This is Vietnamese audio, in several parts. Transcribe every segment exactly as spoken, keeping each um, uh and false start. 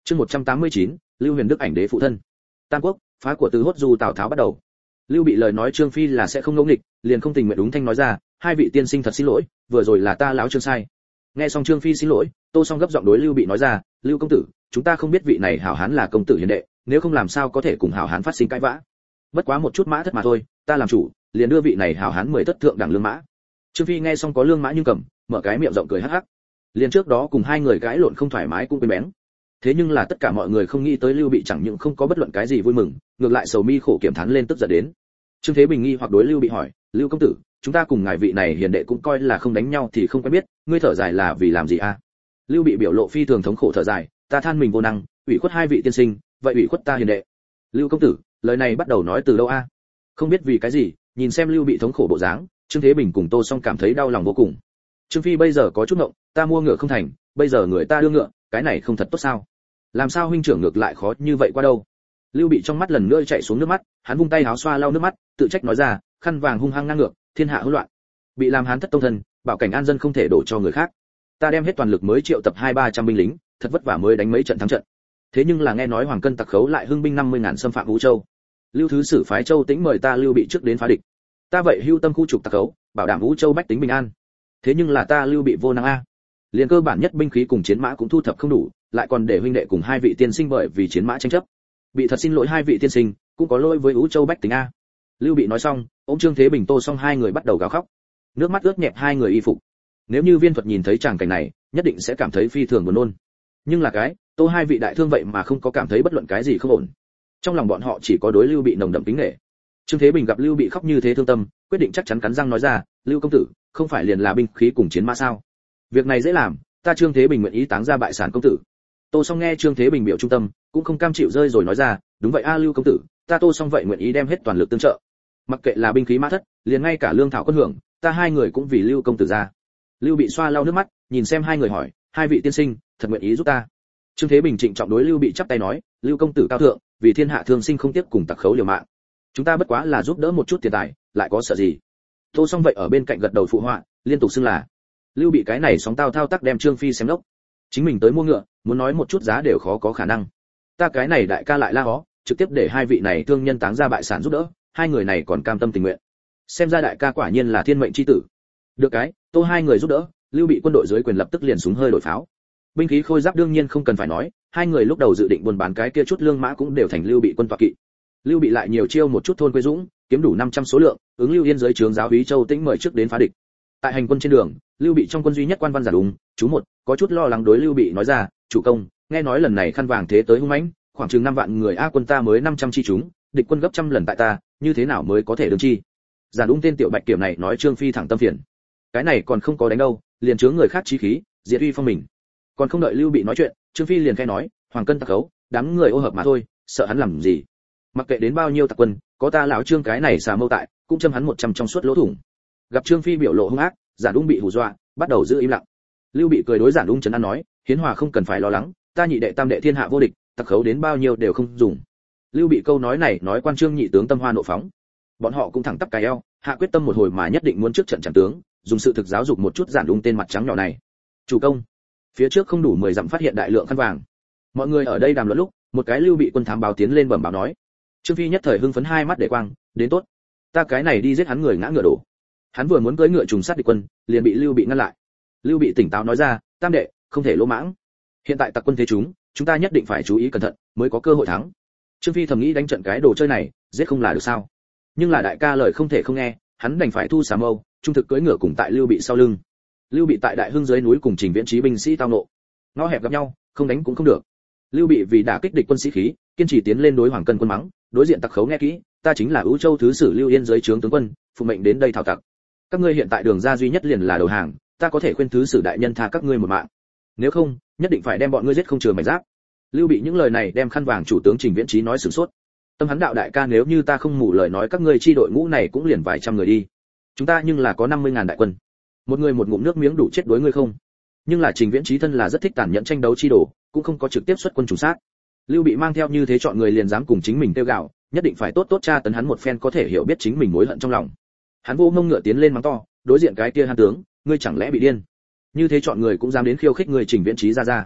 Chương một trăm tám mươi chín, Lưu Huyền Đức ảnh đế phụ thân. Tam quốc, phá của từ hốt du Tào Tháo bắt đầu. Lưu Bị lời nói Trương Phi là sẽ không ngẫu nghịch, liền không tình nguyện đúng thanh nói ra, hai vị tiên sinh thật xin lỗi, vừa rồi là ta láo Trương sai. Nghe xong Trương Phi xin lỗi, Tô Song gấp giọng đối Lưu Bị nói ra, Lưu công tử, chúng ta không biết vị này hảo hán là công tử hiền đệ, nếu không làm sao có thể cùng hảo hán phát sinh cãi vã. Bất quá một chút mã thất mà thôi, ta làm chủ, liền đưa vị này hảo hán mười thất thượng đẳng lương mã. Trương Phi nghe xong có lương mã nhưng cầm, mở cái miệng rộng cười hắc hắc. Liền trước đó cùng hai người cãi lộn không thoải mái cũng quên bén. Thế nhưng là tất cả mọi người không nghĩ tới Lưu Bị chẳng những không có bất luận cái gì vui mừng, ngược lại sầu mi khổ kiểm thán lên tức giận đến. Trương Thế Bình nghi hoặc đối Lưu Bị hỏi, Lưu công tử, chúng ta cùng ngài vị này hiền đệ cũng coi là không đánh nhau thì không quen biết, ngươi thở dài là vì làm gì a? Lưu Bị biểu lộ phi thường thống khổ thở dài, ta than mình vô năng, ủy khuất hai vị tiên sinh, vậy ủy khuất ta hiền đệ. Lưu công tử, lời này bắt đầu nói từ đâu a? Không biết vì cái gì, nhìn xem Lưu Bị thống khổ bộ dáng, Trương Thế Bình cùng Tô Song cảm thấy đau lòng vô cùng. Trương Phi bây giờ có chút ngộng, ta mua ngựa không thành, bây giờ người ta đưa ngựa, cái này không thật tốt sao? Làm sao huynh trưởng ngược lại khó như vậy qua đâu? Lưu Bị trong mắt lần nữa chạy xuống nước mắt, hắn vung tay áo xoa lau nước mắt, tự trách nói ra, khăn vàng hung hăng ngang ngược, thiên hạ hỗn loạn. Bị làm hán thất tông thân, bảo cảnh an dân không thể đổ cho người khác. Ta đem hết toàn lực mới triệu tập hai ba trăm binh lính, thật vất vả mới đánh mấy trận thắng trận. Thế nhưng là nghe nói Hoàng Cân Tặc Khấu lại hưng binh năm mươi ngàn xâm phạm Vũ Châu. Lưu thứ sử phái Châu Tĩnh mời ta Lưu Bị trước đến phá địch. Ta vậy hưu tâm khu trục Tặc Khấu, bảo đảm Vũ Châu bách tính bình an. Thế nhưng là ta Lưu Bị vô năng a. Liên cơ bản nhất binh khí cùng chiến mã cũng thu thập không đủ, lại còn để huynh đệ cùng hai vị tiên sinh bởi vì chiến mã tranh chấp. Bị thật xin lỗi hai vị tiên sinh, cũng có lỗi với Vũ Châu bách tính a. Lưu Bị nói xong, ông Trương Thế Bình Tô Song hai người bắt đầu gào khóc. Nước mắt ướt nhẹp hai người y phục. Nếu như Viên Thuật nhìn thấy tràng cảnh này, nhất định sẽ cảm thấy phi thường buồn nôn. Nhưng là cái, Tô hai vị đại thương vậy mà không có cảm thấy bất luận cái gì không ổn. Trong lòng bọn họ chỉ có đối Lưu Bị nồng đậm kính nể. Trương Thế Bình gặp Lưu Bị khóc như thế thương tâm, quyết định chắc chắn cắn răng nói ra, Lưu công tử, không phải liền là binh khí cùng chiến mã sao? Việc này dễ làm, ta Trương Thế Bình nguyện ý táng ra bại sản công tử. Tô Song nghe Trương Thế Bình biểu trung tâm, cũng không cam chịu rơi rồi nói ra, đúng vậy a Lưu công tử, ta Tô Song vậy nguyện ý đem hết toàn lực tương trợ. Mặc kệ là binh khí mã thất, liền ngay cả lương thảo quân hưởng, ta hai người cũng vì Lưu công tử ra. Lưu Bị xoa lau nước mắt, nhìn xem hai người hỏi, hai vị tiên sinh, thật nguyện ý giúp ta. Trương Thế Bình trịnh trọng đối Lưu Bị chắp tay nói, Lưu công tử cao thượng, vì thiên hạ thương sinh không tiếc cùng Tặc Khấu liều mạng. Chúng ta bất quá là giúp đỡ một chút tiền tài, lại có sợ gì? Tô Song vậy ở bên cạnh gật đầu phụ họa, liên tục xưng là. Lưu Bị cái này sóng tao thao tác đem Trương Phi xem lốc. Chính mình tới mua ngựa, muốn nói một chút giá đều khó có khả năng. Ta cái này đại ca lại la hó, trực tiếp để hai vị này thương nhân táng ra bại sản giúp đỡ, hai người này còn cam tâm tình nguyện. Xem ra đại ca quả nhiên là thiên mệnh chi tử. Được cái, Tô hai người giúp đỡ, Lưu Bị quân đội dưới quyền lập tức liền súng hơi đổi pháo. Binh khí khôi giáp đương nhiên không cần phải nói, hai người lúc đầu dự định buôn bán cái kia chút lương mã cũng đều thành Lưu Bị quân tọa kỵ. Lưu Bị lại nhiều chiêu một chút thôn quê dũng, kiếm đủ năm trăm số lượng, ứng Lưu Yên dưới trướng giáo úy Châu Tĩnh mời trước đến phá địch. Tại hành quân trên đường, Lưu Bị trong quân duy nhất quan văn giả đúng, chú một, có chút lo lắng đối Lưu Bị nói ra, chủ công, nghe nói lần này khăn vàng thế tới hung mãnh, khoảng chừng năm vạn người a quân ta mới năm trăm chi chúng, địch quân gấp trăm lần tại ta, như thế nào mới có thể đương chi? Giản Ung tên tiểu bạch kiểm này nói Trương Phi thẳng tâm phiền. Cái này còn không có đánh đâu, liền chướng người khác chí khí, diệt uy phong mình. Còn không đợi Lưu Bị nói chuyện, Trương Phi liền khai nói, Hoàng Cân Tặc Khấu, đám người ô hợp mà thôi, sợ hắn làm gì? Mặc kệ đến bao nhiêu tặc quân, có ta lão Trương cái này xà mâu tại, cũng châm hắn một trăm trong suốt lỗ thủng. Gặp Trương Phi biểu lộ hung ác, Giản Ung bị hù dọa, bắt đầu giữ im lặng. Lưu Bị cười đối Giản Ung trấn an nói, Hiến Hòa không cần phải lo lắng, ta nhị đệ tam đệ thiên hạ vô địch, Tặc Khấu đến bao nhiêu đều không dùng. Lưu Bị câu nói này nói quan Trương nhị tướng tâm hoa nộ phóng. Bọn họ cũng thẳng tắp cái eo, hạ quyết tâm một hồi mà nhất định muốn trước trận chẳng tướng, dùng sự thực giáo dục một chút Giản Ung tên mặt trắng nhỏ này. Chủ công, phía trước không đủ mười dặm phát hiện đại lượng khăn vàng. Mọi người ở đây đàm luận lúc, một cái Lưu Bị quân thám báo tiến lên bẩm báo nói. Trương Phi nhất thời hưng phấn hai mắt để quang, đến tốt, ta cái này đi giết hắn người ngã ngựa đổ. Hắn vừa muốn cưỡi ngựa trùng sát địch quân, liền bị Lưu Bị ngăn lại. Lưu Bị tỉnh táo nói ra, tam đệ, không thể lỗ mãng. Hiện tại tặc quân thế chúng, chúng ta nhất định phải chú ý cẩn thận, mới có cơ hội thắng. Trương Phi thầm nghĩ đánh trận cái đồ chơi này, giết không là được sao? Nhưng là đại ca lời không thể không nghe, hắn đành phải thu xà mâu, trung thực cưỡi ngựa cùng tại Lưu Bị sau lưng. Lưu Bị tại Đại Hưng dưới núi cùng Trình Viễn Chí binh sĩ tao nộ, ngõ hẹp gặp nhau, không đánh cũng không được. Lưu Bị vì đả kích địch quân sĩ khí, kiên trì tiến lên đối Hoàng Cân quân mắng, đối diện Tặc Khấu nghe kỹ, ta chính là Vũ Châu thứ sử Lưu Yên dưới trướng tướng quân, phụ mệnh đến đây thảo tặc. Các ngươi hiện tại đường ra duy nhất liền là đầu hàng, ta có thể khuyên thứ sử đại nhân tha các ngươi một mạng. Nếu không, nhất định phải đem bọn ngươi giết không chừa mảnh giáp. Lưu Bị những lời này đem khăn vàng chủ tướng Trình Viễn Chí nói sửng sốt. Tâm hắn đạo đại ca, nếu như ta không mù lời nói các ngươi chi đội ngũ này cũng liền vài trăm người đi. Chúng ta nhưng là có năm mươi ngàn đại quân. Một người một ngụm nước miếng đủ chết đối ngươi không? Nhưng là Trình Viễn Chí thân là rất thích tàn nhẫn tranh đấu chi đồ, cũng không có trực tiếp xuất quân trùng sát. Lưu Bị mang theo như thế chọn người liền dám cùng chính mình tiêu gạo, nhất định phải tốt tốt tra tấn hắn một phen có thể hiểu biết chính mình mối hận trong lòng. Hắn vô ngông ngựa tiến lên mắng to, đối diện cái kia hán tướng, ngươi chẳng lẽ bị điên? Như thế chọn người cũng dám đến khiêu khích người Trình Viễn Chí ra ra.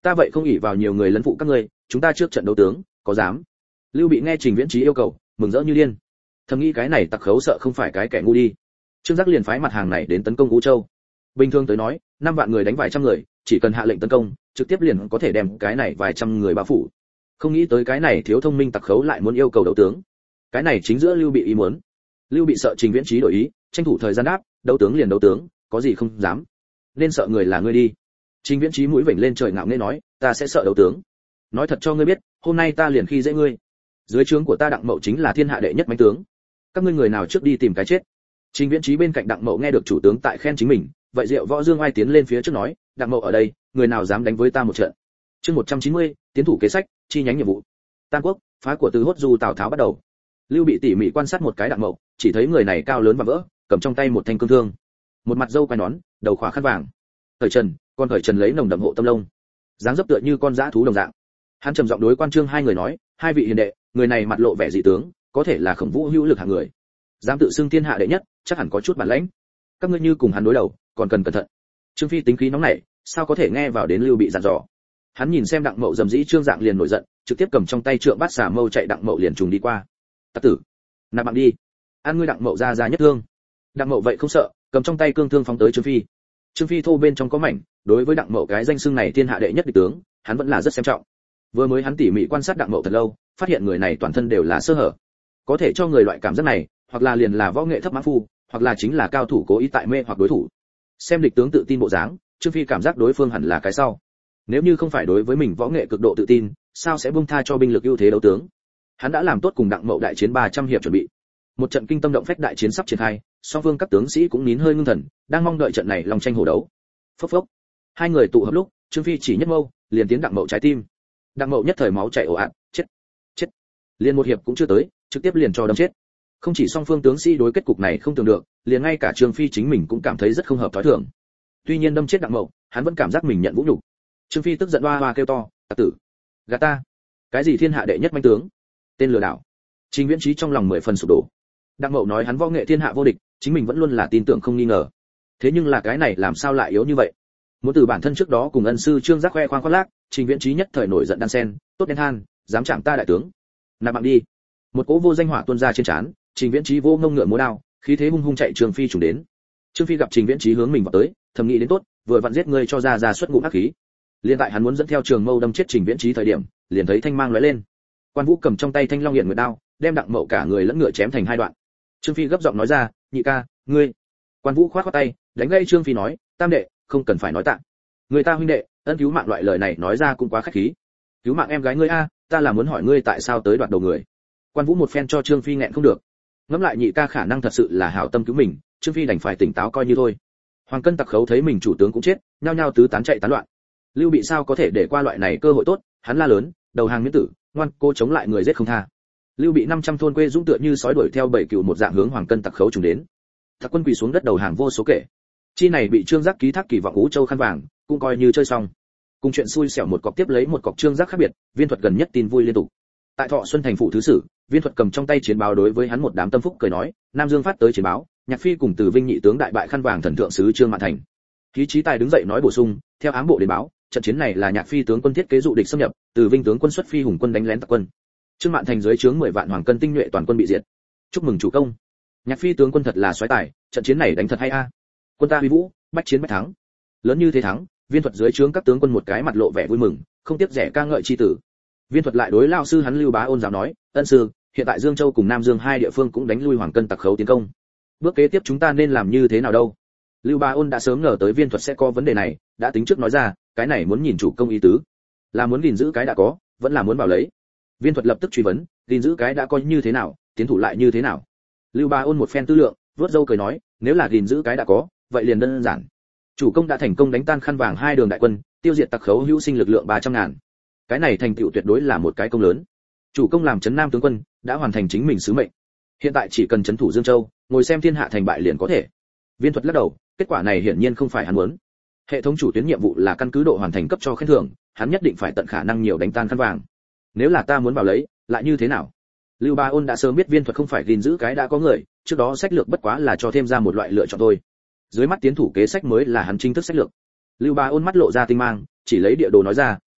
Ta vậy không ỷ vào nhiều người lấn phụ các ngươi, chúng ta trước trận đấu tướng, có dám? Lưu Bị nghe Trình Viễn Chí yêu cầu, mừng rỡ như điên. Thầm nghĩ cái này tặc khấu sợ không phải cái kẻ ngu đi. Trương Giác liền phái mặt hàng này đến tấn công Vũ Châu. Bình thường tới nói, năm vạn người đánh vài trăm người, chỉ cần hạ lệnh tấn công, trực tiếp liền có thể đem cái này vài trăm người bao phủ. Không nghĩ tới cái này thiếu thông minh tặc khấu lại muốn yêu cầu đấu tướng. Cái này chính giữa Lưu Bị ý muốn. Lưu Bị sợ Trình Viễn Chí đổi ý, tranh thủ thời gian đáp, đấu tướng liền đấu tướng, có gì không dám. Nên sợ người là ngươi đi. Trình Viễn Chí mũi vểnh lên trời ngạo nghễ nói, ta sẽ sợ đấu tướng. Nói thật cho ngươi biết, hôm nay ta liền khi dễ ngươi. Dưới trướng của ta Đặng Mậu chính là thiên hạ đệ nhất mãnh tướng. Các ngươi người nào trước đi tìm cái chết. Trình Viễn Chí bên cạnh Đặng Mậu nghe được chủ tướng tại khen chính mình, vậy Diệu Võ Dương Oai tiến lên phía trước nói, Đặng Mậu ở đây, người nào dám đánh với ta một trận. Chương một trăm chín mươi, tiến thủ kế sách, chi nhánh nhiệm vụ. Tam Quốc, phá của từ Hốt Du Tào Tháo bắt đầu. Lưu Bị tỉ mỉ quan sát một cái Đặng Mậu, chỉ thấy người này cao lớn và vỡ, cầm trong tay một thanh cương thương, một mặt râu quai nón, đầu khỏa khăn vàng, thời trần, con thời trần lấy nồng đậm hộ tâm lông, dáng dấp tựa như con dã thú đồng dạng. Hắn trầm giọng đối quan Trương hai người nói, hai vị hiền đệ, người này mặt lộ vẻ dị tướng, có thể là Khổng Vũ hữu lực hạng người, dám tự xưng thiên hạ đệ nhất, chắc hẳn có chút bản lĩnh. Các ngươi như cùng hắn đối đầu, còn cần cẩn thận. Trương Phi tính khí nóng nảy, sao có thể nghe vào đến Lưu Bị dặn dò. Hắn nhìn xem Đặng Mậu dầm dĩ Trương dạng liền nổi giận, trực tiếp cầm trong tay trượng bát xà mâu chạy Đặng Mậu liền trùng đi qua. Tặc tử, nạp mạng đi. Ăn ngươi Đặng Mậu ra ra nhất thương. Đặng Mậu vậy không sợ, cầm trong tay cương thương phóng tới Trương Phi. Trương Phi thô bên trong có mảnh, đối với Đặng Mậu cái danh xưng này thiên hạ đệ nhất địch tướng, hắn vẫn là rất xem trọng. Vừa mới hắn tỉ mỉ quan sát Đặng Mậu thật lâu, phát hiện người này toàn thân đều là sơ hở. Có thể cho người loại cảm giác này, hoặc là liền là võ nghệ thấp mã phu, hoặc là chính là cao thủ cố ý tại mê hoặc đối thủ. Xem địch tướng tự tin bộ dáng, Trương Phi cảm giác đối phương hẳn là cái sau. Nếu như không phải đối với mình võ nghệ cực độ tự tin, sao sẽ buông tha cho binh lực ưu thế đấu tướng? Hắn đã làm tốt cùng Đặng Mậu đại chiến ba trăm hiệp chuẩn bị. Một trận kinh tâm động phách đại chiến sắp triển khai, song phương các tướng sĩ cũng nín hơi ngưng thần, đang mong đợi trận này lòng tranh hổ đấu. Phốc phốc. Hai người tụ hợp lúc, Trương Phi chỉ nhất mâu, liền tiến Đặng Mậu trái tim. Đặng Mậu nhất thời máu chảy ồ ạt, chết, chết. Liên một hiệp cũng chưa tới, trực tiếp liền cho đâm chết. Không chỉ song phương tướng sĩ đối kết cục này không tưởng được, liền ngay cả Trương Phi chính mình cũng cảm thấy rất không hợp thói thường. Tuy nhiên đâm chết Đặng Mậu, hắn vẫn cảm giác mình nhận vũ nhục. Trương Phi tức giận oa oa kêu to, "Tặc tử, gạt ta! Cái gì thiên hạ đệ nhất manh tướng? Tên lừa đảo!" Trình Viễn Chí trong lòng mười phần sụp đổ. Đặng Mậu nói hắn võ nghệ thiên hạ vô địch, chính mình vẫn luôn là tin tưởng không nghi ngờ. Thế nhưng là cái này làm sao lại yếu như vậy? Muốn từ bản thân trước đó cùng ân sư Trương Giác khoe khoang khoác lác, Trình Viễn Chí nhất thời nổi giận đan sen, tốt đen than, dám chạm ta đại tướng, nạp mạng đi. Một cỗ vô danh hỏa tuôn ra trên trán, Trình Viễn Chí vô ngông ngựa múa đao, khí thế hung hung chạy Trương Phi trùng đến. Trương Phi gặp Trình Viễn Chí hướng mình vào tới, thầm nghĩ đến tốt, vừa vặn giết ngươi cho ra ra xuất ngụm ác khí. Liên tại hắn muốn dẫn theo trường mâu đâm chết Trình Viễn Chí thời điểm, liền thấy thanh mang lóe lên. Quan Vũ cầm trong tay thanh long hiện nguyệt đao, đem Đặng Mậu cả người lẫn ngựa chém thành hai đoạn. Trương Phi gấp giọng nói ra, "Nhị ca, ngươi." Quan Vũ khoát khoát tay, đánh gây Trương Phi nói, "Tam đệ, không cần phải nói tạ. Người ta huynh đệ, ân cứu mạng loại lời này nói ra cũng quá khách khí. Cứu mạng em gái ngươi a, ta là muốn hỏi ngươi tại sao tới đoạt đầu người." Quan Vũ một phen cho Trương Phi nghẹn không được. Ngẫm lại nhị ca khả năng thật sự là hảo tâm cứu mình, Trương Phi đành phải tỉnh táo coi như thôi. Hoàng Cân tặc khấu thấy mình chủ tướng cũng chết, nhao nhao tứ tán chạy tán loạn. Lưu Bị sao có thể để qua loại này cơ hội tốt, hắn la lớn, đầu hàng miễn tử, ngoan cô chống lại người giết không tha. Lưu Bị năm trăm thôn quê dũng tựa như sói đuổi theo bảy cừu một dạng hướng Hoàng Cân tặc khấu trùng đến. Tặc quân quỳ xuống đất đầu hàng vô số kể. Chi này bị Trương Giác ký thác kỳ vọng Ú Châu khăn vàng, cũng coi như chơi xong. Cùng chuyện xui xẻo một cọc tiếp lấy một cọc Trương Giác khác biệt, Viên Thuật gần nhất tin vui liên tục. Tại Thọ Xuân thành phủ thứ sử, Viên Thuật cầm trong tay chiến báo đối với hắn một đám tâm phúc cười nói, Nam Dương phát tới chiến báo, Nhạc Phi cùng Từ Vinh nhị tướng đại bại khăn vàng thần thượng sứ Trương Mạn Thành. Khí Chí Tài đứng dậy nói bổ sung, theo ám bộ đến báo, trận chiến này là Nhạc Phi tướng quân thiết kế dụ địch xâm nhập, Từ Vinh tướng quân xuất phi hùng quân đánh lén tặc quân. Trương Mạn Thành dưới trướng mười vạn hoàng cân tinh nhuệ toàn quân bị diệt. Chúc mừng chủ công. Nhạc Phi tướng quân thật là soái tài, trận chiến này đánh thật hay a. Quân ta uy vũ, bách chiến bách thắng. Lớn như thế thắng, Viên Thuật dưới trướng các tướng quân một cái mặt lộ vẻ vui mừng, không tiếc rẻ ca ngợi chi tử. Viên Thuật lại đối lão sư hắn Lưu Bá Ôn giáo nói, ân sư, hiện tại Dương Châu cùng Nam Dương hai địa phương cũng đánh lui hoàng cân tặc khấu tiến công. Bước kế tiếp chúng ta nên làm như thế nào đâu? Lưu Bá Ôn đã sớm ngờ tới Viên Thuật sẽ có vấn đề này, đã tính trước nói ra, cái này muốn nhìn chủ công ý tứ, là muốn gìn giữ cái đã có, vẫn là muốn bảo lấy. Viên Thuật lập tức truy vấn, gìn giữ cái đã có như thế nào, tiến thủ lại như thế nào? Lưu Bá Ôn một phen tư lượng, vớt râu cười nói, nếu là gìn giữ cái đã có, vậy liền đơn giản. Chủ công đã thành công đánh tan khăn vàng hai đường đại quân, tiêu diệt tặc khấu hữu sinh lực lượng ba trăm ngàn. Cái này thành tựu tuyệt đối là một cái công lớn. Chủ công làm trấn Nam tướng quân, đã hoàn thành chính mình sứ mệnh. Hiện tại chỉ cần trấn thủ Dương Châu, ngồi xem thiên hạ thành bại liền có thể. Viên Thuật lắc đầu, kết quả này hiển nhiên không phải hắn muốn. Hệ thống chủ tuyến nhiệm vụ là căn cứ độ hoàn thành cấp cho khen thưởng, hắn nhất định phải tận khả năng nhiều đánh tan khăn vàng. Nếu là ta muốn bảo lấy, lại như thế nào? Lưu Bá Ôn đã sớm biết Viên Thuật không phải gìn giữ cái đã có người, trước đó sách lược bất quá là cho thêm ra một loại lựa chọn thôi. Dưới mắt tiến thủ kế sách mới là hắn chính thức sách lược. Lưu Bá Ôn mắt lộ ra tinh mang, chỉ lấy địa đồ nói ra,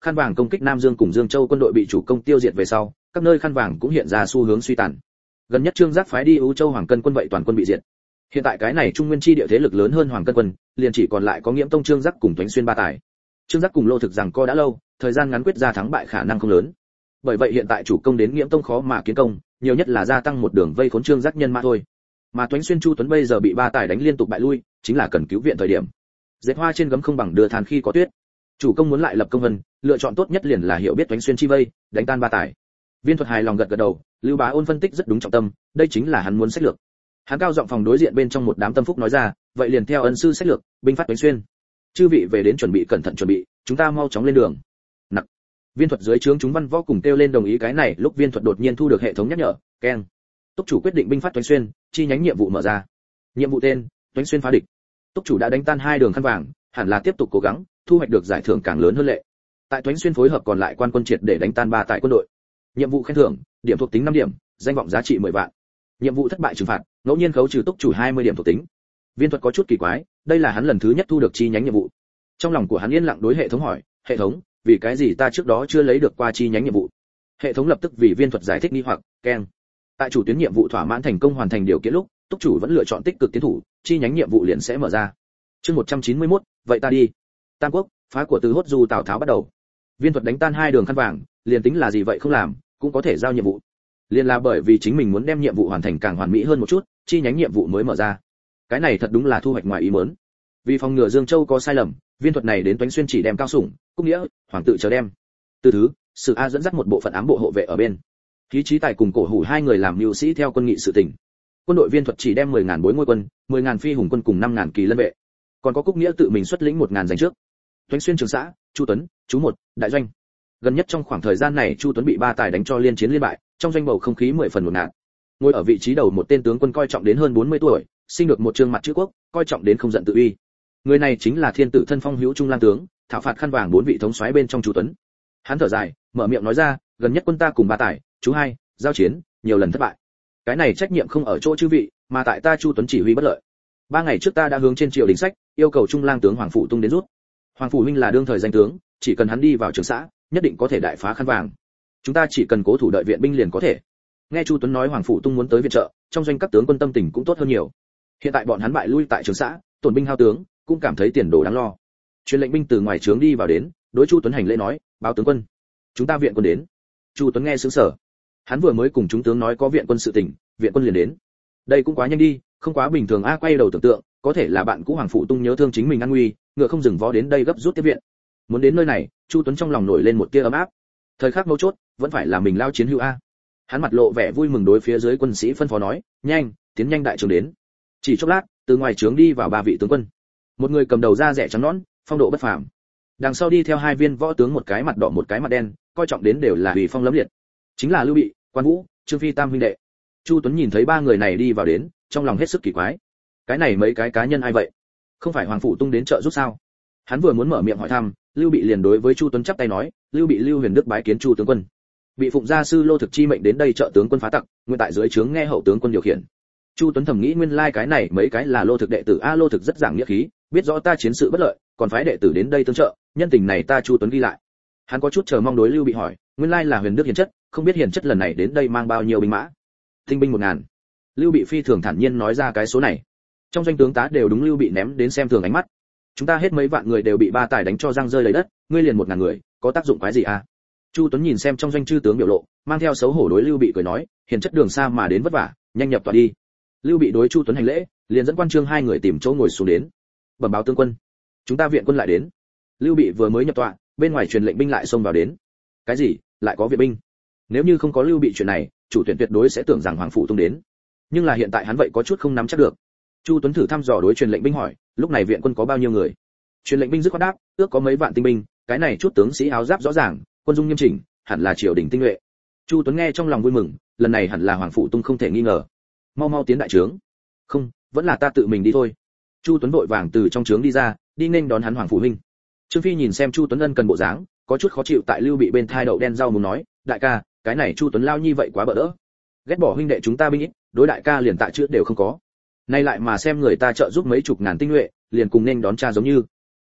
khăn vàng công kích Nam Dương cùng Dương Châu quân đội bị chủ công tiêu diệt về sau, các nơi khăn vàng cũng hiện ra xu hướng suy tàn. Gần nhất Trương Giác phái đi Ú Châu Hoàng Cân quân vậy toàn quân bị diệt. Hiện tại cái này Trung Nguyên chi địa thế lực lớn hơn Hoàng Cân quân, liền chỉ còn lại có Nghiễm Tông Trương Giác cùng Toánh Xuyên ba tài. Trương Giác cùng Lô Thực rằng co đã lâu, thời gian ngắn quyết ra thắng bại khả năng không lớn. Bởi vậy hiện tại chủ công đến Nghiễm Tông khó mà kiến công, nhiều nhất là gia tăng một đường vây khốn Trương Giác nhân mã thôi. Mà Toánh Xuyên Chu Tuấn bây giờ bị ba tài đánh liên tục bại lui, chính là cần cứu viện thời điểm. Dệt hoa trên gấm không bằng đưa than khi có tuyết. Chủ công muốn lại lập công vân, lựa chọn tốt nhất liền là hiểu biết Toánh Xuyên chi vây, đánh tan ba tài. Viên Thuật hài lòng gật gật đầu, Lưu Bá Ôn phân tích rất đúng trọng tâm, đây chính là hắn muốn sách lược. Hắn cao giọng phòng đối diện bên trong một đám tâm phúc nói ra, vậy liền theo ân sư sách lược, binh phát Toánh Xuyên. Chư vị về đến chuẩn bị cẩn thận chuẩn bị, chúng ta mau chóng lên đường. Nặc. Viên Thuật dưới trướng chúng văn võ cùng kêu lên đồng ý. Cái này lúc Viên Thuật đột nhiên thu được hệ thống nhắc nhở, keng. Túc chủ quyết định binh phát Toánh Xuyên, chi nhánh nhiệm vụ mở ra. Nhiệm vụ tên: Toánh Xuyên phá địch. Túc chủ đã đánh tan hai đường khăn vàng, hẳn là tiếp tục cố gắng, thu hoạch được giải thưởng càng lớn hơn lệ. Tại Toánh Xuyên phối hợp còn lại quan quân triệt để đánh tan ba tại quân đội. Nhiệm vụ khen thưởng: điểm thuộc tính năm điểm, danh vọng giá trị mười vạn. Nhiệm vụ thất bại trừng phạt, ngẫu nhiên khấu trừ túc chủ hai mươi điểm thuộc tính. Viên Thuật có chút kỳ quái, đây là hắn lần thứ nhất thu được chi nhánh nhiệm vụ. Trong lòng của hắn yên lặng đối hệ thống hỏi, hệ thống, vì cái gì ta trước đó chưa lấy được qua chi nhánh nhiệm vụ? Hệ thống lập tức vì Viên Thuật giải thích nghi hoặc, keng. Tại chủ tuyến nhiệm vụ thỏa mãn thành công hoàn thành điều kiện lúc, túc chủ vẫn lựa chọn tích cực tiến thủ, chi nhánh nhiệm vụ liền sẽ mở ra. Chương một trăm chín mươi mốt, vậy ta đi. Tam Quốc, phá của Từ Hốt Du Tào Tháo bắt đầu. Viên Thuật đánh tan hai đường khăn vàng, liền tính là gì vậy không làm, cũng có thể giao nhiệm vụ. Liên là bởi vì chính mình muốn đem nhiệm vụ hoàn thành càng hoàn mỹ hơn một chút, chi nhánh nhiệm vụ mới mở ra. Cái này thật đúng là thu hoạch ngoài ý muốn. Vì phòng ngừa Dương Châu có sai lầm, Viên Thuật này đến Toánh Xuyên chỉ đem Cao Sủng, Cúc Nghĩa, Hoàng tự chờ đem. Từ thứ, Sử A dẫn dắt một bộ phận ám bộ hộ vệ ở bên. Khí Chí Tài cùng Cổ Hủ hai người làm mưu sĩ theo quân nghị sự tình. Quân đội Viên Thuật chỉ đem mười ngàn bối ngôi quân, mười ngàn phi hùng quân cùng năm ngàn kỳ lân vệ. Còn có Cúc Nghĩa tự mình xuất lĩnh một ngàn giành trước. Toánh Xuyên Trường xã, Chu Tuấn, chú một, đại doanh. Gần nhất trong khoảng thời gian này Chu Tuấn bị ba tài đánh cho liên chiến liên bại, trong doanh bầu không khí mười phần hỗn loạn. Ngồi ở vị trí đầu một tên tướng quân coi trọng đến hơn bốn mươi tuổi, sinh được một trương mặt chữ quốc, coi trọng đến không giận tự uy. Người này chính là thiên tử thân phong hữu trung lang tướng, thảo phạt khăn vàng bốn vị thống soái bên trong Chu Tuấn. Hắn thở dài, mở miệng nói ra, gần nhất quân ta cùng ba tài, chú hai, giao chiến, nhiều lần thất bại. Cái này trách nhiệm không ở chỗ chư vị, mà tại ta Chu Tuấn chỉ huy bất lợi. Ba ngày trước ta đã hướng trên triều đình sách, yêu cầu trung lang tướng Hoàng Phủ Tung đến rút. Hoàng Phủ huynh là đương thời danh tướng, chỉ cần hắn đi vào trường xã, nhất định có thể đại phá khăn vàng. Chúng ta chỉ cần cố thủ đợi viện binh liền có thể. Nghe Chu Tuấn nói Hoàng Phủ Tung muốn tới viện trợ, trong doanh các tướng quân tâm tình cũng tốt hơn nhiều. Hiện tại bọn hắn bại lui tại trường xã, tổn binh hao tướng, cũng cảm thấy tiền đồ đáng lo. Truyền lệnh binh từ ngoài trướng đi vào đến, đối Chu Tuấn hành lễ nói, báo tướng quân, chúng ta viện quân đến. Chu Tuấn nghe sững sờ. Hắn vừa mới cùng chúng tướng nói có viện quân sự tình, viện quân liền đến. Đây cũng quá nhanh đi, không quá bình thường a. Quay đầu tưởng tượng, có thể là bạn cũ Hoàng Phủ Tung nhớ thương chính mình an nguy, ngựa không dừng vó đến đây gấp rút tiếp viện. Muốn đến nơi này, Chu Tuấn trong lòng nổi lên một tia ấm áp. Thời khắc mấu chốt, vẫn phải là mình lao chiến hữu a. Hắn mặt lộ vẻ vui mừng đối phía dưới quân sĩ phân phó nói, nhanh, tiến nhanh đại trướng đến. Chỉ chốc lát, từ ngoài trướng đi vào ba vị tướng quân. Một người cầm đầu da rẻ trắng nõn, phong độ bất phàm. Đằng sau đi theo hai viên võ tướng, một cái mặt đỏ một cái mặt đen, coi trọng đến đều là ủy phong lẫm liệt. Chính là Lưu Bị, Quan Vũ, Trương Phi tam huynh đệ. Chu Tuấn nhìn thấy ba người này đi vào đến, trong lòng hết sức kỳ quái. Cái này mấy cái cá nhân ai vậy? Không phải Hoàng Phủ Tung đến trợ giúp sao? Hắn vừa muốn mở miệng hỏi thăm, Lưu Bị liền đối với Chu Tuấn chắp tay nói, Lưu Bị Lưu Huyền Đức bái kiến Chu tướng quân. Bị phụng gia sư Lô Thực chi mệnh đến đây trợ tướng quân phá tặc, nguyên tại dưới trướng nghe hậu tướng quân điều khiển. Chu Tuấn thầm nghĩ nguyên lai like cái này mấy cái là Lô Thực đệ tử a. Lô Thực rất giảng nghĩa khí, biết rõ ta chiến sự bất lợi, còn phái đệ tử đến đây tương trợ, nhân tình này ta Chu Tuấn ghi lại. Hắn có chút chờ mong đối Lưu Bị hỏi, nguyên lai like là Huyền Đức hiền chất, không biết hiền chất lần này đến đây mang bao nhiêu binh mã? Tinh binh một ngàn. Lưu Bị phi thường thản nhiên nói ra cái số này. Trong doanh tướng tá đều đúng Lưu Bị ném đến xem thường ánh mắt. Chúng ta hết mấy vạn người đều bị ba tài đánh cho răng rơi lấy đất, ngươi liền một ngàn người, có tác dụng quái gì à? Chu Tuấn nhìn xem trong doanh chư tướng biểu lộ, mang theo xấu hổ đối Lưu Bị cười nói, hiền chất đường xa mà đến vất vả, nhanh nhập tọa đi. Lưu Bị đối Chu Tuấn hành lễ, liền dẫn quan trương hai người tìm chỗ ngồi xuống đến. Bẩm báo tướng quân, chúng ta viện quân lại đến. Lưu Bị vừa mới nhập tọa, bên ngoài truyền lệnh binh lại xông vào đến. Cái gì? Lại có viện binh? Nếu như không có Lưu Bị chuyện này, chủ tuyển tuyệt đối sẽ tưởng rằng Hoàng Phủ Tung đến. Nhưng là hiện tại hắn vậy có chút không nắm chắc được. Chu Tuấn thử thăm dò đối truyền lệnh binh hỏi, lúc này viện quân có bao nhiêu người? Truyền lệnh binh dứt khoát đáp, ước có mấy vạn tinh binh, cái này chút tướng sĩ áo giáp rõ ràng, quân dung nghiêm chỉnh, hẳn là triều đình tinh nhuệ. Chu Tuấn nghe trong lòng vui mừng, lần này hẳn là Hoàng Phủ Tung không thể nghi ngờ. Mau mau tiến đại trướng. Không, vẫn là ta tự mình đi thôi. Chu Tuấn vội vàng từ trong trướng đi ra, đi nên đón hắn Hoàng phủ huynh. Trương Phi nhìn xem Chu Tuấn ân cần bộ dáng, có chút khó chịu tại Lưu Bị bên thai đậu đen rau muốn nói, đại ca, cái này Chu Tuấn lao nhi vậy quá bỡ đỡ. Ghét bỏ huynh đệ chúng ta binh ít, đối đại ca liền tại chữ đều không có. Nay lại mà xem người ta trợ giúp mấy chục ngàn tinh nhuệ, liền cùng nên đón cha giống như.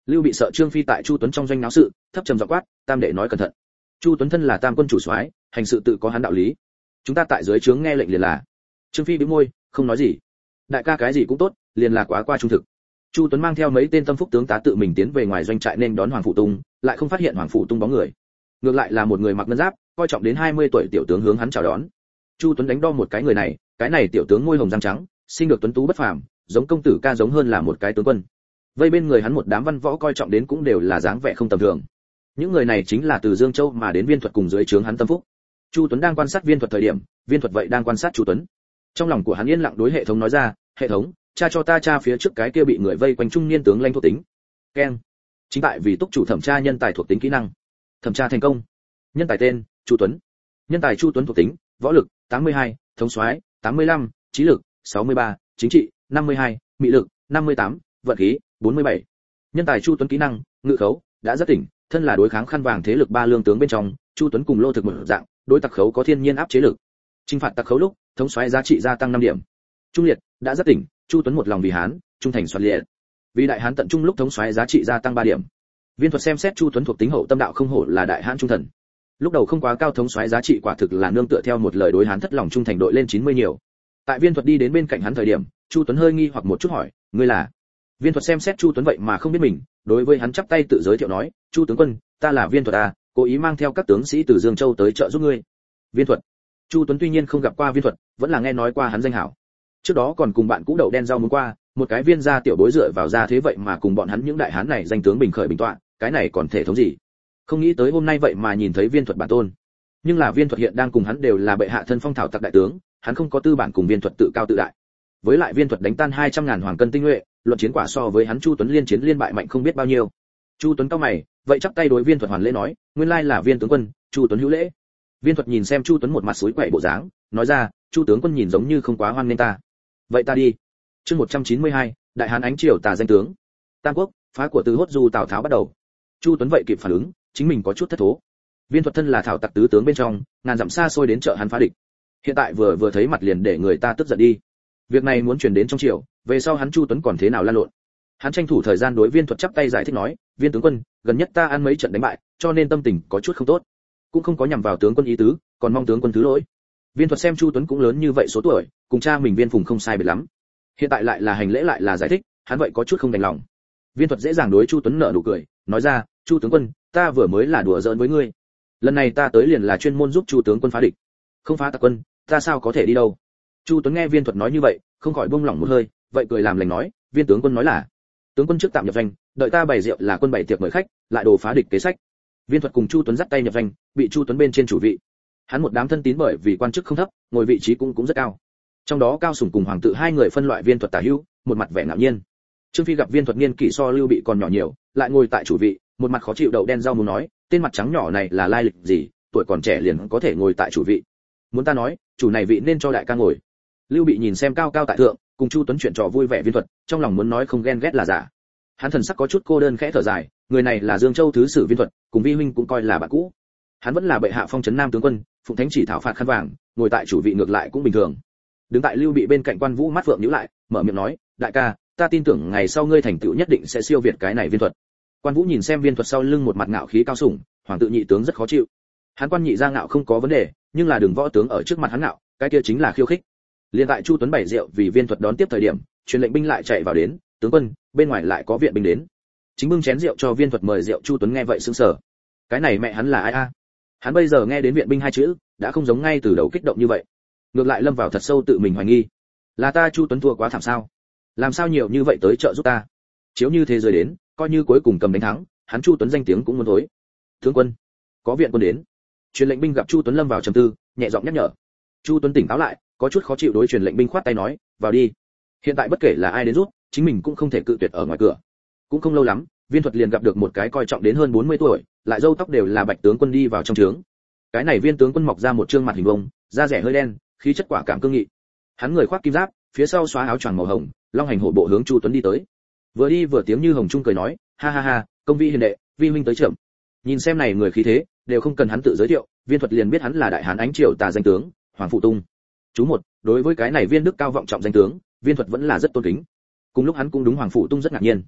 Lưu Bị sợ Trương Phi tại Chu Tuấn trong doanh náo sự, thấp trầm giọng quát, tam đệ nói cẩn thận. Chu Tuấn thân là tam quân chủ soái, hành sự tự có hắn đạo lý. Chúng ta tại dưới trướng nghe lệnh liền là. Trương Phi bĩu môi, không nói gì. Đại ca cái gì cũng tốt, liền là quá qua trung thực. Chu Tuấn mang theo mấy tên tâm phúc tướng tá tự mình tiến về ngoài doanh trại nên đón Hoàng Phụ Tung, lại không phát hiện Hoàng Phụ Tung bóng người. Ngược lại là một người mặc ngân giáp, coi trọng đến hai mươi tuổi tiểu tướng hướng hắn chào đón. Chu Tuấn đánh đo một cái người này, cái này tiểu tướng môi hồng răng trắng, sinh được tuấn tú bất phàm, giống công tử ca giống hơn là một cái tướng quân. Vây bên người hắn một đám văn võ coi trọng đến cũng đều là dáng vẻ không tầm thường. Những người này chính là từ Dương Châu mà đến Viên Thuật cùng dưới trướng hắn tâm phúc. Chu Tuấn đang quan sát Viên Thuật thời điểm, Viên Thuật vậy đang quan sát Chu Tuấn. Trong lòng của hắn yên lặng đối hệ thống nói ra, hệ thống, tra cho ta tra phía trước cái kia bị người vây quanh trung niên tướng lãnh thuộc tính. Keng. Chính tại vì túc chủ thẩm tra nhân tài thuộc tính kỹ năng. Thẩm tra thành công. Nhân tài tên, Chu Tuấn. Nhân tài Chu Tuấn thuộc tính, võ lực tám mươi hai, thống soái tám mươi lăm, trí lực sáu mươi ba, chính trị năm mươi hai, mị lực năm mươi tám, vận khí bốn mươi bảy. Nhân tài Chu Tuấn kỹ năng, ngự khấu, đã rất tỉnh, thân là đối kháng khăn vàng thế lực ba lương tướng bên trong, Chu Tuấn cùng Lô Thực một dạng, đối tặc khấu có thiên nhiên áp chế lực. Chinh phạt tặc khấu lúc, thống soái giá trị gia tăng năm điểm. Trung liệt, đã rất tỉnh, Chu Tuấn một lòng vì Hán, trung thành soạt liệt. Vì đại Hán tận trung lúc thống soái giá trị gia tăng ba điểm. Viên Thuật xem xét Chu Tuấn thuộc tính hậu tâm đạo không hổ là đại Hán trung thần. Lúc đầu không quá cao thống soái giá trị quả thực là nương tựa theo một lời đối Hán thất lòng trung thành đội lên chín mươi nhiều. Tại Viên Thuật đi đến bên cạnh hắn thời điểm, Chu Tuấn hơi nghi hoặc một chút hỏi, ngươi là? Viên Thuật xem xét Chu Tuấn vậy mà không biết mình, đối với hắn chắp tay tự giới thiệu nói, Chu tướng quân, ta là Viên Thuật à, cố ý mang theo các tướng sĩ từ Dương Châu tới trợ giúp ngươi. Viên Thuật. Chu Tuấn tuy nhiên không gặp qua Viên Thuật, vẫn là nghe nói qua hắn danh hảo. Trước đó còn cùng bạn cũ đậu đen rau muống qua, một cái viên gia tiểu bối dựa vào ra thế vậy mà cùng bọn hắn những đại hán này danh tướng bình khởi bình tọa, cái này còn thể thống gì? Không nghĩ tới hôm nay vậy mà nhìn thấy Viên Thuật bản tôn. Nhưng là Viên Thuật hiện đang cùng hắn đều là bệ hạ thân phong thảo tặc đại tướng, hắn không có tư bản cùng Viên Thuật tự cao tự đại. Với lại Viên Thuật đánh tan hai trăm ngàn hoàng cân tinh nhuệ, luận chiến quả so với hắn Chu Tuấn liên chiến liên bại mạnh không biết bao nhiêu. Chu Tuấn cao mày, vậy chắp tay đối Viên Thuật hoàn lễ nói, nguyên lai là Viên tướng quân, Chu Tuấn hữu lễ. Viên Thuật nhìn xem Chu Tuấn một mặt suối quậy bộ dáng, nói ra, Chu tướng quân nhìn giống như không quá hoan nghênh ta. Vậy ta đi. Chương một trăm chín mươi hai, Đại Hán Ánh Triều Tà danh tướng. Tam Quốc, phá của từ Hốt Du Tào Tháo bắt đầu. Chu Tuấn vậy kịp phản ứng, chính mình có chút thất thố. Viên Thuật thân là thảo tặc tứ tướng bên trong, ngàn dặm xa xôi đến trợ hắn phá địch. Hiện tại vừa vừa thấy mặt liền để người ta tức giận đi. Việc này muốn truyền đến trong triều, về sau hắn Chu Tuấn còn thế nào lan lộn. Hắn tranh thủ thời gian đối Viên Thuật chắp tay giải thích nói, Viên tướng quân, gần nhất ta ăn mấy trận đánh bại, cho nên tâm tình có chút không tốt. Cũng không có nhằm vào tướng quân ý tứ, còn mong tướng quân thứ lỗi. Viên Thuật xem Chu Tuấn cũng lớn như vậy số tuổi, cùng cha mình Viên Phùng không sai biệt lắm. Hiện tại lại là hành lễ lại là giải thích, hắn vậy có chút không đành lòng. Viên Thuật dễ dàng đối Chu Tuấn nở nụ cười, nói ra, Chu tướng quân, ta vừa mới là đùa giỡn với ngươi. Lần này ta tới liền là chuyên môn giúp Chu tướng quân phá địch. Không phá tặc quân, ta sao có thể đi đâu? Chu Tuấn nghe Viên Thuật nói như vậy, không khỏi buông lỏng một hơi, vậy cười làm lành nói, Viên tướng quân nói là, tướng quân trước tạm nhập doanh, đợi ta bày rượu là quân bày tiệc mời khách, lại đồ phá địch kế sách. Viên Thuật cùng Chu Tuấn dắt tay nhập doanh, bị Chu Tuấn bên trên chủ vị. Hắn một đám thân tín bởi vì quan chức không thấp, ngồi vị trí cũng cũng rất cao. Trong đó Cao Sủng cùng Hoàng Tự hai người phân loại Viên Thuật tả hữu, một mặt vẻ ngạo nhiên. Trương Phi gặp Viên Thuật niên kỷ so Lưu Bị còn nhỏ nhiều, lại ngồi tại chủ vị, một mặt khó chịu đậu đen rau muống nói, tên mặt trắng nhỏ này là lai lịch gì, tuổi còn trẻ liền có thể ngồi tại chủ vị. Muốn ta nói, chủ này vị nên cho đại ca ngồi. Lưu Bị nhìn xem cao cao tại thượng, cùng Chu Tuấn chuyện trò vui vẻ Viên Thuật, trong lòng muốn nói không ghen ghét là giả. Hắn thần sắc có chút cô đơn khẽ thở dài, người này là Dương Châu thứ sử Viên Thuật, cùng vi huynh cũng coi là bạn cũ. Hắn vẫn là bệ hạ phong trấn nam tướng quân, phụng thánh chỉ thảo phạt khăn vàng, ngồi tại chủ vị ngược lại cũng bình thường. Đứng tại Lưu Bị bên cạnh Quan Vũ mắt phượng nhíu lại, mở miệng nói, đại ca, ta tin tưởng ngày sau ngươi thành tựu nhất định sẽ siêu việt cái này Viên Thuật. Quan Vũ nhìn xem Viên Thuật sau lưng một mặt ngạo khí Cao Sủng, Hoàng Tự nhị tướng rất khó chịu. Hắn Quan nhị ra ngạo không có vấn đề, nhưng là đường võ tướng ở trước mặt hắn ngạo, cái kia chính là khiêu khích. Liên tại Chu Tuấn bày rượu vì Viên Thuật đón tiếp thời điểm, truyền lệnh binh lại chạy vào đến, tướng quân, bên ngoài lại có viện binh đến. Chính bưng chén rượu cho Viên Thuật mời rượu. Chu Tuấn nghe vậy sững sờ. Cái này mẹ hắn là ai a? Hắn bây giờ nghe đến viện binh hai chữ, đã không giống ngay từ đầu kích động như vậy, ngược lại lâm vào thật sâu tự mình hoài nghi. Là ta Chu Tuấn thua quá thảm sao? Làm sao nhiều như vậy tới trợ giúp ta? Chiếu như thế rồi đến, coi như cuối cùng cầm đánh thắng, hắn Chu Tuấn danh tiếng cũng muốn thối. Tướng quân, có viện quân đến. Truyền lệnh binh gặp Chu Tuấn lâm vào trầm tư, nhẹ giọng nhắc nhở. Chu Tuấn tỉnh táo lại, có chút khó chịu đối truyền lệnh binh khoát tay nói, vào đi. Hiện tại bất kể là ai đến giúp, chính mình cũng không thể cự tuyệt ở ngoài cửa. Cũng không lâu lắm, Viên Thuật liền gặp được một cái coi trọng đến hơn bốn mươi tuổi, lại râu tóc đều là bạch tướng quân đi vào trong trướng. Cái này Viên tướng quân mọc ra một trương mặt hình vông, da rẻ hơi đen, khí chất quả cảm cương nghị. Hắn người khoác kim giáp, phía sau xóa áo choàng màu hồng, long hành hổ bộ hướng Chu Tuấn đi tới. Vừa đi vừa tiếng như hồng trung cười nói, ha ha ha, công vi hiền đệ, vi huynh tới chậm. Nhìn xem này người khí thế, đều không cần hắn tự giới thiệu, Viên Thuật liền biết hắn là đại hán Ánh Triều Tà danh tướng, Hoàng Phụ Tung. Chú một, đối với cái này Viên đức cao vọng trọng danh tướng, Viên Thuật vẫn là rất tôn kính. Cùng lúc hắn cũng đúng Hoàng Phụ Tung rất ngạc nhiên.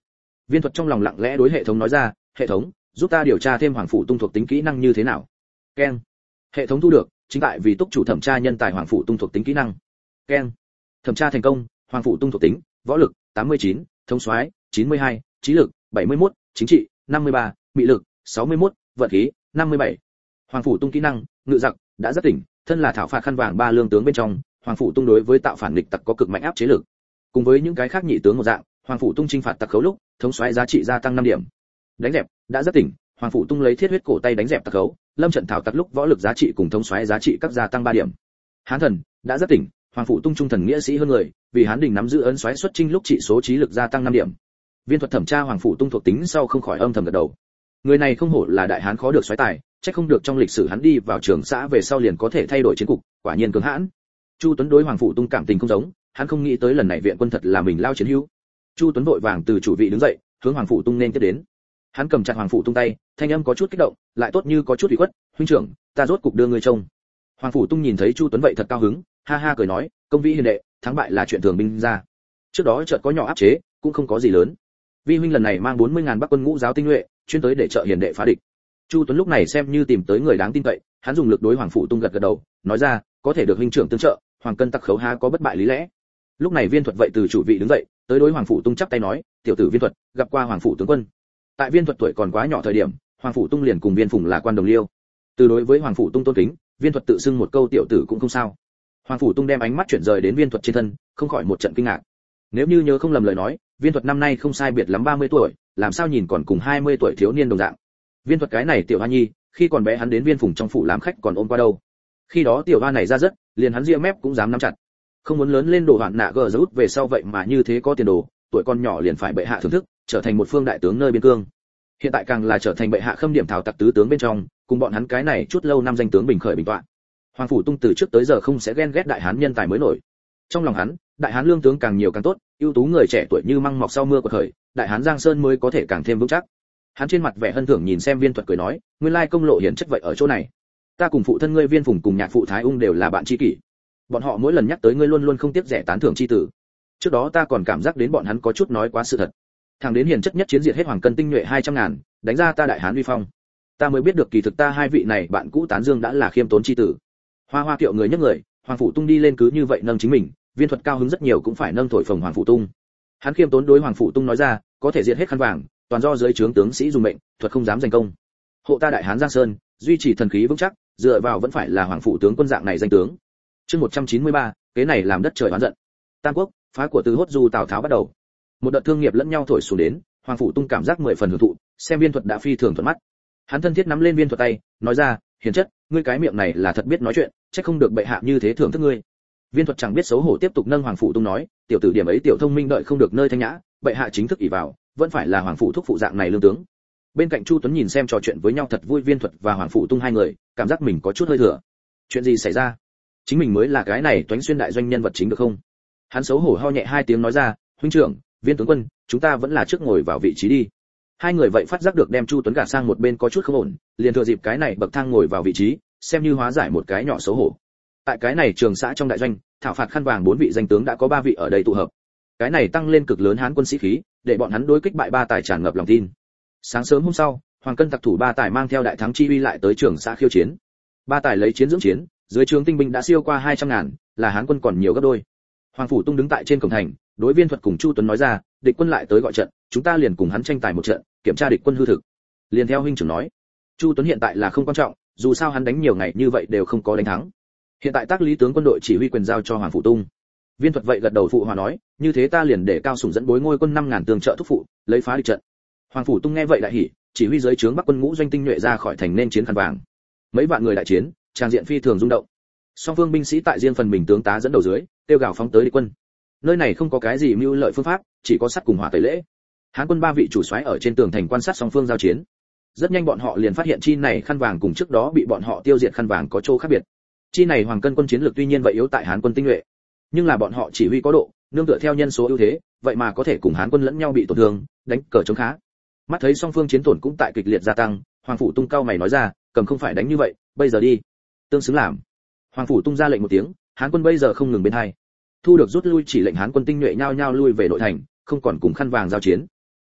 Viên Thuật trong lòng lặng lẽ đối hệ thống nói ra, hệ thống, giúp ta điều tra thêm Hoàng Phủ Tung thuộc tính kỹ năng như thế nào. Keng. Hệ thống thu được, chính tại vì túc chủ thẩm tra nhân tài Hoàng Phủ Tung thuộc tính kỹ năng. Keng. Thẩm tra thành công, Hoàng Phủ Tung thuộc tính, võ lực tám mươi chín, thống soái chín mươi hai, trí lực bảy mươi mốt, chính trị năm mươi ba, mị lực sáu mươi mốt, vận khí năm mươi bảy. Hoàng Phủ Tung kỹ năng, ngự giặc, đã rất tỉnh, thân là thảo phạt khăn vàng ba lương tướng bên trong, Hoàng Phủ Tung đối với tạo phản nghịch tặc có cực mạnh áp chế lực. Cùng với những cái khác nhị tướng một dạng, Hoàng Phủ Tung chinh phạt tặc khấu lúc, thống soái giá trị gia tăng năm điểm. Đánh dẹp, đã rất tỉnh, Hoàng Phủ Tung lấy thiết huyết cổ tay đánh dẹp tặc khấu, lâm trận thảo tặc lúc võ lực giá trị cùng thống soái giá trị các gia tăng ba điểm. Hán thần, đã rất tỉnh, Hoàng Phủ Tung trung thần nghĩa sĩ hơn người, vì Hán Đình nắm giữ ấn soái xuất chinh lúc trị số trí lực gia tăng năm điểm. Viên Thuật thẩm tra Hoàng Phủ Tung thuộc tính sau không khỏi âm thầm gật đầu. Người này không hổ là đại hán khó được soái tài, chắc không được trong lịch sử hắn đi vào trường xã về sau liền có thể thay đổi chiến cục, quả nhiên cường hãn. Chu Tuấn đối Hoàng Phủ Tung cảm tình không giống, hắn không nghĩ tới lần này viện quân thật là mình lao chiến hữu. Chu Tuấn vội vàng từ chủ vị đứng dậy, hướng Hoàng Phủ Tung nên tiếp đến. Hắn cầm chặt Hoàng Phủ Tung tay, thanh âm có chút kích động, lại tốt như có chút ủy khuất, huynh trưởng, ta rốt cục đưa ngươi trông. Hoàng Phủ Tung nhìn thấy Chu Tuấn vậy thật cao hứng, ha ha cười nói, công vĩ hiền đệ, thắng bại là chuyện thường binh ra. Trước đó chợt có nhỏ áp chế, cũng không có gì lớn. Vi huynh lần này mang bốn mươi ngàn Bắc quân ngũ giáo tinh nhuệ, chuyên tới để trợ hiền đệ phá địch. Chu Tuấn lúc này xem như tìm tới người đáng tin cậy, hắn dùng lực đối Hoàng Phủ Tung gật gật đầu, nói ra, có thể được huynh trưởng tương trợ, Hoàng cân tặc khấu há có bất bại lý lẽ. Lúc này Viên Thuật vậy từ chủ vị đứng dậy, tới đối Hoàng Phủ Tung chắp tay nói, tiểu tử Viên Thuật, gặp qua Hoàng Phủ tướng quân. Tại Viên Thuật tuổi còn quá nhỏ thời điểm, Hoàng Phủ Tung liền cùng Viên Phùng là quan đồng liêu. Từ đối với Hoàng Phủ Tung tôn kính, Viên Thuật tự xưng một câu tiểu tử cũng không sao. Hoàng Phủ Tung đem ánh mắt chuyển rời đến Viên Thuật trên thân, không khỏi một trận kinh ngạc. Nếu như nhớ không lầm lời nói, Viên Thuật năm nay không sai biệt lắm ba mươi tuổi, làm sao nhìn còn cùng hai mươi tuổi thiếu niên đồng dạng. Viên Thuật cái này tiểu hoa nhi, khi còn bé hắn đến Viên Phùng trong phủ làm khách còn ôm qua đâu. Khi đó tiểu hoa này ra rất, liền hắn ria mép cũng dám nắm chặt. Không muốn lớn lên đồ hoạn nạ gờ rút về sau vậy mà như thế có tiền đồ, tuổi con nhỏ liền phải bệ hạ thưởng thức, trở thành một phương đại tướng nơi biên cương. Hiện tại càng là trở thành bệ hạ khâm điểm thảo tặc tứ tướng bên trong, cùng bọn hắn cái này chút lâu năm danh tướng bình khởi bình tọa. Hoàng Phủ Tung từ trước tới giờ không sẽ ghen ghét đại hán nhân tài mới nổi. Trong lòng hắn, đại hán lương tướng càng nhiều càng tốt, ưu tú người trẻ tuổi như măng mọc sau mưa của thời, đại hán Giang Sơn mới có thể càng thêm vững chắc. Hắn trên mặt vẻ hân thưởng nhìn xem Viên Thuật cười nói, nguyên lai công lộ hiển chất vậy ở chỗ này. Ta cùng phụ thân ngươi Viên Phùng cùng nhạc phụ Thái Ung đều là bạn tri kỷ. Bọn họ mỗi lần nhắc tới ngươi luôn luôn không tiếc rẻ tán thưởng chi tử. Trước đó ta còn cảm giác đến bọn hắn có chút nói quá sự thật. Thằng đến hiển chất nhất chiến diệt hết hoàng cân tinh nhuệ hai trăm ngàn, đánh ra ta đại hán uy phong. Ta mới biết được kỳ thực ta hai vị này bạn cũ tán dương đã là khiêm tốn chi tử. Hoa Hoa kiệu người nhấc người, Hoàng Phủ Tung đi lên cứ như vậy nâng chính mình, Viên Thuật cao hứng rất nhiều cũng phải nâng thổi phồng Hoàng Phủ Tung. Hắn khiêm tốn đối Hoàng Phủ Tung nói ra, có thể diệt hết khăn vàng, toàn do dưới trướng tướng sĩ dùng mệnh, thuật không dám giành công. Hộ ta đại hán Giang Sơn, duy trì thần khí vững chắc, dựa vào vẫn phải là Hoàng Phủ tướng quân dạng này danh tướng. Chương một trăm chín mươi ba, kế này làm đất trời oán giận. Tam Quốc, phá của Từ Hốt Du Tào Tháo bắt đầu. Một đợt thương nghiệp lẫn nhau thổi xuống đến, Hoàng Phủ Tung cảm giác mười phần hưởng thụ, xem Viên Thuật đã phi thường thuận mắt. Hắn thân thiết nắm lên Viên Thuật tay, nói ra, hiền chất, ngươi cái miệng này là thật biết nói chuyện, chắc không được bệ hạ như thế thưởng thức ngươi. Viên Thuật chẳng biết xấu hổ tiếp tục nâng Hoàng Phủ Tung nói, tiểu tử điểm ấy tiểu thông minh đợi không được nơi thanh nhã, bệ hạ chính thức ỷ vào, vẫn phải là Hoàng Phủ thúc phụ dạng này lương tướng. Bên cạnh Chu Tuấn nhìn xem trò chuyện với nhau thật vui Viên Thuật và Hoàng Phủ Tung hai người, cảm giác mình có chút hơi thừa. Chuyện gì xảy ra? Chính mình mới là cái này toánh xuyên đại doanh nhân vật chính được không? Hắn xấu hổ ho nhẹ hai tiếng nói ra, huynh trưởng, Viên tướng quân, chúng ta vẫn là trước ngồi vào vị trí đi. Hai người vậy phát giác được đem Chu Tuấn gạt sang một bên có chút không ổn, liền thừa dịp cái này bậc thang ngồi vào vị trí, xem như hóa giải một cái nhỏ xấu hổ. Tại cái này trường xã trong đại doanh, thảo phạt khăn vàng bốn vị danh tướng đã có ba vị ở đây tụ hợp. Cái này tăng lên cực lớn hán quân sĩ khí, để bọn hắn đối kích bại ba tài tràn ngập lòng tin. Sáng sớm hôm sau, Hoàng cân tặc thủ ba tài mang theo đại thắng chi uy lại tới trường xã khiêu chiến. Ba tài lấy chiến dưỡng chiến, dưới trướng tinh binh đã siêu qua hai trăm ngàn, là hán quân còn nhiều gấp đôi. Hoàng Phủ Tung đứng tại trên cổng thành, đối Viên Thuật cùng Chu Tuấn nói ra, địch quân lại tới gọi trận, chúng ta liền cùng hắn tranh tài một trận, kiểm tra địch quân hư thực. Liền theo huynh trưởng nói. Chu Tuấn hiện tại là không quan trọng, dù sao hắn đánh nhiều ngày như vậy đều không có đánh thắng. Hiện tại tác lý tướng quân đội chỉ huy quyền giao cho Hoàng Phủ Tung. Viên Thuật vậy gật đầu phụ hòa nói, như thế ta liền để Cao Sủng dẫn bối ngôi quân năm ngàn tương trợ thúc phụ, lấy phá địch trận. Hoàng Phủ Tung nghe vậy đại hỉ, chỉ huy dưới trướng Bắc quân ngũ doanh tinh nhuệ ra khỏi thành nên chiến khăn vàng. Mấy vạn người đại chiến, trang diện phi thường rung động. Song phương binh sĩ tại riêng phần mình tướng tá dẫn đầu dưới, tiêu gào phóng tới địch quân. Nơi này không có cái gì mưu lợi phương pháp, chỉ có sắt cùng hỏa tẩy lễ. Hán quân ba vị chủ soái ở trên tường thành quan sát song phương giao chiến. Rất nhanh bọn họ liền phát hiện chi này khăn vàng cùng trước đó bị bọn họ tiêu diệt khăn vàng có chỗ khác biệt. Chi này hoàng cân quân chiến lược tuy nhiên vậy yếu tại Hán quân tinh nhuệ, nhưng là bọn họ chỉ huy có độ, nương tựa theo nhân số ưu thế, vậy mà có thể cùng Hán quân lẫn nhau bị tổn thương, đánh cờ chống khá. Mắt thấy song phương chiến tổn cũng tại kịch liệt gia tăng, Hoàng Phủ Tung cao mày nói ra, cầm không phải đánh như vậy, bây giờ đi. Tương xứng làm. Hoàng Phủ Tung ra lệnh một tiếng, Hán quân bây giờ không ngừng bên hai. Thu được rút lui chỉ lệnh Hán quân tinh nhuệ nhao nhao lui về nội thành, không còn cùng khăn vàng giao chiến.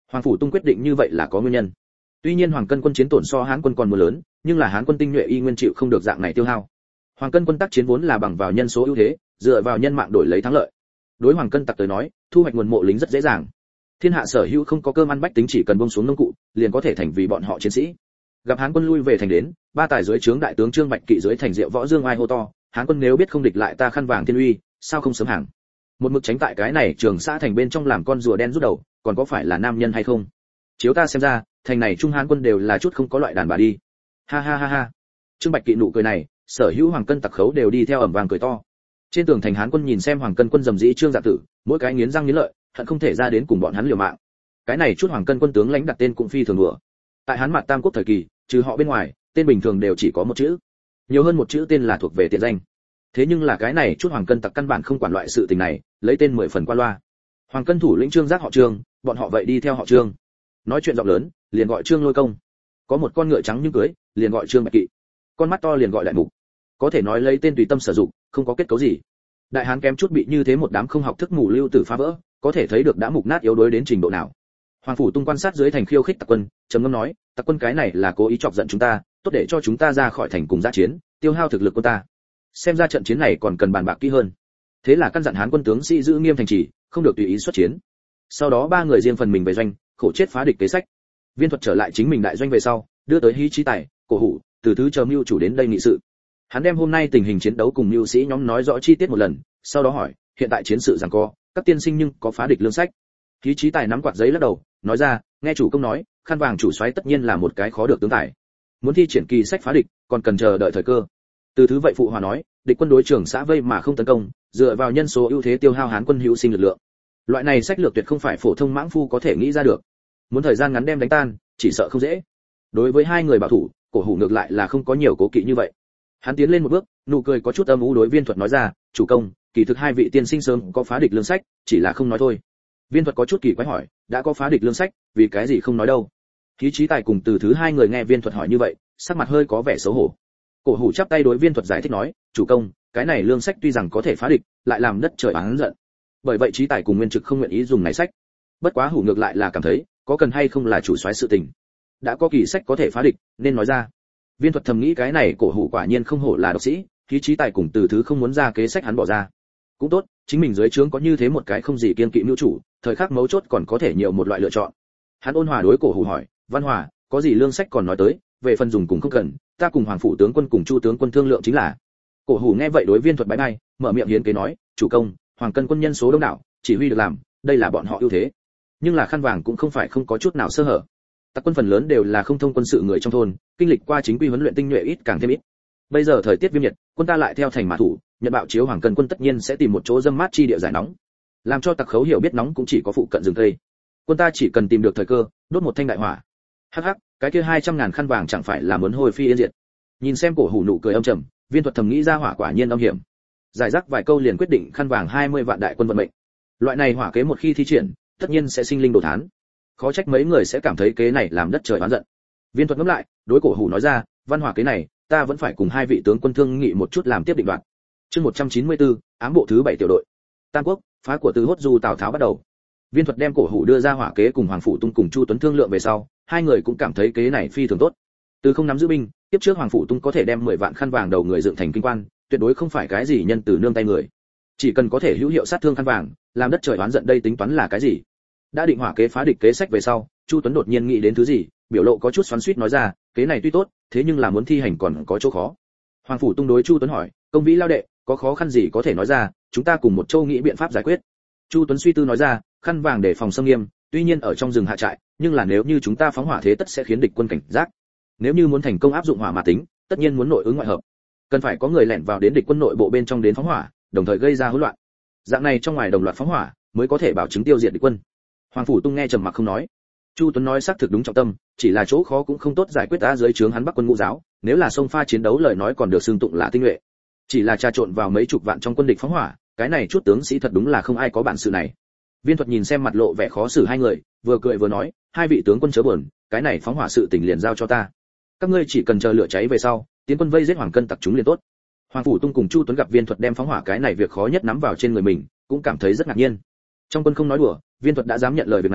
Hoàng phủ Tung quyết định như vậy là có nguyên nhân. Tuy nhiên Hoàng Cân quân chiến tổn so Hán quân còn mưa lớn, nhưng là Hán quân tinh nhuệ y nguyên chịu không được dạng này tiêu hao. Hoàng Cân quân tác chiến vốn là bằng vào nhân số ưu thế, dựa vào nhân mạng đổi lấy thắng lợi. Đối Hoàng Cân tặc tới nói, thu hoạch nguồn mộ lính rất dễ dàng. Thiên hạ sở hữu không có cơm ăn bách tính chỉ cần buông xuống nông cụ, liền có thể thành vì bọn họ chiến sĩ. Gặp Hán quân lui về thành đến, ba tài dưới trướng đại tướng Trương Bạch Kỵ dưới thành Diệu Võ Dương ai hô to, Hán quân nếu biết không địch lại ta khăn vàng thiên uy, sao không sớm hàng. Một mực tránh tại cái này Trường Xã thành bên trong làm con rùa đen rút đầu, còn có phải là nam nhân hay không? Chiếu ta xem ra, thành này Trung Hán quân đều là chút không có loại đàn bà đi. Ha ha ha ha. Trương Bạch Kỵ nụ cười này, sở hữu Hoàng Cân tặc khấu đều đi theo ầm vang cười to. Trên tường thành Hán quân nhìn xem Hoàng Cân quân dầm dĩ Trương Dạ Tử, mỗi cái nghiến răng nghiến lợi, hận không thể ra đến cùng bọn hắn liều mạng. Cái này chút Hoàng Cân quân tướng lãnh đặt tên cũng phi thường đùa. Tại Hán Mạt Tam Quốc thời kỳ, trừ họ bên ngoài, tên bình thường đều chỉ có một chữ. Nhiều hơn một chữ tên là thuộc về tiện danh. Thế nhưng là cái này chút Hoàng Cân tặc căn bản không quản loại sự tình này, lấy tên mười phần qua loa. Hoàng Cân thủ lĩnh Trương Giác họ Trương, bọn họ vậy đi theo họ Trương. Nói chuyện rộng lớn, liền gọi Trương Lôi Công. Có một con ngựa trắng như cưới, liền gọi Trương Bạch Kỵ. Con mắt to liền gọi Đại Mục. Có thể nói lấy tên tùy tâm sử dụng, không có kết cấu gì. Đại Hán kém chút bị như thế một đám không học thức mù lưu tử phá vỡ, có thể thấy được đã mục nát yếu đuối đến trình độ nào. Hoàng phủ Tung quan sát dưới thành khiêu khích tặc quân, trầm ngâm nói, tặc quân cái này là cố ý chọc giận chúng ta, tốt để cho chúng ta ra khỏi thành cùng giã chiến, tiêu hao thực lực của ta. Xem ra trận chiến này còn cần bàn bạc kỹ hơn. Thế là căn dặn Hán quân tướng sĩ giữ nghiêm thành trì, không được tùy ý xuất chiến. Sau đó ba người riêng phần mình về doanh, khổ chết phá địch kế sách. Viên Thuật trở lại chính mình đại doanh về sau, đưa tới Hí Chí Tài, Cổ Hủ, Từ Thứ chờ mưu chủ đến đây nghị sự. Hắn đem hôm nay tình hình chiến đấu cùng mưu sĩ nhóm nói rõ chi tiết một lần, sau đó hỏi, hiện tại chiến sự giằng co, các tiên sinh nhưng có phá địch lương sách? Hí Chí Tài nắm quạt giấy lắc đầu, nói ra, nghe chủ công nói, Khăn Vàng chủ soái tất nhiên là một cái khó được tướng tài. Muốn thi triển kỳ sách phá địch, còn cần chờ đợi thời cơ. Từ Thứ vậy phụ hòa nói, địch quân đối trưởng xã vây mà không tấn công, dựa vào nhân số ưu thế tiêu hao Hán quân hữu sinh lực lượng. Loại này sách lược tuyệt không phải phổ thông mãng phu có thể nghĩ ra được. Muốn thời gian ngắn đem đánh tan, chỉ sợ không dễ. Đối với hai người bảo thủ, Cổ Hủ ngược lại là không có nhiều cố kỵ như vậy. Hắn tiến lên một bước, nụ cười có chút âm u đối Viên Thuật nói ra, chủ công, kỳ thực hai vị tiên sinh sớm có phá địch lương sách, chỉ là không nói thôi. Viên Thuật có chút kỳ quái hỏi, đã có phá địch lương sách, vì cái gì không nói đâu? Hí Chí Tài cùng Từ Thứ hai người nghe Viên Thuật hỏi như vậy, sắc mặt hơi có vẻ xấu hổ. Cổ Hủ chắp tay đối Viên Thuật giải thích nói, chủ công, cái này lương sách tuy rằng có thể phá địch, lại làm đất trời oán giận. Bởi vậy Chí Tài cùng Nguyên Trực không nguyện ý dùng này sách. Bất quá Hủ ngược lại là cảm thấy, có cần hay không là chủ soái sự tình. Đã có kỳ sách có thể phá địch, nên nói ra. Viên Thuật thầm nghĩ cái này Cổ Hủ quả nhiên không hổ là độc sĩ, Hí Chí Tài cùng Từ Thứ không muốn ra kế sách hắn bỏ ra. Cũng tốt, chính mình dưới trướng có như thế một cái không gì kiên kỵ nữ chủ, thời khắc mấu chốt còn có thể nhiều một loại lựa chọn. Hắn ôn hòa đối Cổ Hủ hỏi, Văn Hòa, có gì lương sách còn nói tới, về phần dùng cùng không cần, ta cùng Hoàng phủ tướng quân cùng Chu tướng quân thương lượng chính là. Cổ Hủ nghe vậy đối Viên Thuật bái bay, mở miệng hiến kế nói, chủ công, Hoàng Cân quân nhân số đông đảo, chỉ huy được làm, đây là bọn họ ưu thế. Nhưng là Khăn Vàng cũng không phải không có chút nào sơ hở. Tặc quân phần lớn đều là không thông quân sự người trong thôn, kinh lịch qua chính quy huấn luyện tinh nhuệ ít càng thêm ít. Bây giờ thời tiết viêm nhiệt, quân ta lại theo thành mã thủ, nhận bạo chiếu Hoàng Cân quân tất nhiên sẽ tìm một chỗ dâm mát chi địa giải nóng. Làm cho tặc khấu hiểu biết nóng cũng chỉ có phụ cận rừng cây. Quân ta chỉ cần tìm được thời cơ, đốt một thanh đại hỏa. Hắc hắc, cái kia hai trăm ngàn Khăn Vàng chẳng phải là muốn hồi phi yên diệt. Nhìn xem Cổ Hủ nụ cười âm trầm, Viên Thuật thầm nghĩ ra hỏa quả nhiên âm hiểm. Giải rác vài câu liền quyết định Khăn Vàng hai mươi vạn đại quân vận mệnh. Loại này hỏa kế một khi thi triển, tất nhiên sẽ sinh linh đồ thán. Khó trách mấy người sẽ cảm thấy kế này làm đất trời oán giận. Viên Thuật ngẫm lại, đối Cổ Hủ nói ra, văn hỏa kế này, ta vẫn phải cùng hai vị tướng quân thương nghị một chút làm tiếp định đoạn. Chương một trăm chín mươi tư, ám bộ thứ bảy tiểu đội. Tam Quốc, phá của Từ Hốt Du Tào Tháo bắt đầu. Viên Thuật đem Cổ Hủ đưa ra hỏa kế cùng Hoàng phủ Tung cùng Chu Tuấn thương lượng về sau, hai người cũng cảm thấy kế này phi thường tốt. Từ không nắm giữ binh, tiếp trước Hoàng phủ Tung có thể đem mười vạn Khăn Vàng đầu người dựng thành kinh quan, tuyệt đối không phải cái gì nhân từ nương tay người. Chỉ cần có thể hữu hiệu sát thương Khăn Vàng, làm đất trời oán giận đây tính toán là cái gì? Đã định hỏa kế phá địch kế sách về sau, Chu Tuấn đột nhiên nghĩ đến thứ gì, biểu lộ có chút xoắn xuýt nói ra, kế này tuy tốt, thế nhưng là muốn thi hành còn có chỗ khó. Hoàng phủ Tung đối Chu Tuấn hỏi, công vĩ lao đệ, có khó khăn gì có thể nói ra, chúng ta cùng một châu nghĩ biện pháp giải quyết. Chu Tuấn suy tư nói ra, Khăn Vàng để phòng xâm nghiêm, tuy nhiên ở trong rừng hạ trại, nhưng là nếu như chúng ta phóng hỏa thế tất sẽ khiến địch quân cảnh giác. Nếu như muốn thành công áp dụng hỏa mà tính, tất nhiên muốn nội ứng ngoại hợp, cần phải có người lẻn vào đến địch quân nội bộ bên trong đến phóng hỏa, đồng thời gây ra hỗn loạn. Dạng này trong ngoài đồng loạt phóng hỏa, mới có thể bảo chứng tiêu diệt địch quân. Hoàng phủ Tung nghe trầm mặc không nói. Chu Tuấn nói xác thực đúng trọng tâm, chỉ là chỗ khó cũng không tốt giải quyết ta dưới trướng hắn Bắc quân Ngũ giáo, nếu là xông pha chiến đấu lời nói còn được xưng tụng là tinh nhuệ. Chỉ là trà trộn vào mấy chục vạn trong quân địch phóng hỏa, cái này chút tướng sĩ thật đúng là không ai có bản sự này. Viên Thuật nhìn xem mặt lộ vẻ khó xử hai người, vừa cười vừa nói, hai vị tướng quân chớ buồn, cái này phóng hỏa sự tình liền giao cho ta. Các ngươi chỉ cần chờ lửa cháy về sau, tiến quân vây giết Hoàng Cân tặc chúng liền tốt. Hoàng phủ Tung cùng Chu Tuấn gặp Viên Thuật đem phóng hỏa cái này việc khó nhất nắm vào trên người mình, cũng cảm thấy rất ngạc nhiên. Trong quân không nói đùa, Viên Thuật đã dám nhận lời việc này,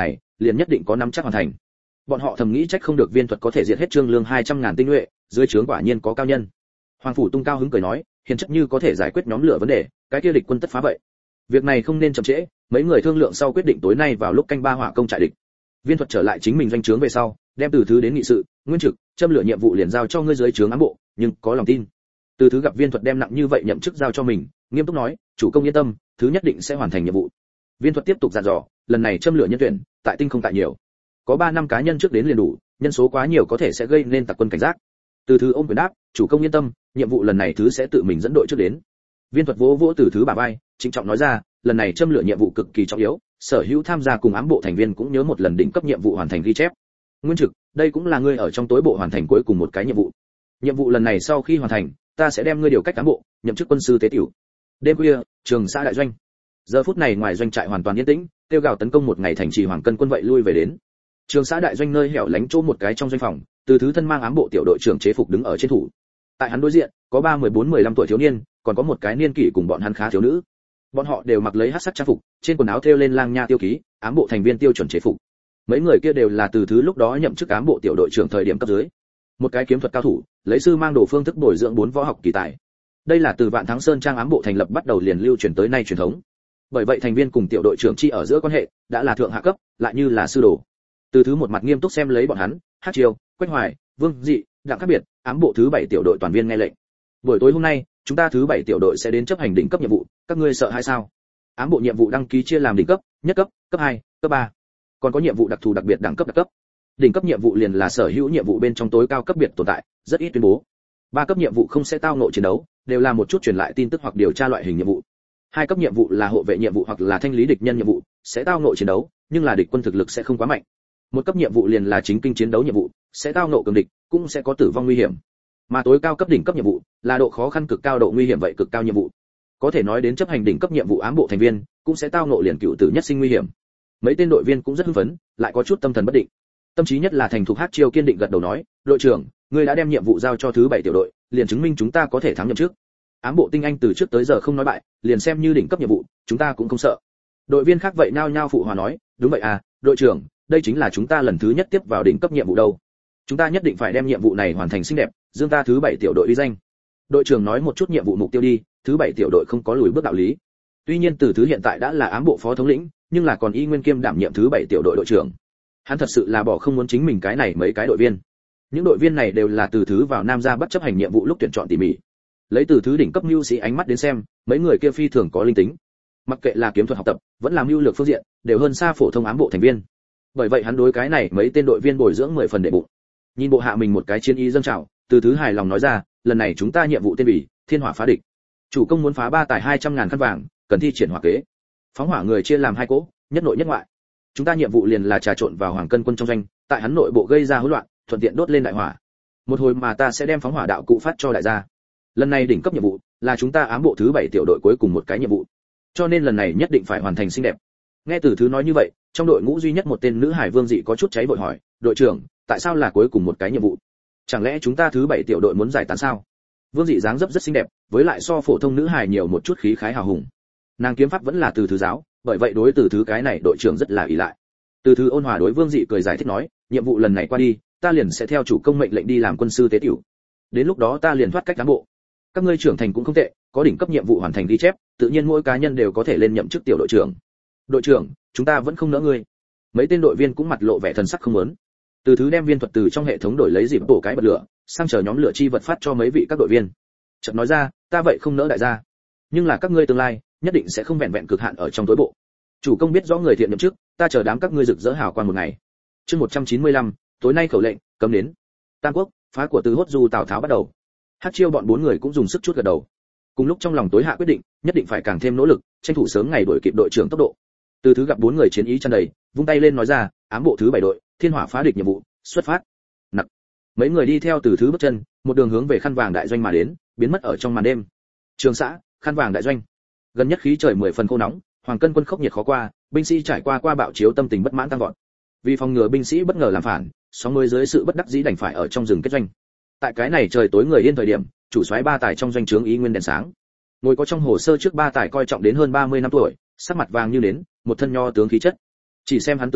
liền nhất định có nắm chắc hoàn thành. Bọn họ thầm nghĩ trách không được Viên Thuật có thể diệt hết Trương Lương hai trăm ngàn tinh nhuệ, dưới trướng quả nhiên có cao nhân. Hoàng phủ Tung cao hứng cười nói, hiền chất như có thể giải quyết nhóm lửa vấn đề, cái kia địch quân tất phá vậy. Việc này không nên chậm trễ, mấy người thương lượng sau quyết định tối nay vào lúc canh ba hỏa công trại địch. Viên Thuật trở lại chính mình doanh trướng về sau, đem Từ Thứ đến nghị sự, Nguyên Trực, châm lửa nhiệm vụ liền giao cho ngươi dưới trướng ám bộ, nhưng có lòng tin. Từ Thứ gặp Viên Thuật đem nặng như vậy nhậm chức giao cho mình, nghiêm túc nói, chủ công yên tâm, Thứ nhất định sẽ hoàn thành nhiệm vụ. Viên Thuật tiếp tục dặn dò, lần này châm lửa nhân tuyển, tại tinh không tại nhiều, có ba năm cá nhân trước đến liền đủ, nhân số quá nhiều có thể sẽ gây nên tặc quân cảnh giác. Từ Thứ ôm quyền đáp, chủ công yên tâm, nhiệm vụ lần này Thứ sẽ tự mình dẫn đội trước đến. Viên Thuật vỗ vỗ Từ Thứ bả vai, trịnh trọng nói ra, lần này châm lửa nhiệm vụ cực kỳ trọng yếu, sở hữu tham gia cùng ám bộ thành viên cũng nhớ một lần đỉnh cấp nhiệm vụ hoàn thành ghi chép. Nguyên Trực, đây cũng là ngươi ở trong tối bộ hoàn thành cuối cùng một cái nhiệm vụ. Nhiệm vụ lần này sau khi hoàn thành, ta sẽ đem ngươi điều cách cán bộ, nhậm chức quân sư tế tiểu. Đêm khuya, Trường Xã đại doanh. Giờ phút này ngoài doanh trại hoàn toàn yên tĩnh, kêu gào tấn công một ngày thành trì Hoàng Cân quân vậy lui về đến. Trường Xã đại doanh nơi hẻo lánh chỗ một cái trong doanh phòng, Từ Thứ thân mang ám bộ tiểu đội trưởng chế phục đứng ở trên thủ. Tại hắn đối diện, có ba mười bốn mười lăm tuổi thiếu niên, còn có một cái niên kỷ cùng bọn hắn khá thiếu nữ. Bọn họ đều mặc lấy hắc sắc trang phục, trên quần áo thêu lên lang nha tiêu ký, ám bộ thành viên tiêu chuẩn chế phục. Mấy người kia đều là Từ Thứ lúc đó nhậm chức ám bộ tiểu đội trưởng thời điểm cấp dưới. Một cái kiếm thuật cao thủ, lấy sư mang đồ phương thức bồi dưỡng bốn võ học kỳ tài. Đây là từ Vạn Thắng Sơn trang ám bộ thành lập bắt đầu liền lưu truyền tới nay truyền thống. Bởi vậy thành viên cùng tiểu đội trưởng chi ở giữa quan hệ đã là thượng hạ cấp, lại như là sư đồ. Từ Thứ một mặt nghiêm túc xem lấy bọn hắn, Hát Triều, Quách Hoài, Vương Dị, Đặng khác biệt, ám bộ thứ bảy tiểu đội toàn viên nghe lệnh. Buổi tối hôm nay, chúng ta thứ bảy tiểu đội sẽ đến chấp hành đỉnh cấp nhiệm vụ, các ngươi sợ hay sao? Ám bộ nhiệm vụ đăng ký chia làm đỉnh cấp, nhất cấp, cấp hai, cấp ba. Còn có nhiệm vụ đặc thù đặc biệt đẳng cấp đặc cấp. Đỉnh cấp nhiệm vụ liền là sở hữu nhiệm vụ bên trong tối cao cấp biệt tồn tại, rất ít tuyên bố. Ba cấp nhiệm vụ không sẽ tao ngộ chiến đấu, đều là một chút truyền lại tin tức hoặc điều tra loại hình nhiệm vụ. Hai cấp nhiệm vụ là hộ vệ nhiệm vụ hoặc là thanh lý địch nhân nhiệm vụ, sẽ tao ngộ chiến đấu, nhưng là địch quân thực lực sẽ không quá mạnh. Một cấp nhiệm vụ liền là chính kinh chiến đấu nhiệm vụ, sẽ tao ngộ cường địch, cũng sẽ có tử vong nguy hiểm. Mà tối cao cấp đỉnh cấp nhiệm vụ là độ khó khăn cực cao độ nguy hiểm vậy cực cao nhiệm vụ. Có thể nói đến chấp hành đỉnh cấp nhiệm vụ ám bộ thành viên, cũng sẽ tao ngộ liền cựu tử nhất sinh nguy hiểm. Mấy tên đội viên cũng rất hưng phấn, lại có chút tâm thần bất định. Tâm trí nhất là thành thục Hát Chiêu kiên định gật đầu nói, đội trưởng, ngươi đã đem nhiệm vụ giao cho thứ bảy tiểu đội, liền chứng minh chúng ta có thể thắng nhậm trước. Ám bộ tinh anh từ trước tới giờ không nói bại, liền xem như đỉnh cấp nhiệm vụ, chúng ta cũng không sợ. Đội viên khác vậy nao nhao phụ hòa nói, đúng vậy à, đội trưởng, đây chính là chúng ta lần thứ nhất tiếp vào đỉnh cấp nhiệm vụ đâu. Chúng ta nhất định phải đem nhiệm vụ này hoàn thành xinh đẹp, dương ta thứ bảy tiểu đội uy danh. Đội trưởng nói một chút nhiệm vụ mục tiêu đi, thứ bảy tiểu đội không có lùi bước đạo lý. Tuy nhiên Từ Thứ hiện tại đã là ám bộ phó thống lĩnh, nhưng là còn y nguyên kiêm đảm nhiệm thứ bảy tiểu đội đội trưởng. Hắn thật sự là bỏ không muốn chính mình cái này mấy cái đội viên. Những đội viên này đều là Từ Thứ vào Nam ra bắt chấp hành nhiệm vụ lúc tuyển chọn tỉ mỉ. Lấy Từ Thứ đỉnh cấp nhu sĩ ánh mắt đến xem, mấy người kia phi thường có linh tính. Mặc kệ là kiếm thuật học tập, vẫn là mưu lược phương diện, đều hơn xa phổ thông ám bộ thành viên. Bởi vậy hắn đối cái này mấy tên đội viên bồi dưỡng mười phần đệ bụng. Nhìn bộ hạ mình một cái chiến ý dâng trào, Từ Thứ hài lòng nói ra, lần này chúng ta nhiệm vụ tên bỉ, thiên hỏa phá địch. Chủ công muốn phá ba tài hai trăm ngàn khăn vàng, cần thi triển hỏa kế. Phóng hỏa người chia làm hai cỗ, nhất nội nhất ngoại. Chúng ta nhiệm vụ liền là trà trộn vào Hoàng Cân quân trong doanh, tại hắn nội bộ gây ra hỗn loạn, thuận tiện đốt lên đại hỏa. Một hồi mà ta sẽ đem phóng hỏa đạo cụ phát cho đại gia. Lần này đỉnh cấp nhiệm vụ là chúng ta ám bộ thứ bảy tiểu đội cuối cùng một cái nhiệm vụ. Cho nên lần này nhất định phải hoàn thành xinh đẹp. Nghe Từ Thứ nói như vậy, trong đội ngũ duy nhất một tên nữ hải Vương Dị có chút cháy vội hỏi, đội trưởng, tại sao là cuối cùng một cái nhiệm vụ? Chẳng lẽ chúng ta thứ bảy tiểu đội muốn giải tán sao? Vương Dị dáng dấp rất xinh đẹp, với lại so phổ thông nữ hải nhiều một chút khí khái hào hùng. Nàng kiếm pháp vẫn là Từ Thứ giáo, bởi vậy đối Từ Thứ cái này đội trưởng rất là ỷ lại. Từ Thứ ôn hòa đối Vương Dị cười giải thích nói, nhiệm vụ lần này qua đi, ta liền sẽ theo chủ công mệnh lệnh đi làm quân sư tế tiểu. Đến lúc đó ta liền thoát cách cán bộ. Các ngươi trưởng thành cũng không tệ, có đỉnh cấp nhiệm vụ hoàn thành ghi chép, tự nhiên mỗi cá nhân đều có thể lên nhậm chức tiểu đội trưởng. Đội trưởng, chúng ta vẫn không nỡ ngươi. Mấy tên đội viên cũng mặt lộ vẻ thần sắc không muốn. Từ Thứ đem viên thuật từ trong hệ thống đổi lấy dịp bổ cái bật lửa, sang chờ nhóm lửa chi vật phát cho mấy vị các đội viên. Chợt nói ra, ta vậy không nỡ đại gia, nhưng là các ngươi tương lai nhất định sẽ không vẹn vẹn cực hạn ở trong tối bộ. Chủ công biết rõ người thiện nhậm chức, ta chờ đám các ngươi rực rỡ hào quang một ngày. Chương một trăm chín mươi lăm, tối nay khẩu lệnh, cấm đến. Tam Quốc, phá của Từ Hốt Du Tào Tháo bắt đầu. Hát Chiêu bọn bốn người cũng dùng sức chút gật đầu. Cùng lúc trong lòng tối hạ quyết định, nhất định phải càng thêm nỗ lực, tranh thủ sớm ngày đuổi kịp đội trưởng tốc độ. Từ Thứ gặp bốn người chiến ý tràn đầy, vung tay lên nói ra, ám bộ thứ bảy đội, thiên hỏa phá địch nhiệm vụ, xuất phát. Nặc. Mấy người đi theo Từ Thứ bước chân, một đường hướng về khăn vàng đại doanh mà đến, biến mất ở trong màn đêm. Trường Xã, khăn vàng đại doanh. Gần nhất khí trời mười phần khô nóng, Hoàng Cân quân khốc nhiệt khó qua, binh sĩ trải qua qua bạo chiếu tâm tình bất mãn tăng vọt. Vì phòng ngừa binh sĩ bất ngờ làm phản, sóng mới dưới sự bất đắc dĩ đành phải ở trong rừng kết doanh. Tại cái này trời tối người yên thời điểm, chủ soái ba tài trong doanh trướng ý nguyên đèn sáng. Ngồi có trong hồ sơ trước ba tài coi trọng đến hơn ba mươi năm tuổi, sắc mặt vàng như nến, một thân nho tướng khí chất. Chỉ xem hắn tướng mạo,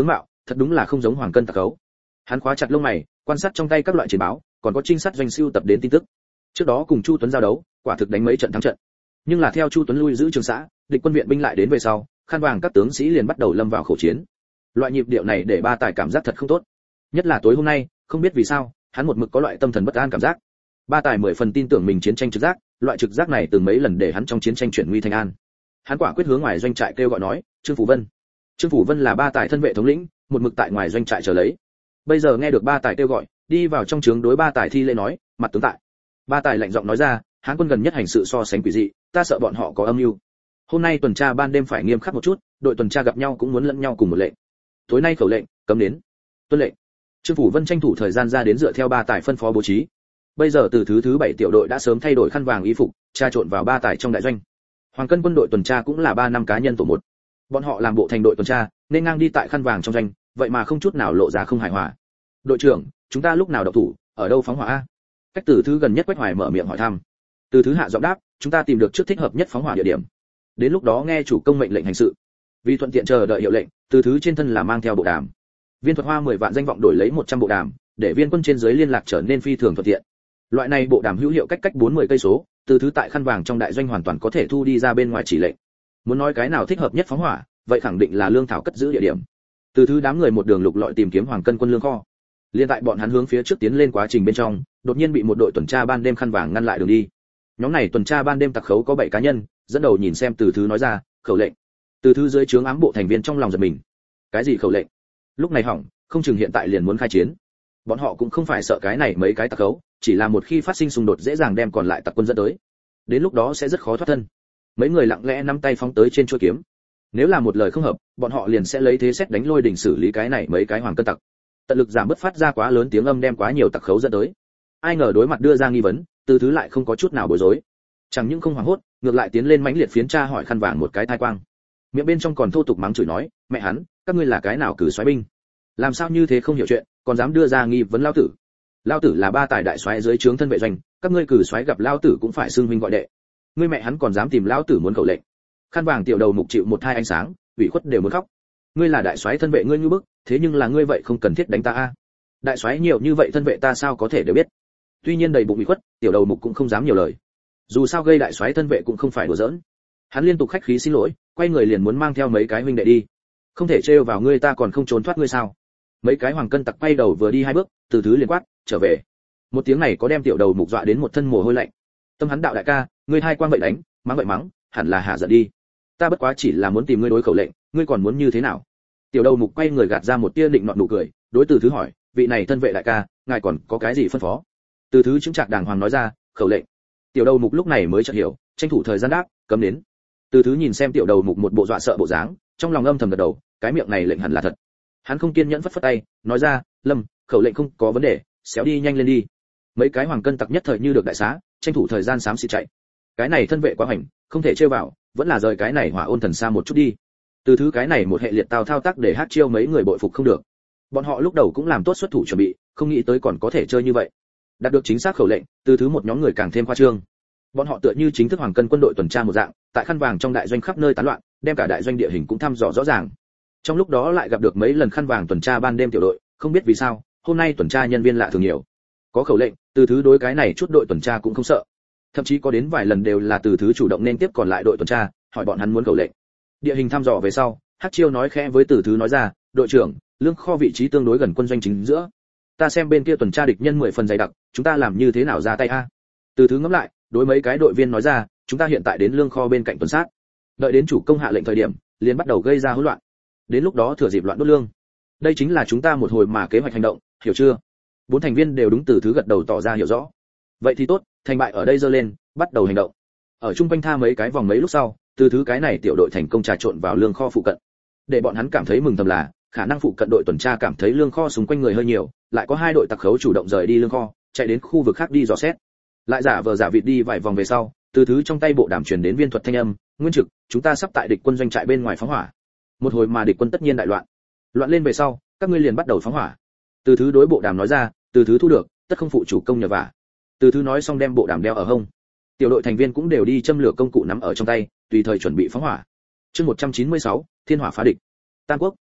thật đúng là không giống Hoàng Cân tặc khấu. Hắn khóa chặt lông mày, quan sát trong tay các loại chiến báo, còn có trinh sát doanh siêu tập đến tin tức. Trước đó cùng Chu Tuấn giao đấu, quả thực đánh mấy trận thắng trận. Nhưng là theo Chu Tuấn lui giữ Trường xã, địch quân viện binh lại đến về sau, khăn vàng các tướng sĩ liền bắt đầu lâm vào khẩu chiến. Loại nhịp điệu này để Ba Tài cảm giác thật không tốt. Nhất là tối hôm nay, không biết vì sao, hắn một mực có loại tâm thần bất an cảm giác. Ba Tài mười phần tin tưởng mình chiến tranh trực giác, loại trực giác này từng mấy lần để hắn trong chiến tranh chuyển nguy thành an. Hắn quả quyết hướng ngoài doanh trại kêu gọi nói, Trương Phủ Vân. Trương Phủ Vân là Ba Tài thân vệ thống lĩnh, một mực tại ngoài doanh trại chờ lấy. Bây giờ nghe được Ba Tài kêu gọi, đi vào trong trướng đối Ba Tài thi lễ nói, mặt tướng tại. Ba Tài lạnh giọng nói ra, Hán quân gần nhất hành sự so sánh quỷ dị, ta sợ bọn họ có âm mưu. Hôm nay tuần tra ban đêm phải nghiêm khắc một chút, đội tuần tra gặp nhau cũng muốn lẫn nhau cùng một lệnh. Tối nay khẩu lệnh, cấm đến. Tuân lệnh. Trương Phủ Vân tranh thủ thời gian ra đến dựa theo Ba Tài phân phó bố trí. Bây giờ từ thứ thứ bảy tiểu đội đã sớm thay đổi khăn vàng y phục, tra trộn vào Ba Tài trong đại doanh. Hoàng Cân quân đội tuần tra cũng là ba năm cá nhân tổ một. Bọn họ làm bộ thành đội tuần tra, nên ngang đi tại khăn vàng trong doanh, vậy mà không chút nào lộ ra không hài hòa. Đội trưởng, chúng ta lúc nào động thủ, ở đâu phóng hỏa a? Cách Từ thứ gần nhất Quách Hoài mở miệng hỏi thăm. Từ thứ hạ giọng đáp, chúng ta tìm được trước thích hợp nhất phóng hỏa địa điểm. Đến lúc đó nghe chủ công mệnh lệnh hành sự. Vì thuận tiện chờ đợi hiệu lệnh, Từ thứ trên thân là mang theo bộ đàm. Viên Thuật Hoa mười vạn danh vọng đổi lấy một trăm bộ đàm, để viên quân trên dưới liên lạc trở nên phi thường thuận tiện. Loại này bộ đàm hữu hiệu cách cách bốn mươi cây số, Từ thứ tại khăn vàng trong đại doanh hoàn toàn có thể thu đi ra bên ngoài chỉ lệnh. Muốn nói cái nào thích hợp nhất phóng hỏa, vậy khẳng định là lương thảo cất giữ địa điểm. Từ thứ đám người một đường lục lọi tìm kiếm Hoàng Cân quân lương kho. Liên tại bọn hắn hướng phía trước tiến lên quá trình bên trong, đột nhiên bị một đội tuần tra ban đêm khăn vàng ngăn lại đường đi. Nhóm này tuần tra ban đêm tặc khấu có bảy cá nhân, dẫn đầu nhìn xem Từ thứ nói ra, khẩu lệnh. Từ thứ dưới trướng ám bộ thành viên trong lòng giật mình. Cái gì khẩu lệnh? Lúc này hỏng, không chừng hiện tại liền muốn khai chiến. Bọn họ cũng không phải sợ cái này mấy cái tặc khấu, chỉ là một khi phát sinh xung đột dễ dàng đem còn lại tặc quân dẫn tới. Đến lúc đó sẽ rất khó thoát thân. Mấy người lặng lẽ nắm tay phóng tới trên chuôi kiếm. Nếu là một lời không hợp, bọn họ liền sẽ lấy thế xét đánh lôi đỉnh xử lý cái này mấy cái Hoàng Cân tặc. Tận lực giảm bớt phát ra quá lớn tiếng âm đem quá nhiều tặc khấu dẫn tới. Ai ngờ đối mặt đưa ra nghi vấn, Từ thứ lại không có chút nào bối rối. Chẳng những không hoảng hốt, ngược lại tiến lên mãnh liệt phiến tra hỏi khăn vàng một cái thai quang. Miệng bên trong còn thô tục mắng chửi nói, mẹ hắn, các ngươi là cái nào cử soái binh? Làm sao như thế không hiểu chuyện, còn dám đưa ra nghi vấn lao tử? Lao tử là Ba Tài đại soái dưới trướng thân vệ doanh, các ngươi cử soái gặp lao tử cũng phải xưng huynh gọi đệ. Ngươi mẹ hắn còn dám tìm lao tử muốn khẩu lệnh. Khăn vàng tiểu đầu mục chịu một thai ánh sáng, ủy khuất đều muốn khóc. Ngươi là đại soái thân vệ ngươi như bức, thế nhưng là ngươi vậy không cần thiết đánh ta a. Đại soái nhiều như vậy thân vệ ta sao có thể đều biết. Tuy nhiên đầy bụng ủy khuất, tiểu đầu mục cũng không dám nhiều lời. Dù sao gây đại soái thân vệ cũng không phải đùa giỡn. Hắn liên tục khách khí xin lỗi, quay người liền muốn mang theo mấy cái huynh đệ đi. Không thể trêu vào ngươi ta còn không trốn thoát ngươi sao? Mấy cái Hoàng Cân tặc quay đầu vừa đi hai bước, Từ thứ liền quát, trở về. Một tiếng này có đem tiểu đầu mục dọa đến một thân mồ hôi lạnh. Tâm hắn đạo đại ca, ngươi hai quang vậy đánh, mắng vậy mắng, hẳn là hạ giận đi. Ta bất quá chỉ là muốn tìm ngươi đối khẩu lệnh, ngươi còn muốn như thế nào? Tiểu đầu mục quay người gạt ra một tia định nọt nụ cười, đối Từ thứ hỏi, vị này thân vệ đại ca, ngài còn có cái gì phân phó? Từ thứ chứng trạc đàng hoàng nói ra, khẩu lệnh. Tiểu đầu mục lúc này mới chợt hiểu, tranh thủ thời gian đáp, cấm đến. Từ thứ nhìn xem tiểu đầu mục một bộ dọa sợ bộ dáng, trong lòng âm thầm gật đầu, cái miệng này lệnh hẳn là thật. Hắn không kiên nhẫn phất phất tay, nói ra, Lâm, khẩu lệnh không có vấn đề, xéo đi nhanh lên đi. Mấy cái Hoàng Cân tặc nhất thời như được đại xá, tranh thủ thời gian xám xịt chạy. Cái này thân vệ quá hành, không thể chơi vào, vẫn là rời cái này Hỏa Ôn Thần xa một chút đi. Từ thứ cái này một hệ liệt tao thao tác để hát chiêu mấy người bội phục không được. Bọn họ lúc đầu cũng làm tốt xuất thủ chuẩn bị, không nghĩ tới còn có thể chơi như vậy. Đạt được chính xác khẩu lệnh, từ thứ một nhóm người càng thêm khoa trương. Bọn họ tựa như chính thức Hoàng Cân quân đội tuần tra một dạng, tại khăn vàng trong đại doanh khắp nơi tán loạn, đem cả đại doanh địa hình cũng thăm dò rõ ràng. Trong lúc đó lại gặp được mấy lần khăn vàng tuần tra ban đêm tiểu đội, không biết vì sao, hôm nay tuần tra nhân viên lạ thường nhiều. Có khẩu lệnh, từ thứ đối cái này chút đội tuần tra cũng không sợ. Thậm chí có đến vài lần đều là từ thứ chủ động nên tiếp còn lại đội tuần tra, hỏi bọn hắn muốn khẩu lệnh. Địa hình thăm dò về sau, Hắc Chiêu nói khẽ với từ thứ nói ra, đội trưởng, lương kho vị trí tương đối gần quân doanh chính giữa. Ta xem bên kia tuần tra địch nhân mười phần dày đặc, chúng ta làm như thế nào ra tay a? Từ thứ ngẫm lại, đối mấy cái đội viên nói ra, chúng ta hiện tại đến lương kho bên cạnh tuần sát. Đợi đến chủ công hạ lệnh thời điểm, liền bắt đầu gây ra hỗn loạn. Đến lúc đó thừa dịp loạn đốt lương. Đây chính là chúng ta một hồi mà kế hoạch hành động, hiểu chưa? Bốn thành viên đều đúng từ thứ gật đầu tỏ ra hiểu rõ. Vậy thì tốt, thành bại ở đây giơ lên, bắt đầu hành động. Ở trung quanh tha mấy cái vòng mấy lúc sau, từ thứ cái này tiểu đội thành công trà trộn vào lương kho phụ cận. Để bọn hắn cảm thấy mừng thầm là, khả năng phụ cận đội tuần tra cảm thấy lương kho xung quanh người hơi nhiều, lại có hai đội tặc khấu chủ động rời đi lương kho, chạy đến khu vực khác đi dò xét. Lại giả vờ giả vịt đi vài vòng về sau, từ thứ trong tay bộ đàm truyền đến viên thuật thanh âm, nguyên trực, chúng ta sắp tại địch quân doanh trại bên ngoài phóng hỏa. Một hồi mà địch quân tất nhiên đại loạn. Loạn lên về sau, các ngươi liền bắt đầu phóng hỏa. Từ thứ đối bộ đàm nói ra, từ thứ thu được, tất không phụ chủ công nhờ vả. Từ thứ nói xong đem bộ đàm đeo ở hông. Tiểu đội thành viên cũng đều đi châm lửa công cụ nắm ở trong tay, tùy thời chuẩn bị phóng hỏa. Chương một trăm chín mươi sáu, Thiên hỏa phá địch. Tam Quốc,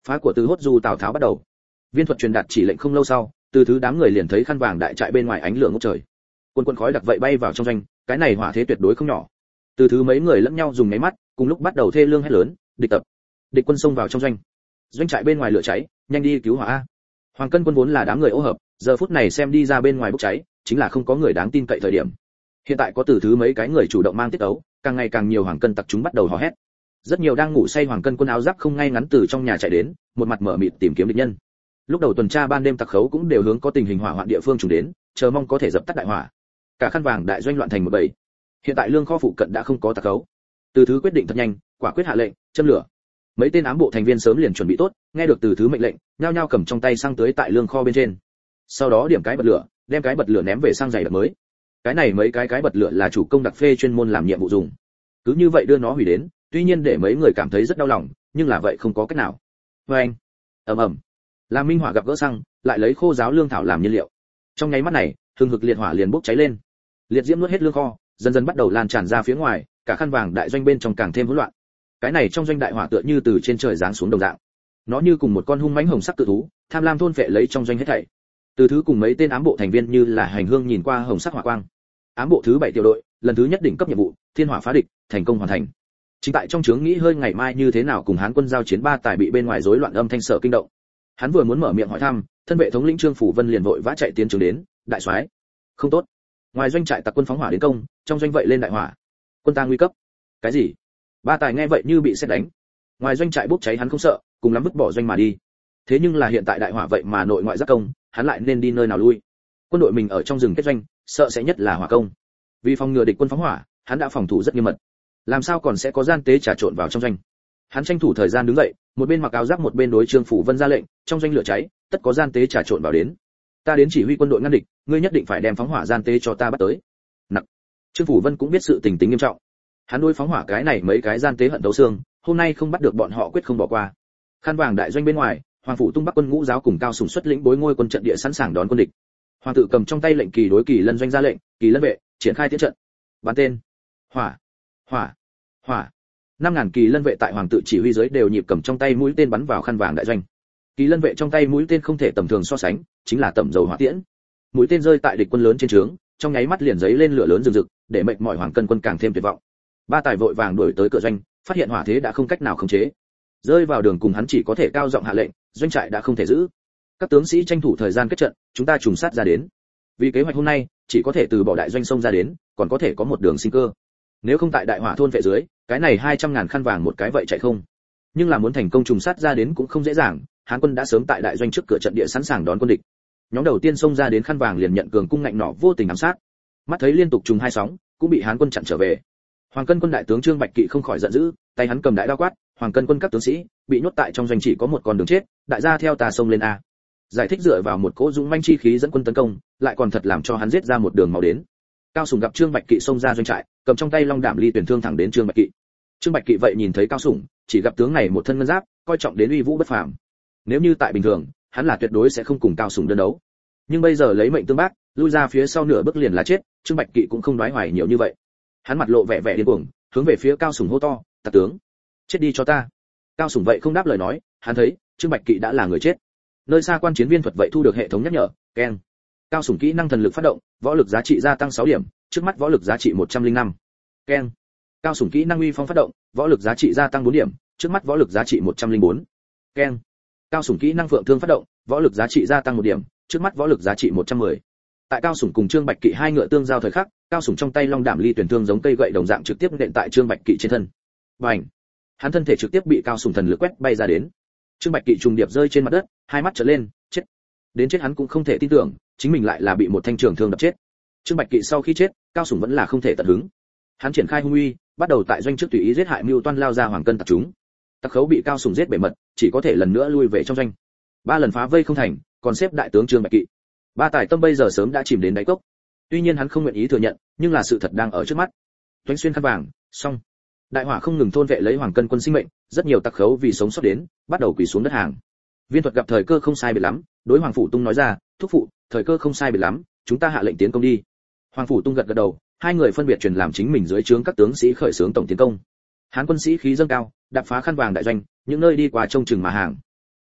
Phá của Từ Hốt Du Tào Tháo bắt đầu. Viên thuật truyền đạt chỉ lệnh không lâu sau, Từ Thứ đám người liền thấy khăn vàng đại trại bên ngoài ánh lửa ngút trời. Quân quân khói đặc vậy bay vào trong doanh, cái này hỏa thế tuyệt đối không nhỏ. Từ Thứ mấy người lẫn nhau dùng máy mắt, cùng lúc bắt đầu thê lương hét lớn, địch tập. Địch quân xông vào trong doanh. Doanh trại bên ngoài lửa cháy, nhanh đi cứu hỏa a. Hoàng Cân Quân vốn là đám người ô hợp, giờ phút này xem đi ra bên ngoài bốc cháy, chính là không có người đáng tin cậy thời điểm. Hiện tại có Từ Thứ mấy cái người chủ động mang tiết tấu, càng ngày càng nhiều Hoàng Cân tặc chúng bắt đầu hò hét. Rất nhiều đang ngủ say Hoàng Cân Quân áo giáp không ngay ngắn từ trong nhà chạy đến, một mặt mở mịt tìm kiếm địch nhân. Lúc đầu tuần tra ban đêm tặc khấu cũng đều hướng có tình hình hỏa hoạn địa phương trùng đến, chờ mong có thể dập tắt đại hỏa. Cả khăn vàng đại doanh loạn thành một bầy. Hiện tại lương kho phụ cận đã không có tặc khấu. Từ Thứ quyết định thật nhanh, quả quyết hạ lệnh, châm lửa. Mấy tên ám bộ thành viên sớm liền chuẩn bị tốt, nghe được Từ Thứ mệnh lệnh, nhao nhao cầm trong tay xăng tới tại lương kho bên trên. Sau đó điểm cái bật lửa, đem cái bật lửa ném về xăng dày đặc mới. Cái này mấy cái cái bật lửa là chủ công đặc phê chuyên môn làm nhiệm vụ dùng. Cứ như vậy đưa nó hủy đến, tuy nhiên để mấy người cảm thấy rất đau lòng, nhưng là vậy không có cách nào. Với anh, ầm ầm, làm minh hỏa gặp gỡ xăng, lại lấy khô giáo lương thảo làm nhiên liệu. Trong nháy mắt này, hừng hực liệt hỏa liền bốc cháy lên. Liệt diễm nuốt hết lương kho, dần dần bắt đầu lan tràn ra phía ngoài, cả khăn vàng đại doanh bên trong càng thêm hỗn loạn. Cái này trong doanh đại hỏa tựa như từ trên trời giáng xuống đồng dạng. Nó như cùng một con hung mãnh hồng sắc cự thú, tham lam thôn phệ lấy trong doanh hết thảy. Từ Thứ cùng mấy tên ám bộ thành viên như là hành hương nhìn qua hồng sắc hỏa quang. Ám bộ thứ bảy tiểu đội, lần thứ nhất đỉnh cấp nhiệm vụ, thiên hỏa phá địch, thành công hoàn thành. Chính tại trong trướng nghĩ hơi ngày mai như thế nào cùng Hán quân giao chiến ba tài bị bên ngoài rối loạn âm thanh sợ kinh động. Hắn vừa muốn mở miệng hỏi thăm, thân vệ thống lĩnh Trương Phủ Vân liền vội vã chạy tiến trướng đến, đại soái, không tốt. Ngoài doanh trại tặc quân phóng hỏa đến công, trong doanh vậy lên đại hỏa. Quân ta nguy cấp. Cái gì? Ba tài nghe vậy như bị sét đánh. Ngoài doanh trại bốc cháy hắn không sợ, cùng lắm vứt bỏ doanh mà đi. Thế nhưng là hiện tại đại hỏa vậy mà nội ngoại giáp công, hắn lại nên đi nơi nào lui? Quân đội mình ở trong rừng kết doanh, sợ sẽ nhất là hỏa công. Vì phòng ngừa địch quân phóng hỏa, hắn đã phòng thủ rất nghiêm mật. Làm sao còn sẽ có gian tế trà trộn vào trong doanh? Hắn tranh thủ thời gian đứng dậy, một bên mặc áo giáp một bên đối Trương Phủ Vân ra lệnh, trong doanh lửa cháy, tất có gian tế trà trộn vào đến. Ta đến chỉ huy quân đội ngăn địch, ngươi nhất định phải đem phóng hỏa gian tế cho ta bắt tới. Nặng. Trương Phủ Vân cũng biết sự tình tính nghiêm trọng. Hắn đối phóng hỏa cái này mấy cái gian tế hận đấu xương, hôm nay không bắt được bọn họ quyết không bỏ qua. Khăn vàng đại doanh bên ngoài, Hoàng phủ Tung Bắc quân ngũ giáo cùng Cao Sùng xuất lĩnh bối ngôi quân trận địa sẵn sàng đón quân địch. Hoàng tự cầm trong tay lệnh kỳ đối kỳ lân doanh ra lệnh, kỳ lân vệ, triển khai tiến trận. Bắn tên. Hỏa, hỏa, hỏa. năm ngàn kỳ lân vệ tại hoàng tự chỉ huy dưới đều nhịp cầm trong tay mũi tên bắn vào khăn vàng đại doanh. Kỳ lân vệ trong tay mũi tên không thể tầm thường so sánh, chính là tầm dầu hỏa tiễn. Mũi tên rơi tại địch quân lớn trên trướng, trong nháy mắt liền giấy lên lửa lớn rừng rực, để mệt mỏi Hoàng Cân Quân càng thêm tuyệt vọng. Ba tài vội vàng đuổi tới cửa doanh, phát hiện hỏa thế đã không cách nào khống chế. Rơi vào đường cùng hắn chỉ có thể cao giọng hạ lệnh, doanh trại đã không thể giữ. Các tướng sĩ tranh thủ thời gian kết trận, chúng ta trùng sát ra đến. Vì kế hoạch hôm nay, chỉ có thể từ bỏ đại doanh sông ra đến, còn có thể có một đường sinh cơ. Nếu không tại đại hỏa thôn vệ dưới, cái này hai trăm ngàn khăn vàng một cái vậy chạy không. Nhưng là muốn thành công trùng sát ra đến cũng không dễ dàng, Hán quân đã sớm tại đại doanh trước cửa trận địa sẵn sàng đón quân địch. Nhóm đầu tiên xông ra đến khăn vàng liền nhận cường cung ngạnh nỏ vô tình ám sát. Mắt thấy liên tục trùng hai sóng, cũng bị Hán quân chặn trở về. Hoàng Cân Quân đại tướng Trương Bạch Kỵ không khỏi giận dữ, tay hắn cầm đại đao quát, Hoàng Cân Quân các tướng sĩ bị nhốt tại trong doanh chỉ có một con đường chết, đại gia theo ta xông lên a. Giải thích dựa vào một cỗ dũng manh chi khí dẫn quân tấn công, lại còn thật làm cho hắn giết ra một đường máu đến. Cao Sủng gặp Trương Bạch Kỵ xông ra doanh trại, cầm trong tay long đảm ly tuyển thương thẳng đến Trương Bạch Kỵ. Trương Bạch Kỵ vậy nhìn thấy Cao Sủng, chỉ gặp tướng này một thân ngân giáp, coi trọng đến uy vũ bất phàm. Nếu như tại bình thường, hắn là tuyệt đối sẽ không cùng Cao Sủng đơn đấu. Nhưng bây giờ lấy mệnh tương bác, lui ra phía sau nửa bước liền là chết, Trương Bạch Kỵ cũng không đoái hoài nhiều như vậy. Hắn mặt lộ vẻ vẻ điên cuồng, hướng về phía Cao Sủng hô to, "Tặc tướng, chết đi cho ta!" Cao Sủng vậy không đáp lời nói, hắn thấy Trương Bạch Kỵ đã là người chết. Nơi xa quan chiến viên thuật vậy thu được hệ thống nhắc nhở, keng. Cao Sủng kỹ năng thần lực phát động, võ lực giá trị gia tăng sáu điểm, trước mắt võ lực giá trị một trăm lẻ năm. Keng. Cao Sủng kỹ năng uy phong phát động, võ lực giá trị gia tăng bốn điểm, trước mắt võ lực giá trị một trăm lẻ bốn. Keng. Cao Sủng kỹ năng phượng thương phát động, võ lực giá trị gia tăng một điểm, trước mắt võ lực giá trị một trăm mười. Tại Cao Sủng cùng Trương Bạch Kỵ hai ngựa tương giao thời khắc, Cao Sủng trong tay long đảm ly tuyển thương giống cây gậy đồng dạng trực tiếp nện tại Trương Bạch Kỵ trên thân. Bành! Hắn thân thể trực tiếp bị Cao Sủng thần lực quét bay ra đến. Trương Bạch Kỵ trùng điệp rơi trên mặt đất, hai mắt trợn lên, chết. Đến chết hắn cũng không thể tin tưởng, chính mình lại là bị một thanh trường thương đập chết. Trương Bạch Kỵ sau khi chết, Cao Sủng vẫn là không thể tận hứng. Hắn triển khai hung uy, bắt đầu tại doanh trước tùy ý giết hại mưu toan lao ra Hoàng Cân tặc chúng. Tặc khấu bị Cao Sủng giết bể mật, chỉ có thể lần nữa lui về trong doanh. Ba lần phá vây không thành, còn xếp đại tướng Trương Bạch Kỵ. Ba tài tâm bây giờ sớm đã chìm đến đáy cốc. Tuy nhiên hắn không nguyện ý thừa nhận, nhưng là sự thật đang ở trước mắt. Toánh xuyên khăn vàng, xong. Đại hỏa không ngừng thôn vệ lấy Hoàng Cân Quân sinh mệnh, rất nhiều tặc khấu vì sống sót đến, bắt đầu quỳ xuống đất hàng. Viên thuật gặp thời cơ không sai biệt lắm, đối Hoàng phủ Tung nói ra, thúc phụ, thời cơ không sai biệt lắm, chúng ta hạ lệnh tiến công đi. Hoàng phủ Tung gật gật đầu, hai người phân biệt truyền làm chính mình dưới trướng các tướng sĩ khởi xướng tổng tiến công. Hán quân sĩ khí dâng cao, đạp phá khăn vàng đại doanh, những nơi đi qua trông chừng mà hàng.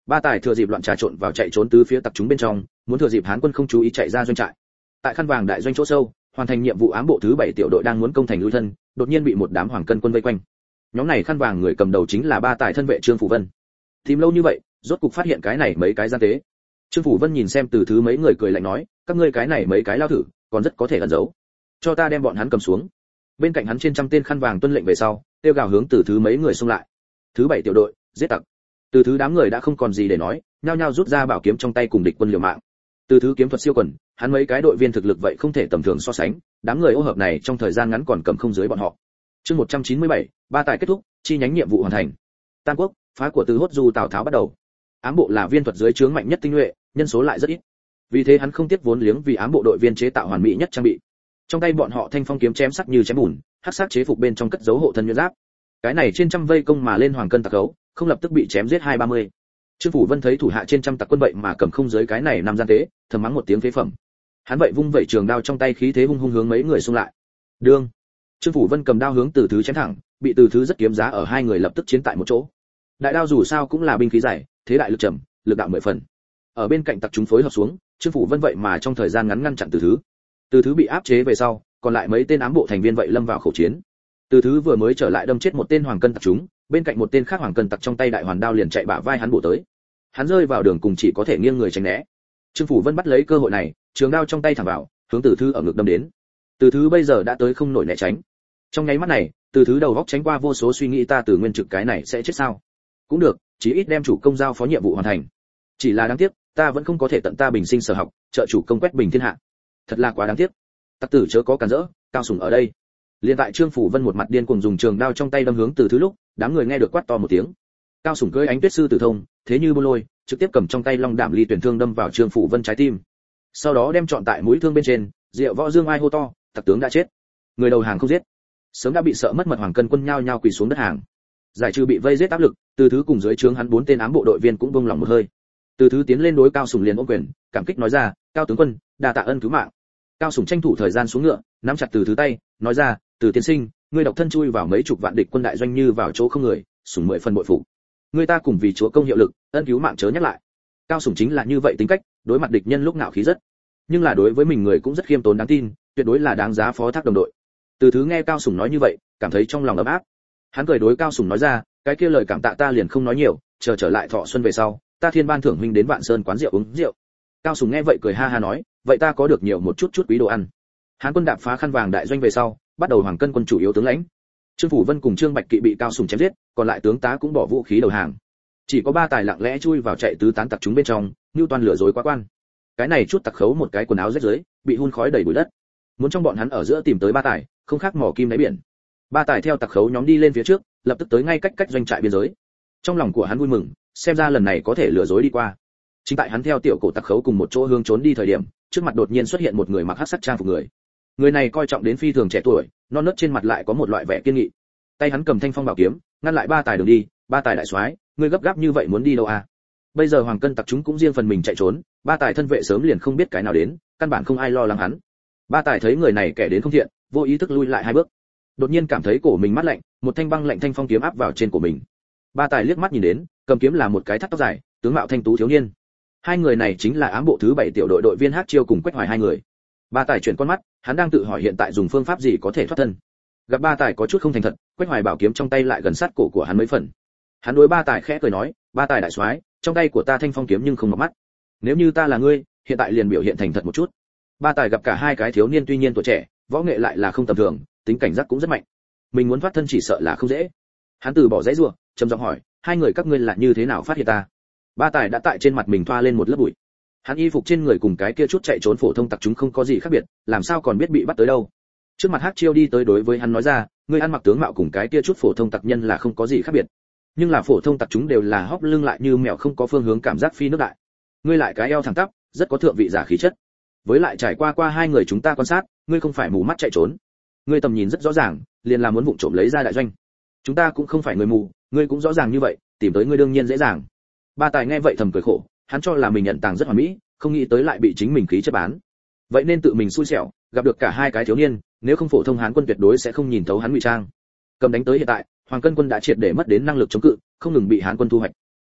Ba Tài thừa dịp loạn trà trộn vào chạy trốn tứ phía tặc chúng bên trong, muốn thừa dịp Hán quân không chú ý chạy ra doanh trại. Tại khăn vàng đại doanh chỗ sâu, hoàn thành nhiệm vụ ám bộ thứ bảy tiểu đội đang muốn công thành lui thân, đột nhiên bị một đám hoàng cân quân vây quanh. Nhóm này khăn vàng người cầm đầu chính là Ba Tài thân vệ Trương Phủ Vân. Tìm lâu như vậy, rốt cục phát hiện cái này mấy cái gian tế. Trương Phủ Vân nhìn xem Từ Thứ mấy người cười lạnh nói, các ngươi cái này mấy cái lao thử, còn rất có thể ẩn giấu. Cho ta đem bọn hắn cầm xuống. Bên cạnh hắn trên trăm tên khăn vàng tuân lệnh về sau, tiêu gào hướng Từ Thứ mấy người xông lại. Thứ bảy tiểu đội, giết tặc. Từ Thứ đám người đã không còn gì để nói, nhao nhao rút ra bảo kiếm trong tay cùng địch quân liều mạng. Từ Thứ kiếm thuật siêu quần, hắn mấy cái đội viên thực lực vậy không thể tầm thường so sánh, đám người ô hợp này trong thời gian ngắn còn cầm không dưới bọn họ. Chương một trăm chín mươi bảy, Ba Tài kết thúc, chi nhánh nhiệm vụ hoàn thành. Tam Quốc, phá của Từ Hốt Du Tào Tháo bắt đầu. Ám bộ là viên thuật dưới trướng mạnh nhất tinh nhuệ, nhân số lại rất ít. Vì thế hắn không tiếc vốn liếng vì ám bộ đội viên chế tạo hoàn mỹ nhất trang bị. Trong tay bọn họ thanh phong kiếm chém sắc như chém bùn, hắc sắc chế phục bên trong cất dấu hộ thân nhuyễn giáp. Cái này trên trăm vây công mà lên hoàng cân tặc khấu, không lập tức bị chém giết hai ba mươi. Trương Phủ Vân thấy thủ hạ trên trăm tặc quân vậy mà cầm không dưới cái này năm gian tế, thầm mắng một tiếng phế phẩm. Hắn vậy vung vẩy trường đao trong tay khí thế hung hung hướng mấy người xung lại. Đương, Trương Phủ Vân cầm đao hướng Từ Thứ chém thẳng, bị Từ Thứ rất kiếm giá ở hai người lập tức chiến tại một chỗ. Đại đao dù sao cũng là binh khí dày, thế đại lực trầm, lực đạo mười phần. Ở bên cạnh tặc chúng phối hợp xuống, Trương Phủ Vân vậy mà trong thời gian ngắn ngăn chặn Từ Thứ. Từ Thứ bị áp chế về sau, còn lại mấy tên ám bộ thành viên vậy lâm vào khẩu chiến. Từ Thứ vừa mới trở lại đâm chết một tên hoàng cân tặc chúng, bên cạnh một tên khác hoàng cân tặc trong tay đại hoàn đao liền chạy bả vai hắn bổ tới. Hắn rơi vào đường cùng chỉ có thể nghiêng người tránh né. Trương Phủ Vân bắt lấy cơ hội này, trường đao trong tay thẳng vào, hướng Từ Thứ ở ngực đâm đến. Từ Thứ bây giờ đã tới không nổi né tránh. Trong nháy mắt này, Từ Thứ đầu góc tránh qua vô số suy nghĩ, ta Từ Nguyên Trực cái này sẽ chết sao? Cũng được, chí ít đem chủ công giao phó nhiệm vụ hoàn thành. Chỉ là đáng tiếc, ta vẫn không có thể tận ta bình sinh sở học, trợ chủ công quét bình thiên hạ. Thật là quá đáng tiếc. Tặc tử chớ có cản rỡ, Cao Sủng ở đây. Liên tại Trương Phủ Vân một mặt điên cuồng dùng trường đao trong tay đâm hướng Từ Thứ lúc, đám người nghe được quát to một tiếng. Cao Sủng cưỡi ánh tuyết sư tử thông, thế như bô lôi, trực tiếp cầm trong tay long đảm ly tuyển thương đâm vào Trương Phủ Vân trái tim. Sau đó đem chọn tại mũi thương bên trên, Diệu Võ Dương ai hô to, tặc tướng đã chết. Người đầu hàng không giết. Sớm đã bị sợ mất mật hoàng cân quân nhao nhao quỳ xuống đất hàng. Giải trừ bị vây giết áp lực, Từ Thứ cùng dưới trướng hắn bốn tên ám bộ đội viên cũng buông lòng một hơi. Từ Thứ tiến lên đối Cao Sủng liền ôm quyền, cảm kích nói ra, Cao tướng quân, đa tạ ân cứu mạng. Cao Sủng tranh thủ thời gian xuống ngựa, nắm chặt Từ Thứ tay, nói ra, Từ tiên sinh, ngươi độc thân chui vào mấy chục vạn địch quân đại doanh như vào chỗ không người, Sủng mười phần bội phục. Ngươi ta cùng vì chúa công hiệu lực, ân cứu mạng chớ nhắc lại. Cao Sủng chính là như vậy tính cách, đối mặt địch nhân lúc nào khí rất, nhưng là đối với mình người cũng rất khiêm tốn đáng tin, tuyệt đối là đáng giá phó thác đồng đội. Từ Thứ nghe Cao Sủng nói như vậy, cảm thấy trong lòng ấm áp. Hắn cười đối Cao Sủng nói ra, cái kia lời cảm tạ ta liền không nói nhiều, chờ trở lại Thọ Xuân về sau, ta thiên ban thưởng huynh đến Vạn Sơn quán rượu uống rượu. Cao Sủng nghe vậy cười ha ha nói, vậy ta có được nhiều một chút chút quý đồ ăn. Hán quân đạp phá khăn vàng đại doanh về sau, bắt đầu hoàng cân quân chủ yếu tướng lãnh. Trương Phủ Vân cùng Trương Bạch Kỵ bị Cao Sủng chém giết, còn lại tướng tá cũng bỏ vũ khí đầu hàng. Chỉ có Ba Tài lặng lẽ chui vào chạy tứ tán tặc chúng bên trong, như toàn lửa dối quá quan. Cái này chút tặc khấu một cái quần áo rách rưới, bị hun khói đầy bụi đất. Muốn trong bọn hắn ở giữa tìm tới Ba Tài, không khác mỏ kim đáy biển. Ba Tài theo tặc khấu nhóm đi lên phía trước, lập tức tới ngay cách cách doanh trại biên giới. Trong lòng của hắn vui mừng, xem ra lần này có thể lừa dối đi qua. Chính tại hắn theo tiểu cổ tặc khấu cùng một chỗ hướng trốn đi thời điểm, trước mặt đột nhiên xuất hiện một người mặc hắc sắc trang phục người. Người này coi trọng đến phi thường trẻ tuổi, non nớt trên mặt lại có một loại vẻ kiên nghị. Tay hắn cầm thanh phong bảo kiếm, ngăn lại Ba Tài đường đi. Ba Tài đại soái, ngươi gấp gáp như vậy muốn đi đâu à? Bây giờ hoàng cân tặc chúng cũng riêng phần mình chạy trốn, Ba Tài thân vệ sớm liền không biết cái nào đến, căn bản không ai lo lắng hắn. Ba Tài thấy người này kẻ đến không thiện, vô ý thức lui lại hai bước. Đột nhiên cảm thấy cổ mình mát lạnh, một thanh băng lạnh thanh phong kiếm áp vào trên cổ mình. Ba Tài liếc mắt nhìn đến, cầm kiếm là một cái thắt tóc dài, tướng mạo thanh tú thiếu niên. Hai người này chính là ám bộ thứ bảy tiểu đội đội viên Hát Chiêu cùng Quách Hoài hai người. Ba Tài chuyển con mắt, hắn đang tự hỏi hiện tại dùng phương pháp gì có thể thoát thân. Gặp Ba Tài có chút không thành thật, Quách Hoài bảo kiếm trong tay lại gần sát cổ của hắn mấy phần. Hắn đối Ba Tài khẽ cười nói, Ba Tài đại soái, trong tay của ta thanh phong kiếm nhưng không mọc mắt. Nếu như ta là ngươi, hiện tại liền biểu hiện thành thật một chút. Ba Tài gặp cả hai cái thiếu niên tuy nhiên tuổi trẻ, võ nghệ lại là không tầm thường, tính cảnh giác cũng rất mạnh. Mình muốn thoát thân chỉ sợ là không dễ. Hắn từ bỏ dãy rủa, trầm giọng hỏi, hai người các ngươi là như thế nào phát hiện ta? Ba Tài đã tại trên mặt mình thoa lên một lớp bụi. Hắn y phục trên người cùng cái kia chút chạy trốn phổ thông tặc chúng không có gì khác biệt, làm sao còn biết bị bắt tới đâu? Trước mặt Hát Chiêu đi tới đối với hắn nói ra, ngươi ăn mặc tướng mạo cùng cái kia chút phổ thông tặc nhân là không có gì khác biệt, nhưng là phổ thông tặc chúng đều là hóp lưng lại như mèo không có phương hướng cảm giác phi nước đại. Ngươi lại cái eo thẳng tắp, rất có thượng vị giả khí chất. Với lại trải qua qua hai người chúng ta quan sát, ngươi không phải mù mắt chạy trốn, ngươi tầm nhìn rất rõ ràng, liền là muốn vụng trộm lấy ra đại doanh. Chúng ta cũng không phải người mù, ngươi cũng rõ ràng như vậy, tìm tới ngươi đương nhiên dễ dàng. Ba Tài nghe vậy thầm cười khổ, hắn cho là mình nhận tàng rất hoàn mỹ, không nghĩ tới lại bị chính mình khí chất bán. Vậy nên tự mình xui xẻo, gặp được cả hai cái thiếu niên, nếu không phổ thông Hán quân tuyệt đối sẽ không nhìn thấu hắn ngụy trang. Cầm đánh tới hiện tại, Hoàng Cân quân đã triệt để mất đến năng lực chống cự, không ngừng bị Hán quân thu hoạch.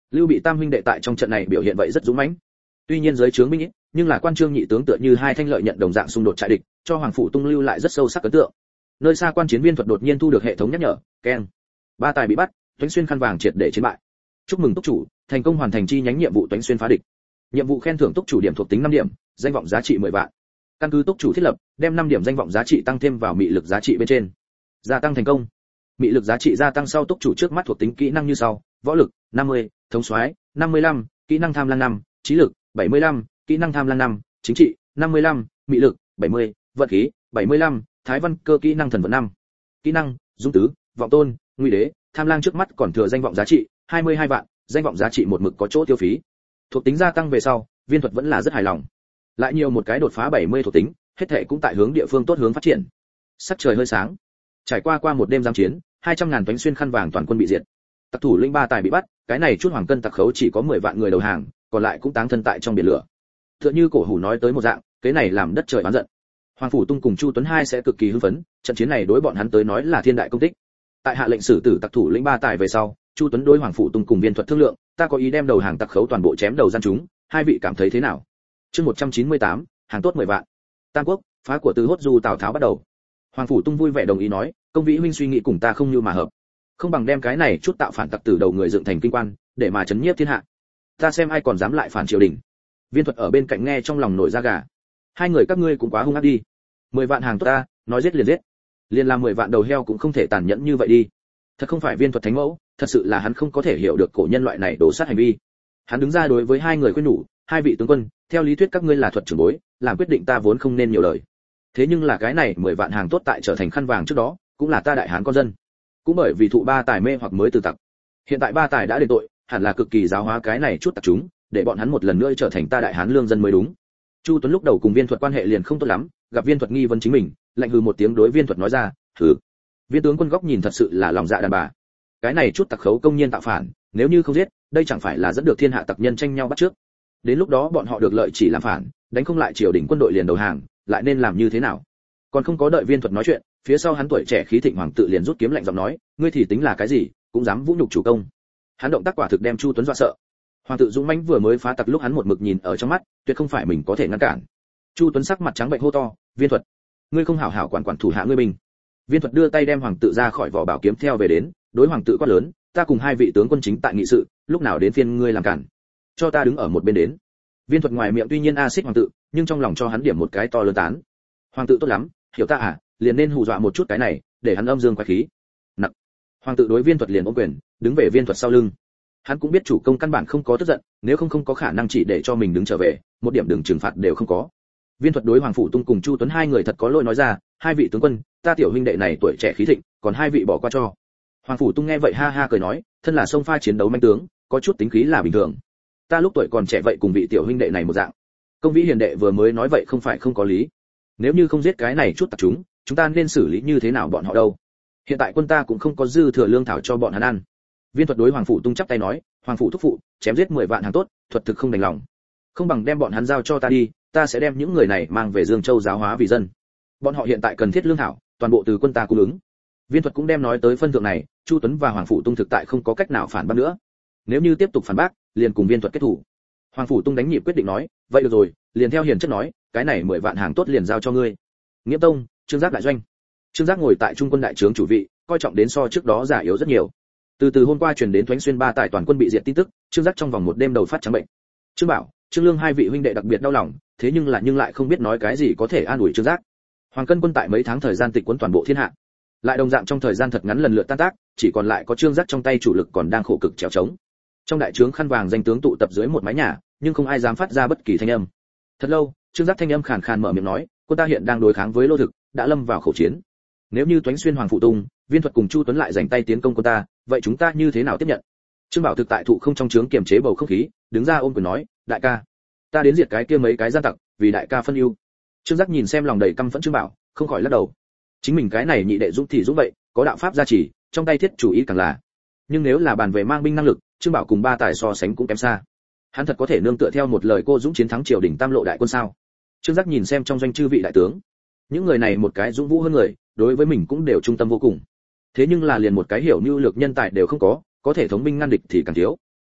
Lưu Bị tam huynh đệ tại trong trận này biểu hiện vậy rất dũng mãnh. Tuy nhiên dưới trướng binh ít, nhưng là quan trương nhị tướng tựa như hai thanh lợi nhận đồng dạng xung đột trại địch, cho Hoàng Phủ Tung lưu lại rất sâu sắc ấn tượng. Nơi xa quan chiến viên thuật đột nhiên thu được hệ thống nhắc nhở, keng. Ba tài bị bắt, Toánh Xuyên khăn vàng triệt để chiến bại. Chúc mừng túc chủ, thành công hoàn thành chi nhánh nhiệm vụ Toánh Xuyên phá địch. Nhiệm vụ khen thưởng túc chủ điểm thuộc tính năm điểm, danh vọng giá trị mười vạn. Căn cứ túc chủ thiết lập, đem năm điểm danh vọng giá trị tăng thêm vào mị lực giá trị bên trên. Gia tăng thành công. Mị lực giá trị gia tăng sau túc chủ trước mắt thuộc tính kỹ năng như sau: võ lực năm mươi, thống soái năm mươi lăm, kỹ năng tham lang năm, trí lực bảy mươi lăm, kỹ năng tham lang năm, chính trị năm mươi lăm, mị lực bảy mươi, vận khí bảy mươi lăm, thái văn cơ kỹ năng thần vận năm. Kỹ năng dung tứ, vọng tôn, nguy đế, tham lang trước mắt còn thừa danh vọng giá trị hai mươi hai vạn, danh vọng giá trị một mực có chỗ tiêu phí. Thuộc tính gia tăng về sau, viên thuật vẫn là rất hài lòng. Lại nhiều một cái đột phá bảy mươi thuộc tính, hết thảy cũng tại hướng địa phương tốt hướng phát triển. Sắc trời hơi sáng. Trải qua qua một đêm giam chiến, hai trăm ngàn Toánh Xuyên khăn vàng toàn quân bị diệt. Tặc thủ lĩnh ba tài bị bắt, cái này chút hoàng cân tặc khấu chỉ có mười vạn người đầu hàng, còn lại cũng táng thân tại trong biển lửa. Tựa như cổ hủ nói tới một dạng, cái này làm đất trời oán giận. Hoàng Phủ Tung cùng Chu Tuấn hai sẽ cực kỳ hưng phấn, trận chiến này đối bọn hắn tới nói là thiên đại công tích. Tại hạ lệnh xử tử tặc thủ lĩnh ba tài về sau, Chu Tuấn đối Hoàng Phủ Tung cùng viên thuật thương lượng, ta có ý đem đầu hàng tặc khấu toàn bộ chém đầu gian chúng, hai vị cảm thấy thế nào? Chương một trăm chín mươi tám, hàng tốt mười vạn. Tam Quốc, phá của Từ Hốt Du Tào Tháo bắt đầu. Hoàng Phủ Tung vui vẻ đồng ý nói, công vĩ huynh suy nghĩ cùng ta không như mà hợp, không bằng đem cái này chút tạo phản tặc từ đầu người dựng thành kinh quan, để mà chấn nhiếp thiên hạ. Ta xem ai còn dám lại phản triều đình. Viên thuật ở bên cạnh nghe trong lòng nổi da gà. Hai người các ngươi cũng quá hung ác đi. Mười vạn hàng tốt ta, nói giết liền giết. Liền làm mười vạn đầu heo cũng không thể tàn nhẫn như vậy đi. Thật không phải viên thuật thánh mẫu, thật sự là hắn không có thể hiểu được cổ nhân loại này đổ sát hành vi. Hắn đứng ra đối với hai người khuyên nhủ, hai vị tướng quân, theo lý thuyết các ngươi là thuật trưởng bối, làm quyết định ta vốn không nên nhiều lời. Thế nhưng là cái này mười vạn hàng tốt tại trở thành khăn vàng trước đó, cũng là ta đại hán con dân. Cũng bởi vì thụ ba tài mê hoặc mới từ tặc. Hiện tại ba tài đã đền tội, hẳn là cực kỳ giáo hóa cái này chút tặc chúng, để bọn hắn một lần nữa trở thành ta đại hán lương dân mới đúng. Chu Tuấn lúc đầu cùng viên thuật quan hệ liền không tốt lắm, gặp viên thuật nghi vấn chính mình, lạnh hừ một tiếng đối viên thuật nói ra, "Hừ." Viên tướng quân góc nhìn thật sự là lòng dạ đàn bà. Cái này chút tặc khấu công nhiên tạo phản, nếu như không giết, đây chẳng phải là dẫn được thiên hạ tặc nhân tranh nhau bắt trước. Đến lúc đó bọn họ được lợi chỉ làm phản, đánh không lại triều đình quân đội liền đầu hàng, lại nên làm như thế nào? Còn không có đợi viên thuật nói chuyện, phía sau hắn tuổi trẻ khí thịnh hoàng tự liền rút kiếm lạnh giọng nói, ngươi thì tính là cái gì, cũng dám vũ nhục chủ công. Hắn động tác quả thực đem Chu Tuấn dọa sợ. Hoàng tự dũng mãnh vừa mới phá tặc lúc hắn một mực nhìn ở trong mắt, tuyệt không phải mình có thể ngăn cản. Chu Tuấn sắc mặt trắng bệch hô to, viên thuật, ngươi không hảo hảo quản quản thủ hạ ngươi mình. Viên thuật đưa tay đem hoàng tự ra khỏi vỏ bảo kiếm theo về đến, đối hoàng tự quát lớn, ta cùng hai vị tướng quân chính tại nghị sự, lúc nào đến phiên ngươi làm cản, cho ta đứng ở một bên đến. Viên thuật ngoài miệng tuy nhiên a xích hoàng tự, nhưng trong lòng cho hắn điểm một cái to lớn tán. Hoàng tự tốt lắm, hiểu ta à, liền nên hù dọa một chút cái này, để hắn âm dương quái khí. Nặng. Hoàng tự đối viên thuật liền ôm quyền, đứng về viên thuật sau lưng. Hắn cũng biết chủ công căn bản không có tức giận, nếu không không có khả năng chỉ để cho mình đứng trở về, một điểm đường trừng phạt đều không có. Viên thuật đối Hoàng Phủ Tung cùng Chu Tuấn hai người thật có lỗi nói ra, hai vị tướng quân, ta tiểu huynh đệ này tuổi trẻ khí thịnh, còn hai vị bỏ qua cho. Hoàng Phủ Tung nghe vậy ha ha cười nói, thân là sông pha chiến đấu manh tướng, có chút tính khí là bình thường. Ta lúc tuổi còn trẻ vậy cùng vị tiểu huynh đệ này một dạng. Công vĩ hiền đệ vừa mới nói vậy không phải không có lý. Nếu như không giết cái này chút tặc chúng, chúng ta nên xử lý như thế nào bọn họ đâu? Hiện tại quân ta cũng không có dư thừa lương thảo cho bọn hắn ăn. Viên thuật đối Hoàng Phủ Tung chắp tay nói, Hoàng Phủ thúc phụ, chém giết mười vạn hàng tốt, thuật thực không đành lòng. Không bằng đem bọn hắn giao cho ta đi, ta sẽ đem những người này mang về Dương Châu giáo hóa vì dân. Bọn họ hiện tại cần thiết lương thảo, toàn bộ từ quân ta cung ứng. Viên thuật cũng đem nói tới phân thượng này, Chu Tuấn và Hoàng Phủ Tung thực tại không có cách nào phản bác nữa. Nếu như tiếp tục phản bác, liền cùng viên thuật kết thủ. Hoàng Phủ Tung đánh nhịp quyết định nói, vậy được rồi, liền theo hiền chất nói, cái này mười vạn hàng tốt liền giao cho ngươi. Nghĩa Tông, Trương Giác đại doanh. Trương Giác ngồi tại trung quân đại trướng chủ vị, coi trọng đến so trước đó giả yếu rất nhiều. Từ từ hôm qua truyền đến Toánh Xuyên ba tài toàn quân bị diệt tin tức, Trương Giác trong vòng một đêm đầu phát trắng bệnh. Trương Bảo, Trương Lương hai vị huynh đệ đặc biệt đau lòng, thế nhưng là nhưng lại không biết nói cái gì có thể an ủi Trương Giác. Hoàng Cân quân tại mấy tháng thời gian tịch quân toàn bộ thiên hạ, lại đồng dạng trong thời gian thật ngắn lần lượt tan tác, chỉ còn lại có Trương Giác trong tay chủ lực còn đang khổ cực trèo trống. Trong đại trướng khăn vàng danh tướng tụ tập dưới một mái nhà, nhưng không ai dám phát ra bất kỳ thanh âm. Thật lâu, Trương Giác thanh âm khàn khàn mở miệng nói, quân ta hiện đang đối kháng với Lô Thực, đã lâm vào khẩu chiến. Nếu như Toánh Xuyên Hoàng Phủ Tung, Viên thuật cùng Chu Tuấn lại giành tay tiến công quân ta, vậy chúng ta như thế nào tiếp nhận? Trương Bảo thực tại thụ không trong trướng kiềm chế bầu không khí, đứng ra ôm quyền nói, đại ca, ta đến diệt cái kia mấy cái gian tặc, vì đại ca phân ưu. Trương Giác nhìn xem lòng đầy căm phẫn Trương Bảo, không khỏi lắc đầu. Chính mình cái này nhị đệ dũng thì dũng vậy, có đạo pháp gia trì, trong tay thiết chủ ý càng là. Nhưng nếu là bàn về mang binh năng lực, Trương Bảo cùng ba tài so sánh cũng kém xa. Hắn thật có thể nương tựa theo một lời cô dũng chiến thắng triều đình Tam Lộ đại quân sao? Trương Giác nhìn xem trong doanh chư vị đại tướng, những người này một cái dũng vũ hơn người, đối với mình cũng đều trung tâm vô cùng. Thế nhưng là liền một cái hiểu nhu lược nhân tài đều không có, có thể thống binh ngăn địch thì càng thiếu.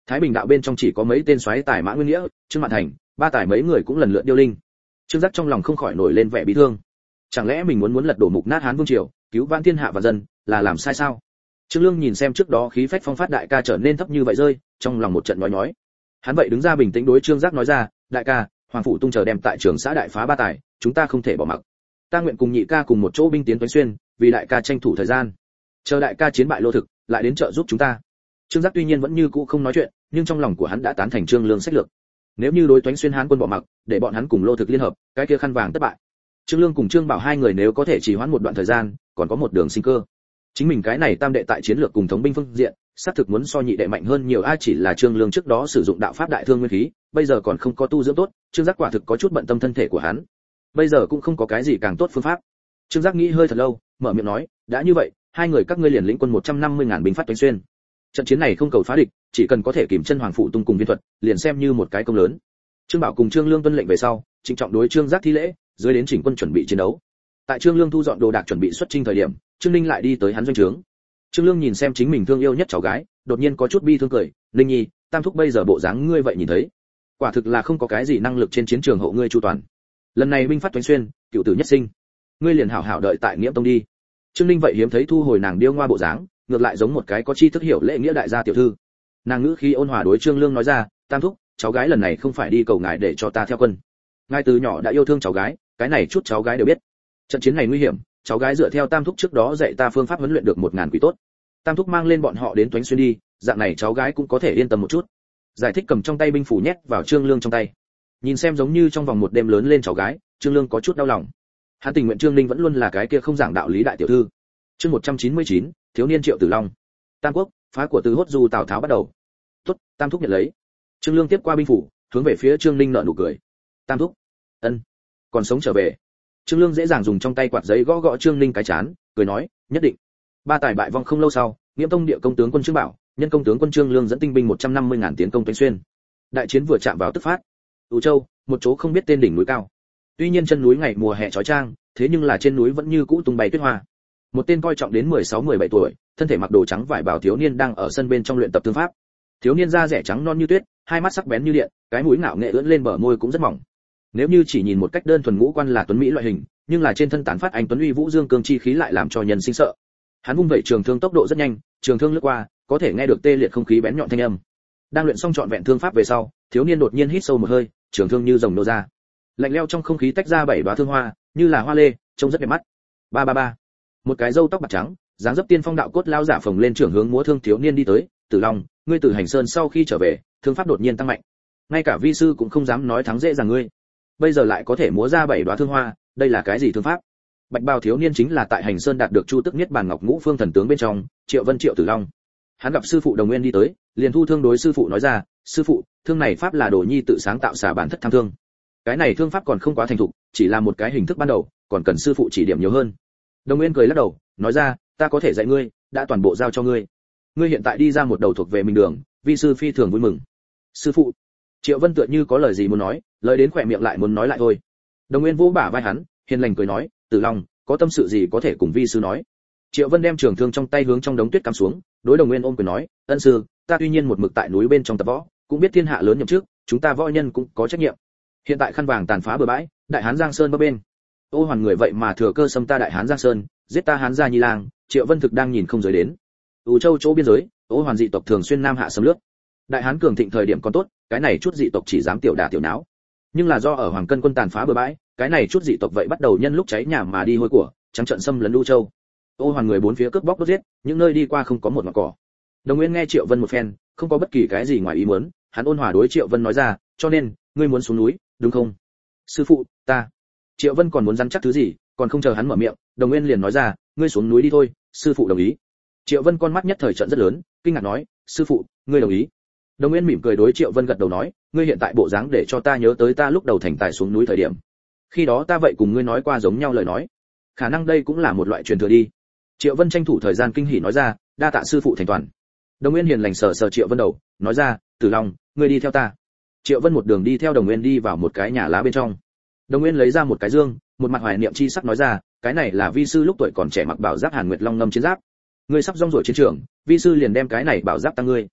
Thái Bình đạo bên trong chỉ có mấy tên soái tài Mã Nguyên Nghĩa, Trương Mạn Thành, ba tài mấy người cũng lần lượt điêu linh. Trương Giác trong lòng không khỏi nổi lên vẻ bi thương. Chẳng lẽ mình muốn muốn lật đổ mục nát Hán vương triều, cứu vãn thiên hạ và dân, là làm sai sao? Trương Lương nhìn xem trước đó khí phách phong phát đại ca trở nên thấp như vậy rơi, trong lòng một trận nói nói. Hắn vậy đứng ra bình tĩnh đối Trương Giác nói ra, đại ca, hoàng phủ tung chờ đem tại trường xã đại phá ba tài, chúng ta không thể bỏ mặc. Ta nguyện cùng nhị ca cùng một chỗ binh tiến Toánh Xuyên, vì đại ca tranh thủ thời gian. Chờ đại ca chiến bại Lô Thực, lại đến trợ giúp chúng ta. Trương Giác tuy nhiên vẫn như cũ không nói chuyện, nhưng trong lòng của hắn đã tán thành Trương Lương sách lược. Nếu như đối Toánh Xuyên Hán quân bỏ mặc, để bọn hắn cùng Lô Thực liên hợp, cái kia khăn vàng thất bại. Trương Lương cùng Trương Bảo hai người nếu có thể trì hoãn một đoạn thời gian, còn có một đường sinh cơ. Chính mình cái này tam đệ tại chiến lược cùng thống binh phương diện, xác thực muốn so nhị đệ mạnh hơn nhiều, ai chỉ là Trương Lương trước đó sử dụng đạo pháp đại thương nguyên khí, bây giờ còn không có tu dưỡng tốt, Trương Giác quả thực có chút bận tâm thân thể của hắn. Bây giờ cũng không có cái gì càng tốt phương pháp. Trương Giác nghĩ hơi thật lâu, mở miệng nói, đã như vậy, hai người các ngươi liền lĩnh quân một trăm năm mươi ngàn binh phát Toánh Xuyên. Trận chiến này không cầu phá địch, chỉ cần có thể kìm chân hoàng phụ tung cùng viên thuật, liền xem như một cái công lớn. Trương Bảo cùng Trương Lương tuân lệnh về sau, trịnh trọng đối Trương Giác thi lễ, dưới đến chỉnh quân chuẩn bị chiến đấu. Tại Trương Lương thu dọn đồ đạc chuẩn bị xuất chinh thời điểm, Trương Ninh lại đi tới hắn doanh trướng. Trương Lương nhìn xem chính mình thương yêu nhất cháu gái, đột nhiên có chút bi thương cười, "Ninh Nhi, tam thúc bây giờ bộ dáng ngươi vậy nhìn thấy, quả thực là không có cái gì năng lực trên chiến trường hộ ngươi chu toàn. Lần này binh phát Toánh Xuyên, cựu tử nhất sinh, ngươi liền hảo hảo đợi tại Nghiễm Tông đi." Trương Ninh vậy hiếm thấy thu hồi nàng điêu ngoa bộ dáng, ngược lại giống một cái có chi thức hiểu lễ nghĩa đại gia tiểu thư. Nàng ngữ khí ôn hòa đối Trương Lương nói ra, "Tam thúc, cháu gái lần này không phải đi cầu ngài để cho ta theo quân. Ngài từ nhỏ đã yêu thương cháu gái, cái này chút cháu gái đều biết. Trận chiến này nguy hiểm, cháu gái dựa theo tam thúc trước đó dạy ta phương pháp huấn luyện được một ngàn quỷ tốt. Tam thúc mang lên bọn họ đến Toánh Xuyên đi, dạng này cháu gái cũng có thể yên tâm một chút." Giải thích cầm trong tay binh phủ nhét vào Trương Lương trong tay. Nhìn xem giống như trong vòng một đêm lớn lên cháu gái, Trương Lương có chút đau lòng. Hắn tình nguyện Trương Ninh vẫn luôn là cái kia không giảng đạo lý đại tiểu thư. Chương một trăm chín mươi chín, thiếu niên Triệu Tử Long. Tam quốc, phá của Từ Hốt Du Tào Tháo bắt đầu. "Tốt, tam thúc nhận lấy." Trương Lương tiếp qua binh phủ, hướng về phía Trương Ninh nở nụ cười. "Tam thúc." "Ân, còn sống trở về." Trương Lương dễ dàng dùng trong tay quạt giấy gõ gõ Trương Ninh cái chán, cười nói, "Nhất định." Ba tài bại vong không lâu sau, Nghiễm Tông địa công tướng quân Trương Bảo, nhân công tướng quân Trương Lương dẫn tinh binh một trăm năm mươi ngàn tiến công Toánh Xuyên. Đại chiến vừa chạm vào tức phát. Ú Châu, một chỗ không biết tên đỉnh núi cao. Tuy nhiên chân núi ngày mùa hè chói chang, thế nhưng là trên núi vẫn như cũ tung bay tuyết hoa. Một tên coi trọng đến mười sáu mười bảy tuổi, thân thể mặc đồ trắng vải bào thiếu niên đang ở sân bên trong luyện tập thương pháp. Thiếu niên da rẻ trắng non như tuyết, hai mắt sắc bén như điện, cái mũi ngạo nghệ ưỡn lên bờ môi cũng rất mỏng. Nếu như chỉ nhìn một cách đơn thuần ngũ quan là tuấn mỹ loại hình, nhưng là trên thân tán phát anh tuấn uy vũ dương cương chi khí lại làm cho nhân sinh sợ. Hắn vung vẩy trường thương tốc độ rất nhanh, trường thương lướt qua, có thể nghe được tê liệt không khí bén nhọn thanh âm. Đang luyện xong trọn vẹn thương pháp về sau, thiếu niên đột nhiên hít sâu một hơi, trường thương như rồng nô ra. Lạnh lẽo trong không khí tách ra bảy đóa thương hoa, như là hoa lê, trông rất đẹp mắt. Ba ba ba. Một cái râu tóc bạc trắng, dáng dấp tiên phong đạo cốt lao giả phồng lên trưởng hướng múa thương thiếu niên đi tới, "Tử Long, ngươi từ Hành Sơn sau khi trở về, thương pháp đột nhiên tăng mạnh. Ngay cả vi sư cũng không dám nói thắng dễ dàng ngươi. Bây giờ lại có thể múa ra bảy đóa thương hoa, đây là cái gì thương pháp?" Bạch bào thiếu niên chính là tại Hành Sơn đạt được Chu Tức Niết Bàn Ngọc Ngũ Phương thần tướng bên trong, Triệu Vân Triệu Tử Long. Hắn gặp sư phụ Đồng Nguyên đi tới, liền thu thương đối sư phụ nói ra, "Sư phụ, thương này pháp là Đồ Nhi tự sáng tạo xả bản thất tham thương. Cái này thương pháp còn không quá thành thục, chỉ là một cái hình thức ban đầu, còn cần sư phụ chỉ điểm nhiều hơn." Đồng Nguyên cười lắc đầu, nói ra, "Ta có thể dạy ngươi, đã toàn bộ giao cho ngươi. Ngươi hiện tại đi ra một đầu thuộc về mình đường, vi sư phi thường vui mừng." "Sư phụ." Triệu Vân tựa như có lời gì muốn nói, lời đến khỏe miệng lại muốn nói lại thôi. Đồng Nguyên vỗ bả vai hắn, hiền lành cười nói, "Tử Long, có tâm sự gì có thể cùng vi sư nói." Triệu Vân đem trường thương trong tay hướng trong đống tuyết cắm xuống, đối Đồng Nguyên ôm quyền nói, "Ân sư, ta tuy nhiên một mực tại núi bên trong tập võ, cũng biết thiên hạ lớn nhậm trước, chúng ta võ nhân cũng có trách nhiệm. Hiện tại khăn vàng tàn phá bờ bãi, đại hán Giang Sơn bấp bên. Ô Hoàn người vậy mà thừa cơ xâm ta đại hán Giang Sơn, giết ta hán gia Nhi Lang." Triệu Vân thực đang nhìn không giới đến. Ú Châu chỗ biên giới, Ô Hoàn dị tộc thường xuyên nam hạ xâm lược. Đại hán cường thịnh thời điểm còn tốt, cái này chút dị tộc chỉ dám tiểu đả tiểu náo. Nhưng là do ở Hoàng Cân quân tàn phá bờ bãi, cái này chút dị tộc vậy bắt đầu nhân lúc cháy nhà mà đi hôi của, trắng trợn xâm lấn Ú Châu. Ô Hoàn người bốn phía cướp bóc đốt giết, những nơi đi qua không có một ngọn cỏ. Đồng Nguyên nghe Triệu Vân một phen, không có bất kỳ cái gì ngoài ý muốn, hắn ôn hòa đối Triệu Vân nói ra, "Cho nên, ngươi muốn xuống núi, đúng không?" "Sư phụ, ta." Triệu Vân còn muốn răn chắc thứ gì, còn không chờ hắn mở miệng, Đồng Nguyên liền nói ra, "Ngươi xuống núi đi thôi, sư phụ đồng ý." Triệu Vân con mắt nhất thời trợn rất lớn, kinh ngạc nói, "Sư phụ, ngươi đồng ý?" Đồng Nguyên mỉm cười đối Triệu Vân gật đầu nói, "Ngươi hiện tại bộ dáng để cho ta nhớ tới ta lúc đầu thành tài xuống núi thời điểm. Khi đó ta vậy cùng ngươi nói qua giống nhau lời nói, khả năng đây cũng là một loại truyền thừa đi." Triệu Vân tranh thủ thời gian kinh hỉ nói ra, "Đa tạ sư phụ thành toàn." Đồng Nguyên hiền lành sờ sờ Triệu Vân đầu, nói ra, "Tử Long, ngươi đi theo ta." Triệu Vân một đường đi theo Đồng Nguyên đi vào một cái nhà lá bên trong. Đồng Nguyên lấy ra một cái dương, một mặt hoài niệm chi sắc nói ra, "Cái này là vi sư lúc tuổi còn trẻ mặc bảo giáp Hàn Nguyệt Long ngâm chiến giáp. Ngươi sắp rong ruổi chiến trường, vi sư liền đem cái này bảo giáp tăng ngươi."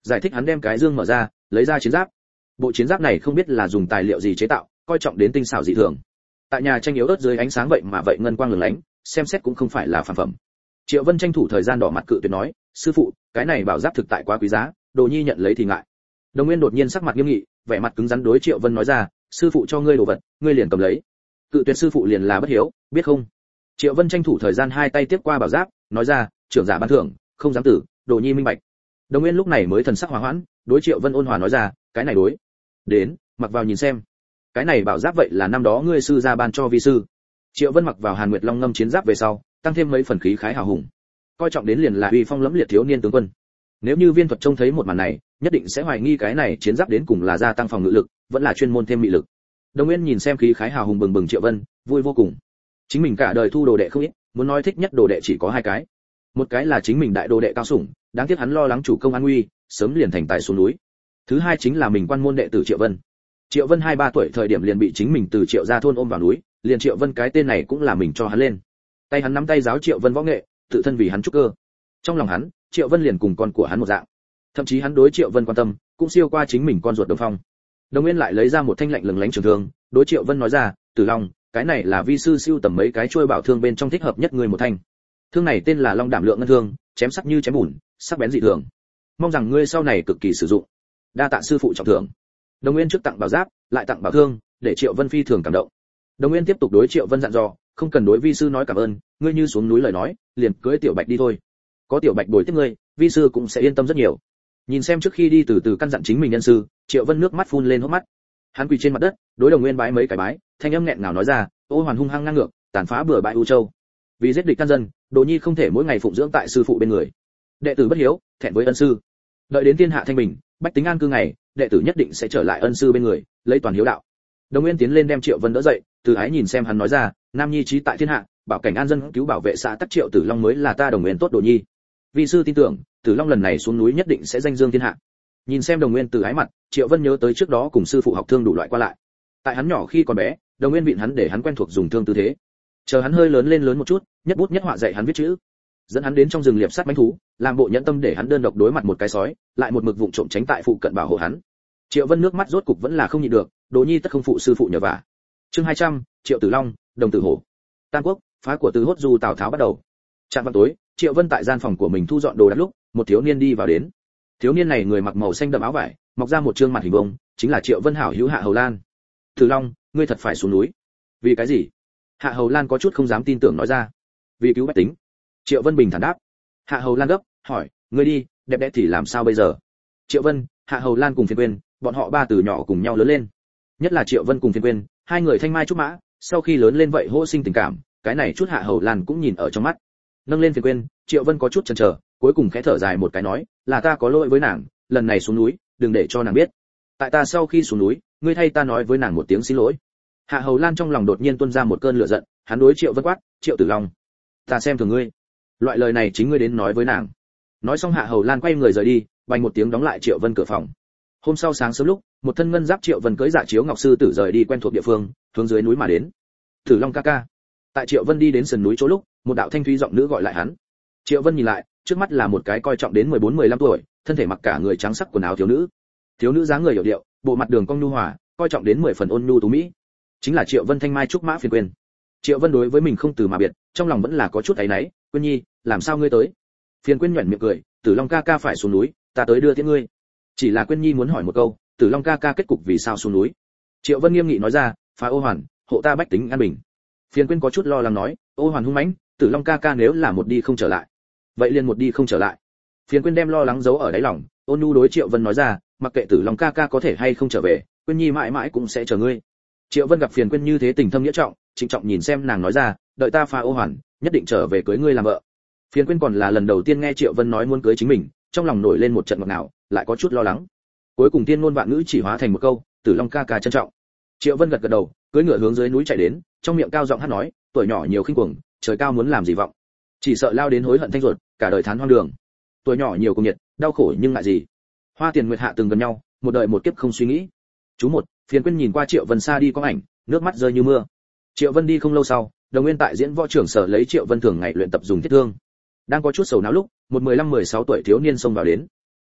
Giải thích hắn đem cái dương mở ra, lấy ra chiến giáp. Bộ chiến giáp này không biết là dùng tài liệu gì chế tạo, coi trọng đến tinh xảo dị thường. Tại nhà tranh yếu ớt dưới ánh sáng vậy mà vậy ngân quang lừng lánh, xem xét cũng không phải là phàm phẩm. Triệu Vân tranh thủ thời gian đỏ mặt cự tuyệt nói, sư phụ, cái này bảo giáp thực tại quá quý giá, Đồ Nhi nhận lấy thì ngại. Đồng Nguyên đột nhiên sắc mặt nghiêm nghị, vẻ mặt cứng rắn đối Triệu Vân nói ra, sư phụ cho ngươi đồ vật, ngươi liền cầm lấy. Cự tuyệt sư phụ liền là bất hiếu, biết không? Triệu Vân tranh thủ thời gian hai tay tiếp qua bảo giáp, nói ra, trưởng giả ban thưởng, không dám tử, Đồ Nhi minh bạch. Đồng Nguyên lúc này mới thần sắc hòa hoãn, đối Triệu Vân ôn hòa nói ra, cái này đối. Đến, mặc vào nhìn xem. Cái này bảo giáp vậy là năm đó ngươi sư gia ban cho vi sư. Triệu Vân mặc vào Hàn Nguyệt Long ngâm chiến giáp về sau, tăng thêm mấy phần khí khái hào hùng. Coi trọng đến liền là uy phong lẫm liệt thiếu niên tướng quân. Nếu như Viên Thuật trông thấy một màn này, nhất định sẽ hoài nghi cái này chiến giáp đến cùng là gia tăng phòng ngự lực, vẫn là chuyên môn thêm mị lực. Đồng Nguyên nhìn xem khí khái hào hùng bừng bừng Triệu Vân, vui vô cùng. Chính mình cả đời thu đồ đệ không ít, muốn nói thích nhất đồ đệ chỉ có hai cái. Một cái là chính mình đại đồ đệ Cao Sủng, đáng tiếc hắn lo lắng chủ công an nguy, sớm liền thành tài xuống núi. Thứ hai chính là mình quan môn đệ tử Triệu Vân. Triệu Vân hai ba tuổi thời điểm liền bị chính mình từ Triệu gia thôn ôm vào núi, liền Triệu Vân cái tên này cũng là mình cho hắn lên. Tay hắn nắm tay giáo Triệu Vân võ nghệ, tự thân vì hắn trúc cơ. Trong lòng hắn, Triệu Vân liền cùng con của hắn một dạng. Thậm chí hắn đối Triệu Vân quan tâm, cũng siêu qua chính mình con ruột Đồng Phong. Đồng Nguyên lại lấy ra một thanh lạnh lừng lánh trường thương, đối Triệu Vân nói ra, Tử Long, cái này là vi sư siêu tầm mấy cái chuôi bảo thương bên trong thích hợp nhất người một thanh. Thương này tên là Long Đảm Lượng ngân thương, chém sắc như chém bùn, sắc bén dị thường. Mong rằng ngươi sau này cực kỳ sử dụng. Đa tạ sư phụ trọng thưởng. Đồng Nguyên trước tặng bảo giáp, lại tặng bảo thương, để Triệu Vân phi thường cảm động. Đồng Nguyên tiếp tục đối Triệu Vân dặn dò, không cần đối vi sư nói cảm ơn, ngươi như xuống núi lời nói, liền cưỡi tiểu bạch đi thôi. Có tiểu bạch bồi tiếp ngươi, vi sư cũng sẽ yên tâm rất nhiều. Nhìn xem trước khi đi từ từ căn dặn chính mình nhân sư, Triệu Vân nước mắt phun lên hốc mắt. Hắn quỳ trên mặt đất, đối Đồng Nguyên bái mấy cái bái, thanh âm nghẹn ngào nói ra, ô hoàn hung hăng ngang ngược, tàn phá bừa bãi U Châu. Vì giết địch can dân, Đồ Nhi không thể mỗi ngày phụng dưỡng tại sư phụ bên người. Đệ tử bất hiếu, thẹn với ân sư. Đợi đến thiên hạ thanh bình, bách tính an cư ngày, đệ tử nhất định sẽ trở lại ân sư bên người, lấy toàn hiếu đạo. Đồng Nguyên tiến lên đem Triệu Vân đỡ dậy, từ ái nhìn xem hắn nói ra, nam nhi trí tại thiên hạ, bảo cảnh an dân cứu bảo vệ xã tắc Triệu Tử Long mới là ta Đồng Nguyên tốt Đồ Nhi. Vi sư tin tưởng, Tử Long lần này xuống núi nhất định sẽ danh dương thiên hạ. Nhìn xem Đồng Nguyên từ ái mặt, Triệu Vân nhớ tới trước đó cùng sư phụ học thương đủ loại qua lại. Tại hắn nhỏ khi còn bé, Đồng Nguyên vịn hắn để hắn quen thuộc dùng thương tư thế. Chờ hắn hơi lớn lên lớn một chút, nhất bút nhất họa dạy hắn viết chữ. Dẫn hắn đến trong rừng liệp sát mãnh thú, làm bộ nhẫn tâm để hắn đơn độc đối mặt một cái sói, lại một mực vụng trộm tránh tại phụ cận bảo hộ hắn. Triệu Vân nước mắt rốt cục vẫn là không nhịn được, Đồ Nhi tất không phụ sư phụ nhờ vả. Chương hai trăm, Triệu Tử Long, Đồng Tử Hổ. Tam Quốc, phá của Từ Hốt Du Tào Tháo bắt đầu. Trạm vào tối, Triệu Vân tại gian phòng của mình thu dọn đồ đạc lúc, một thiếu niên đi vào đến. Thiếu niên này người mặc màu xanh đậm áo vải, mọc ra một trương mặt hình vuông, chính là Triệu Vân hảo hữu Hạ Hầu Lan. Tử Long, ngươi thật phải xuống núi. Vì cái gì? Hạ Hầu Lan có chút không dám tin tưởng nói ra. Vì cứu bách tính. Triệu Vân bình thản đáp. Hạ Hầu Lan gấp, hỏi, ngươi đi, đẹp đẽ thì làm sao bây giờ? Triệu Vân, Hạ Hầu Lan cùng Phiên Quyên, bọn họ ba từ nhỏ cùng nhau lớn lên. Nhất là Triệu Vân cùng Phiên Quyên, hai người thanh mai trúc mã, sau khi lớn lên vậy hô sinh tình cảm, cái này chút Hạ Hầu Lan cũng nhìn ở trong mắt. Nâng lên Phiên Quyên, Triệu Vân có chút chần chờ, cuối cùng khẽ thở dài một cái nói, là ta có lỗi với nàng, lần này xuống núi, đừng để cho nàng biết. Tại ta sau khi xuống núi, ngươi thay ta nói với nàng một tiếng xin lỗi. Hạ Hầu Lan trong lòng đột nhiên tuôn ra một cơn lửa giận, hắn đối Triệu Vân quát, Triệu Tử Long, ta xem thường ngươi. Loại lời này chính ngươi đến nói với nàng. Nói xong Hạ Hầu Lan quay người rời đi, bành một tiếng đóng lại Triệu Vân cửa phòng. Hôm sau sáng sớm lúc, một thân ngân giáp Triệu Vân cưỡi dạ chiếu ngọc sư tử rời đi quen thuộc địa phương, hướng dưới núi mà đến. Tử Long ca ca. Tại Triệu Vân đi đến sườn núi chỗ lúc, một đạo thanh thúy giọng nữ gọi lại hắn. Triệu Vân nhìn lại, trước mắt là một cái coi trọng đến mười bốn mười lăm tuổi, thân thể mặc cả người trắng sắc quần áo thiếu nữ. Thiếu nữ dáng người hiểu điệu, bộ mặt đường cong nhu hòa, coi trọng đến mười phần ôn nhu tú mỹ. Chính là Triệu Vân thanh mai trúc mã Phiên Quyên. Triệu Vân đối với mình không từ mà biệt, trong lòng vẫn là có chút áy náy, Quyên Nhi, làm sao ngươi tới? Phiên Quyên nhuyễn miệng cười, Tử Long ca ca phải xuống núi, ta tới đưa tiễn ngươi. Chỉ là Quyên Nhi muốn hỏi một câu, Tử Long ca ca kết cục vì sao xuống núi? Triệu Vân nghiêm nghị nói ra, phá ô hoàn, hộ ta bách tính an bình. Phiên Quyên có chút lo lắng nói, ô hoàn hung mãnh, Tử Long ca ca nếu là một đi không trở lại, vậy liền một đi không trở lại. Phiên Quyên đem lo lắng giấu ở đáy lòng, ôn nhu đối Triệu Vân nói ra, mặc kệ Tử Long ca ca có thể hay không trở về, Quyên Nhi mãi mãi cũng sẽ chờ ngươi. Triệu Vân gặp Phiên Quyên như thế tình thâm nghĩa trọng, trịnh trọng nhìn xem nàng nói ra, đợi ta phá ô hoàn, nhất định trở về cưới ngươi làm vợ. Phiên Quyên còn là lần đầu tiên nghe Triệu Vân nói muốn cưới chính mình, trong lòng nổi lên một trận ngọt ngào, lại có chút lo lắng. Cuối cùng tiên ngôn vạn ngữ chỉ hóa thành một câu, Tử Long ca ca trân trọng. Triệu Vân gật gật đầu, cưỡi ngựa hướng dưới núi chạy đến, trong miệng cao giọng hát nói, tuổi nhỏ nhiều khinh cuồng, trời cao muốn làm gì vọng, chỉ sợ lao đến hối hận thanh ruột, cả đời thán hoang đường. Tuổi nhỏ nhiều cùng nhiệt, đau khổ nhưng ngại gì. Hoa tiền nguyệt hạ từng gần nhau, một đời một kiếp không suy nghĩ. Chú một, Phiên Quyên nhìn qua Triệu Vân xa đi có ảnh, nước mắt rơi như mưa. Triệu Vân đi không lâu sau, Đồng Nguyên tại diễn võ trưởng sở lấy Triệu Vân thường ngày luyện tập dùng thiết thương. Đang có chút sầu não lúc, một mười lăm mười sáu tuổi thiếu niên xông vào đến.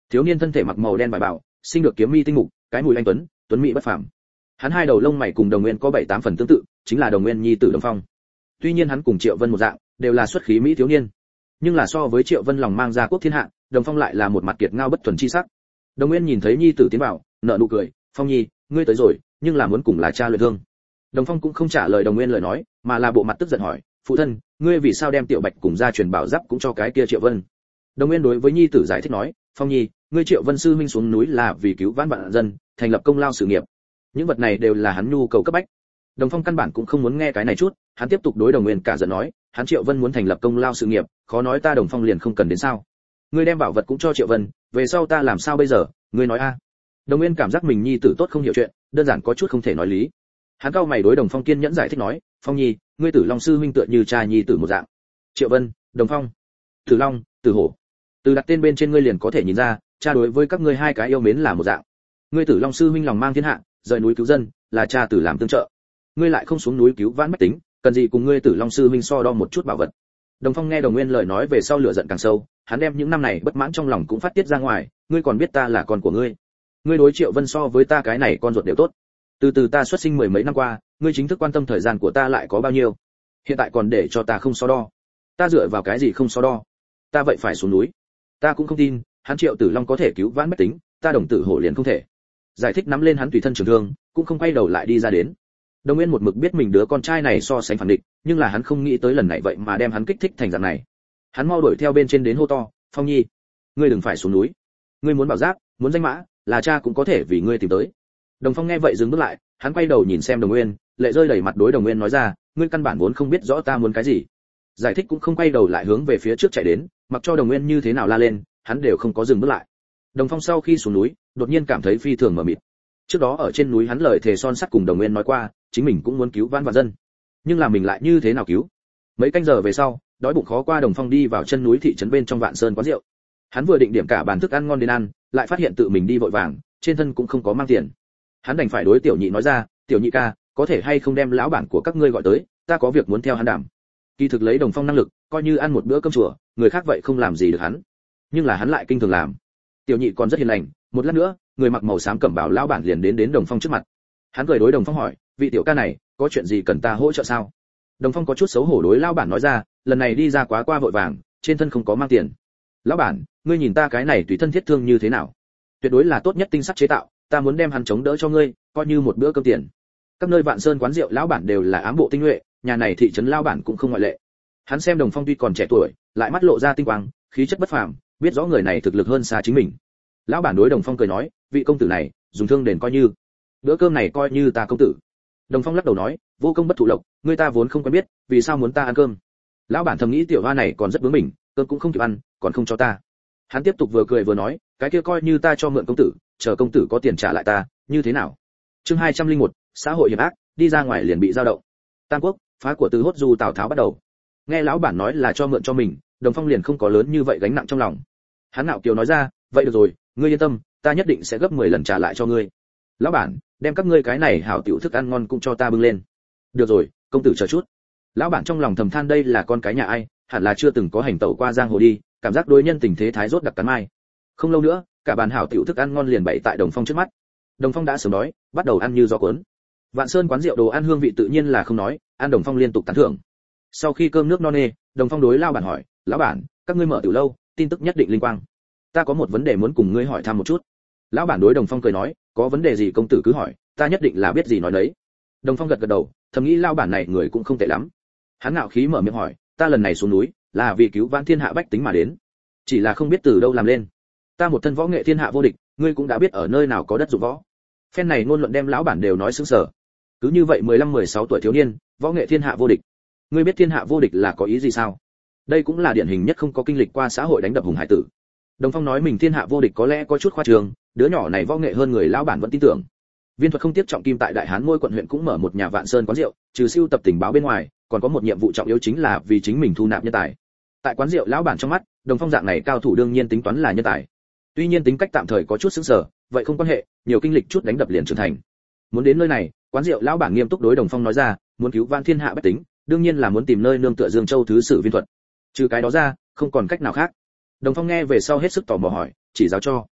Thiếu niên thân thể mặc màu đen vải bảo, sinh được kiếm mi tinh mục, cái mũi anh tuấn, tuấn mỹ bất phàm. Hắn hai đầu lông mày cùng Đồng Nguyên có bảy tám phần tương tự, chính là Đồng Nguyên nhi tử Đồng Phong. Tuy nhiên hắn cùng Triệu Vân một dạng, đều là xuất khí mỹ thiếu niên, nhưng là so với Triệu Vân lòng mang gia quốc thiên hạ, Đồng Phong lại là một mặt kiệt ngao bất thuần chi sắc. Đồng Nguyên nhìn thấy nhi tử tiến vào, nở nụ cười, "Phong nhi, ngươi tới rồi, nhưng là muốn cùng là cha luyện thương." Đồng Phong cũng không trả lời Đồng Nguyên lời nói, mà là bộ mặt tức giận hỏi, "Phụ thân, ngươi vì sao đem Tiểu Bạch cùng gia truyền bảo giáp cũng cho cái kia Triệu Vân?" Đồng Nguyên đối với nhi tử giải thích nói, "Phong nhi, ngươi Triệu Vân sư huynh xuống núi là vì cứu vãn vạn dân, thành lập công lao sự nghiệp. Những vật này đều là hắn nhu cầu cấp bách." Đồng Phong căn bản cũng không muốn nghe cái này chút, hắn tiếp tục đối Đồng Nguyên cả giận nói, "Hắn Triệu Vân muốn thành lập công lao sự nghiệp, khó nói ta Đồng Phong liền không cần đến sao? Ngươi đem bảo vật cũng cho Triệu Vân, về sau ta làm sao bây giờ, ngươi nói a?" Đồng Nguyên cảm giác mình nhi tử tốt không hiểu chuyện, đơn giản có chút không thể nói lý. Hắn cau mày đối Đồng Phong kiên nhẫn giải thích nói, "Phong nhi, ngươi Tử Long sư huynh tựa như cha nhi tử một dạng. Triệu Vân, Đồng Phong, Tử Long, Tử Hổ. Từ đặt tên bên trên ngươi liền có thể nhìn ra, cha đối với các ngươi hai cái yêu mến là một dạng. Ngươi Tử Long sư huynh lòng mang thiên hạ, rời núi cứu dân, là cha tử làm tương trợ. Ngươi lại không xuống núi cứu vãn bách tính, cần gì cùng ngươi Tử Long sư huynh so đo một chút bảo vật." Đồng Phong nghe Đồng Nguyên lời nói về sau lửa giận càng sâu, hắn đem những năm này bất mãn trong lòng cũng phát tiết ra ngoài, "Ngươi còn biết ta là con của ngươi? Ngươi đối Triệu Vân so với ta cái này con ruột đều tốt. Từ từ ta xuất sinh mười mấy năm qua, ngươi chính thức quan tâm thời gian của ta lại có bao nhiêu? Hiện tại còn để cho ta không so đo. Ta dựa vào cái gì không so đo? Ta vậy phải xuống núi. Ta cũng không tin, hắn Triệu Tử Long có thể cứu vãn bách tính, ta Đồng Tử Hổ liền không thể." Giải thích nắm lên hắn tùy thân trường thương, cũng không quay đầu lại đi ra đến. Đồng Nguyên một mực biết mình đứa con trai này so sánh phản địch, nhưng là hắn không nghĩ tới lần này vậy mà đem hắn kích thích thành dạng này. Hắn mau đuổi theo bên trên đến hô to, "Phong nhi, ngươi đừng phải xuống núi. Ngươi muốn bảo giáp, muốn danh mã, là cha cũng có thể vì ngươi tìm tới." Đồng Phong nghe vậy dừng bước lại, hắn quay đầu nhìn xem Đồng Nguyên, lệ rơi đầy mặt đối Đồng Nguyên nói ra, "Ngươi căn bản vốn không biết rõ ta muốn cái gì." Giải thích cũng không quay đầu lại hướng về phía trước chạy đến, mặc cho Đồng Nguyên như thế nào la lên, hắn đều không có dừng bước lại. Đồng Phong sau khi xuống núi, đột nhiên cảm thấy phi thường mờ mịt. Trước đó ở trên núi hắn lời thề son sắt cùng Đồng Nguyên nói qua, chính mình cũng muốn cứu vãn vạn dân, nhưng là mình lại như thế nào cứu? Mấy canh giờ về sau, đói bụng khó qua, Đồng Phong đi vào chân núi thị trấn bên trong Vạn Sơn quán rượu. Hắn vừa định điểm cả bàn thức ăn ngon đến ăn, lại phát hiện tự mình đi vội vàng, trên thân cũng không có mang tiền. Hắn đành phải đối Tiểu Nhị nói ra, "Tiểu Nhị ca, có thể hay không đem lão bản của các ngươi gọi tới, ta có việc muốn theo hắn đàm." Kỳ thực lấy Đồng Phong năng lực, coi như ăn một bữa cơm chùa, người khác vậy không làm gì được hắn, nhưng là hắn lại kinh thường làm. Tiểu Nhị còn rất hiền lành, một lát nữa, người mặc màu xám cẩm bào lão bản liền đến đến Đồng Phong trước mặt. Hắn cười đối Đồng Phong hỏi, "Vị tiểu ca này, có chuyện gì cần ta hỗ trợ sao?" Đồng Phong có chút xấu hổ đối lão bản nói ra, "Lần này đi ra quá qua vội vàng, trên thân không có mang tiền." "Lão bản, ngươi nhìn ta cái này tùy thân thiết thương như thế nào? Tuyệt đối là tốt nhất tinh sắt chế tạo, ta muốn đem hắn chống đỡ cho ngươi, coi như một bữa cơm tiền." Các nơi Vạn Sơn quán rượu lão bản đều là ám bộ tinh nhuệ, nhà này thị trấn lão bản cũng không ngoại lệ. Hắn xem Đồng Phong tuy còn trẻ tuổi, lại mắt lộ ra tinh quang, khí chất bất phàm, biết rõ người này thực lực hơn xa chính mình. Lão bản đối Đồng Phong cười nói, "Vị công tử này, dùng thương đền coi như, bữa cơm này coi như ta công tử." Đồng Phong lắc đầu nói, "Vô công bất thụ lộc, người ta vốn không quen biết, vì sao muốn ta ăn cơm?" Lão bản thầm nghĩ tiểu hoa này còn rất bướng bỉnh, cơm cũng không kịp ăn, còn không cho ta. Hắn tiếp tục vừa cười vừa nói, "Cái kia coi như ta cho mượn công tử, chờ công tử có tiền trả lại ta, như thế nào?" Chương hai trăm lẻ một, xã hội hiểm ác, đi ra ngoài liền bị dao động. Tam Quốc, phá của Từ Hốt Du Tào Tháo bắt đầu. Nghe lão bản nói là cho mượn cho mình, Đồng Phong liền không có lớn như vậy gánh nặng trong lòng. Hắn ngạo kiều nói ra, "Vậy được rồi, ngươi yên tâm, ta nhất định sẽ gấp mười lần trả lại cho ngươi." "Lão bản, đem các ngươi cái này hảo tiểu thức ăn ngon cũng cho ta bưng lên." "Được rồi, công tử chờ chút." Lão bản trong lòng thầm than đây là con cái nhà ai, hẳn là chưa từng có hành tẩu qua giang hồ đi, cảm giác đối nhân tình thế thái rốt đặc cắn mai. Không lâu nữa, cả bàn hảo tiểu thức ăn ngon liền bày tại Đồng Phong trước mắt. Đồng Phong đã sớm đói, bắt đầu ăn như gió cuốn. Vạn Sơn quán rượu đồ ăn hương vị tự nhiên là không nói, ăn Đồng Phong liên tục tán thưởng. Sau khi cơm nước no nê, Đồng Phong đối lão bản hỏi, "Lão bản, các ngươi mở tiểu lâu, tin tức nhất định linh quang. Ta có một vấn đề muốn cùng ngươi hỏi thăm một chút." Lão bản đối Đồng Phong cười nói, "Có vấn đề gì công tử cứ hỏi, ta nhất định là biết gì nói đấy." Đồng Phong gật gật đầu, thầm nghĩ lão bản này người cũng không tệ lắm. Hắn ngạo khí mở miệng hỏi, "Ta lần này xuống núi, là vì cứu vãn thiên hạ bách tính mà đến, chỉ là không biết từ đâu làm lên. Ta một thân võ nghệ thiên hạ vô địch, ngươi cũng đã biết ở nơi nào có đất dụng võ." Phen này ngôn luận đem lão bản đều nói sững sờ. Cứ như vậy mười lăm mười sáu tuổi thiếu niên, võ nghệ thiên hạ vô địch. Ngươi biết thiên hạ vô địch là có ý gì sao? Đây cũng là điển hình nhất không có kinh lịch qua xã hội đánh đập hùng hải tử. Đồng Phong nói mình thiên hạ vô địch có lẽ có chút khoa trương, đứa nhỏ này võ nghệ hơn người lão bản vẫn tin tưởng. Viên Thuật không tiếc trọng kim tại Đại Hán Ngôi quận huyện cũng mở một nhà Vạn Sơn quán rượu, trừ siêu tập tình báo bên ngoài, còn có một nhiệm vụ trọng yếu chính là vì chính mình thu nạp nhân tài. Tại quán rượu lão bản trong mắt, Đồng Phong dạng này cao thủ đương nhiên tính toán là nhân tài. Tuy nhiên tính cách tạm thời có chút sững sờ, vậy không quan hệ, nhiều kinh lịch chút đánh đập liền trưởng thành. Muốn đến nơi này, quán rượu lão bản nghiêm túc đối Đồng Phong nói ra, muốn cứu vãn thiên hạ bách tính, đương nhiên là muốn tìm nơi nương tựa Dương Châu thứ sử Viên Thuật. Trừ cái đó ra, không còn cách nào khác. Đồng Phong nghe về sau hết sức tò mò hỏi, "Chỉ giáo cho."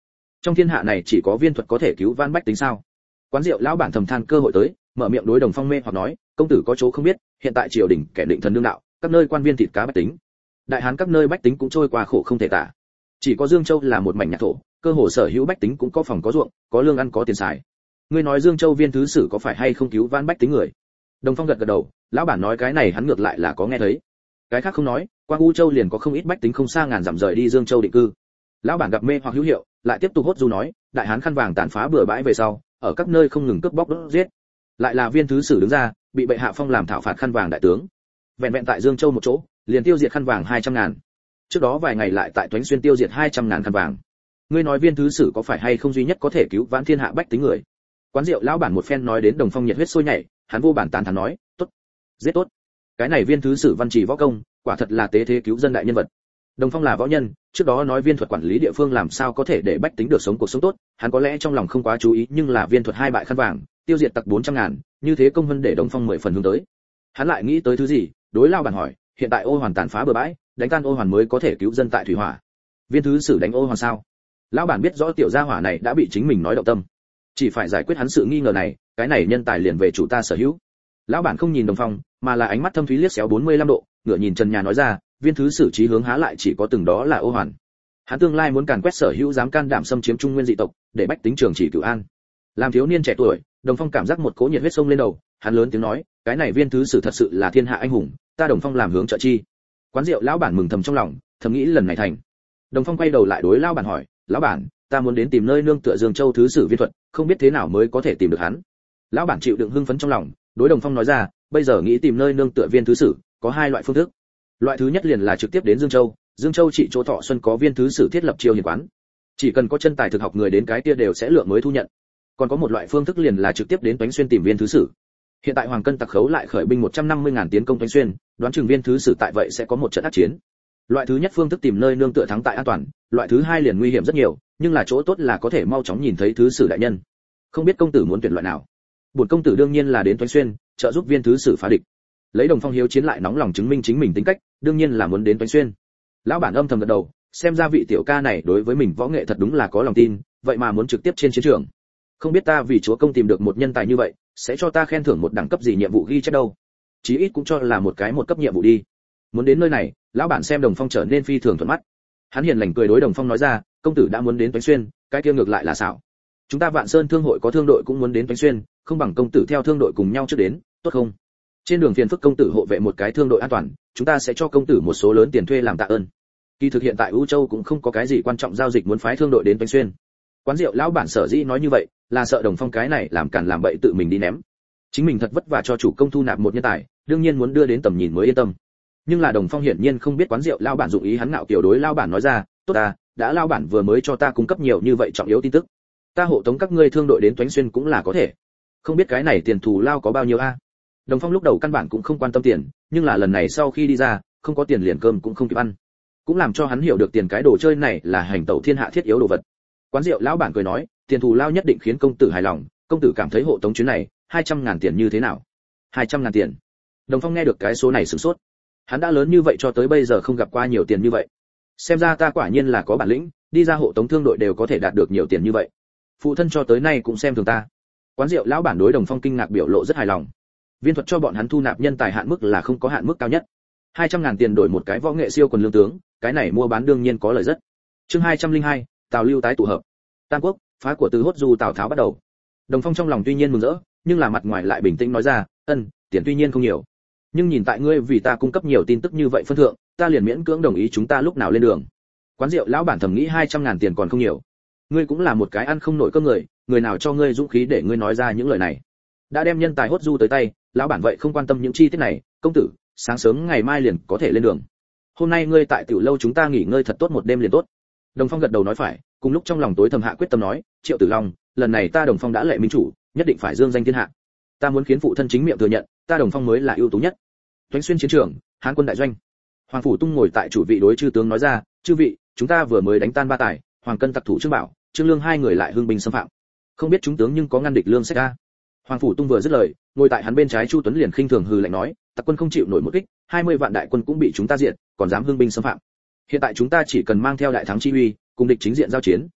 Trong thiên hạ này chỉ có viên thuật có thể cứu vãn bách tính sao? Quán rượu lão bản thầm than cơ hội tới, mở miệng đối Đồng Phong mê hoặc nói, công tử có chỗ không biết, hiện tại triều đình kẻ định thần đương đạo, các nơi quan viên thịt cá bách tính, đại hán các nơi bách tính cũng trôi qua khổ không thể tả. Chỉ có Dương Châu là một mảnh nhạc thổ, cơ hồ sở hữu bách tính cũng có phòng có ruộng, có lương ăn có tiền xài. Ngươi nói Dương Châu viên thứ sử có phải hay không cứu vãn bách tính người? Đồng Phong gật gật đầu, lão bản nói cái này hắn ngược lại là có nghe thấy. Cái khác không nói, qua U Châu liền có không ít bách tính không xa ngàn dặm rời đi Dương Châu định cư. Lão bản gặp mê hoặc hữu hiệu, lại tiếp tục hốt du nói, đại hán khăn vàng tàn phá bừa bãi về sau, ở các nơi không ngừng cướp bóc đốt giết. Lại là viên thứ sử đứng ra, bị bệ hạ phong làm thảo phạt khăn vàng đại tướng. Vẹn vẹn tại Dương Châu một chỗ, liền tiêu diệt khăn vàng hai trăm ngàn. Trước đó vài ngày lại tại Toánh Xuyên tiêu diệt hai trăm ngàn khăn vàng. Ngươi nói viên thứ sử có phải hay không duy nhất có thể cứu vãn thiên hạ bách tính người? Quán rượu lão bản một phen nói đến Đồng Phong nhiệt huyết sôi nhảy, hắn vô bản tán thán nói, tốt, giết tốt. Cái này viên thứ sử văn trì võ công, quả thật là tế thế cứu dân đại nhân vật. Đồng Phong là võ nhân, trước đó nói viên thuật quản lý địa phương làm sao có thể để bách tính được sống cuộc sống tốt, hắn có lẽ trong lòng không quá chú ý, nhưng là viên thuật hai bại khăn vàng, tiêu diệt tặc bốn trăm ngàn, như thế công vân để Đồng Phong mười phần hướng tới. Hắn lại nghĩ tới thứ gì, đối lao bản hỏi, hiện tại ô hoàn tàn phá bừa bãi, đánh tan ô hoàn mới có thể cứu dân tại thủy hỏa. Viên thứ sử đánh ô hoàn sao? Lão bản biết rõ tiểu gia hỏa này đã bị chính mình nói động tâm, chỉ phải giải quyết hắn sự nghi ngờ này, cái này nhân tài liền về chủ ta sở hữu. Lão bản không nhìn Đồng Phong, mà là ánh mắt thâm thúy liếc xéo bốn mươi lăm độ, ngửa nhìn trần nhà nói ra, viên thứ sử trí hướng há lại chỉ có từng đó là ô hoàn. Hắn tương lai muốn càn quét sở hữu dám can đảm xâm chiếm trung nguyên dị tộc, để bách tính trường chỉ cửu an. Làm thiếu niên trẻ tuổi, Đồng Phong cảm giác một cỗ nhiệt huyết sông lên đầu, hắn lớn tiếng nói, cái này viên thứ sử thật sự là thiên hạ anh hùng, ta Đồng Phong làm hướng trợ chi. Quán rượu lão bản mừng thầm trong lòng, thầm nghĩ lần này thành. Đồng Phong quay đầu lại đối lão bản hỏi, lão bản, ta muốn đến tìm nơi nương tựa Dương Châu thứ sử viên thuật, không biết thế nào mới có thể tìm được hắn. Lão bản chịu đựng hưng phấn trong lòng, đối Đồng Phong nói ra, bây giờ nghĩ tìm nơi nương tựa viên thứ sử, có hai loại phương thức. Loại thứ nhất liền là trực tiếp đến Dương Châu, Dương Châu trị chỗ Thọ Xuân có viên thứ sử thiết lập chiêu hiền quán, chỉ cần có chân tài thực học người đến cái kia đều sẽ lượng mới thu nhận. Còn có một loại phương thức liền là trực tiếp đến Toánh Xuyên tìm viên thứ sử. Hiện tại Hoàng Cân tặc khấu lại khởi binh một trăm năm mươi ngàn tiến công Toánh Xuyên, đoán chừng viên thứ sử tại vậy sẽ có một trận ác chiến. Loại thứ nhất phương thức tìm nơi nương tựa thắng tại an toàn, loại thứ hai liền nguy hiểm rất nhiều, nhưng là chỗ tốt là có thể mau chóng nhìn thấy thứ sử đại nhân. Không biết công tử muốn tuyển loại nào? Bổn công tử đương nhiên là đến Toánh Xuyên, trợ giúp viên thứ sử phá địch. Lấy Đồng Phong hiếu chiến lại nóng lòng chứng minh chính mình tính cách, đương nhiên là muốn đến Toánh Xuyên. Lão bản âm thầm gật đầu, xem ra vị tiểu ca này đối với mình võ nghệ thật đúng là có lòng tin, vậy mà muốn trực tiếp trên chiến trường. Không biết ta vì chúa công tìm được một nhân tài như vậy, sẽ cho ta khen thưởng một đẳng cấp gì nhiệm vụ ghi chép đâu? Chí ít cũng cho là một cái một cấp nhiệm vụ đi. Muốn đến nơi này, lão bản xem Đồng Phong trở nên phi thường thuận mắt. Hắn hiền lành cười đối Đồng Phong nói ra, công tử đã muốn đến Toánh Xuyên, cái kia ngược lại là xảo. Chúng ta Vạn Sơn thương hội có thương đội cũng muốn đến Toánh Xuyên, không bằng công tử theo thương đội cùng nhau trước đến, tốt không? Trên đường phiền phức công tử hộ vệ một cái thương đội an toàn, chúng ta sẽ cho công tử một số lớn tiền thuê làm tạ ơn. Kỳ thực hiện tại U Châu cũng không có cái gì quan trọng giao dịch muốn phái thương đội đến Toánh Xuyên. Quán rượu lão bản sở dĩ nói như vậy, là sợ Đồng Phong cái này làm càn làm bậy tự mình đi ném. Chính mình thật vất vả cho chủ công thu nạp một nhân tài, đương nhiên muốn đưa đến tầm nhìn mới yên tâm. Nhưng là Đồng Phong hiển nhiên không biết quán rượu lão bản dụng ý, hắn ngạo kiều đối lão bản nói ra, tốt à, đã lão bản vừa mới cho ta cung cấp nhiều như vậy trọng yếu tin tức, ta hộ tống các ngươi thương đội đến Toánh Xuyên cũng là có thể. Không biết cái này tiền thù lao có bao nhiêu a? Đồng Phong lúc đầu căn bản cũng không quan tâm tiền, nhưng là lần này sau khi đi ra, không có tiền liền cơm cũng không kịp ăn, cũng làm cho hắn hiểu được tiền cái đồ chơi này là hành tẩu thiên hạ thiết yếu đồ vật. Quán rượu lão bản cười nói, tiền thù lao nhất định khiến công tử hài lòng, công tử cảm thấy hộ tống chuyến này hai trăm ngàn tiền như thế nào? hai trăm ngàn tiền. Đồng Phong nghe được cái số này sửng sốt, hắn đã lớn như vậy cho tới bây giờ không gặp qua nhiều tiền như vậy. Xem ra ta quả nhiên là có bản lĩnh, đi ra hộ tống thương đội đều có thể đạt được nhiều tiền như vậy. Phụ thân cho tới nay cũng xem thường ta. Quán rượu lão bản đối Đồng Phong kinh ngạc biểu lộ rất hài lòng. Viên thuật cho bọn hắn thu nạp nhân tài hạn mức là không có hạn mức cao nhất. hai trăm ngàn tiền đổi một cái võ nghệ siêu quần lương tướng, cái này mua bán đương nhiên có lời rất. Chương hai trăm linh hai, Tào Lưu tái tụ hợp. Tam Quốc, phá của Từ Hốt Du Tào Tháo bắt đầu. Đồng Phong trong lòng tuy nhiên mừng rỡ, nhưng là mặt ngoài lại bình tĩnh nói ra, "Ân, tiền tuy nhiên không nhiều, nhưng nhìn tại ngươi vì ta cung cấp nhiều tin tức như vậy phân thượng, ta liền miễn cưỡng đồng ý chúng ta lúc nào lên đường." Quán rượu lão bản thầm nghĩ hai trăm ngàn tiền còn không nhiều. Ngươi cũng là một cái ăn không nổi cơm người, người nào cho ngươi dũng khí để ngươi nói ra những lời này? Đã đem nhân tài Hốt Du tới tay, lão bản vậy không quan tâm những chi tiết này, "Công tử, sáng sớm ngày mai liền có thể lên đường. Hôm nay ngươi tại tiểu lâu chúng ta nghỉ ngơi thật tốt một đêm liền tốt." Đồng Phong gật đầu nói phải, cùng lúc trong lòng tối thầm hạ quyết tâm nói, "Triệu Tử Long, lần này ta Đồng Phong đã lệ minh chủ, nhất định phải dương danh thiên hạ. Ta muốn khiến phụ thân chính miệng thừa nhận, ta Đồng Phong mới là ưu tú nhất." Toánh Xuyên chiến trường, Hán quân đại doanh. Hoàng phủ Tung ngồi tại chủ vị đối chư tướng nói ra, "Chư vị, chúng ta vừa mới đánh tan ba tài, Hoàng Cân tặc thủ Trương Bảo, Trương Lương hai người lại hưng binh xâm phạm. Không biết chúng tướng nhưng có ngăn địch lương sách a?" Hoàng phủ Tung vừa dứt lời, ngồi tại hắn bên trái Chu Tuấn liền khinh thường hừ lạnh nói, "Tặc quân không chịu nổi một kích, hai mươi vạn đại quân cũng bị chúng ta diệt, còn dám hưng binh xâm phạm. Hiện tại chúng ta chỉ cần mang theo đại thắng chi uy, cùng địch chính diện giao chiến,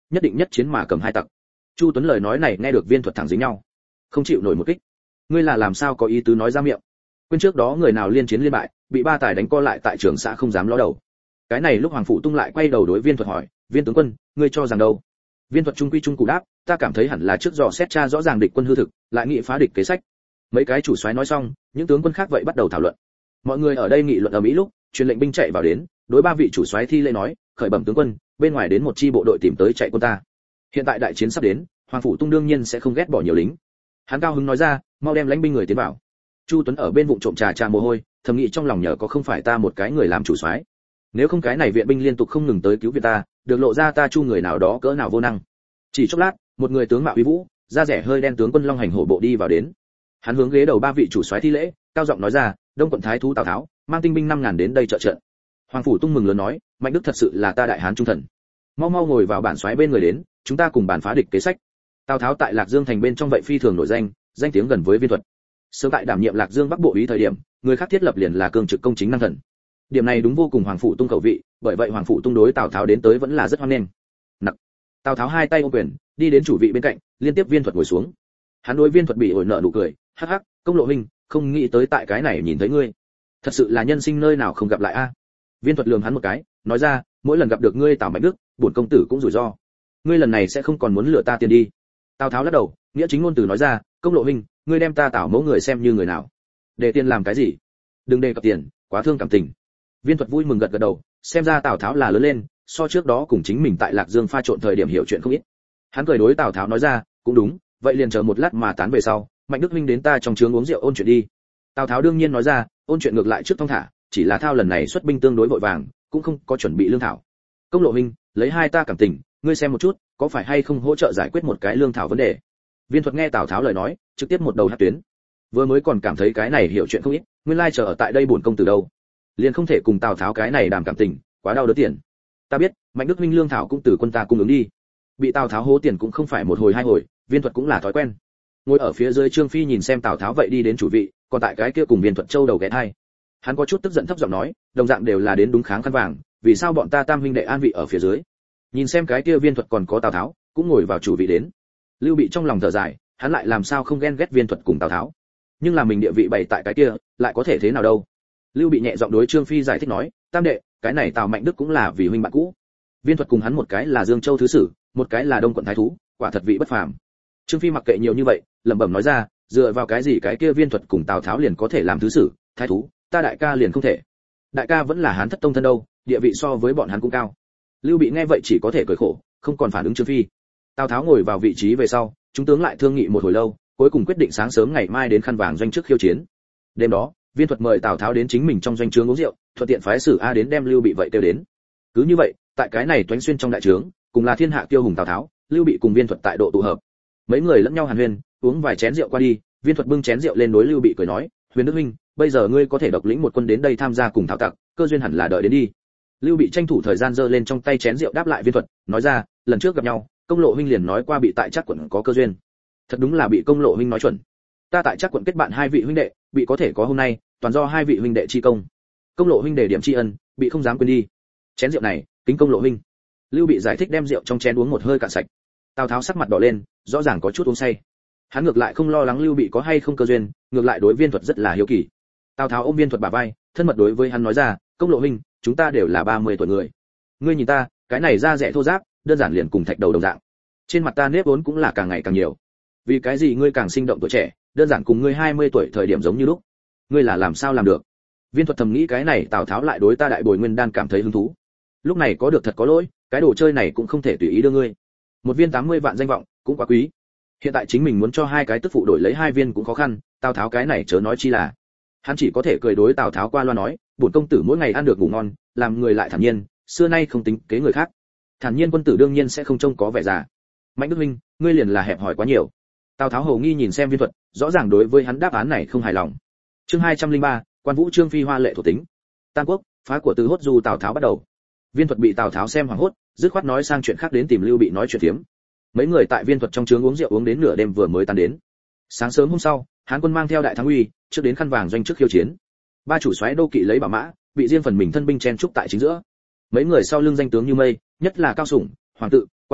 nhất định nhất chiến mà cầm hai tặc. Chu Tuấn lời nói này nghe được Viên Thuật thẳng dính nhau, không chịu nổi một kích. Ngươi là làm sao có ý tứ nói ra miệng? Quên trước đó người nào liên chiến liên bại, bị ba tài đánh co lại tại trường xã không dám ló đầu. Cái này lúc Hoàng Phụ Tung lại quay đầu đối Viên Thuật hỏi, Viên tướng quân, ngươi cho rằng đâu? Viên Thuật trung quy trung cụ đáp, ta cảm thấy hẳn là trước dò xét tra rõ ràng địch quân hư thực, lại nghị phá địch kế sách. Mấy cái chủ soái nói xong, những tướng quân khác vậy bắt đầu thảo luận. Mọi người ở đây nghị luận ở mỹ lúc, truyền lệnh binh chạy vào đến, đối ba vị chủ soái thi lễ nói, khởi bẩm tướng quân, bên ngoài đến một chi bộ đội tìm tới chạy quân ta. Hiện tại đại chiến sắp đến, Hoàng Phụ Tung đương nhiên sẽ không ghét bỏ nhiều lính. Hắn cao hứng nói ra, mau đem lãnh binh người tiến vào. Chu Tuấn ở bên vụng trộm trà trà mồ hôi, thầm nghĩ trong lòng nhờ có không phải ta một cái người làm chủ soái. Nếu không cái này viện binh liên tục không ngừng tới cứu viện ta, được lộ ra ta Chu người nào đó cỡ nào vô năng. Chỉ chốc lát, một người tướng mạo uy vũ, da rẻ hơi đen tướng quân Long Hành hổ bộ đi vào đến. Hắn hướng ghế đầu ba vị chủ soái thi lễ, cao giọng nói ra, Đông quận thái thú Tào Tháo, mang tinh binh năm ngàn đến đây trợ trận. Hoàng Phủ Tung mừng lớn nói, Mạnh Đức thật sự là ta đại hán trung thần. Mau mau ngồi vào bản soái bên người đến, chúng ta cùng bàn phá địch kế sách. Tào Tháo tại Lạc Dương thành bên trong vậy phi thường nổi danh, danh tiếng gần với Viên Thuật. Sớm tại đảm nhiệm Lạc Dương Bắc bộ úy thời điểm, người khác thiết lập liền là cương trực công chính năng thần. Điểm này đúng vô cùng Hoàng Phủ Tung khẩu vị, bởi vậy Hoàng Phủ Tung đối Tào Tháo đến tới vẫn là rất hoan nghênh. Nặc. Tào Tháo hai tay ôm quyền, đi đến chủ vị bên cạnh, liên tiếp Viên Thuật ngồi xuống. Hắn đối Viên Thuật bị ổi nợ nụ cười, hắc hắc, công lộ huynh, không nghĩ tới tại cái này nhìn thấy ngươi, thật sự là nhân sinh nơi nào không gặp lại a. Viên Thuật lườm hắn một cái, nói ra, mỗi lần gặp được ngươi Tào Mạnh Đức, bổn công tử cũng rủi ro. Ngươi lần này sẽ không còn muốn lừa ta tiền đi. Tào Tháo lắc đầu, nghĩa chính ngôn từ nói ra, công lộ huynh, ngươi đem ta Tào mẫu người xem như người nào? Để tiền làm cái gì? Đừng đề cập tiền, quá thương cảm tình. Viên Thuật vui mừng gật gật đầu, xem ra Tào Tháo là lớn lên, so trước đó cùng chính mình tại Lạc Dương pha trộn thời điểm hiểu chuyện không ít. Hắn cười đối Tào Tháo nói ra, cũng đúng, vậy liền chờ một lát mà tán về sau, Mạnh Đức huynh đến ta trong trướng uống rượu ôn chuyện đi. Tào Tháo đương nhiên nói ra, ôn chuyện ngược lại trước thông thả, chỉ là thao lần này xuất binh tương đối vội vàng, cũng không có chuẩn bị lương thảo. Công lộ huynh, lấy hai ta cảm tình, ngươi xem một chút, có phải hay không hỗ trợ giải quyết một cái lương thảo vấn đề. Viên Thuật nghe Tào Tháo lời nói, trực tiếp một đầu hất tuyến. Vừa mới còn cảm thấy cái này hiểu chuyện không ít, nguyên lai chờ ở tại đây buồn công từ đâu, liền không thể cùng Tào Tháo cái này đàm cảm tình, quá đau đớn tiền. Ta biết, Mạnh Đức huynh lương thảo cũng từ quân ta cung ứng đi. Bị Tào Tháo hố tiền cũng không phải một hồi hai hồi, Viên Thuật cũng là thói quen. Ngồi ở phía dưới Trương Phi nhìn xem Tào Tháo vậy đi đến chủ vị, còn tại cái kia cùng Viên Thuật châu đầu ghé hai. Hắn có chút tức giận thấp giọng nói, đồng dạng đều là đến đúng kháng khăn vàng, vì sao bọn ta tam huynh đệ an vị ở phía dưới? Nhìn xem cái kia Viên Thuật còn có Tào Tháo, cũng ngồi vào chủ vị đến. Lưu Bị trong lòng thở dài, hắn lại làm sao không ghen ghét Viên Thuật cùng Tào Tháo, nhưng là mình địa vị bày tại cái kia, lại có thể thế nào đâu? Lưu Bị nhẹ giọng đối Trương Phi giải thích nói, tam đệ, cái này Tào Mạnh Đức cũng là vì huynh bạn cũ. Viên Thuật cùng hắn một cái là Dương Châu thứ sử, một cái là Đông quận thái thú, quả thật vị bất phàm. Trương Phi mặc kệ nhiều như vậy, lẩm bẩm nói ra, dựa vào cái gì cái kia Viên Thuật cùng Tào Tháo liền có thể làm thứ sử, thái thú, ta đại ca liền không thể? Đại ca vẫn là Hán thất tông thân đâu, địa vị so với bọn hắn cũng cao. Lưu Bị nghe vậy chỉ có thể cười khổ, không còn phản ứng Trương Phi. Tào Tháo ngồi vào vị trí về sau, chúng tướng lại thương nghị một hồi lâu, cuối cùng quyết định sáng sớm ngày mai đến khăn vàng doanh trước khiêu chiến. Đêm đó, Viên Thuật mời Tào Tháo đến chính mình trong doanh trướng uống rượu, thuận tiện phái sử A đến đem Lưu Bị vậy kêu đến. Cứ như vậy, tại cái này toánh xuyên trong đại trướng, cùng là thiên hạ kiêu hùng Tào Tháo, Lưu Bị cùng Viên Thuật tại độ tụ hợp. Mấy người lẫn nhau hàn huyên, uống vài chén rượu qua đi, Viên Thuật bưng chén rượu lên đối Lưu Bị cười nói, Huyền Đức huynh, bây giờ ngươi có thể độc lĩnh một quân đến đây tham gia cùng thảo tặc, cơ duyên hẳn là đợi đến đi. Lưu Bị tranh thủ thời gian giơ lên trong tay chén rượu đáp lại Viên Thuật, nói ra, lần trước gặp nhau, Công Lộ huynh liền nói qua bị tại Trác quận có cơ duyên. Thật đúng là bị Công Lộ huynh nói chuẩn. Ta tại Trác quận kết bạn hai vị huynh đệ, bị có thể có hôm nay, toàn do hai vị huynh đệ chi công. Công Lộ huynh đề điểm tri ân, bị không dám quên đi. Chén rượu này, kính Công Lộ huynh. Lưu Bị giải thích đem rượu trong chén uống một hơi cạn sạch. Tào Tháo sắc mặt đỏ lên, rõ ràng có chút uống say. Hắn ngược lại không lo lắng Lưu Bị có hay không cơ duyên, ngược lại đối Viên Thuật rất là hiếu kỳ. Tào Tháo ôm Viên Thuật bả vai, thân mật đối với hắn nói ra, Công Lộ huynh, chúng ta đều là ba mươi tuổi người. Ngươi nhìn ta, cái này da rẻ thô ráp, đơn giản liền cùng thạch đầu đồng dạng. Trên mặt ta nếp vốn cũng là càng ngày càng nhiều. Vì cái gì ngươi càng sinh động tuổi trẻ, đơn giản cùng ngươi hai mươi tuổi thời điểm giống như lúc. Ngươi là làm sao làm được? Viên Thuật thầm nghĩ cái này Tào Tháo lại đối ta đại bồi nguyên đan cảm thấy hứng thú. Lúc này có được thật có lỗi, cái đồ chơi này cũng không thể tùy ý đưa ngươi. Một viên tám mươi vạn danh vọng, cũng quá quý. Hiện tại chính mình muốn cho hai cái tức phụ đổi lấy hai viên cũng khó khăn, Tào Tháo cái này chớ nói chi là. Hắn chỉ có thể cười đối Tào Tháo qua loa nói, bổn công tử mỗi ngày ăn được ngủ ngon, làm người lại thản nhiên, xưa nay không tính kế người khác. Thản nhiên quân tử đương nhiên sẽ không trông có vẻ già. Mạnh Đức huynh, ngươi liền là hẹp hỏi quá nhiều. Tào Tháo hầu nghi nhìn xem Viên Thuật, rõ ràng đối với hắn đáp án này không hài lòng. Chương hai trăm linh ba, Quan Vũ Trương Phi hoa lệ thổ tính. Tam Quốc, phá của từ hốt du Tào Tháo bắt đầu. Viên Thuật bị Tào Tháo xem hoảng hốt, dứt khoát nói sang chuyện khác đến tìm Lưu Bị nói chuyện phiếm. Mấy người tại Viên Thuật trong trướng uống rượu uống đến nửa đêm vừa mới tan đến. Sáng sớm hôm sau, Hán quân mang theo đại thắng uy, trước đến khăn vàng doanh trước khiêu chiến. Ba chủ soái đô kỵ lấy bảo mã, bị riêng phần mình thân binh chen trúc tại chính giữa. Mấy người sau lưng danh tướng như mây, nhất là Cao Sủng, Hoàng Tự, Quan Vũ,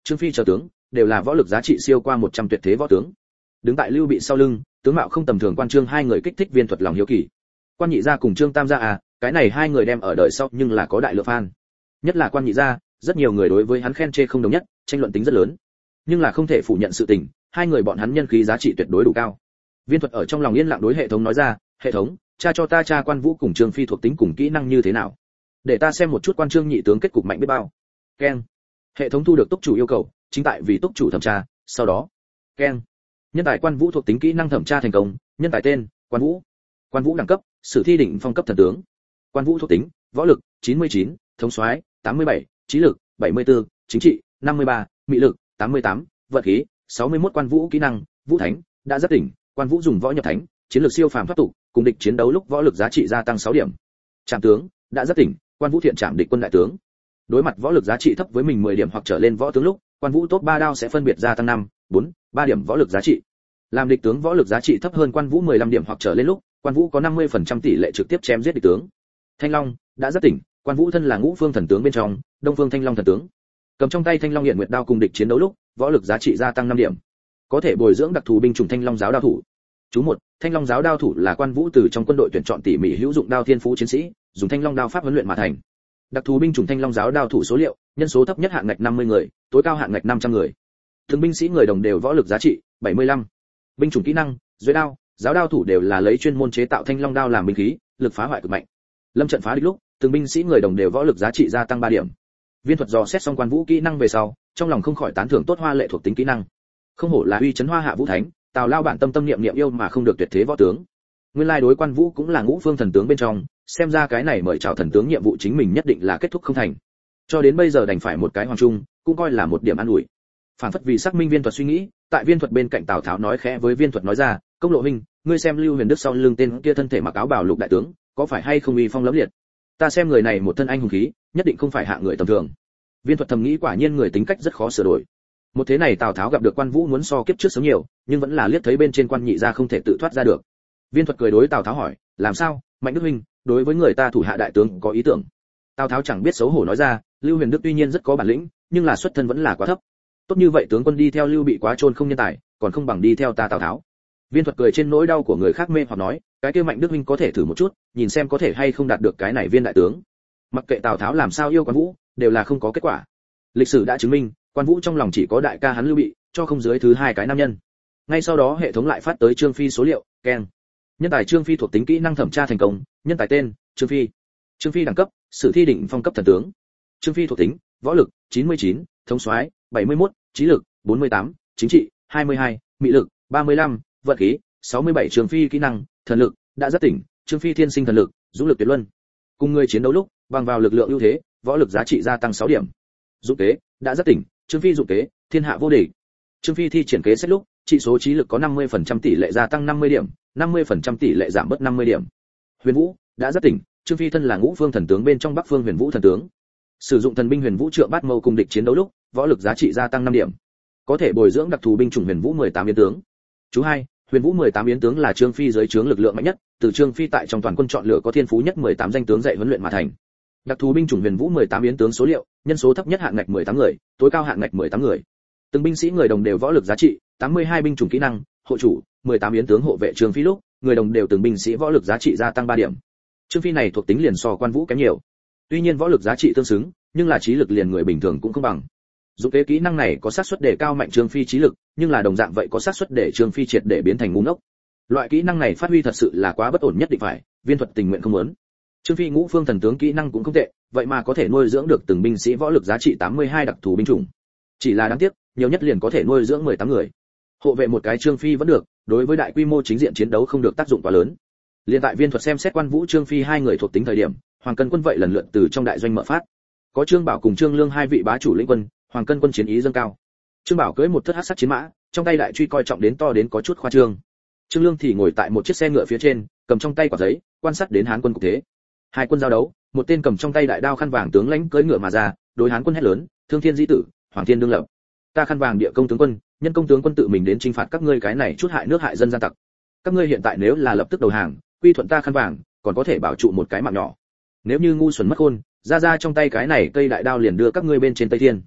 Trương Phi chờ tướng đều là võ lực giá trị siêu qua một trăm tuyệt thế võ tướng. Đứng tại Lưu Bị sau lưng, tướng mạo không tầm thường quan Trương hai người kích thích Viên Thuật lòng hiếu kỳ. Quan Nhị gia cùng Trương Tam gia à, cái này hai người đem ở đời sau nhưng là có đại lượng fan. Nhất là Quan Nhị gia, rất nhiều người đối với hắn khen chê không đồng nhất, tranh luận tính rất lớn. Nhưng là không thể phủ nhận sự tình, hai người bọn hắn nhân khí giá trị tuyệt đối đủ cao. Viên Thuật ở trong lòng yên lặng đối hệ thống nói ra, hệ thống, tra cho ta tra Quan Vũ cùng Trương Phi thuộc tính cùng kỹ năng như thế nào, để ta xem một chút quan Trương nhị tướng kết cục mạnh biết bao. Keng. Hệ thống thu được túc chủ yêu cầu, chính tại vì túc chủ thẩm tra, sau đó. Keng. Nhân tài Quan Vũ thuộc tính kỹ năng thẩm tra thành công, nhân tài tên, Quan Vũ. Quan Vũ đẳng cấp, sử thi đỉnh phong cấp thần tướng. Quan Vũ thuộc tính, võ lực, chín mươi chín, thống soái, tám mươi bảy, trí lực, bảy mươi tư, chính trị, năm mươi ba, mị lực, tám mươi tám, vận khí, sáu mươi mốt. Quan Vũ kỹ năng, Vũ Thánh, đã rất tỉnh, Quan Vũ dùng võ nhập thánh, chiến lược siêu phàm thoát tục, cùng địch chiến đấu lúc võ lực giá trị gia tăng sáu điểm. Trảm tướng, đã rất tỉnh, Quan Vũ thiện trảm địch quân đại tướng. Đối mặt võ lực giá trị thấp với mình mười điểm hoặc trở lên võ tướng lúc, Quan Vũ top ba đao sẽ phân biệt gia tăng năm, bốn, ba điểm võ lực giá trị. Làm địch tướng võ lực giá trị thấp hơn Quan Vũ mười lăm điểm hoặc trở lên lúc, Quan Vũ có năm mươi phần trăm tỷ lệ trực tiếp chém giết địch tướng. Thanh Long, đã rất tỉnh, Quan Vũ thân là Ngũ Phương thần tướng bên trong, Đông Phương Thanh Long thần tướng. Cầm trong tay Thanh Long Hiển Nguyệt đao cùng địch chiến đấu lúc, võ lực giá trị gia tăng năm điểm. Có thể bồi dưỡng đặc thù binh chủng Thanh Long giáo đao thủ. Chú một, Thanh Long giáo đao thủ là Quan Vũ từ trong quân đội tuyển chọn tỉ mỉ hữu dụng đao thiên phú chiến sĩ, dùng Thanh Long đao pháp huấn luyện mà thành. Đặc thù binh chủng Thanh Long giáo đao thủ số liệu, nhân số thấp nhất hạn ngạch năm mươi người, tối cao hạn ngạch năm trăm người. Từng binh sĩ người đồng đều võ lực giá trị bảy mươi lăm. Binh chủng kỹ năng, Duệ đao, giáo đao thủ đều là lấy chuyên môn chế tạo Thanh Long đao làm binh khí, lực phá hoại cực mạnh. Lâm trận phá địch lúc, từng binh sĩ người đồng đều võ lực giá trị gia tăng ba điểm. Viên Thuật dò xét xong Quan Vũ kỹ năng về sau, trong lòng không khỏi tán thưởng tốt Hoa Lệ thuộc tính kỹ năng. Không hổ là uy chấn Hoa Hạ Vũ Thánh, Tào Lao bản tâm tâm niệm niệm yêu mà không được tuyệt thế võ tướng. Nguyên lai đối Quan Vũ cũng là Ngũ Phương thần tướng bên trong, xem ra cái này mời chào thần tướng nhiệm vụ chính mình nhất định là kết thúc không thành. Cho đến bây giờ đành phải một cái hoàng trung, cũng coi là một điểm an ủi. Phản phất vì xác minh Viên Thuật suy nghĩ, tại Viên Thuật bên cạnh Tào Tháo nói khẽ với Viên Thuật nói ra, công lộ huynh, ngươi xem Lưu Huyền Đức sau lưng tên kia thân thể mặc áo bào lục đại tướng, có phải hay không uy phong lẫm liệt? Ta xem người này một thân anh hùng khí, nhất định không phải hạ người tầm thường. Viên Thuật thầm nghĩ quả nhiên người tính cách rất khó sửa đổi. Một thế này Tào Tháo gặp được Quan Vũ muốn so kiếp trước sớm nhiều, nhưng vẫn là liếc thấy bên trên Quan Nhị gia không thể tự thoát ra được. Viên Thuật cười đối Tào Tháo hỏi, làm sao, Mạnh Đức huynh, đối với người ta thủ hạ đại tướng có ý tưởng? Tào Tháo chẳng biết xấu hổ nói ra, Lưu Huyền Đức tuy nhiên rất có bản lĩnh, nhưng là xuất thân vẫn là quá thấp. Tốt như vậy tướng quân đi theo Lưu Bị quá trôn không nhân tài, còn không bằng đi theo ta Tào Tháo. Viên Thuật cười trên nỗi đau của người khác mê hoặc nói, cái kia Mạnh Đức huynh có thể thử một chút, nhìn xem có thể hay không đạt được cái này viên đại tướng. Mặc kệ Tào Tháo làm sao yêu Quan Vũ, đều là không có kết quả. Lịch sử đã chứng minh, Quan Vũ trong lòng chỉ có đại ca hắn Lưu Bị, cho không dưới thứ hai cái nam nhân. Ngay sau đó hệ thống lại phát tới Trương Phi số liệu, keng. Nhân tài Trương Phi thuộc tính kỹ năng thẩm tra thành công, nhân tài tên, Trương Phi. Trương Phi đẳng cấp, sử thi đỉnh phong cấp thần tướng. Trương Phi thuộc tính, võ lực, chín mươi chín, thống soái, bảy mươi mốt, trí lực, bốn mươi tám, chính trị, hai mươi hai, mị lực, ba mươi lăm, vận khí, sáu mươi bảy. Trương Phi kỹ năng, thần lực, đã rất tỉnh, Trương Phi thiên sinh thần lực, dũng lực tuyệt luân. Cùng người chiến đấu lúc, bằng vào lực lượng ưu thế, võ lực giá trị gia tăng sáu điểm. Dụng kế, đã rất tỉnh, Trương Phi dụng kế, thiên hạ vô địch. Trương Phi thi triển kế xét lúc, trị số trí lực có năm mươi phần trăm tỷ lệ gia tăng năm mươi điểm, năm mươi phần trăm tỷ lệ giảm bớt năm mươi điểm. Huyền Vũ, đã rất tỉnh, Trương Phi thân là Ngũ Phương thần tướng bên trong Bắc Phương Huyền Vũ thần tướng. Sử dụng thần binh Huyền Vũ Trượng Bát Mâu cùng địch chiến đấu lúc, võ lực giá trị gia tăng năm điểm. Có thể bồi dưỡng đặc thù binh chủng Huyền Vũ mười tám biến tướng. Chú hai, Huyền Vũ mười tám biến tướng là Trương Phi dưới trướng lực lượng mạnh nhất, từ Trương Phi tại trong toàn quân chọn lựa có thiên phú nhất mười tám danh tướng dạy huấn luyện mà thành. Đặc thù binh chủng Huyền Vũ mười tám biến tướng số liệu, nhân số thấp nhất hạn ngạch mười tám người, tối cao hạn ngạch mười tám người. Từng binh sĩ người đồng đều võ lực giá trị, tám mươi hai binh chủng kỹ năng, hộ chủ, mười tám biến tướng hộ vệ Trương Phi lúc, người đồng đều từng binh sĩ võ lực giá trị gia tăng ba điểm. Trương Phi này thuộc tính liền so Quan Vũ kém nhiều. Tuy nhiên võ lực giá trị tương xứng, nhưng là trí lực liền người bình thường cũng không bằng. Dụng kế kỹ năng này có xác suất để cao mạnh Trương Phi trí lực, nhưng là đồng dạng vậy có xác suất để Trương Phi triệt để biến thành ngu ngốc. Loại kỹ năng này phát huy thật sự là quá bất ổn nhất định phải, Viên Thuật tình nguyện không muốn. Trương Phi Ngũ Phương thần tướng kỹ năng cũng không tệ, vậy mà có thể nuôi dưỡng được từng binh sĩ võ lực giá trị tám mươi hai đặc thù binh chủng. Chỉ là đáng tiếc, nhiều nhất liền có thể nuôi dưỡng mười tám người. Hộ vệ một cái Trương Phi vẫn được, đối với đại quy mô chính diện chiến đấu không được tác dụng quá lớn. Liên tại Viên Thuật xem xét Quan Vũ Trương Phi hai người thuộc tính thời điểm, Hoàng Cân quân vậy lần lượt từ trong đại doanh mở phát. Có Trương Bảo cùng Trương Lương hai vị bá chủ lĩnh quân, Hoàng Cân quân chiến ý dâng cao. Trương Bảo cưỡi một thất hắc sắc chiến mã, trong tay đại truy coi trọng đến to đến có chút khoa trương. Trương Lương thì ngồi tại một chiếc xe ngựa phía trên, cầm trong tay quả giấy, quan sát đến Hán quân cục thế. Hai quân giao đấu, một tên cầm trong tay đại đao khăn vàng tướng lãnh cưỡi ngựa mà ra, đối Hán quân hét lớn, Thương Thiên Di tử, Hoàng Thiên đương lập. Ta khăn vàng địa công tướng quân, nhân công tướng quân tự mình đến chinh phạt các ngươi cái này chút hại nước hại dân gian tặc. Các ngươi hiện tại nếu là lập tức đầu hàng, quy thuận ta khăn vàng, còn có thể bảo trụ một cái mạng nhỏ. Nếu như ngu xuẩn mất khôn, ra ra trong tay cái này cây đại đao liền đưa các ngươi bên trên Tây Thiên.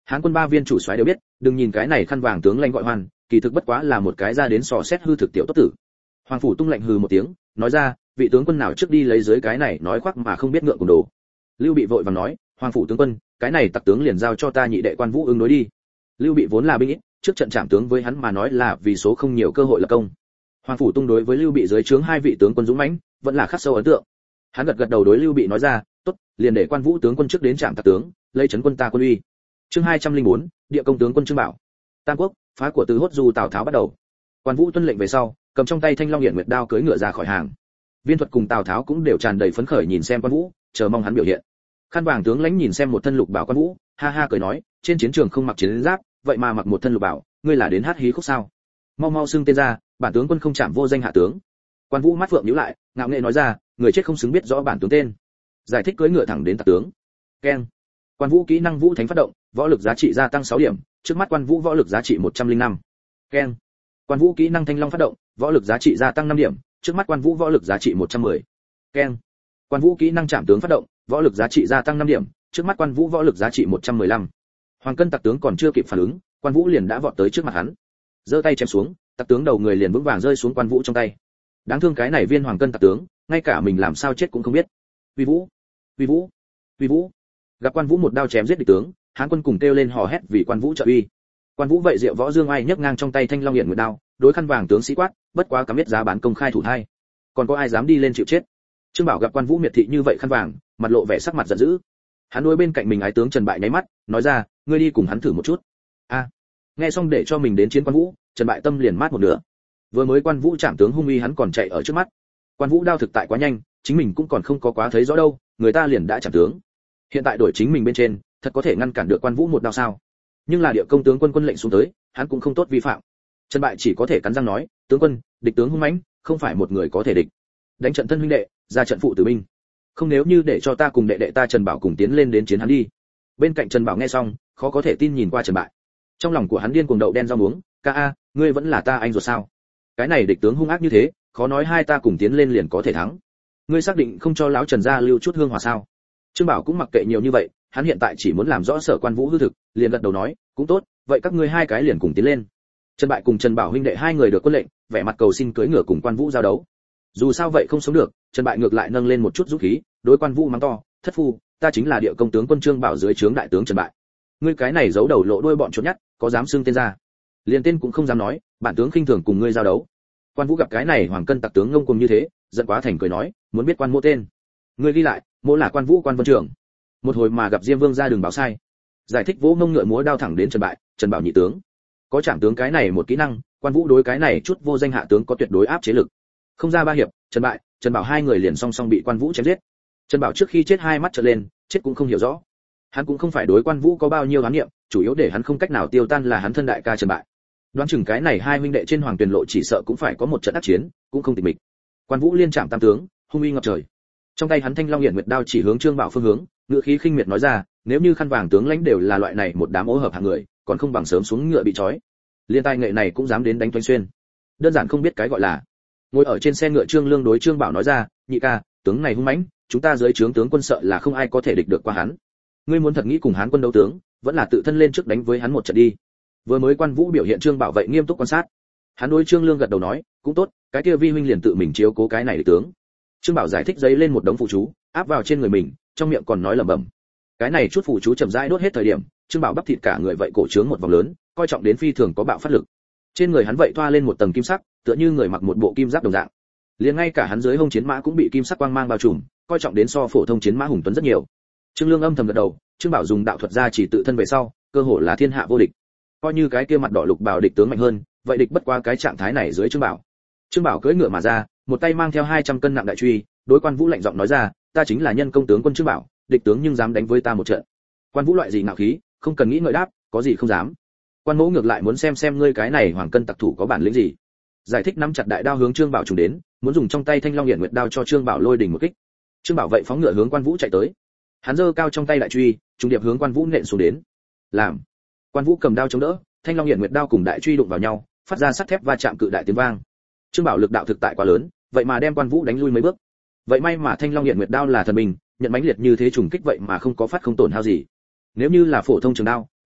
Hán quân ba viên chủ soái đều biết, đừng nhìn cái này khăn vàng tướng lãnh gọi hoan, kỳ thực bất quá là một cái ra đến sò xét hư thực tiểu tốt tử. Hoàng phủ tung lạnh hừ một tiếng, nói ra, vị tướng quân nào trước đi lấy dưới cái này nói khoác mà không biết ngượng cùng đồ. Lưu Bị vội vàng nói, Hoàng phủ tướng quân, cái này tặc tướng liền giao cho ta nhị đệ Quan Vũ ứng đối đi. Lưu Bị vốn là binh ít, trước trận chạm tướng với hắn mà nói là vì số không nhiều cơ hội lập công. Hoàng phủ tung đối với Lưu Bị dưới trướng hai vị tướng quân dũng mãnh, vẫn là khắc sâu ấn tượng. Hắn gật gật đầu đối Lưu Bị nói ra, tốt, liền để Quan Vũ tướng quân trước đến trạm tặc tướng, lấy trấn quân ta quân uy. Chương hai trăm lẻ bốn, địa công tướng quân Trương Bảo. Tam Quốc, phá của Từ Hốt Du Tào Tháo bắt đầu. Quan Vũ tuân lệnh về sau, cầm trong tay Thanh Long Hiển Nguyệt đao cưỡi ngựa ra khỏi hàng. Viên Thuật cùng Tào Tháo cũng đều tràn đầy phấn khởi nhìn xem Quan Vũ, chờ mong hắn biểu hiện. Khăn vàng tướng lãnh nhìn xem một thân lục bảo Quan Vũ, ha ha cười nói, trên chiến trường không mặc chiến giáp, vậy mà mặc một thân lục bảo, ngươi là đến hát hí khúc sao? Mau mau xưng tên ra, bản tướng quân không chạm vô danh hạ tướng. Quan Vũ mắt phượng nhíu lại, ngạo nghễ nói ra, người chết không xứng biết rõ bản tướng tên. Giải thích cưỡi ngựa thẳng đến tặc tướng. Keng. Quan Vũ kỹ năng Vũ Thánh phát động, võ lực giá trị gia tăng sáu điểm, trước mắt Quan Vũ võ lực giá trị một trăm lẻ năm. Keng. Quan Vũ kỹ năng Thanh Long phát động, võ lực giá trị gia tăng năm điểm, trước mắt Quan Vũ võ lực giá trị một trăm mười. Keng. Quan Vũ kỹ năng Trảm tướng phát động, võ lực giá trị gia tăng năm điểm, trước mắt Quan Vũ võ lực giá trị một trăm mười lăm. Hoàng Cân tặc tướng còn chưa kịp phản ứng, Quan Vũ liền đã vọt tới trước mặt hắn. Giơ tay chém xuống, tặc tướng đầu người liền vững vàng rơi xuống Quan Vũ trong tay. Đáng thương cái này viên Hoàng Cân tặc tướng, ngay cả mình làm sao chết cũng không biết. Uy Vũ, Uy Vũ, Uy Vũ. Gặp Quan Vũ một đao chém giết địch tướng, Hán quân cùng kêu lên hò hét vì Quan Vũ trợ uy. Quan Vũ vậy diệu võ dương ai nhấc ngang trong tay Thanh Long Hiển Nguyệt đao, đối khăn vàng tướng sĩ quát, bất quá cắm biết giá bán công khai thủ thai. Còn có ai dám đi lên chịu chết? Trương Bảo gặp Quan Vũ miệt thị như vậy khăn vàng, mặt lộ vẻ sắc mặt giận dữ. Hắn đối bên cạnh mình ái tướng Trần Bại nháy mắt, nói ra, ngươi đi cùng hắn thử một chút. A. À. Nghe xong để cho mình đến chiến Quan Vũ, Trần Bại tâm liền mát một nửa. Vừa mới Quan Vũ chạm tướng hung uy hắn còn chạy ở trước mắt. Quan Vũ đao thực tại quá nhanh, chính mình cũng còn không có quá thấy rõ đâu, người ta liền đã chạm tướng. Hiện tại đổi chính mình bên trên, thật có thể ngăn cản được Quan Vũ một đao sao? Nhưng là địa công tướng quân quân lệnh xuống tới, hắn cũng không tốt vi phạm. Trần Bại chỉ có thể cắn răng nói, tướng quân, địch tướng hung mãnh, không phải một người có thể địch. Đánh trận thân huynh đệ, ra trận phụ tử binh. Không nếu như để cho ta cùng đệ đệ ta Trần Bảo cùng tiến lên đến chiến hắn đi. Bên cạnh Trần Bảo nghe xong, khó có thể tin nhìn qua Trần Bại. Trong lòng của hắn điên cuồng đậu đen rau muống, ca a, ngươi vẫn là ta anh ruột sao? Cái này địch tướng hung ác như thế, khó nói hai ta cùng tiến lên liền có thể thắng. Ngươi xác định không cho lão Trần gia lưu chút hương hòa sao? Trương Bảo cũng mặc kệ nhiều như vậy, hắn hiện tại chỉ muốn làm rõ Sở Quan Vũ hư thực, liền gật đầu nói, cũng tốt, vậy các ngươi hai cái liền cùng tiến lên. Trần Bại cùng Trần Bảo huynh đệ hai người được quân lệnh, vẻ mặt cầu xin cưỡi ngựa cùng Quan Vũ giao đấu. Dù sao vậy không sống được, Trần Bại ngược lại nâng lên một chút dũng khí, đối Quan Vũ mắng to, thất phu, ta chính là địa công tướng quân Trương Bảo dưới trướng đại tướng Trần Bại. Ngươi cái này giấu đầu lộ đuôi bọn chốt nhắt, có dám xưng tên ra? Liền tên cũng không dám nói, bản tướng khinh thường cùng ngươi giao đấu. Quan Vũ gặp cái này Hoàng Cân tặc tướng ngông cuồng như thế, giận quá thành cười nói, muốn biết Quan mô tên? Ngươi ghi lại, mô là Quan Vũ Quan Vân Trường. Một hồi mà gặp Diêm Vương ra đường báo sai. Giải thích vỗ mông ngựa múa đao thẳng đến Trần Bại, Trần Bảo nhị tướng. Có trảm tướng cái này một kỹ năng, Quan Vũ đối cái này chút vô danh hạ tướng có tuyệt đối áp chế lực. Không ra ba hiệp, Trần Bại, Trần Bảo hai người liền song song bị Quan Vũ chém giết. Trần Bảo trước khi chết hai mắt trợn lên, chết cũng không hiểu rõ. Hắn cũng không phải đối Quan Vũ có bao nhiêu oán niệm, chủ yếu để hắn không cách nào tiêu tan là hắn thân đại ca Trần Bại. Đoán chừng cái này hai huynh đệ trên Hoàng Tuyền lộ chỉ sợ cũng phải có một trận ác chiến, cũng không tịch mịch. Quan Vũ liên chạm tam tướng, hung uy ngập trời. Trong tay hắn Thanh Long Hiển Nguyệt đao chỉ hướng Trương Bảo phương hướng, ngựa khí khinh miệt nói ra, nếu như khăn vàng tướng lãnh đều là loại này một đám ô hợp hạng người, còn không bằng sớm xuống ngựa bị trói. Liên tài nghệ này cũng dám đến đánh toanh xuyên, đơn giản không biết cái gọi là. Ngồi ở trên xe ngựa Trương Lương đối Trương Bảo nói ra, nhị ca, tướng này hung mãnh, chúng ta dưới trướng tướng quân sợ là không ai có thể địch được qua hắn. Ngươi muốn thật nghĩ cùng Hán quân đấu tướng, vẫn là tự thân lên trước đánh với hắn một trận đi. Vừa mới Quan Vũ biểu hiện Trương Bảo vậy nghiêm túc quan sát. Hắn đối Trương Lương gật đầu nói, cũng tốt, cái kia vi huynh liền tự mình chiếu cố cái này để tướng. Trương Bảo giải thích giấy lên một đống phụ chú, áp vào trên người mình, trong miệng còn nói lẩm bẩm. Cái này chút phụ chú chậm rãi đốt hết thời điểm, Trương Bảo bắp thịt cả người vậy cổ trướng một vòng lớn, coi trọng đến phi thường có bạo phát lực. Trên người hắn vậy thoa lên một tầng kim sắc, tựa như người mặc một bộ kim giáp đồng dạng. Liền ngay cả hắn dưới hông chiến mã cũng bị kim sắc quang mang bao trùm, coi trọng đến so phổ thông chiến mã hùng tuấn rất nhiều. Trương Lương âm thầm gật đầu, Trương Bảo dùng đạo thuật ra chỉ tự thân về sau, cơ hồ là thiên hạ vô địch. Coi như cái kia mặt đỏ lục bảo địch tướng mạnh hơn, vậy địch bất qua cái trạng thái này dưới Trương Bảo. Trương Bảo cưỡi ngựa mà ra, một tay mang theo hai trăm cân nặng đại truy, đối Quan Vũ lạnh giọng nói ra, ta chính là nhân công tướng quân Trương Bảo, địch tướng nhưng dám đánh với ta một trận. Quan Vũ loại gì ngạo khí, không cần nghĩ ngợi đáp, có gì không dám. Quan Mỗ ngược lại muốn xem xem ngươi cái này Hoàng Cân tặc thủ có bản lĩnh gì. Giải thích nắm chặt đại đao hướng Trương Bảo trùng đến, muốn dùng trong tay Thanh Long Hiển Nguyệt đao cho Trương Bảo lôi đỉnh một kích. Trương Bảo vậy phóng ngựa hướng Quan Vũ chạy tới. Hắn giơ cao trong tay đại truy, trùng điệp hướng Quan Vũ nện xuống đến. Làm. Quan Vũ cầm đao chống đỡ, Thanh Long Hiển Nguyệt đao cùng đại truy đụng vào nhau, phát ra sắt thép va chạm cự đại tiếng vang. Trương Bảo lực đạo thực tại quá lớn, vậy mà đem Quan Vũ đánh lui mấy bước. Vậy may mà Thanh Long Hiển Nguyệt đao là thần binh, nhận mãnh liệt như thế trùng kích vậy mà không có phát không tổn hao gì. Nếu như là phổ thông trường đao,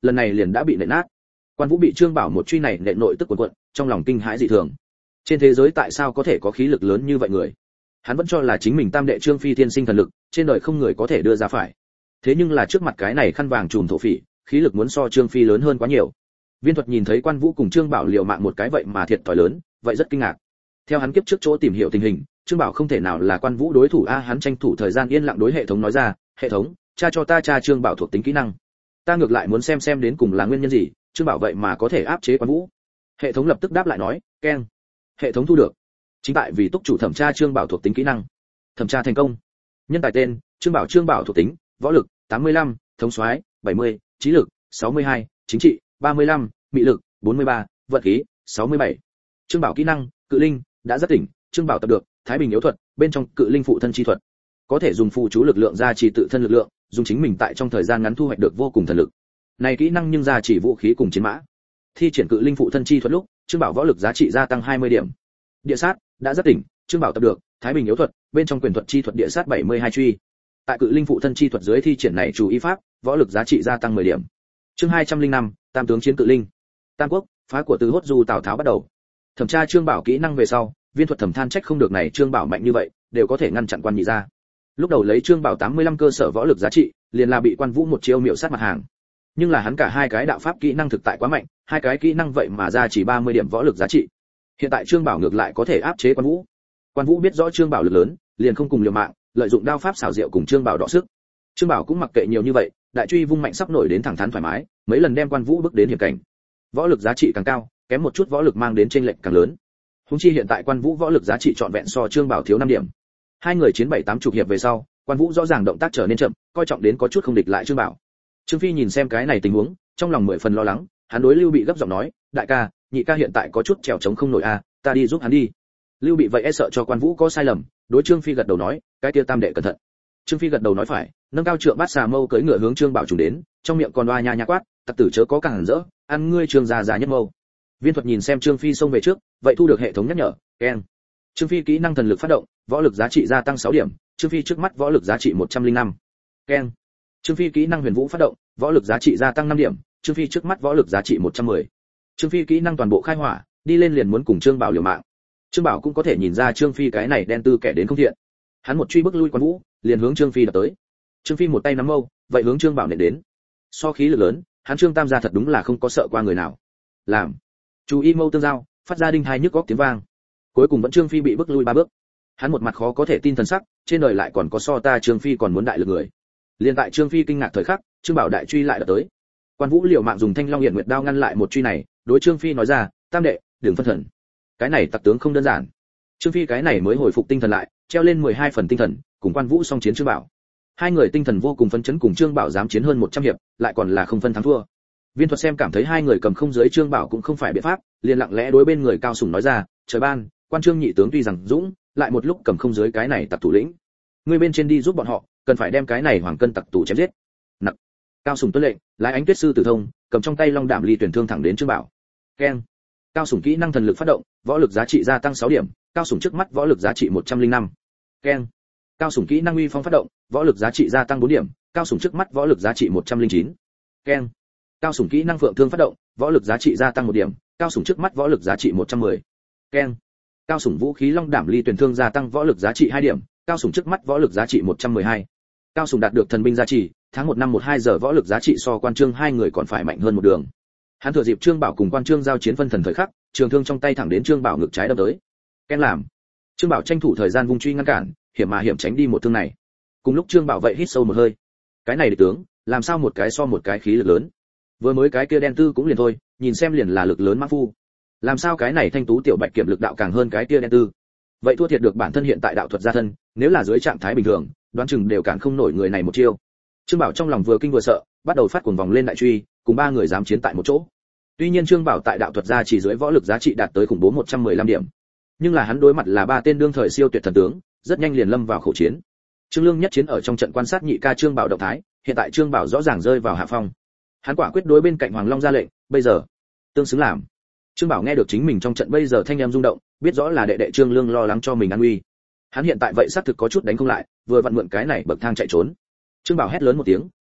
lần này liền đã bị nện nát. Quan Vũ bị Trương Bảo một truy này nện nội tức cuồn cuộn, trong lòng kinh hãi dị thường. Trên thế giới tại sao có thể có khí lực lớn như vậy người? Hắn vẫn cho là chính mình tam đệ Trương Phi thiên sinh thần lực, trên đời không người có thể đưa ra phải. Thế nhưng là trước mặt cái này khăn vàng trùm thổ phỉ, khí lực muốn so Trương Phi lớn hơn quá nhiều. Viên Thuật nhìn thấy Quan Vũ cùng Trương Bảo liều mạng một cái vậy mà thiệt thòi lớn, vậy rất kinh ngạc. Theo hắn kiếp trước chỗ tìm hiểu tình hình, Trương Bảo không thể nào là Quan Vũ đối thủ a, hắn tranh thủ thời gian yên lặng đối hệ thống nói ra, "Hệ thống, tra cho ta tra Trương Bảo thuộc tính kỹ năng. Ta ngược lại muốn xem xem đến cùng là nguyên nhân gì, Trương Bảo vậy mà có thể áp chế Quan Vũ." Hệ thống lập tức đáp lại nói, "Keng." Hệ thống thu được. Chính tại vì túc chủ thẩm tra Trương Bảo thuộc tính kỹ năng. Thẩm tra thành công. Nhân tài tên, Trương Bảo. Trương Bảo thuộc tính, võ lực tám mươi lăm, thống soái bảy mươi, trí lực sáu mươi hai, chính trị ba mươi lăm, mị lực bốn mươi ba, vận khí sáu mươi bảy. Trương Bảo kỹ năng, cự linh, đã rất tỉnh. Trương Bảo tập được Thái Bình yếu thuật, bên trong cự linh phụ thân chi thuật, có thể dùng phụ chú lực lượng gia trì tự thân lực lượng, dùng chính mình tại trong thời gian ngắn thu hoạch được vô cùng thần lực. Này kỹ năng nhưng gia trì vũ khí cùng chiến mã. Thi triển cự linh phụ thân chi thuật lúc, Trương Bảo võ lực giá trị gia tăng hai mươi điểm. Địa sát, đã rất tỉnh. Trương Bảo tập được Thái Bình yếu thuật, bên trong quyền thuật chi thuật địa sát bảy mươi hai truy. Tại cự linh phụ thân chi thuật dưới thi triển này chủ ý pháp, võ lực giá trị gia tăng mười điểm. Chương hai trăm linh năm, Tam tướng chiến cự linh. Tam quốc, phá của từ hốt du Tào Tháo bắt đầu. Thẩm tra Trương Bảo kỹ năng về sau, Viên Thuật thầm than trách không được này Trương Bảo mạnh như vậy, đều có thể ngăn chặn Quan Nhị ra. Lúc đầu lấy Trương Bảo tám mươi lăm cơ sở võ lực giá trị, liền là bị Quan Vũ một chiêu miệu sát mặt hàng. Nhưng là hắn cả hai cái đạo pháp kỹ năng thực tại quá mạnh, hai cái kỹ năng vậy mà ra chỉ ba mươi điểm võ lực giá trị. Hiện tại Trương Bảo ngược lại có thể áp chế Quan Vũ. Quan Vũ biết rõ Trương Bảo lực lớn, liền không cùng liều mạng, lợi dụng đao pháp xảo diệu cùng Trương Bảo đọ sức. Trương Bảo cũng mặc kệ nhiều như vậy, đại truy vung mạnh sắp nổi đến thẳng thắn thoải mái, mấy lần đem Quan Vũ bước đến hiểm cảnh. Võ lực giá trị càng cao, kém một chút võ lực mang đến chênh lệch càng lớn. Huống chi hiện tại Quan Vũ võ lực giá trị trọn vẹn so Trương Bảo thiếu năm điểm. Hai người chiến bảy tám chục hiệp về sau, Quan Vũ rõ ràng động tác trở nên chậm, coi trọng đến có chút không địch lại Trương Bảo. Trương Phi nhìn xem cái này tình huống, trong lòng mười phần lo lắng, hắn đối Lưu Bị gấp giọng nói, "Đại ca, nhị ca hiện tại có chút trèo trống không nổi a, ta đi giúp hắn đi." Lưu Bị vậy e sợ cho Quan Vũ có sai lầm, đối Trương Phi gật đầu nói, "Cái kia tam đệ cẩn thận." Trương Phi gật đầu nói phải, nâng cao trượng bát xà mâu cưỡi ngựa hướng Trương Bảo trùng đến, trong miệng còn oa nha nha quát, "Tặc tử chớ có càng rỡ, ăn ngươi Trương gia già nhất mâu." Viên Thuật nhìn xem Trương Phi xông về trước, vậy thu được hệ thống nhắc nhở, keng. Trương Phi kỹ năng thần lực phát động, võ lực giá trị gia tăng sáu điểm, Trương Phi trước mắt võ lực giá trị một trăm linh năm. Keng. Trương Phi kỹ năng huyền vũ phát động, võ lực giá trị gia tăng năm điểm, Trương Phi trước mắt võ lực giá trị một trăm mười. Trương Phi kỹ năng toàn bộ khai hỏa, đi lên liền muốn cùng Trương Bảo liều mạng. Trương Bảo cũng có thể nhìn ra Trương Phi cái này đen tư kẻ đến không thiện. Hắn một truy bước lui Quan Vũ, liền hướng Trương Phi đập tới. Trương Phi một tay nắm mâu, vậy hướng Trương Bảo nện đến. So khí lực lớn, hắn Trương Tam gia thật đúng là không có sợ qua người nào. Làm. Chú y mâu tương giao, phát ra đinh hai nhức góc tiếng vang. Cuối cùng vẫn Trương Phi bị bước lui ba bước. Hắn một mặt khó có thể tin thần sắc, trên đời lại còn có so ta Trương Phi còn muốn đại lực người. Liên tại Trương Phi kinh ngạc thời khắc, Trương Bảo đại truy lại đập tới. Quan Vũ liều mạng dùng Thanh Long Hiển Nguyệt đao ngăn lại một truy này, đối Trương Phi nói ra, "Tam đệ, đừng phân thần. Cái này tặc tướng không đơn giản." Trương Phi cái này mới hồi phục tinh thần lại, treo lên mười hai phần tinh thần, cùng Quan Vũ song chiến Trương Bảo. Hai người tinh thần vô cùng phấn chấn, cùng Trương Bảo dám chiến hơn một trăm hiệp, lại còn là không phân thắng thua. Viên Thuật xem cảm thấy hai người cầm không dưới Trương Bảo cũng không phải biện pháp, liền lặng lẽ đối bên người Cao Sủng nói ra, "Trời ban, Quan Trương nhị tướng tuy rằng dũng, lại một lúc cầm không dưới cái này tặc thủ lĩnh. Ngươi bên trên đi giúp bọn họ, cần phải đem cái này hoàng cân tặc tù chém giết." Nặc. Cao Sủng tuân lệnh, lái ánh tuyết sư tử thông, cầm trong tay long đạm ly tuyển thương thẳng đến Trương Bảo. Keng. Cao Sủng kỹ năng thần lực phát động, võ lực giá trị gia tăng sáu điểm, Cao Sủng trước mắt võ lực giá trị một trăm linh năm. Keng. Cao Sủng kỹ năng uy phong phát động, võ lực giá trị gia tăng bốn điểm, Cao Sủng trước mắt võ lực giá trị một trăm linh chín. Keng. Cao Sủng kỹ năng phượng thương phát động, võ lực giá trị gia tăng một điểm, Cao Sủng trước mắt võ lực giá trị một trăm mười. Keng. Cao Sủng vũ khí long đảm ly tuyển thương gia tăng võ lực giá trị hai điểm, Cao Sủng trước mắt võ lực giá trị một trăm mười hai. Cao Sủng đạt được thần binh giá trị, tháng một năm một hai giờ võ lực giá trị so Quan Trương hai người còn phải mạnh hơn một đường. Hắn thừa dịp Trương Bảo cùng Quan Trương giao chiến phân thần thời khắc, trường thương trong tay thẳng đến Trương Bảo ngực trái đâm tới. Ken làm. Trương Bảo tranh thủ thời gian vung truy ngăn cản, hiểm mà hiểm tránh đi một thương này. Cùng lúc Trương Bảo vậy hít sâu một hơi. Cái này địch tướng, làm sao một cái so một cái khí lực lớn. Vừa mới cái kia đen tư cũng liền thôi, nhìn xem liền là lực lớn mã phu. Làm sao cái này thanh tú tiểu bạch kiểm lực đạo càng hơn cái kia đen tư. Vậy thua thiệt được bản thân hiện tại đạo thuật gia thân, nếu là dưới trạng thái bình thường, đoán chừng đều cản không nổi người này một chiêu. Trương Bảo trong lòng vừa kinh vừa sợ, bắt đầu phát cuồng vòng lên đại truy, cùng ba người dám chiến tại một chỗ. Tuy nhiên Trương Bảo tại đạo thuật gia chỉ dưới võ lực giá trị đạt tới khủng bố một trăm mười lăm điểm, nhưng là hắn đối mặt là ba tên đương thời siêu tuyệt thần tướng, rất nhanh liền lâm vào khẩu chiến. Trương Lương nhất chiến ở trong trận quan sát nhị ca Trương Bảo động thái, hiện tại Trương Bảo rõ ràng rơi vào hạ phong. Hắn quả quyết đối bên cạnh Hoàng Long ra lệnh, bây giờ tương xứng làm. Trương Bảo nghe được chính mình trong trận bây giờ thanh em rung động, biết rõ là đệ đệ Trương Lương lo lắng cho mình an nguy. Hắn hiện tại vậy xác thực có chút đánh không lại, vừa vặn mượn cái này bậc thang chạy trốn. Trương Bảo hét lớn một tiếng,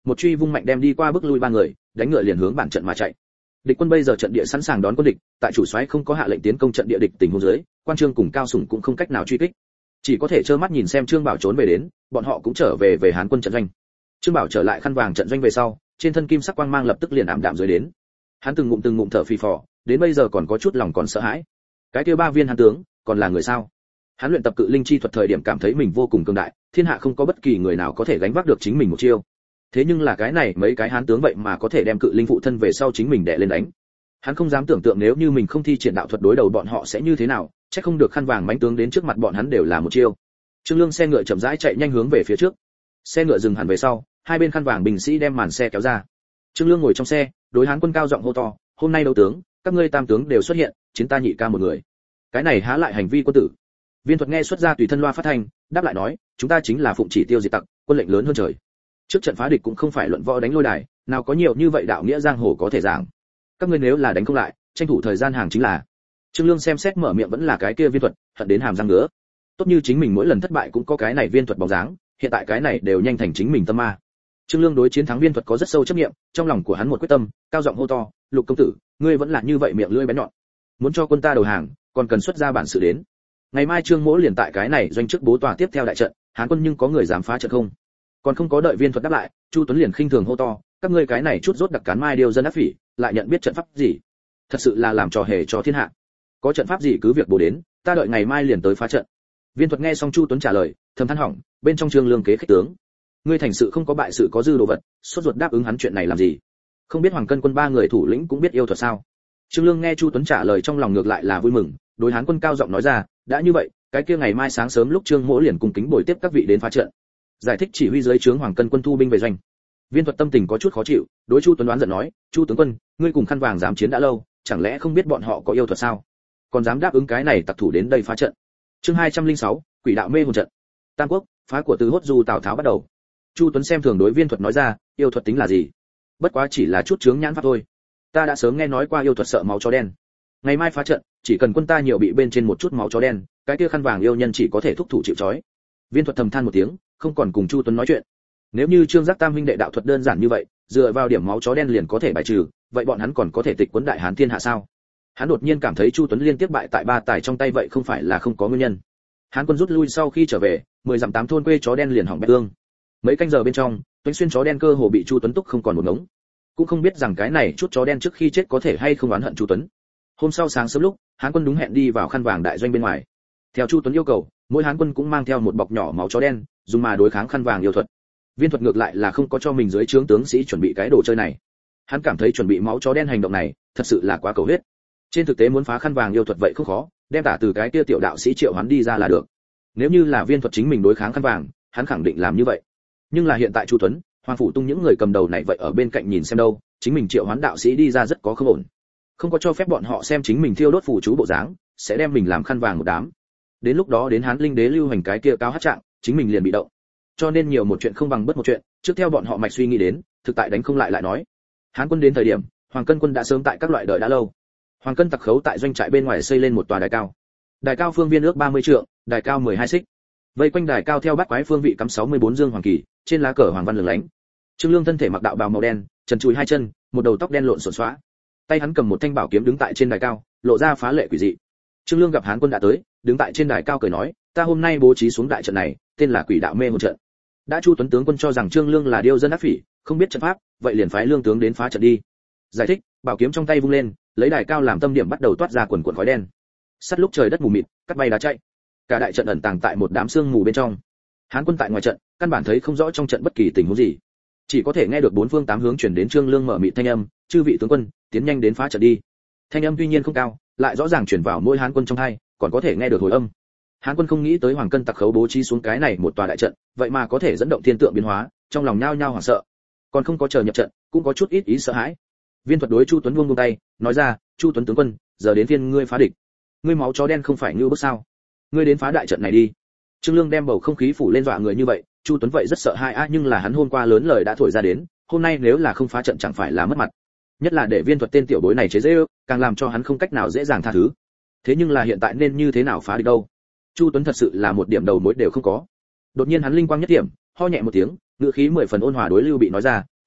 một truy vung mạnh đem đi qua bước lui ba người, đánh ngựa liền hướng bản trận mà chạy. Địch quân bây giờ trận địa sẵn sàng đón quân địch, tại chủ soái không có hạ lệnh tiến công trận địa địch tình huống dưới, Quan Trương cùng Cao Sủng cũng không cách nào truy kích, chỉ có thể trơ mắt nhìn xem Trương Bảo trốn về đến, bọn họ cũng trở về về Hán quân trận doanh. Trương Bảo trở lại khăn vàng trận doanh về sau, trên thân kim sắc quang mang lập tức liền ảm đạm dưới đến. Hắn từng ngụm từng ngụm thở phì phò, đến bây giờ còn có chút lòng còn sợ hãi. Cái kia ba viên hán tướng, còn là người sao? Hắn luyện tập cự linh chi thuật thời điểm cảm thấy mình vô cùng cường đại, thiên hạ không có bất kỳ người nào có thể gánh vác được chính mình một chiêu. Thế nhưng là cái này mấy cái hán tướng vậy mà có thể đem cự linh phụ thân về sau chính mình đè lên đánh. Hắn không dám tưởng tượng nếu như mình không thi triển đạo thuật đối đầu bọn họ sẽ như thế nào, chắc không được khăn vàng mãnh tướng đến trước mặt bọn hắn đều là một chiêu. Trương Lương xe ngựa chậm rãi chạy nhanh hướng về phía trước. Xe ngựa dừng hẳn về sau, hai bên khăn vàng binh sĩ đem màn xe kéo ra. Trương Lương ngồi trong xe, đối Hán quân cao giọng hô to, "Hôm nay đấu tướng, các ngươi tam tướng đều xuất hiện, chiến ta nhị ca một người." Cái này há lại hành vi quân tử. Viên Thuật nghe xuất ra tùy thân loa phát thanh, đáp lại nói, "Chúng ta chính là phụng chỉ tiêu diệt tặc, quân lệnh lớn hơn trời. Trước trận phá địch cũng không phải luận võ đánh lôi đài, nào có nhiều như vậy đạo nghĩa giang hồ có thể giảng. Các ngươi nếu là đánh không lại, tranh thủ thời gian hàng chính là." Trương Lương xem xét mở miệng vẫn là cái kia Viên Thuật, hận đến hàm răng ngứa. Tốt như chính mình mỗi lần thất bại cũng có cái này Viên Thuật bóng dáng, hiện tại cái này đều nhanh thành chính mình tâm ma. Trương Lương đối chiến thắng Viên Thuật có rất sâu chấp niệm, trong lòng của hắn một quyết tâm, cao giọng hô to, "Lục công tử, ngươi vẫn là như vậy miệng lưỡi bén nhọn, muốn cho quân ta đầu hàng, còn cần xuất ra bản sự đến." Ngày mai Trương Mỗ liền tại cái này doanh trước bố tòa tiếp theo đại trận, Hán quân nhưng có người dám phá trận không? Còn không có đợi Viên Thuật đáp lại, Chu Tuấn liền khinh thường hô to, "Các ngươi cái này chút rốt đặc cán mai điều dân ác phỉ, lại nhận biết trận pháp gì? Thật sự là làm trò hề cho thiên hạ. Có trận pháp gì cứ việc bố đến, ta đợi ngày mai liền tới phá trận." Viên Thuật nghe xong Chu Tuấn trả lời, thầm than hỏng, bên trong Trương Lương kế khích tướng, ngươi thành sự không có bại sự có dư đồ vật, sốt ruột đáp ứng hắn chuyện này làm gì? Không biết Hoàng Cân quân ba người thủ lĩnh cũng biết yêu thuật sao? Trương Lương nghe Chu Tuấn trả lời trong lòng ngược lại là vui mừng, đối Hán quân cao giọng nói ra, đã như vậy, cái kia ngày mai sáng sớm lúc Trương Mỗ liền cùng kính bồi tiếp các vị đến phá trận. Giải thích chỉ huy dưới trướng Hoàng Cân quân thu binh về doanh. Viên Thuật tâm tình có chút khó chịu, đối Chu Tuấn đoán giận nói, "Chu tướng quân, ngươi cùng khăn vàng dám chiến đã lâu, chẳng lẽ không biết bọn họ có yêu thuật sao? Còn dám đáp ứng cái này tặc thủ đến đây phá trận?" Chương hai trăm lẻ sáu, Quỷ đạo mê hồn trận. Tam quốc, phá của từ hốt du Tào Tháo bắt đầu. Chu Tuấn xem thường đối Viên Thuật nói ra, "Yêu thuật tính là gì? Bất quá chỉ là chút chướng nhãn pháp thôi. Ta đã sớm nghe nói qua yêu thuật sợ máu chó đen. Ngày mai phá trận, chỉ cần quân ta nhiều bị bên trên một chút máu chó đen, cái kia khăn vàng yêu nhân chỉ có thể thúc thủ chịu trói." Viên Thuật thầm than một tiếng, không còn cùng Chu Tuấn nói chuyện. Nếu như Trương Giác Tam huynh đệ đạo thuật đơn giản như vậy, dựa vào điểm máu chó đen liền có thể bài trừ, vậy bọn hắn còn có thể tịch quấn đại hán thiên hạ sao? Hắn đột nhiên cảm thấy Chu Tuấn liên tiếp bại tại ba tài trong tay vậy không phải là không có nguyên nhân. Hán quân rút lui sau khi trở về, mười dặm tám thôn quê chó đen liền hỏng bét tương. Mấy canh giờ bên trong, Tuấn xuyên chó đen cơ hồ bị Chu Tuấn túc không còn một ngống. Cũng không biết rằng cái này chút chó đen trước khi chết có thể hay không oán hận Chu Tuấn. Hôm sau sáng sớm lúc, Hán quân đúng hẹn đi vào khăn vàng đại doanh bên ngoài. Theo Chu Tuấn yêu cầu, mỗi Hán quân cũng mang theo một bọc nhỏ máu chó đen, dùng mà đối kháng khăn vàng yêu thuật. Viên Thuật ngược lại là không có cho mình dưới trướng tướng sĩ chuẩn bị cái đồ chơi này. Hắn cảm thấy chuẩn bị máu chó đen hành động này, thật sự là quá cầu huyết. Trên thực tế muốn phá khăn vàng yêu thuật vậy không khó, đem tả từ cái kia tiểu đạo sĩ triệu hắn đi ra là được. Nếu như là Viên Thuật chính mình đối kháng khăn vàng, hắn khẳng định làm như vậy. Nhưng là hiện tại Chu Tuấn, Hoàng phủ tung những người cầm đầu này vậy ở bên cạnh nhìn xem đâu, chính mình triệu hoán đạo sĩ đi ra rất có không ổn. Không có cho phép bọn họ xem chính mình thiêu đốt phù chú bộ dáng, sẽ đem mình làm khăn vàng một đám. Đến lúc đó đến Hán Linh đế lưu hành cái kia cao hát trạng, chính mình liền bị động. Cho nên nhiều một chuyện không bằng bất một chuyện, trước theo bọn họ mạch suy nghĩ đến, thực tại đánh không lại lại nói. Hán quân đến thời điểm, Hoàng Cân quân đã sớm tại các loại đợi đã lâu. Hoàng Cân tặc khấu tại doanh trại bên ngoài xây lên một tòa đài cao. Đài cao phương viên ước ba mươi trượng, đài cao mười hai xích. Vây quanh đài cao theo bát quái phương vị cắm sáu mươi bốn dương hoàng kỳ, trên lá cờ hoàng văn lừng lánh. Trương Lương thân thể mặc đạo bào màu đen, trần trụi hai chân, một đầu tóc đen lộn xộn xóa. Tay hắn cầm một thanh bảo kiếm đứng tại trên đài cao, lộ ra phá lệ quỷ dị. Trương Lương gặp Hán quân đã tới, đứng tại trên đài cao cười nói, "Ta hôm nay bố trí xuống đại trận này, tên là Quỷ đạo mê hồn trận." Đã Chu Tuấn tướng quân cho rằng Trương Lương là điêu dân ác phỉ, không biết trận pháp, vậy liền phái Lương tướng đến phá trận đi. Giải thích, bảo kiếm trong tay vung lên, lấy đài cao làm tâm điểm bắt đầu toát ra quần quần khói đen. Sắt lúc trời đất mù mịt, cắt bay đá chạy. Cả đại trận ẩn tàng tại một đám sương mù bên trong. Hán quân tại ngoài trận, căn bản thấy không rõ trong trận bất kỳ tình huống gì, chỉ có thể nghe được bốn phương tám hướng truyền đến Trương Lương mở mịt thanh âm, "Chư vị tướng quân, tiến nhanh đến phá trận đi." Thanh âm tuy nhiên không cao, lại rõ ràng truyền vào mỗi Hán quân trong tai, còn có thể nghe được hồi âm. Hán quân không nghĩ tới Hoàng Cân tặc khấu bố trí xuống cái này một tòa đại trận, vậy mà có thể dẫn động thiên tượng biến hóa, trong lòng nhao nhao hoảng sợ. Còn không có chờ nhập trận, cũng có chút ít ý sợ hãi. Viên Thuật đối Chu Tuấn buông buông tay, nói ra, "Chu Tuấn tướng quân, giờ đến phiên ngươi phá địch. Ngươi máu chó đen không phải như bước sao? Ngươi đến phá đại trận này đi." Trương Lương đem bầu không khí phủ lên dọa người như vậy, Chu Tuấn vậy rất sợ hãi a, nhưng là hắn hôm qua lớn lời đã thổi ra đến, hôm nay nếu là không phá trận chẳng phải là mất mặt. Nhất là để Viên Thuật tên tiểu bối này chế giễu, càng làm cho hắn không cách nào dễ dàng tha thứ. Thế nhưng là hiện tại nên như thế nào phá địch đâu? Chu Tuấn thật sự là một điểm đầu mối đều không có. Đột nhiên hắn linh quang nhất điểm, ho nhẹ một tiếng, ngữ khí mười phần ôn hòa đối Lưu Bị nói ra,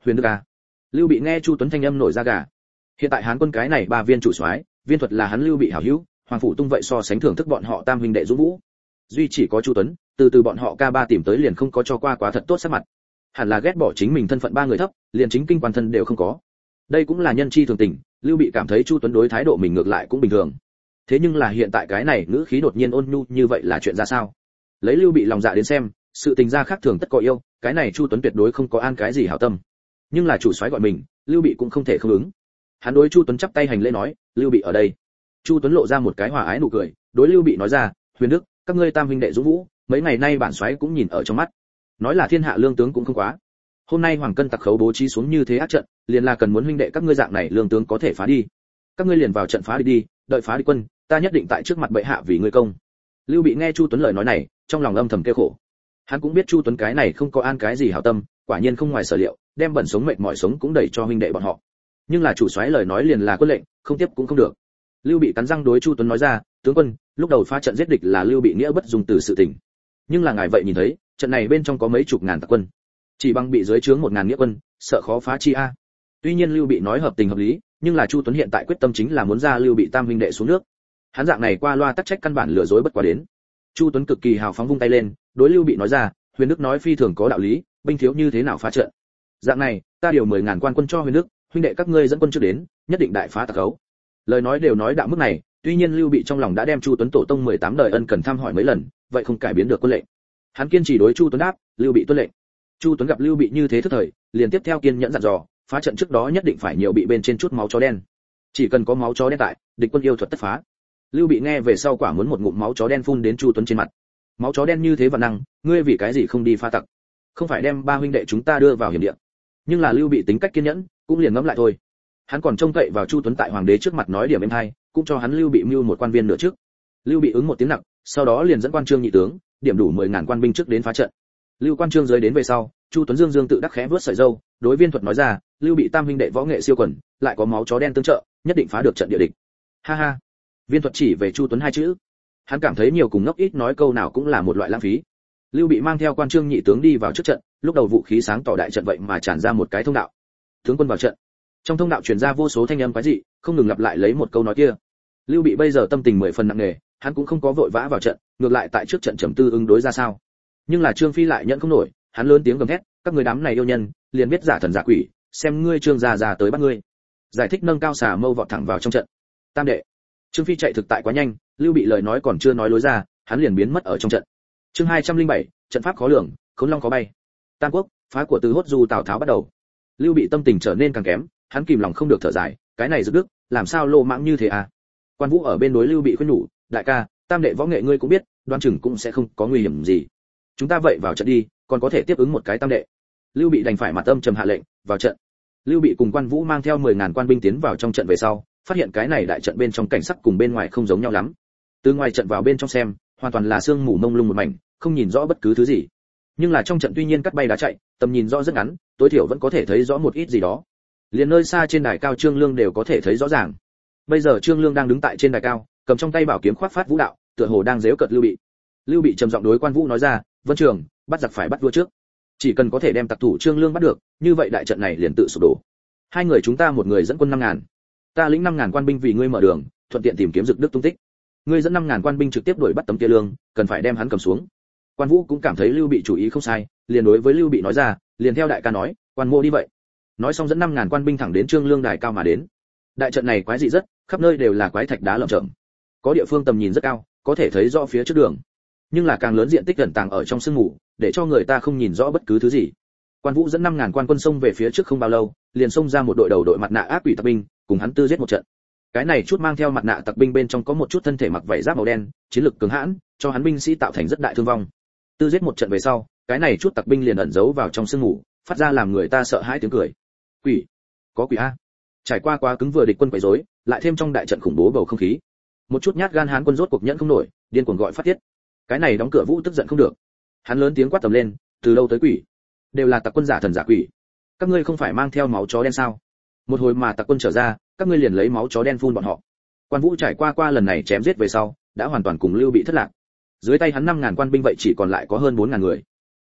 Huyền Đức à? Lưu Bị nghe Chu Tuấn thanh âm nổi da gà. Hiện tại Hán quân cái này ba viên chủ soái, viên thuật là hắn Lưu Bị hảo hữu, Hoàng phủ Tung vậy so sánh thưởng thức bọn họ tam huynh đệ dũng vũ. Duy chỉ có Chu Tuấn, từ từ bọn họ ca ba tìm tới liền không có cho qua quá thật tốt sắc mặt. Hẳn là ghét bỏ chính mình thân phận ba người thấp, liền chính kinh quan thân đều không có. Đây cũng là nhân chi thường tình, Lưu Bị cảm thấy Chu Tuấn đối thái độ mình ngược lại cũng bình thường. Thế nhưng là hiện tại cái này ngữ khí đột nhiên ôn nhu như vậy là chuyện ra sao? Lấy Lưu Bị lòng dạ đến xem, sự tình ra khác thường tất có yêu, cái này Chu Tuấn tuyệt đối không có an cái gì hảo tâm. Nhưng là chủ soái gọi mình, Lưu Bị cũng không thể không ứng. Hắn đối Chu Tuấn chắp tay hành lễ nói, Lưu Bị ở đây. Chu Tuấn lộ ra một cái hòa ái nụ cười, đối Lưu Bị nói ra, Huyền Đức, các ngươi tam huynh đệ dũng vũ, mấy ngày nay bản soái cũng nhìn ở trong mắt. Nói là thiên hạ lương tướng cũng không quá. Hôm nay Hoàng Cân tặc khấu bố trí xuống như thế ác trận, liền là cần muốn huynh đệ các ngươi dạng này lương tướng có thể phá đi. Các ngươi liền vào trận phá đi đi, đợi phá đi quân, ta nhất định tại trước mặt bệ hạ vì ngươi công. Lưu Bị nghe Chu Tuấn lời nói này, trong lòng âm thầm kêu khổ. Hắn cũng biết Chu Tuấn cái này không có an cái gì hảo tâm, quả nhiên không ngoài sở liệu, đem bẩn sống mệt mỏi sống cũng đẩy cho huynh đệ bọn họ. Nhưng là chủ soái lời nói liền là quân lệnh, không tiếp cũng không được. Lưu Bị cắn răng đối Chu Tuấn nói ra, tướng quân, lúc đầu phá trận giết địch là Lưu Bị nghĩa bất dung từ sự tình. Nhưng là ngài vậy nhìn thấy, trận này bên trong có mấy chục ngàn tặc quân, chỉ bằng bị dưới trướng một ngàn nghĩa quân, sợ khó phá chi a. Tuy nhiên Lưu Bị nói hợp tình hợp lý, nhưng là Chu Tuấn hiện tại quyết tâm chính là muốn ra Lưu Bị tam huynh đệ xuống nước. Hắn dạng này qua loa tắc trách căn bản lừa dối bất quá đến. Chu Tuấn cực kỳ hào phóng vung tay lên, đối Lưu Bị nói ra, Huyền Đức nói phi thường có đạo lý, binh thiếu như thế nào phá trận. Dạng này, ta điều mười ngàn quan quân cho Huyền Đức, huynh đệ các ngươi dẫn quân trước đến, nhất định đại phá tặc khấu. Lời nói đều nói đạo mức này, tuy nhiên Lưu Bị trong lòng đã đem Chu Tuấn tổ tông mười tám đời ân cần thăm hỏi mấy lần, vậy không cải biến được quân lệnh. Hắn kiên trì đối Chu Tuấn đáp, Lưu Bị tuân lệnh. Chu Tuấn gặp Lưu Bị như thế thức thời, liền tiếp theo kiên nhẫn dặn dò, phá trận trước đó nhất định phải nhiều bị bên trên chút máu chó đen. Chỉ cần có máu chó đen tại, địch quân yêu thuật tất phá. Lưu Bị nghe về sau quả muốn một ngụm máu chó đen phun đến Chu Tuấn trên mặt. Máu chó đen như thế và năng, ngươi vì cái gì không đi phá tặc? Không phải đem ba huynh đệ chúng ta đưa vào hiểm địa. Nhưng là Lưu Bị tính cách kiên nhẫn, cũng liền ngẫm lại thôi. Hắn còn trông cậy vào Chu Tuấn tại hoàng đế trước mặt nói điểm êm hay, cũng cho hắn Lưu Bị mưu một quan viên nữa trước. Lưu Bị ứng một tiếng nặng, sau đó liền dẫn quan trương nhị tướng, điểm đủ mười ngàn quan binh trước đến phá trận. Lưu quan trương dưới đến về sau, Chu Tuấn dương dương tự đắc khẽ vớt sợi râu, đối viên thuật nói ra, Lưu Bị tam huynh đệ võ nghệ siêu quần, lại có máu chó đen tương trợ, nhất định phá được trận địa địch. Ha ha. Viên thuật chỉ về Chu Tuấn hai chữ. Hắn cảm thấy nhiều cùng ngốc ít nói câu nào cũng là một loại lãng phí. Lưu Bị mang theo quan trương nhị tướng đi vào trước trận, lúc đầu vũ khí sáng tỏ đại trận vậy mà tràn ra một cái thông đạo. Tướng quân vào trận. Trong thông đạo truyền ra vô số thanh âm quái dị, không ngừng lặp lại lấy một câu nói kia. Lưu Bị bây giờ tâm tình mười phần nặng nề, hắn cũng không có vội vã vào trận, ngược lại tại trước trận trầm tư ứng đối ra sao. Nhưng là Trương Phi lại nhận không nổi, hắn lớn tiếng gầm thét, các người đám này yêu nhân, liền biết giả thần giả quỷ, xem ngươi Trương gia già tới bắt ngươi. Giải thích nâng cao xà mâu vọt thẳng vào trong trận. Tam đệ. Trương Phi chạy thực tại quá nhanh, Lưu Bị lời nói còn chưa nói lối ra, hắn liền biến mất ở trong trận. Chương hai trăm linh bảy, trận pháp khó lường, khốn long khó bay. Tam quốc, phá của Từ Hốt Du Tào Tháo bắt đầu. Lưu Bị tâm tình trở nên càng kém, hắn kìm lòng không được thở dài, cái này Dực Đức, làm sao lô mãng như thế à? Quan Vũ ở bên đối Lưu Bị khuyên nhủ, đại ca, tam đệ võ nghệ ngươi cũng biết, đoan chừng cũng sẽ không có nguy hiểm gì. Chúng ta vậy vào trận đi, còn có thể tiếp ứng một cái tam đệ. Lưu Bị đành phải mặt âm trầm hạ lệnh, vào trận. Lưu Bị cùng Quan Vũ mang theo mười ngàn quan binh tiến vào trong trận về sau, phát hiện cái này đại trận bên trong cảnh sắc cùng bên ngoài không giống nhau lắm. Từ ngoài trận vào bên trong xem, hoàn toàn là sương mù mông lung một mảnh, không nhìn rõ bất cứ thứ gì. Nhưng là trong trận tuy nhiên cắt bay đá chạy, tầm nhìn rõ rất ngắn, tối thiểu vẫn có thể thấy rõ một ít gì đó. Liền nơi xa trên đài cao Trương Lương đều có thể thấy rõ ràng. Bây giờ Trương Lương đang đứng tại trên đài cao, cầm trong tay bảo kiếm khoác phát vũ đạo, tựa hồ đang giễu cợt Lưu Bị. Lưu Bị trầm giọng đối Quan Vũ nói ra, Vân Trường, bắt giặc phải bắt vua trước. Chỉ cần có thể đem tặc thủ Trương Lương bắt được, như vậy đại trận này liền tự sụp đổ. Hai người chúng ta một người dẫn quân năm ngàn, ta lĩnh năm ngàn quan binh vì ngươi mở đường, thuận tiện tìm kiếm Dực Đức tung tích. Ngươi dẫn năm ngàn quan binh trực tiếp đuổi bắt tấm kia Lương, cần phải đem hắn cầm xuống. Quan Vũ cũng cảm thấy Lưu Bị chủ ý không sai, liền đối với Lưu Bị nói ra, liền theo đại ca nói, quan mô đi vậy. Nói xong dẫn năm ngàn quan binh thẳng đến Trương Lương đài cao mà đến. Đại trận này quái dị rất, khắp nơi đều là quái thạch đá lởm chởm. Có địa phương tầm nhìn rất cao, có thể thấy rõ phía trước đường. Nhưng là càng lớn diện tích gần tàng ở trong sương mù, để cho người ta không nhìn rõ bất cứ thứ gì. Quan Vũ dẫn năm ngàn quan quân xông về phía trước không bao lâu, liền xông ra một đội đầu đội mặt nạ ác quỷ tặc binh, cùng hắn tư giết một trận. Cái này chút mang theo mặt nạ tặc binh bên trong có một chút thân thể mặc vảy giáp màu đen, chiến lực cường hãn, cho hắn binh sĩ tạo thành rất đại thương vong. Tư giết một trận về sau, cái này chút tặc binh liền ẩn giấu vào trong sương mù, phát ra làm người ta sợ hãi tiếng cười. Quỷ, có quỷ a! Trải qua quá cứng vừa địch quân quấy rối, lại thêm trong đại trận khủng bố bầu không khí, một chút nhát gan hán quân rốt cuộc nhẫn không nổi, điên cuồng gọi phát tiết. Cái này đóng cửa Vũ tức giận không được, hắn lớn tiếng quát tầm lên, từ lâu tới quỷ, đều là tặc quân giả thần giả quỷ, các ngươi không phải mang theo máu chó đen sao? Một hồi mà tặc quân trở ra, các ngươi liền lấy máu chó đen phun bọn họ. Quan Vũ trải qua qua lần này chém giết về sau, đã hoàn toàn cùng Lưu Bị thất lạc. Dưới tay hắn năm ngàn quan binh vậy chỉ còn lại có hơn bốn ngàn người.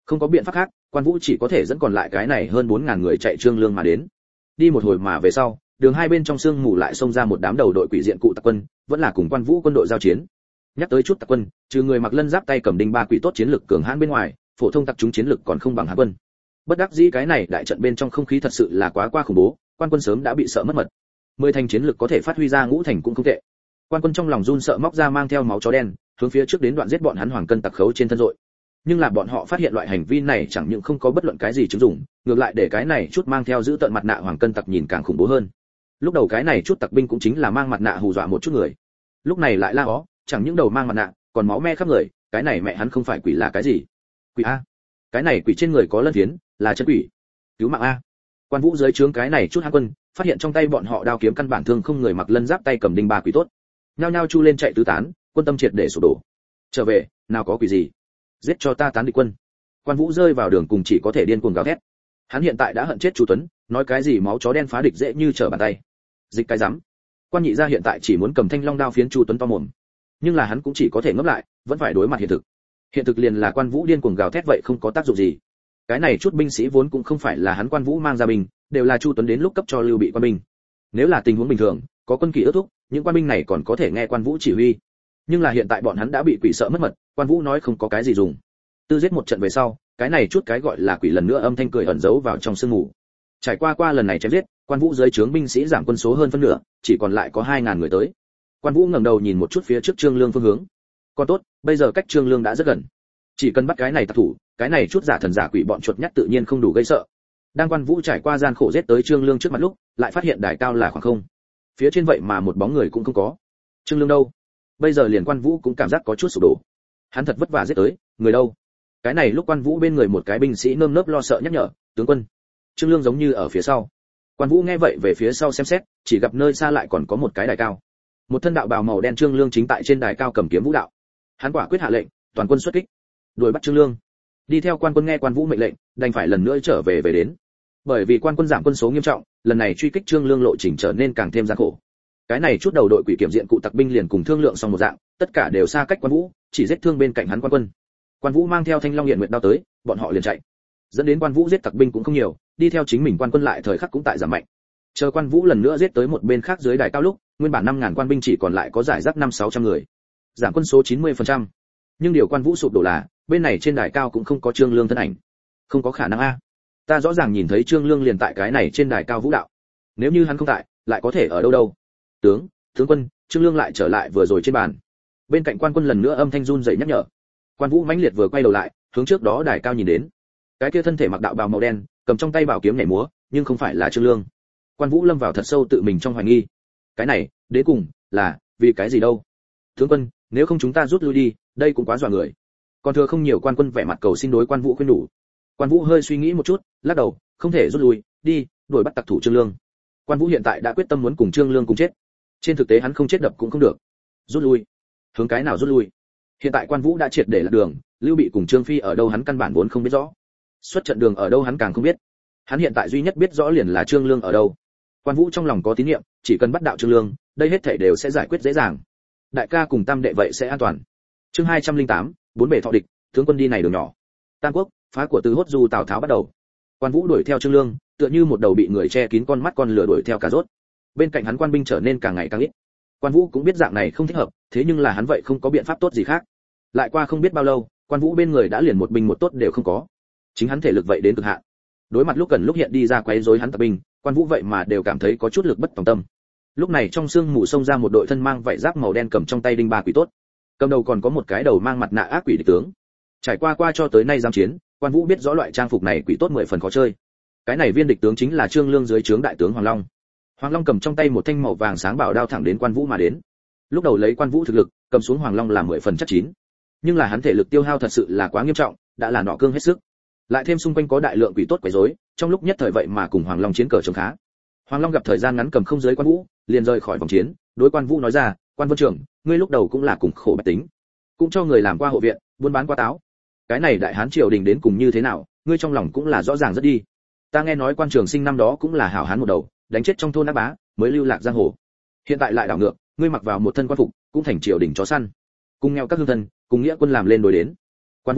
Không có biện pháp khác, Quan Vũ chỉ có thể dẫn còn lại cái này hơn bốn ngàn người chạy Trương Lương mà đến. Đi một hồi mà về sau, đường hai bên trong sương mù lại xông ra một đám đầu đội quỷ diện cụ tặc quân, vẫn là cùng Quan Vũ quân đội giao chiến. Nhắc tới chút tặc quân, trừ người mặc lân giáp tay cầm đinh ba quỷ tốt chiến lực cường hãn bên ngoài, phổ thông tặc chúng chiến lực còn không bằng Hán quân. Bất đắc dĩ cái này đại trận bên trong không khí thật sự là quá quá khủng bố, Quan quân sớm đã bị sợ mất mật. Mười thành chiến lực có thể phát huy ra ngũ thành cũng không tệ. Quan quân trong lòng run sợ móc ra mang theo máu chó đen, hướng phía trước đến đoạn giết bọn hắn hoàng cân tặc khấu trên thân rồi. Nhưng là bọn họ phát hiện loại hành vi này chẳng những không có bất luận cái gì chứng dụng, ngược lại để cái này chút mang theo giữ tận mặt nạ hoàng cân tặc nhìn càng khủng bố hơn. Lúc đầu cái này chút tặc binh cũng chính là mang mặt nạ hù dọa một chút người. Lúc này lại la ó, chẳng những đầu mang mặt nạ, còn máu me khắp người, cái này mẹ hắn không phải quỷ là cái gì? Quỷ a. Cái này quỷ trên người có lân phiến, là chân quỷ. Cứu mạng a. Quan Vũ dưới trướng cái này chút hán quân, phát hiện trong tay bọn họ đao kiếm căn bản thương không người mặc lân giáp tay cầm đinh ba quỷ tốt. Nhao nhao chu lên chạy tứ tán, quân tâm triệt để sụp đổ. Trở về, nào có quỷ gì? Giết cho ta tán địch quân. Quan Vũ rơi vào đường cùng chỉ có thể điên cuồng gào thét. Hắn hiện tại đã hận chết Chu Tuấn, nói cái gì máu chó đen phá địch dễ như trở bàn tay. Dịch cái rắm. Quan Nhị gia hiện tại chỉ muốn cầm thanh long đao phiến Chu Tuấn to mồm. Nhưng là hắn cũng chỉ có thể ngấp lại, vẫn phải đối mặt hiện thực. Hiện thực liền là Quan Vũ điên cuồng gào thét vậy không có tác dụng gì. Cái này chút binh sĩ vốn cũng không phải là hắn Quan Vũ mang ra binh, đều là Chu Tuấn đến lúc cấp cho Lưu Bị quan binh. Nếu là tình huống bình thường, có quân kỳ ước thúc, những quan binh này còn có thể nghe Quan Vũ chỉ huy. Nhưng là hiện tại bọn hắn đã bị quỷ sợ mất mật, Quan Vũ nói không có cái gì dùng. Tư giết một trận về sau, cái này chút cái gọi là quỷ lần nữa âm thanh cười ẩn giấu vào trong sương mù. Trải qua qua lần này chém giết, Quan Vũ dưới trướng binh sĩ giảm quân số hơn phân nửa, chỉ còn lại có hai ngàn người tới. Quan Vũ ngẩng đầu nhìn một chút phía trước Trương Lương phương hướng. Còn tốt, bây giờ cách Trương Lương đã rất gần. Chỉ cần bắt cái này tặc thủ, cái này chút giả thần giả quỷ bọn chuột nhắt tự nhiên không đủ gây sợ. Đang Quan Vũ trải qua gian khổ giết tới Trương Lương trước mặt lúc, lại phát hiện đài cao là khoảng không. Phía trên vậy mà một bóng người cũng không có. Trương Lương đâu? Bây giờ liền Quan Vũ cũng cảm giác có chút sụp đổ. Hắn thật vất vả giết tới, người đâu? Cái này lúc Quan Vũ bên người một cái binh sĩ nơm nớp lo sợ nhắc nhở, tướng quân. Trương Lương giống như ở phía sau. Quan Vũ nghe vậy về phía sau xem xét, chỉ gặp nơi xa lại còn có một cái đài cao. Một thân đạo bào màu đen Trương Lương chính tại trên đài cao cầm kiếm vũ đạo. Hắn quả quyết hạ lệnh, toàn quân xuất kích, đuổi bắt Trương Lương. Đi theo quan quân nghe Quan Vũ mệnh lệnh, đành phải lần nữa trở về về đến. Bởi vì quan quân giảm quân số nghiêm trọng, lần này truy kích Trương Lương lộ trình trở nên càng thêm gian khổ. Cái này chút đầu đội quỷ kiểm diện cụ tặc binh liền cùng thương lượng xong một dạng, tất cả đều xa cách Quan Vũ, chỉ giết thương bên cạnh hắn quan quân. Quan Vũ mang theo Thanh Long Hiện Nguyệt đao tới, bọn họ liền chạy. Dẫn đến Quan Vũ giết tặc binh cũng không nhiều, đi theo chính mình quan quân lại thời khắc cũng tại giảm mạnh. Chờ Quan Vũ lần nữa giết tới một bên khác dưới đài cao lúc, nguyên bản năm ngàn quan binh chỉ còn lại có giải rác năm sáu trăm người, giảm quân số chín mươi phần trăm. Nhưng điều Quan Vũ sụp đổ là, bên này trên đài cao cũng không có Trương Lương thân ảnh. Không có khả năng a. Ta rõ ràng nhìn thấy Trương Lương liền tại cái này trên đài cao vũ đạo. Nếu như hắn không tại, lại có thể ở đâu đâu? Tướng, tướng quân, Trương Lương lại trở lại vừa rồi trên bàn. Bên cạnh quan quân lần nữa âm thanh run rẩy nhắc nhở. Quan Vũ mãnh liệt vừa quay đầu lại, hướng trước đó đài cao nhìn đến. Cái kia thân thể mặc đạo bào màu đen, cầm trong tay bảo kiếm nhảy múa, nhưng không phải là Trương Lương. Quan Vũ lâm vào thật sâu tự mình trong hoài nghi. Cái này, đến cùng là vì cái gì đâu? Tướng quân, nếu không chúng ta rút lui đi, đây cũng quá dọa người. Còn thừa không nhiều quan quân vẻ mặt cầu xin đối Quan Vũ khuyên đủ. Quan Vũ hơi suy nghĩ một chút, lắc đầu, không thể rút lui, đi, đuổi bắt tặc thủ Trương Lương. Quan Vũ hiện tại đã quyết tâm muốn cùng Trương Lương cùng chết. Trên thực tế hắn không chết đập cũng không được. Rút lui? Hướng cái nào rút lui? Hiện tại Quan Vũ đã triệt để lạc đường, Lưu Bị cùng Trương Phi ở đâu hắn căn bản vốn không biết rõ. Xuất trận đường ở đâu hắn càng không biết. Hắn hiện tại duy nhất biết rõ liền là Trương Lương ở đâu. Quan Vũ trong lòng có tín niệm, chỉ cần bắt đạo Trương Lương, đây hết thảy đều sẽ giải quyết dễ dàng. Đại ca cùng Tam đệ vậy sẽ an toàn. Chương hai trăm lẻ tám, bốn bề thọ địch, tướng quân đi này đường nhỏ. Tam Quốc, phá của Từ Hốt Du Tào Tháo bắt đầu. Quan Vũ đuổi theo Trương Lương, tựa như một đầu bị người che kín con mắt con lửa đuổi theo cà rốt. Bên cạnh hắn quan binh trở nên càng ngày càng ít. Quan Vũ cũng biết dạng này không thích hợp, thế nhưng là hắn vậy không có biện pháp tốt gì khác. Lại qua không biết bao lâu, Quan Vũ bên người đã liền một binh một tốt đều không có. Chính hắn thể lực vậy đến cực hạn. Đối mặt lúc cần lúc hiện đi ra quấy rối hắn tập binh, Quan Vũ vậy mà đều cảm thấy có chút lực bất tòng tâm. Lúc này trong sương mù xông ra một đội thân mang vảy giáp màu đen cầm trong tay đinh ba quỷ tốt. Cầm đầu còn có một cái đầu mang mặt nạ ác quỷ địch tướng. Trải qua qua cho tới nay giam chiến, Quan Vũ biết rõ loại trang phục này quỷ tốt mười phần khó chơi. Cái này viên địch tướng chính là Trương Lương dưới trướng đại tướng Hoàng Long. Hoàng Long cầm trong tay một thanh màu vàng sáng bảo đao thẳng đến Quan Vũ mà đến. Lúc đầu lấy Quan Vũ thực lực, cầm xuống Hoàng Long là mười phần chắc chín. Nhưng là hắn thể lực tiêu hao thật sự là quá nghiêm trọng, đã là nọ cương hết sức. Lại thêm xung quanh có đại lượng quỷ tốt quấy rối, trong lúc nhất thời vậy mà cùng Hoàng Long chiến cờ trông khá. Hoàng Long gặp thời gian ngắn cầm không dưới Quan Vũ, liền rời khỏi vòng chiến, đối Quan Vũ nói ra, Quan Vân trưởng, ngươi lúc đầu cũng là cùng khổ bách tính, cũng cho người làm qua hộ viện, buôn bán qua táo. Cái này đại hán triều đình đến cùng như thế nào, ngươi trong lòng cũng là rõ ràng rất đi. Ta nghe nói Quan Trường Sinh năm đó cũng là hảo hán một đầu, đánh chết trong thôn ác bá, mới lưu lạc giang hồ. Hiện tại lại đảo ngược, ngươi mặc vào một thân quan phục, cũng thành triều đình chó săn. Cùng nghèo các hương thân, cùng nghĩa quân làm lên đối đến. Quan Vũ,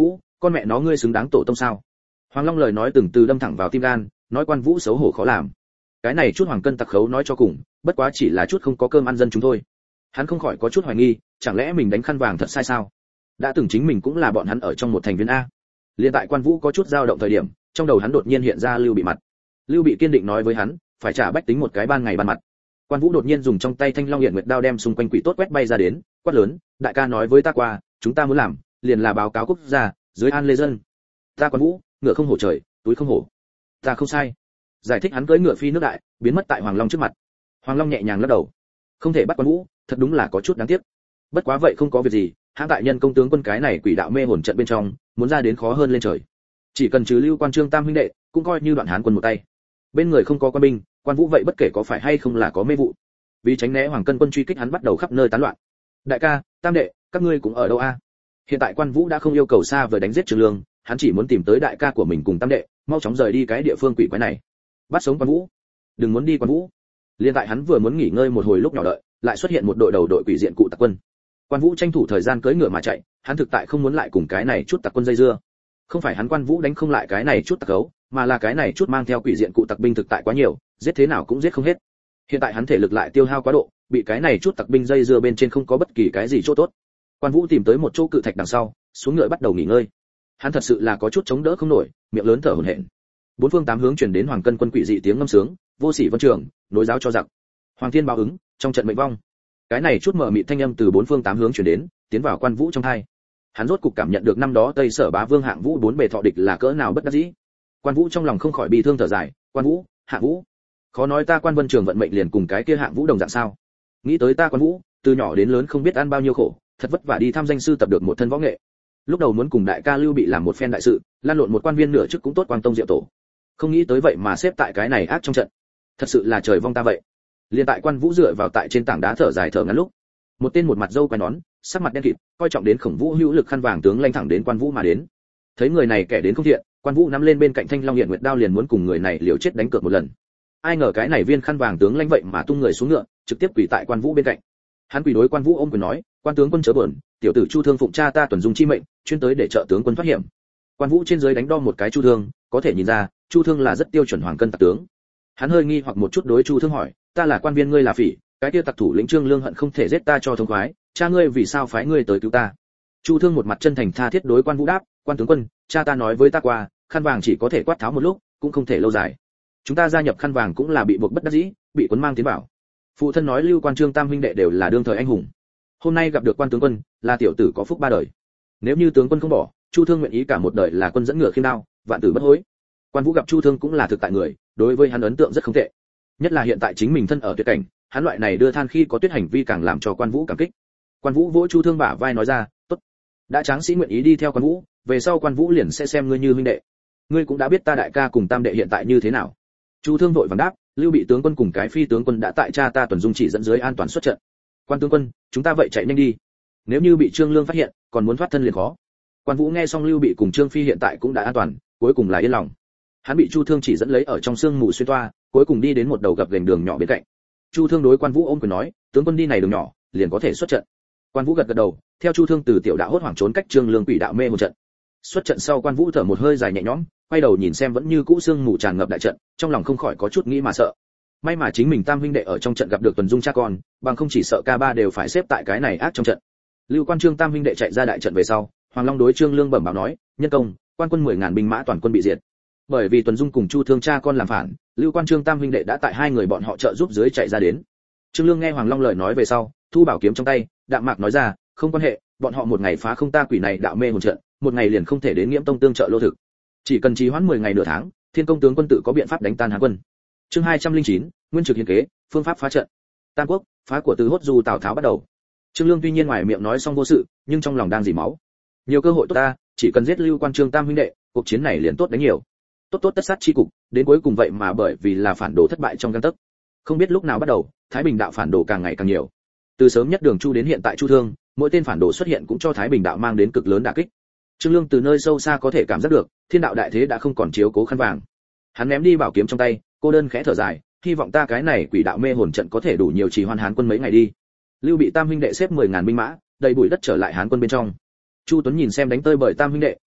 con mẹ nó ngươi xứng đáng tổ tông sao? Hoàng Long lời nói từng từ đâm thẳng vào tim gan, nói Quan Vũ xấu hổ khó làm. Cái này chút hoàng cân tặc khấu nói cho cùng, bất quá chỉ là chút không có cơm ăn dân chúng thôi. Hắn không khỏi có chút hoài nghi, chẳng lẽ mình đánh khăn vàng thật sai sao? Đã từng chính mình cũng là bọn hắn ở trong một thành viên a. Liên tại Quan Vũ có chút dao động thời điểm, trong đầu hắn đột nhiên hiện ra Lưu Bị mặt. Lưu Bị kiên định nói với hắn, phải trả bách tính một cái ban ngày ban mặt. Quan Vũ đột nhiên dùng trong tay Thanh Long Hiện Nguyệt đao đem xung quanh quỷ tốt quét bay ra đến, quát lớn, đại ca nói với ta qua, chúng ta muốn làm, liền là báo cáo quốc gia, dưới an lê dân. Ta Quan Vũ, ngựa không hổ trời, túi không hổ. Ta không sai. Giải thích hắn cưỡi ngựa phi nước đại, biến mất tại Hoàng Long trước mặt. Hoàng Long nhẹ nhàng lắc đầu. Không thể bắt Quan Vũ, thật đúng là có chút đáng tiếc. Bất quá vậy không có việc gì, hãng tại nhân công tướng quân cái này quỷ đạo mê hồn trận bên trong, muốn ra đến khó hơn lên trời. Chỉ cần trừ Lưu Quan Trương tam huynh đệ, cũng coi như đoạn hán quân một tay. Bên người không có quan binh, Quan Vũ vậy bất kể có phải hay không là có mê vụ. Vì tránh né Hoàng Cân quân truy kích hắn bắt đầu khắp nơi tán loạn. Đại ca, tam đệ, các ngươi cũng ở đâu a? Hiện tại Quan Vũ đã không yêu cầu xa vời đánh giết Trương Lương, hắn chỉ muốn tìm tới đại ca của mình cùng tam đệ, mau chóng rời đi cái địa phương quỷ quái này. Bắt sống Quan Vũ. Đừng muốn đi Quan Vũ. Liên tại hắn vừa muốn nghỉ ngơi một hồi lúc nhỏ đợi, lại xuất hiện một đội đầu đội quỷ diện cụ tặc quân. Quan Vũ tranh thủ thời gian cưỡi ngựa mà chạy, hắn thực tại không muốn lại cùng cái này chút tặc quân dây dưa. Không phải hắn Quan Vũ đánh không lại cái này chút tặc gấu, mà là cái này chút mang theo quỷ diện cụ tặc binh thực tại quá nhiều, giết thế nào cũng giết không hết. Hiện tại hắn thể lực lại tiêu hao quá độ, bị cái này chút tặc binh dây dưa bên trên không có bất kỳ cái gì chỗ tốt. Quan Vũ tìm tới một chỗ cự thạch đằng sau, xuống ngựa bắt đầu nghỉ ngơi. Hắn thật sự là có chút chống đỡ không nổi, miệng lớn thở hổn hển. Bốn phương tám hướng truyền đến Hoàng Cân quân quỷ dị tiếng ngâm sướng, vô sỉ vân trường, nối giáo cho giặc. Hoàng thiên báo ứng, trong trận mệnh vong. Cái này chút mở mịt thanh âm từ bốn phương tám hướng truyền đến, tiến vào Quan Vũ trong tai. Hắn rốt cục cảm nhận được năm đó Tây Sở Bá Vương Hạng Vũ bốn bề thọ địch là cỡ nào bất đắc dĩ. Quan Vũ trong lòng không khỏi bi thương thở dài, Quan Vũ, Hạng Vũ, khó nói ta Quan Vân Trường vận mệnh liền cùng cái kia Hạng Vũ đồng dạng sao? Nghĩ tới ta Quan Vũ, từ nhỏ đến lớn không biết ăn bao nhiêu khổ, thật vất vả đi thăm danh sư tập được một thân võ nghệ. Lúc đầu muốn cùng đại ca Lưu Bị làm một phen đại sự, lan lộn một quan viên nửa chức cũng tốt, Quang Tông Diệu Tổ. Không nghĩ tới vậy mà xếp tại cái này ác trong trận. Thật sự là trời vong ta vậy. Liên tại Quan Vũ dựa vào tại trên tảng đá thở dài thở ngắn lúc, một tên một mặt râu quai nón, sắc mặt đen kịt, coi trọng đến Khổng Vũ hữu lực khăn vàng tướng lanh thẳng đến Quan Vũ mà đến. Thấy người này kẻ đến không thiện, Quan Vũ nắm lên bên cạnh Thanh Long Hiện Nguyệt đao liền muốn cùng người này liều chết đánh cược một lần. Ai ngờ cái này viên khăn vàng tướng lanh vậy mà tung người xuống ngựa, trực tiếp quỳ tại Quan Vũ bên cạnh. Hắn quỳ đối Quan Vũ ôm quyền nói, Quan tướng quân chớ buồn, tiểu tử Chu Thương phụng cha ta tuần dung chi mệnh, chuyên tới để trợ tướng quân thoát hiểm. Quan Vũ trên dưới đánh đo một cái Chu Thương, có thể nhìn ra, Chu Thương là rất tiêu chuẩn hoàng cân tặc tướng. Hắn hơi nghi hoặc một chút đối Chu Thương hỏi, ta là quan viên ngươi là phỉ, cái kia tặc thủ lĩnh Trương Lương hận không thể giết ta cho thông khoái, cha ngươi vì sao phái ngươi tới cứu ta? Chu Thương một mặt chân thành tha thiết đối Quan Vũ đáp, Quan tướng quân, cha ta nói với ta qua, khăn vàng chỉ có thể quát tháo một lúc, cũng không thể lâu dài. Chúng ta gia nhập khăn vàng cũng là bị buộc bất đắc dĩ, bị cuốn mang tiến vào. Phụ thân nói Lưu Quan Trương tam huynh đệ đều là đương thời anh hùng. Hôm nay gặp được Quan tướng quân, là tiểu tử có phúc ba đời. Nếu như tướng quân không bỏ, Chu Thương nguyện ý cả một đời là quân dẫn ngựa khiêng đao, vạn tử bất hối. Quan Vũ gặp Chu Thương cũng là thực tại người, đối với hắn ấn tượng rất không tệ. Nhất là hiện tại chính mình thân ở tuyệt cảnh, hắn loại này đưa than khi có tuyết hành vi càng làm cho Quan Vũ cảm kích. Quan Vũ vỗ Chu Thương bả vai nói ra, tốt, đã tráng sĩ nguyện ý đi theo Quan Vũ, về sau Quan Vũ liền sẽ xem ngươi như huynh đệ. Ngươi cũng đã biết ta đại ca cùng tam đệ hiện tại như thế nào. Chu Thương vội vàng đáp, Lưu Bị tướng quân cùng cái phi tướng quân đã tại cha ta tuần dung chỉ dẫn dưới an toàn xuất trận. Quan tướng quân, chúng ta vậy chạy nhanh đi. Nếu như bị Trương Lương phát hiện, còn muốn thoát thân liền khó. Quan Vũ nghe xong Lưu Bị cùng Trương Phi hiện tại cũng đã an toàn, cuối cùng là yên lòng. Hắn bị Chu Thương chỉ dẫn lấy ở trong sương mù xuyên toa, cuối cùng đi đến một đầu gập ghềnh đường nhỏ bên cạnh. Chu Thương đối Quan Vũ ôm quyền nói, tướng quân đi này đường nhỏ, liền có thể xuất trận. Quan Vũ gật gật đầu, theo Chu Thương từ tiểu đạo hốt hoảng trốn cách Trương Lương quỷ đạo mê một trận. Xuất trận sau Quan Vũ thở một hơi dài nhẹ nhõm, quay đầu nhìn xem vẫn như cũ sương mù tràn ngập đại trận, trong lòng không khỏi có chút nghĩ mà sợ. May mà chính mình tam huynh đệ ở trong trận gặp được tuần dung cha con, bằng không chỉ sợ ca ba đều phải xếp tại cái này ác trong trận. Lưu Quan Trương tam huynh đệ chạy ra đại trận về sau, Hoàng Long đối Trương Lương bẩm báo nói, nhân công, quan quân mười ngàn binh mã toàn quân bị diệt. Bởi vì tuần dung cùng Chu Thương cha con làm phản, Lưu Quan Trương tam huynh đệ đã tại hai người bọn họ trợ giúp dưới chạy ra đến. Trương Lương nghe Hoàng Long lời nói về sau, thu bảo kiếm trong tay, đạm mạc nói ra, không quan hệ, bọn họ một ngày phá không ta quỷ này đạo mê hồn trận, một ngày liền không thể đến Nghiễm Tông tương trợ lô thực. Chỉ cần trì hoãn mười ngày nửa tháng, Thiên Công tướng quân tự có biện pháp đánh tan Hán quân. Chương hai trăm linh chín, Nguyên trực hiến kế, phương pháp phá trận. Tam Quốc, phá của Từ Hốt Du Tào Tháo bắt đầu. Trương Lương tuy nhiên ngoài miệng nói xong vô sự, nhưng trong lòng đang dỉ máu. Nhiều cơ hội tốt ta, chỉ cần giết Lưu Quan Trương tam huynh đệ, cuộc chiến này liền tốt đánh nhiều. Tốt tốt tất sát chi cục, đến cuối cùng vậy mà bởi vì là phản đồ thất bại trong gang tấc. Không biết lúc nào bắt đầu, Thái Bình đạo phản đồ càng ngày càng nhiều. Từ sớm nhất Đường Chu đến hiện tại Chu Thương, mỗi tên phản đồ xuất hiện cũng cho Thái Bình đạo mang đến cực lớn đả kích. Trương Lương từ nơi sâu xa có thể cảm giác được, thiên đạo đại thế đã không còn chiếu cố khăn vàng. Hắn ném đi bảo kiếm trong tay, cô đơn khẽ thở dài, hy vọng ta cái này quỷ đạo mê hồn trận có thể đủ nhiều trì hoãn Hán quân mấy ngày đi. Lưu Bị tam huynh đệ xếp mười ngàn binh mã, đầy bụi đất trở lại Hán quân bên trong. Chu Tuấn nhìn xem đánh tơi bởi tam huynh đệ,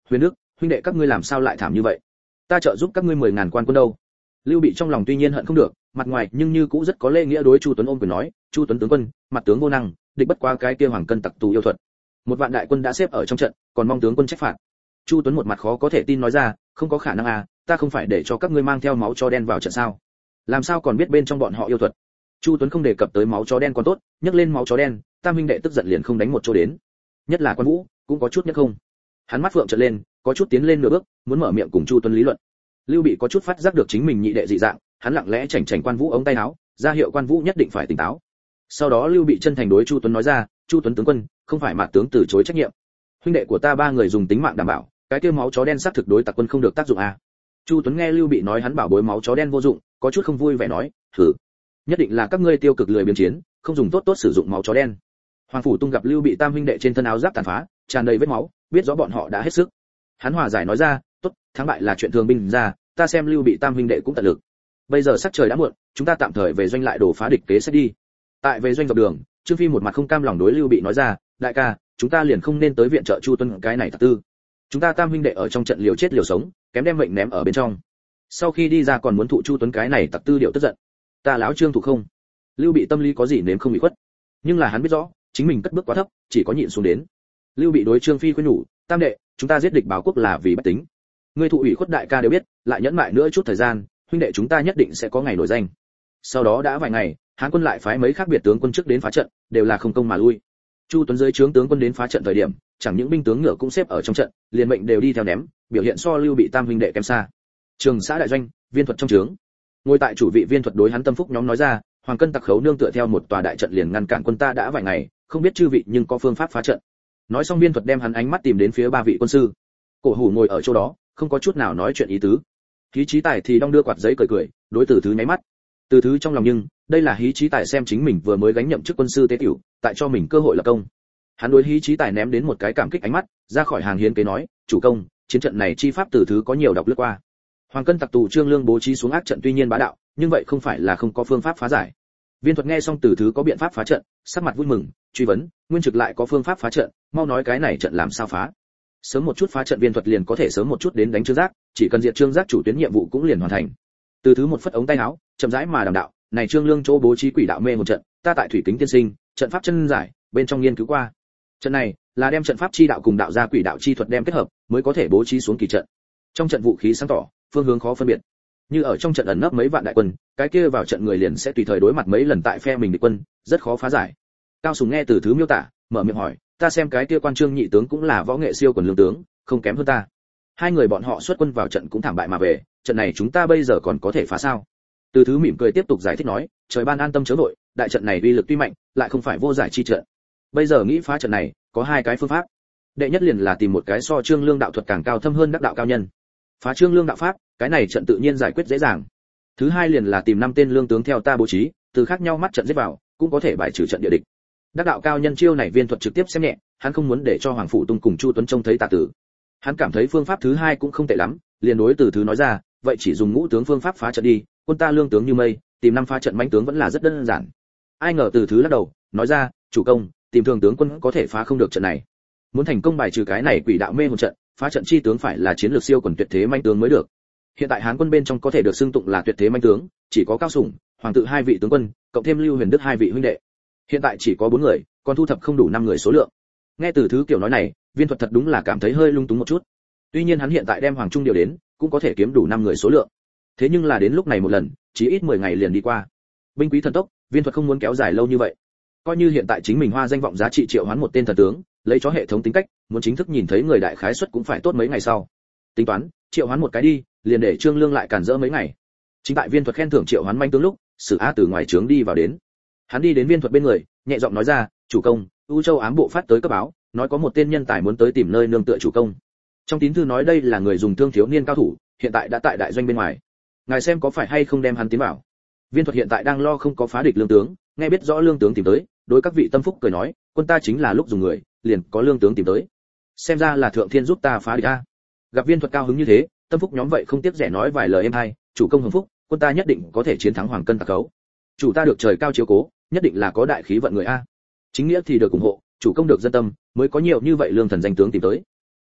Huyền Đức, huynh đệ các ngươi làm sao lại thảm như vậy? Ta trợ giúp các ngươi mười ngàn quan quân đâu? Lưu Bị trong lòng tuy nhiên hận không được, mặt ngoài nhưng như cũng rất có lễ nghĩa đối Chu Tuấn ôm quyền nói, Chu Tuấn tướng quân, mặt tướng vô năng, địch bất qua cái kia hoàng cân tặc tù yêu thuật. Một vạn đại quân đã xếp ở trong trận, còn mong tướng quân trách phạt. Chu Tuấn một mặt khó có thể tin nói ra, không có khả năng à, ta không phải để cho các ngươi mang theo máu chó đen vào trận sao? Làm sao còn biết bên trong bọn họ yêu thuật? Chu Tuấn không đề cập tới máu chó đen còn tốt, nhắc lên máu chó đen, Tam huynh đệ tức giận liền không đánh một chỗ đến. Nhất là Quan Vũ, cũng có chút nhất không. Hắn mắt phượng trợn lên, có chút tiến lên nửa bước, muốn mở miệng cùng Chu Tuấn lý luận. Lưu Bị có chút phát giác được chính mình nhị đệ dị dạng, hắn lặng lẽ chảnh chảnh Quan Vũ ống tay áo, ra hiệu Quan Vũ nhất định phải tỉnh táo. Sau đó Lưu Bị chân thành đối Chu Tuấn nói ra, Chu Tuấn tướng quân, không phải mạt tướng từ chối trách nhiệm. Huynh đệ của ta ba người dùng tính mạng đảm bảo, cái kia máu chó đen xác thực đối tặc quân không được tác dụng à? Chu Tuấn nghe Lưu Bị nói hắn bảo bối máu chó đen vô dụng, có chút không vui vẻ nói, thử, nhất định là các ngươi tiêu cực lười biếng chiến, không dùng tốt tốt sử dụng máu chó đen. Hoàng phủ Tung gặp Lưu Bị tam huynh đệ trên thân áo giáp tàn phá, tràn đầy vết máu, biết rõ bọn họ đã hết sức. Hắn hòa giải nói ra, tốt, thắng bại là chuyện thường binh ra, ta xem Lưu Bị tam huynh đệ cũng tận lực. Bây giờ sắc trời đã muộn, chúng ta tạm thời về doanh lại đổ phá địch kế sẽ đi. Tại về doanh dọc đường, Trương Phi một mặt không cam lòng đối Lưu Bị nói ra, đại ca, chúng ta liền không nên tới viện trợ Chu Tuấn cái này tặc tư. Chúng ta tam huynh đệ ở trong trận liều chết liều sống, kém đem mệnh ném ở bên trong. Sau khi đi ra còn muốn thụ Chu Tuấn cái này tặc tư điệu tức giận. Ta láo Trương thủ không? Lưu Bị tâm lý có gì nếm không bị khuất, nhưng là hắn biết rõ, chính mình cất bước quá thấp, chỉ có nhịn xuống đến. Lưu Bị đối Trương Phi khuyên nhủ, tam đệ, chúng ta giết địch báo quốc là vì bất tính. Ngươi thụ ủy khuất đại ca đều biết, lại nhẫn mại nữa chút thời gian, huynh đệ chúng ta nhất định sẽ có ngày nổi danh. Sau đó đã vài ngày, Hán quân lại phái mấy khác biệt tướng quân trước đến phá trận, đều là không công mà lui. Chu Tuấn dưới trướng tướng quân đến phá trận thời điểm, chẳng những binh tướng ngựa cũng xếp ở trong trận, liền mệnh đều đi theo ném, biểu hiện so Lưu Bị tam huynh đệ kém xa. Trường xã đại doanh, Viên Thuật trong trướng. Ngồi tại chủ vị Viên Thuật đối hắn tâm phúc nhóm nói ra, hoàng cân tặc khấu nương tựa theo một tòa đại trận liền ngăn cản quân ta đã vài ngày, không biết chư vị nhưng có phương pháp phá trận. Nói xong Viên Thuật đem hắn ánh mắt tìm đến phía ba vị quân sư. Cổ Hủ ngồi ở chỗ đó, không có chút nào nói chuyện ý tứ. Hí Chí Tài thì đong đưa quạt giấy cười cười, đối Từ Thứ nháy mắt. Từ Thứ trong lòng nhưng, đây là Hí Chí Tài xem chính mình vừa mới gánh nhậm chức quân sư tế tiểu, tại cho mình cơ hội lập công. Hắn đối Hí Chí Tài ném đến một cái cảm kích ánh mắt, ra khỏi hàng hiến kế nói, chủ công, chiến trận này chi pháp Từ Thứ có nhiều đọc lướt qua. Hoàng cân tặc tù Trương Lương bố trí xuống ác trận tuy nhiên bá đạo, nhưng vậy không phải là không có phương pháp phá giải. Viên Thuật nghe xong Từ Thứ có biện pháp phá trận, sắc mặt vui mừng, truy vấn, Nguyên Trực lại có phương pháp phá trận, mau nói cái này trận làm sao phá? Sớm một chút phá trận Viên Thuật liền có thể sớm một chút đến đánh Trương Giác, chỉ cần diệt Trương Giác chủ tuyến nhiệm vụ cũng liền hoàn thành. Từ Thứ một phất ống tay áo, chậm rãi mà đàm đạo, này Trương Lương chỗ bố trí quỷ đạo mê một trận, ta tại Thủy Kính tiên sinh, trận pháp chân giải, bên trong nghiên cứu qua. Trận này là đem trận pháp chi đạo cùng đạo gia quỷ đạo chi thuật đem kết hợp, mới có thể bố trí xuống kỳ trận. Trong trận vũ khí sáng tỏ, phương hướng khó phân biệt. Như ở trong trận ẩn nấp mấy vạn đại quân, cái kia vào trận người liền sẽ tùy thời đối mặt mấy lần tại phe mình địch quân, rất khó phá giải. Cao Sùng nghe Từ Thứ miêu tả, mở miệng hỏi, ta xem cái kia quan Trương nhị tướng cũng là võ nghệ siêu quần lương tướng, không kém hơn ta. Hai người bọn họ xuất quân vào trận cũng thảm bại mà về, trận này chúng ta bây giờ còn có thể phá sao? Từ Thứ mỉm cười tiếp tục giải thích nói, trời ban an tâm chớ vội, đại trận này uy lực tuy mạnh, lại không phải vô giải chi trận. Bây giờ nghĩ phá trận này, có hai cái phương pháp. Đệ nhất liền là tìm một cái so Trương Lương đạo thuật càng cao thâm hơn đắc đạo cao nhân. Phá Trương Lương đạo pháp, cái này trận tự nhiên giải quyết dễ dàng. Thứ hai liền là tìm năm tên lương tướng theo ta bố trí, từ khác nhau mắt trận giết vào, cũng có thể bài trừ trận địa địch. Đắc đạo cao nhân chiêu này Viên Thuật trực tiếp xem nhẹ, hắn không muốn để cho Hoàng phủ Tung cùng Chu Tuấn trông thấy tà tử. Hắn cảm thấy phương pháp thứ hai cũng không tệ lắm, liền đối Từ Thứ nói ra, vậy chỉ dùng ngũ tướng phương pháp phá trận đi, quân ta lương tướng như mây, tìm năm phá trận mãnh tướng vẫn là rất đơn giản. Ai ngờ Từ Thứ lắc đầu, nói ra, chủ công, tìm thường tướng quân có thể phá không được trận này. Muốn thành công bài trừ cái này quỷ đạo mê một trận, phá trận chi tướng phải là chiến lược siêu quần tuyệt thế mãnh tướng mới được. Hiện tại Hán quân bên trong có thể được xưng tụng là tuyệt thế mãnh tướng, chỉ có Cao Sủng, Hoàng tự hai vị tướng quân, cộng thêm Lưu Huyền Đức hai vị huynh đệ. Hiện tại chỉ có bốn người, còn thu thập không đủ năm người số lượng. Nghe Từ Thứ kiểu nói này, Viên Thuật thật đúng là cảm thấy hơi lung túng một chút. Tuy nhiên hắn hiện tại đem Hoàng Trung điều đến, cũng có thể kiếm đủ năm người số lượng. Thế nhưng là đến lúc này một lần, chỉ ít mười ngày liền đi qua. Binh quý thần tốc, Viên Thuật không muốn kéo dài lâu như vậy. Coi như hiện tại chính mình hoa danh vọng giá trị triệu hoán một tên thần tướng, lấy cho hệ thống tính cách, muốn chính thức nhìn thấy người đại khái suất cũng phải tốt mấy ngày sau. Tính toán, triệu hoán một cái đi, liền để Trương Lương lại cản rỡ mấy ngày. Chính tại Viên Thuật khen thưởng triệu hoán manh tướng lúc, Sử A từ ngoài trướng đi vào đến. Hắn đi đến Viên Thuật bên người, nhẹ giọng nói ra, chủ công, U Châu ám bộ phát tới cấp báo, nói có một tên nhân tài muốn tới tìm nơi nương tựa chủ công. Trong tín thư nói đây là người dùng thương thiếu niên cao thủ, hiện tại đã tại đại doanh bên ngoài. Ngài xem có phải hay không đem hắn tiến vào. Viên Thuật hiện tại đang lo không có phá địch lương tướng, nghe biết rõ lương tướng tìm tới, đối các vị tâm phúc cười nói, quân ta chính là lúc dùng người, liền có lương tướng tìm tới. Xem ra là thượng thiên giúp ta phá địch a. Gặp Viên Thuật cao hứng như thế, tâm phúc nhóm vậy không tiếc rẻ nói vài lời êm hay, chủ công hưởng phúc, quân ta nhất định có thể chiến thắng Hoàng cân tặc khấu. Chủ ta được trời cao chiếu cố, nhất định là có đại khí vận người a. Chính nghĩa thì được ủng hộ, chủ công được dân tâm, mới có nhiều như vậy lương thần danh tướng tìm tới.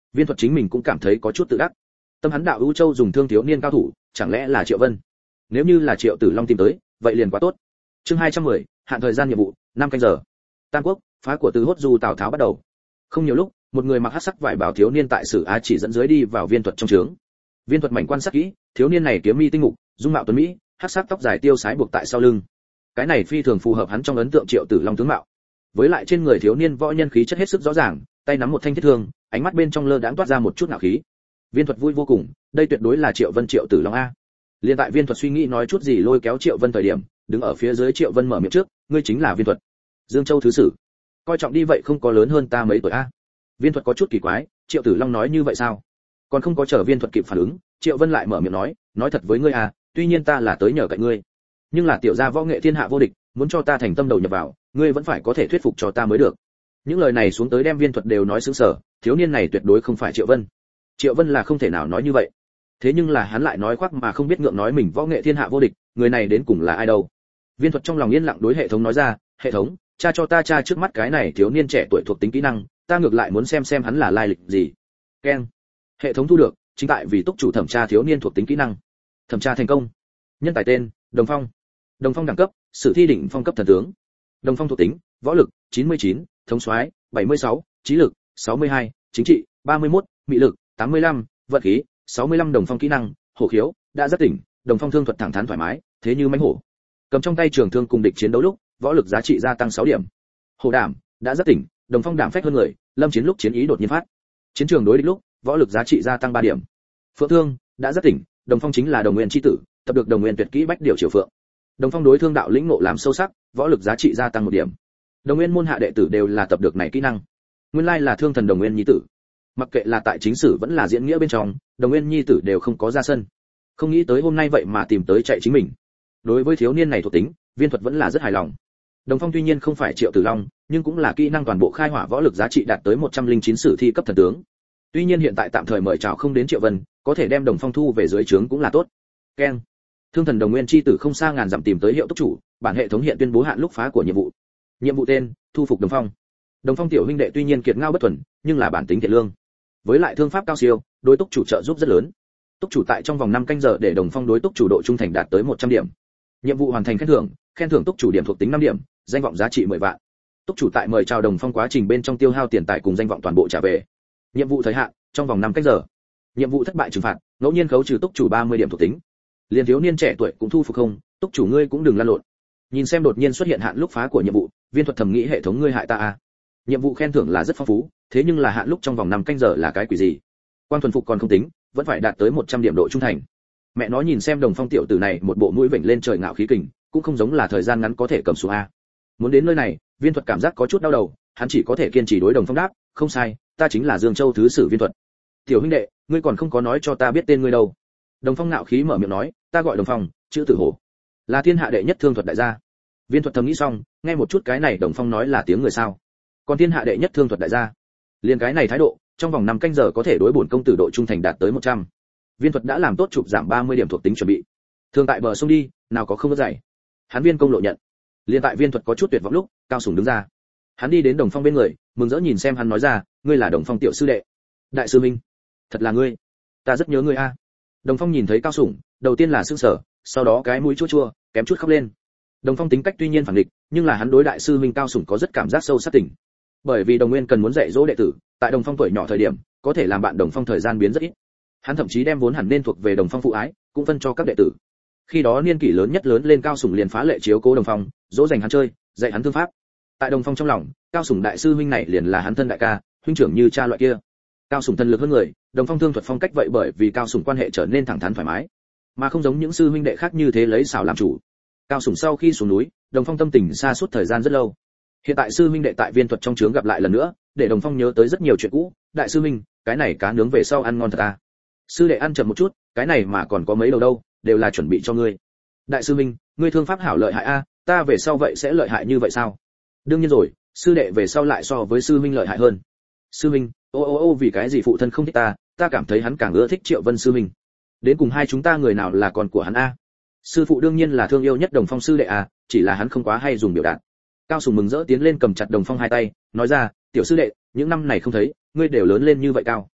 Viên Thuật chính mình cũng cảm thấy có chút tự đắc. Tâm hắn đạo ưu châu dùng thương thiếu niên cao thủ, chẳng lẽ là Triệu Vân? Nếu như là Triệu Tử Long tìm tới, vậy liền quá tốt. Chương hai trăm mười, hạn thời gian nhiệm vụ, năm canh giờ. Tam Quốc, phá của Từ Hốt Du Tào Tháo bắt đầu. Không nhiều lúc, một người mặc hắc sắc vải bảo thiếu niên tại Sử Á chỉ dẫn dưới đi vào Viên Thuật trong trướng. Viên Thuật mảnh quan sát kỹ, thiếu niên này kiếm mi tinh mục, dung mạo tuấn mỹ, hắc sắc tóc dài tiêu sái buộc tại sau lưng. Cái này phi thường phù hợp hắn trong ấn tượng Triệu Tử Long tướng mạo. Với lại trên người thiếu niên võ nhân khí chất hết sức rõ ràng, tay nắm một thanh thiết thương, ánh mắt bên trong lơ đãng toát ra một chút ngạo khí. Viên Thuật vui vô cùng, đây tuyệt đối là Triệu Vân Triệu Tử Long a. Liên tại Viên Thuật suy nghĩ nói chút gì lôi kéo Triệu Vân thời điểm, đứng ở phía dưới Triệu Vân mở miệng trước, ngươi chính là Viên Thuật, Dương Châu thứ sử. Coi trọng đi vậy không có lớn hơn ta mấy tuổi a. Viên Thuật có chút kỳ quái, Triệu Tử Long nói như vậy sao? Còn không có chờ Viên Thuật kịp phản ứng, Triệu Vân lại mở miệng nói, nói thật với ngươi a, tuy nhiên ta là tới nhờ cậy ngươi, nhưng là tiểu gia võ nghệ thiên hạ vô địch, muốn cho ta thành tâm đầu nhập vào, ngươi vẫn phải có thể thuyết phục cho ta mới được. Những lời này xuống tới đem Viên Thuật đều nói sững sờ, thiếu niên này tuyệt đối không phải Triệu Vân. Triệu Vân là không thể nào nói như vậy. Thế nhưng là hắn lại nói khoác mà không biết ngượng nói mình võ nghệ thiên hạ vô địch, người này đến cùng là ai đâu? Viên Thuật trong lòng yên lặng đối hệ thống nói ra, hệ thống, tra cho ta tra trước mắt cái này thiếu niên trẻ tuổi thuộc tính kỹ năng, ta ngược lại muốn xem xem hắn là lai lịch gì. Keng. Hệ thống thu được, chính tại vì túc chủ thẩm tra thiếu niên thuộc tính kỹ năng. Thẩm tra thành công. Nhân tài tên, Đồng Phong. Đồng Phong đẳng cấp, sử thi đỉnh phong cấp thần tướng. Đồng Phong thuộc tính, võ lực, chín mươi chín, thống soái, bảy mươi sáu, trí lực, sáu mươi hai, chính trị, ba mươi mốt, mị lực, tám mươi lăm, vận khí, sáu mươi lăm. Đồng Phong kỹ năng, hổ khiếu, đã rất tỉnh, Đồng Phong thương thuật thẳng thắn thoải mái, thế như mãnh hổ. Cầm trong tay trường thương cùng địch chiến đấu lúc, võ lực giá trị gia tăng sáu điểm. Hổ đảm, đã rất tỉnh, Đồng Phong đảm phách hơn người, lâm chiến lúc chiến ý đột nhiên phát. Chiến trường đối địch lúc, võ lực giá trị gia tăng ba điểm. Phượng thương, đã rất tỉnh, Đồng Phong chính là Đồng Nguyên chi tử, tập được Đồng Nguyên tuyệt kỹ bách điều triều phượng. Đồng Phong đối thương đạo lĩnh ngộ làm sâu sắc, võ lực giá trị gia tăng một điểm. Đồng Nguyên môn hạ đệ tử đều là tập được này kỹ năng. Nguyên lai là thương thần Đồng Nguyên nhi tử. Mặc kệ là tại chính sử vẫn là diễn nghĩa bên trong, Đồng Nguyên nhi tử đều không có ra sân. Không nghĩ tới hôm nay vậy mà tìm tới chạy chính mình. Đối với thiếu niên này thuộc tính, Viên Thuật vẫn là rất hài lòng. Đồng Phong tuy nhiên không phải Triệu Tử Long, nhưng cũng là kỹ năng toàn bộ khai hỏa võ lực giá trị đạt tới một trăm linh chín sử thi cấp thần tướng. Tuy nhiên hiện tại tạm thời mời chào không đến Triệu Vân, có thể đem Đồng Phong thu về dưới trướng cũng là tốt. Keng. Thương thần Đồng Nguyên chi tử không xa ngàn dặm tìm tới hiệu túc chủ, bản hệ thống hiện tuyên bố hạn lúc phá của nhiệm vụ. Nhiệm vụ tên, thu phục Đồng Phong. Đồng Phong tiểu huynh đệ tuy nhiên kiệt ngao bất thuần, nhưng là bản tính thiện lương. Với lại thương pháp cao siêu, đối túc chủ trợ giúp rất lớn. Túc chủ tại trong vòng năm canh giờ để Đồng Phong đối túc chủ độ trung thành đạt tới một trăm điểm. Nhiệm vụ hoàn thành khen thưởng, khen thưởng túc chủ điểm thuộc tính năm điểm, danh vọng giá trị mười vạn. Túc chủ tại mời chào Đồng Phong quá trình bên trong tiêu hao tiền tài cùng danh vọng toàn bộ trả về. Nhiệm vụ thời hạn, trong vòng năm canh giờ. Nhiệm vụ thất bại trừng phạt, ngẫu nhiên khấu trừ túc chủ ba mươi điểm thuộc tính. Liên thiếu niên trẻ tuổi cũng thu phục không, túc chủ ngươi cũng đừng lăn lộn. Nhìn xem đột nhiên xuất hiện hạn lúc phá của nhiệm vụ, Viên Thuật thầm nghĩ hệ thống ngươi hại ta à. Nhiệm vụ khen thưởng là rất phong phú, thế nhưng là hạn lúc trong vòng năm canh giờ là cái quỷ gì? Quan thuần phục còn không tính, vẫn phải đạt tới một trăm điểm độ trung thành. Mẹ nó nhìn xem Đồng Phong tiểu tử này một bộ mũi vểnh lên trời ngạo khí kình, cũng không giống là thời gian ngắn có thể cầm xuống a. Muốn đến nơi này, Viên Thuật cảm giác có chút đau đầu, hắn chỉ có thể kiên trì đối Đồng Phong đáp, không sai, ta chính là Dương Châu thứ sử Viên Thuật. Tiểu huynh đệ, ngươi còn không có nói cho ta biết tên ngươi đâu. Đồng Phong ngạo khí mở miệng nói, ta gọi Đồng Phong, chữ Tử Hổ, là thiên hạ đệ nhất thương thuật đại gia. Viên Thuật thầm nghĩ xong, nghe một chút cái này Đồng Phong nói là tiếng người sao? Còn thiên hạ đệ nhất thương thuật đại gia, liền cái này thái độ, trong vòng năm canh giờ có thể đối bổn công tử độ trung thành đạt tới một trăm. Viên Thuật đã làm tốt chụp giảm ba mươi điểm thuộc tính chuẩn bị. Thường tại bờ sông đi, nào có không có dạy. Hắn Viên công lộ nhận. Liên tại Viên Thuật có chút tuyệt vọng lúc, Cao Sủng đứng ra. Hắn đi đến Đồng Phong bên người, mừng rỡ nhìn xem hắn nói ra, ngươi là Đồng Phong tiểu sư đệ. Đại sư minh, thật là ngươi, ta rất nhớ ngươi a. Đồng Phong nhìn thấy Cao Sủng, đầu tiên là sững sờ, sau đó cái mũi chua chua, kém chút khóc lên. Đồng Phong tính cách tuy nhiên phản nghịch, nhưng là hắn đối đại sư minh Cao Sủng có rất cảm giác sâu sắc tình. Bởi vì Đồng Nguyên cần muốn dạy dỗ đệ tử, tại Đồng Phong tuổi nhỏ thời điểm, có thể làm bạn Đồng Phong thời gian biến rất ít. Hắn thậm chí đem vốn hẳn nên thuộc về Đồng Phong phụ ái, cũng phân cho các đệ tử. Khi đó niên kỷ lớn nhất lớn lên Cao Sủng liền phá lệ chiếu cố Đồng Phong, dỗ dành hắn chơi, dạy hắn thương pháp. Tại Đồng Phong trong lòng, Cao Sủng đại sư huynh này liền là hắn thân đại ca, huynh trưởng như cha loại kia. Cao Sủng thân lực hơn người, Đồng Phong thương thuật phong cách vậy bởi vì Cao Sủng quan hệ trở nên thẳng thắn thoải mái, mà không giống những sư huynh đệ khác như thế lấy xảo làm chủ. Cao Sủng sau khi xuống núi, Đồng Phong tâm tình xa suốt thời gian rất lâu. Hiện tại sư huynh đệ tại Viên Thuật trong trướng gặp lại lần nữa, để Đồng Phong nhớ tới rất nhiều chuyện cũ. Đại sư huynh, cái này cá nướng về sau ăn ngon thật à? Sư đệ ăn chậm một chút, cái này mà còn có mấy đầu đâu, đều là chuẩn bị cho ngươi. Đại sư huynh, ngươi thương pháp hảo lợi hại a, ta về sau vậy sẽ lợi hại như vậy sao? Đương nhiên rồi, sư đệ về sau lại so với sư huynh lợi hại hơn. Sư huynh, ô ô ô vì cái gì phụ thân không thích ta, ta cảm thấy hắn càng ưa thích Triệu Vân sư huynh. Đến cùng hai chúng ta người nào là con của hắn a? Sư phụ đương nhiên là thương yêu nhất Đồng Phong sư đệ à, chỉ là hắn không quá hay dùng biểu đạt. Cao Sủng mừng rỡ tiến lên cầm chặt Đồng Phong hai tay, nói ra, tiểu sư đệ, những năm này không thấy, ngươi đều lớn lên như vậy cao.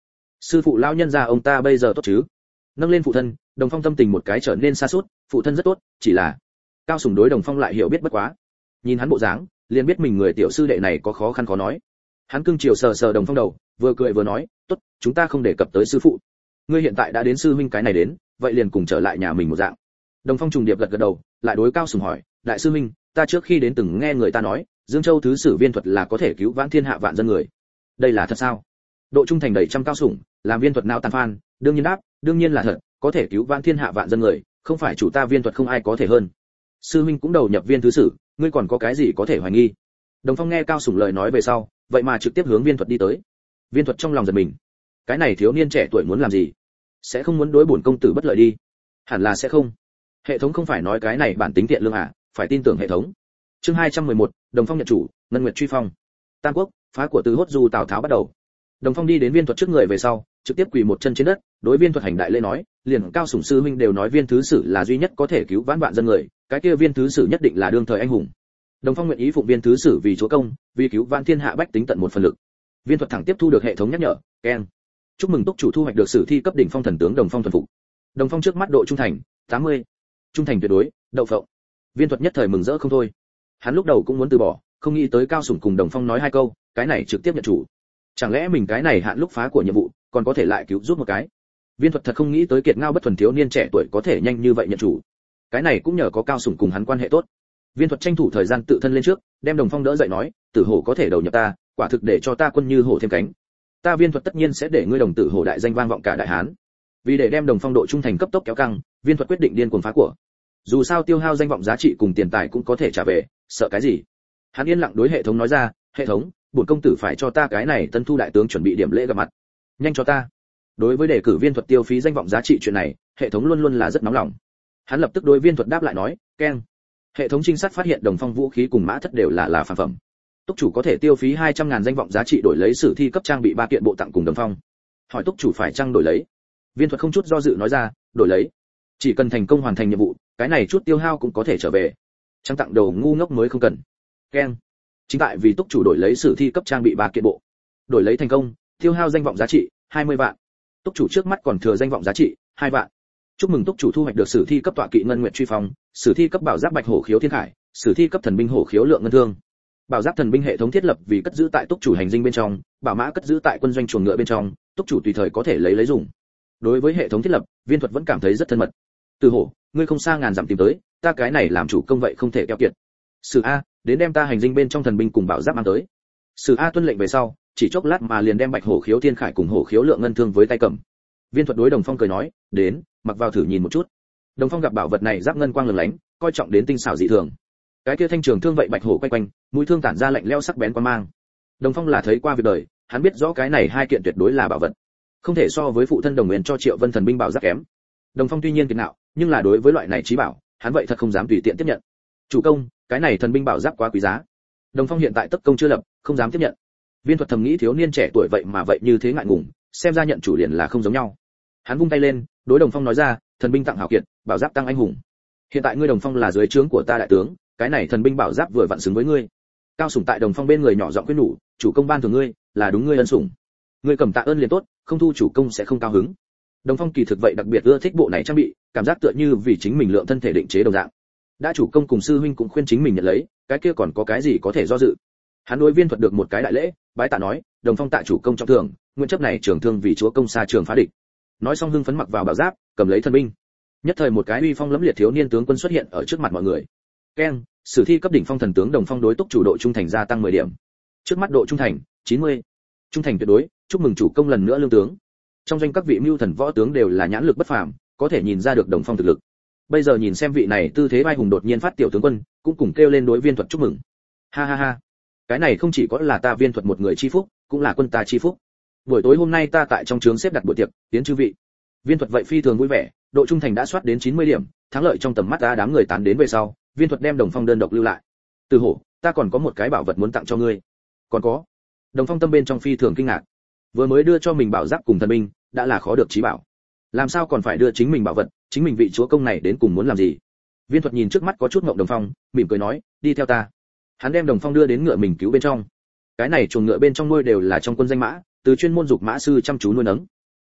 Sư phụ lão nhân gia ông ta bây giờ tốt chứ? Nâng lên phụ thân, Đồng Phong tâm tình một cái trở nên xa sút, phụ thân rất tốt, chỉ là Cao Sủng đối Đồng Phong lại hiểu biết bất quá. Nhìn hắn bộ dáng, liền biết mình người tiểu sư đệ này có khó khăn khó nói. Hắn cưng chiều sờ sờ Đồng Phong đầu, vừa cười vừa nói, "Tốt, chúng ta không đề cập tới sư phụ. Ngươi hiện tại đã đến sư huynh cái này đến, vậy liền cùng trở lại nhà mình một dạng." Đồng Phong trùng điệp gật gật đầu, lại đối Cao Sủng hỏi, "Đại sư huynh, ta trước khi đến từng nghe người ta nói, Dương Châu thứ sử viên thuật là có thể cứu vãn thiên hạ vạn dân người. Đây là thật sao?" Độ trung thành đầy trăm Cao Sủng, làm viên thuật não tàn phan, đương nhiên đáp, "Đương nhiên là thật, có thể cứu vãn thiên hạ vạn dân người, không phải chủ ta viên thuật không ai có thể hơn. Sư huynh cũng đầu nhập viên thứ sử, ngươi còn có cái gì có thể hoài nghi?" Đồng Phong nghe Cao Sủng lời nói về sau, vậy mà trực tiếp hướng viên thuật đi tới. Viên thuật trong lòng giật mình, cái này thiếu niên trẻ tuổi muốn làm gì? Sẽ không muốn đối bổn công tử bất lợi đi? Hẳn là sẽ không. Hệ thống không phải nói cái này bản tính tiện lương à, phải tin tưởng hệ thống. Chương hai trăm mười một, Đồng Phong nhận chủ, Ngân Nguyệt truy phong. Tam Quốc, phá của Từ Hốt Du Tào Tháo bắt đầu. Đồng Phong đi đến viên thuật trước người về sau, trực tiếp quỳ một chân trên đất, đối viên thuật hành đại lễ nói, liền Cao Sủng sư huynh đều nói viên thứ sử là duy nhất có thể cứu vãn vạn dân người, cái kia viên thứ sử nhất định là đương thời anh hùng. Đồng Phong nguyện ý phụng viên thứ sử vì chúa công, vì cứu vãn thiên hạ bách tính tận một phần lực. Viên thuật thẳng tiếp thu được hệ thống nhắc nhở, keng. Chúc mừng túc chủ thu hoạch được sử thi cấp đỉnh phong thần tướng Đồng Phong thuần phục. Đồng Phong trước mắt độ trung thành tám mươi, trung thành tuyệt đối, đậu phộng. Viên thuật nhất thời mừng rỡ không thôi. Hắn lúc đầu cũng muốn từ bỏ, không nghĩ tới Cao Sủng cùng Đồng Phong nói hai câu, cái này trực tiếp nhận chủ. Chẳng lẽ mình cái này hạn lúc phá của nhiệm vụ, còn có thể lại cứu giúp một cái. Viên thuật thật không nghĩ tới kiệt ngao bất thuần thiếu niên trẻ tuổi có thể nhanh như vậy nhận chủ. Cái này cũng nhờ có Cao Sủng cùng hắn quan hệ tốt. Viên thuật tranh thủ thời gian tự thân lên trước, đem Đồng Phong đỡ dậy nói, tử hổ có thể đầu nhập ta, quả thực để cho ta quân như hổ thêm cánh. Ta viên thuật tất nhiên sẽ để ngươi đồng tử hổ đại danh vang vọng cả đại hán. Vì để đem Đồng Phong độ trung thành cấp tốc kéo căng, viên thuật quyết định điên cuồng phá của. Dù sao tiêu hao danh vọng giá trị cùng tiền tài cũng có thể trả về, sợ cái gì? Hắn yên lặng đối hệ thống nói ra, hệ thống, bổn công tử phải cho ta cái này tân thu đại tướng chuẩn bị điểm lễ gặp mặt. Nhanh cho ta. Đối với đề cử viên thuật tiêu phí danh vọng giá trị chuyện này, hệ thống luôn luôn là rất nóng lòng. Hắn lập tức đối viên thuật đáp lại nói, keng. Hệ thống trinh sát phát hiện Đồng Phong vũ khí cùng mã thất đều là là phàm phẩm. Túc chủ có thể tiêu phí hai trăm ngàn danh vọng giá trị đổi lấy sử thi cấp trang bị ba kiện bộ tặng cùng Đồng Phong. Hỏi túc chủ phải chăng đổi lấy? Viên thuật không chút do dự nói ra, đổi lấy. Chỉ cần thành công hoàn thành nhiệm vụ, cái này chút tiêu hao cũng có thể trở về. Trang tặng đồ ngu ngốc mới không cần. Keng. Chính tại vì túc chủ đổi lấy sử thi cấp trang bị ba kiện bộ. Đổi lấy thành công, tiêu hao danh vọng giá trị hai mươi vạn. Túc chủ trước mắt còn thừa danh vọng giá trị hai vạn. Chúc mừng túc chủ thu hoạch được sử thi cấp tọa kỵ Ngân Nguyệt truy phong, sử thi cấp bảo giáp bạch hổ khiếu thiên khải, sử thi cấp thần binh hổ khiếu lượng ngân thương. Bảo giáp thần binh hệ thống thiết lập vì cất giữ tại túc chủ hành dinh bên trong, bảo mã cất giữ tại quân doanh chuồng ngựa bên trong, túc chủ tùy thời có thể lấy lấy dùng. Đối với hệ thống thiết lập, viên thuật vẫn cảm thấy rất thân mật. Từ hổ, ngươi không xa ngàn dặm tìm tới, ta cái này làm chủ công vậy không thể keo kiệt. Sử A, đến đem ta hành dinh bên trong thần binh cùng bảo giáp mang tới. Sử A tuân lệnh về sau, chỉ chốc lát mà liền đem bạch hổ khiếu thiên khải cùng hổ khiếu lượng ngân thương với tay cầm. Viên thuật đối Đồng Phong cười nói, đến, mặc vào thử nhìn một chút. Đồng Phong gặp bảo vật này giáp ngân quang lừng lánh, coi trọng đến tinh xảo dị thường. Cái kia thanh trường thương vậy bạch hổ quay quanh, mũi thương tản ra lạnh lẽo sắc bén quang mang. Đồng Phong là thấy qua việc đời, hắn biết rõ cái này hai kiện tuyệt đối là bảo vật, không thể so với phụ thân Đồng Nguyên cho Triệu Vân thần binh bảo giáp kém. Đồng Phong tuy nhiên kiệt ngạo, nhưng là đối với loại này trí bảo, hắn vậy thật không dám tùy tiện tiếp nhận. Chủ công, cái này thần binh bảo giáp quá quý giá. Đồng Phong hiện tại tất công chưa lập, không dám tiếp nhận. Viên thuật thầm nghĩ thiếu niên trẻ tuổi vậy mà vậy như thế ngại ngùng, xem ra nhận chủ liền là không giống nhau. Hắn vung tay lên, đối Đồng Phong nói ra, thần binh tặng hào kiệt, bảo giáp tăng anh hùng. Hiện tại ngươi Đồng Phong là dưới trướng của ta đại tướng, cái này thần binh bảo giáp vừa vặn xứng với ngươi. Cao Sủng tại Đồng Phong bên người nhỏ giọng khuyên nhủ, chủ công ban thưởng ngươi, là đúng ngươi ân sủng. Ngươi cầm tạ ơn liền tốt, không thu chủ công sẽ không cao hứng. Đồng Phong kỳ thực vậy đặc biệt ưa thích bộ này trang bị, cảm giác tựa như vì chính mình lượng thân thể định chế đồng dạng. Đã chủ công cùng sư huynh cũng khuyên chính mình nhận lấy, cái kia còn có cái gì có thể do dự. Hắn đối viên thuật được một cái đại lễ, bái tạ nói, Đồng Phong tạ chủ công trọng thưởng, nguyên chấp này trưởng thương vì chúa công xa trường phá địch. Nói xong hưng phấn mặc vào bảo giáp, cầm lấy thần binh. Nhất thời một cái uy phong lẫm liệt thiếu niên tướng quân xuất hiện ở trước mặt mọi người. Keng, sử thi cấp đỉnh phong thần tướng Đồng Phong đối túc chủ độ trung thành gia tăng mười điểm. Trước mắt độ trung thành chín mươi. Trung thành tuyệt đối, chúc mừng chủ công lần nữa lương tướng. Trong doanh các vị mưu thần võ tướng đều là nhãn lực bất phàm, có thể nhìn ra được Đồng Phong thực lực. Bây giờ nhìn xem vị này tư thế vai hùng đột nhiên phát tiểu tướng quân, cũng cùng kêu lên đối viên thuật chúc mừng. Ha ha ha, cái này không chỉ có là ta viên thuật một người chi phúc, cũng là quân ta chi phúc. Buổi tối hôm nay ta tại trong trướng xếp đặt buổi tiệc, tiến chư vị. Viên thuật vậy phi thường vui vẻ, độ trung thành đã soát đến chín mươi điểm, thắng lợi trong tầm mắt ta đám người tán đến về sau, viên thuật đem Đồng Phong đơn độc lưu lại. Từ hổ, ta còn có một cái bảo vật muốn tặng cho ngươi. Còn có? Đồng Phong tâm bên trong phi thường kinh ngạc. Vừa mới đưa cho mình bảo giáp cùng thần binh, đã là khó được chí bảo. Làm sao còn phải đưa chính mình bảo vật, chính mình vị chúa công này đến cùng muốn làm gì? Viên thuật nhìn trước mắt có chút ngộng Đồng Phong, mỉm cười nói, đi theo ta. Hắn đem Đồng Phong đưa đến ngựa mình cứu bên trong. Cái này chuồng ngựa bên trong nuôi đều là trong quân danh mã, từ chuyên môn dục mã sư chăm chú nuôi nấng.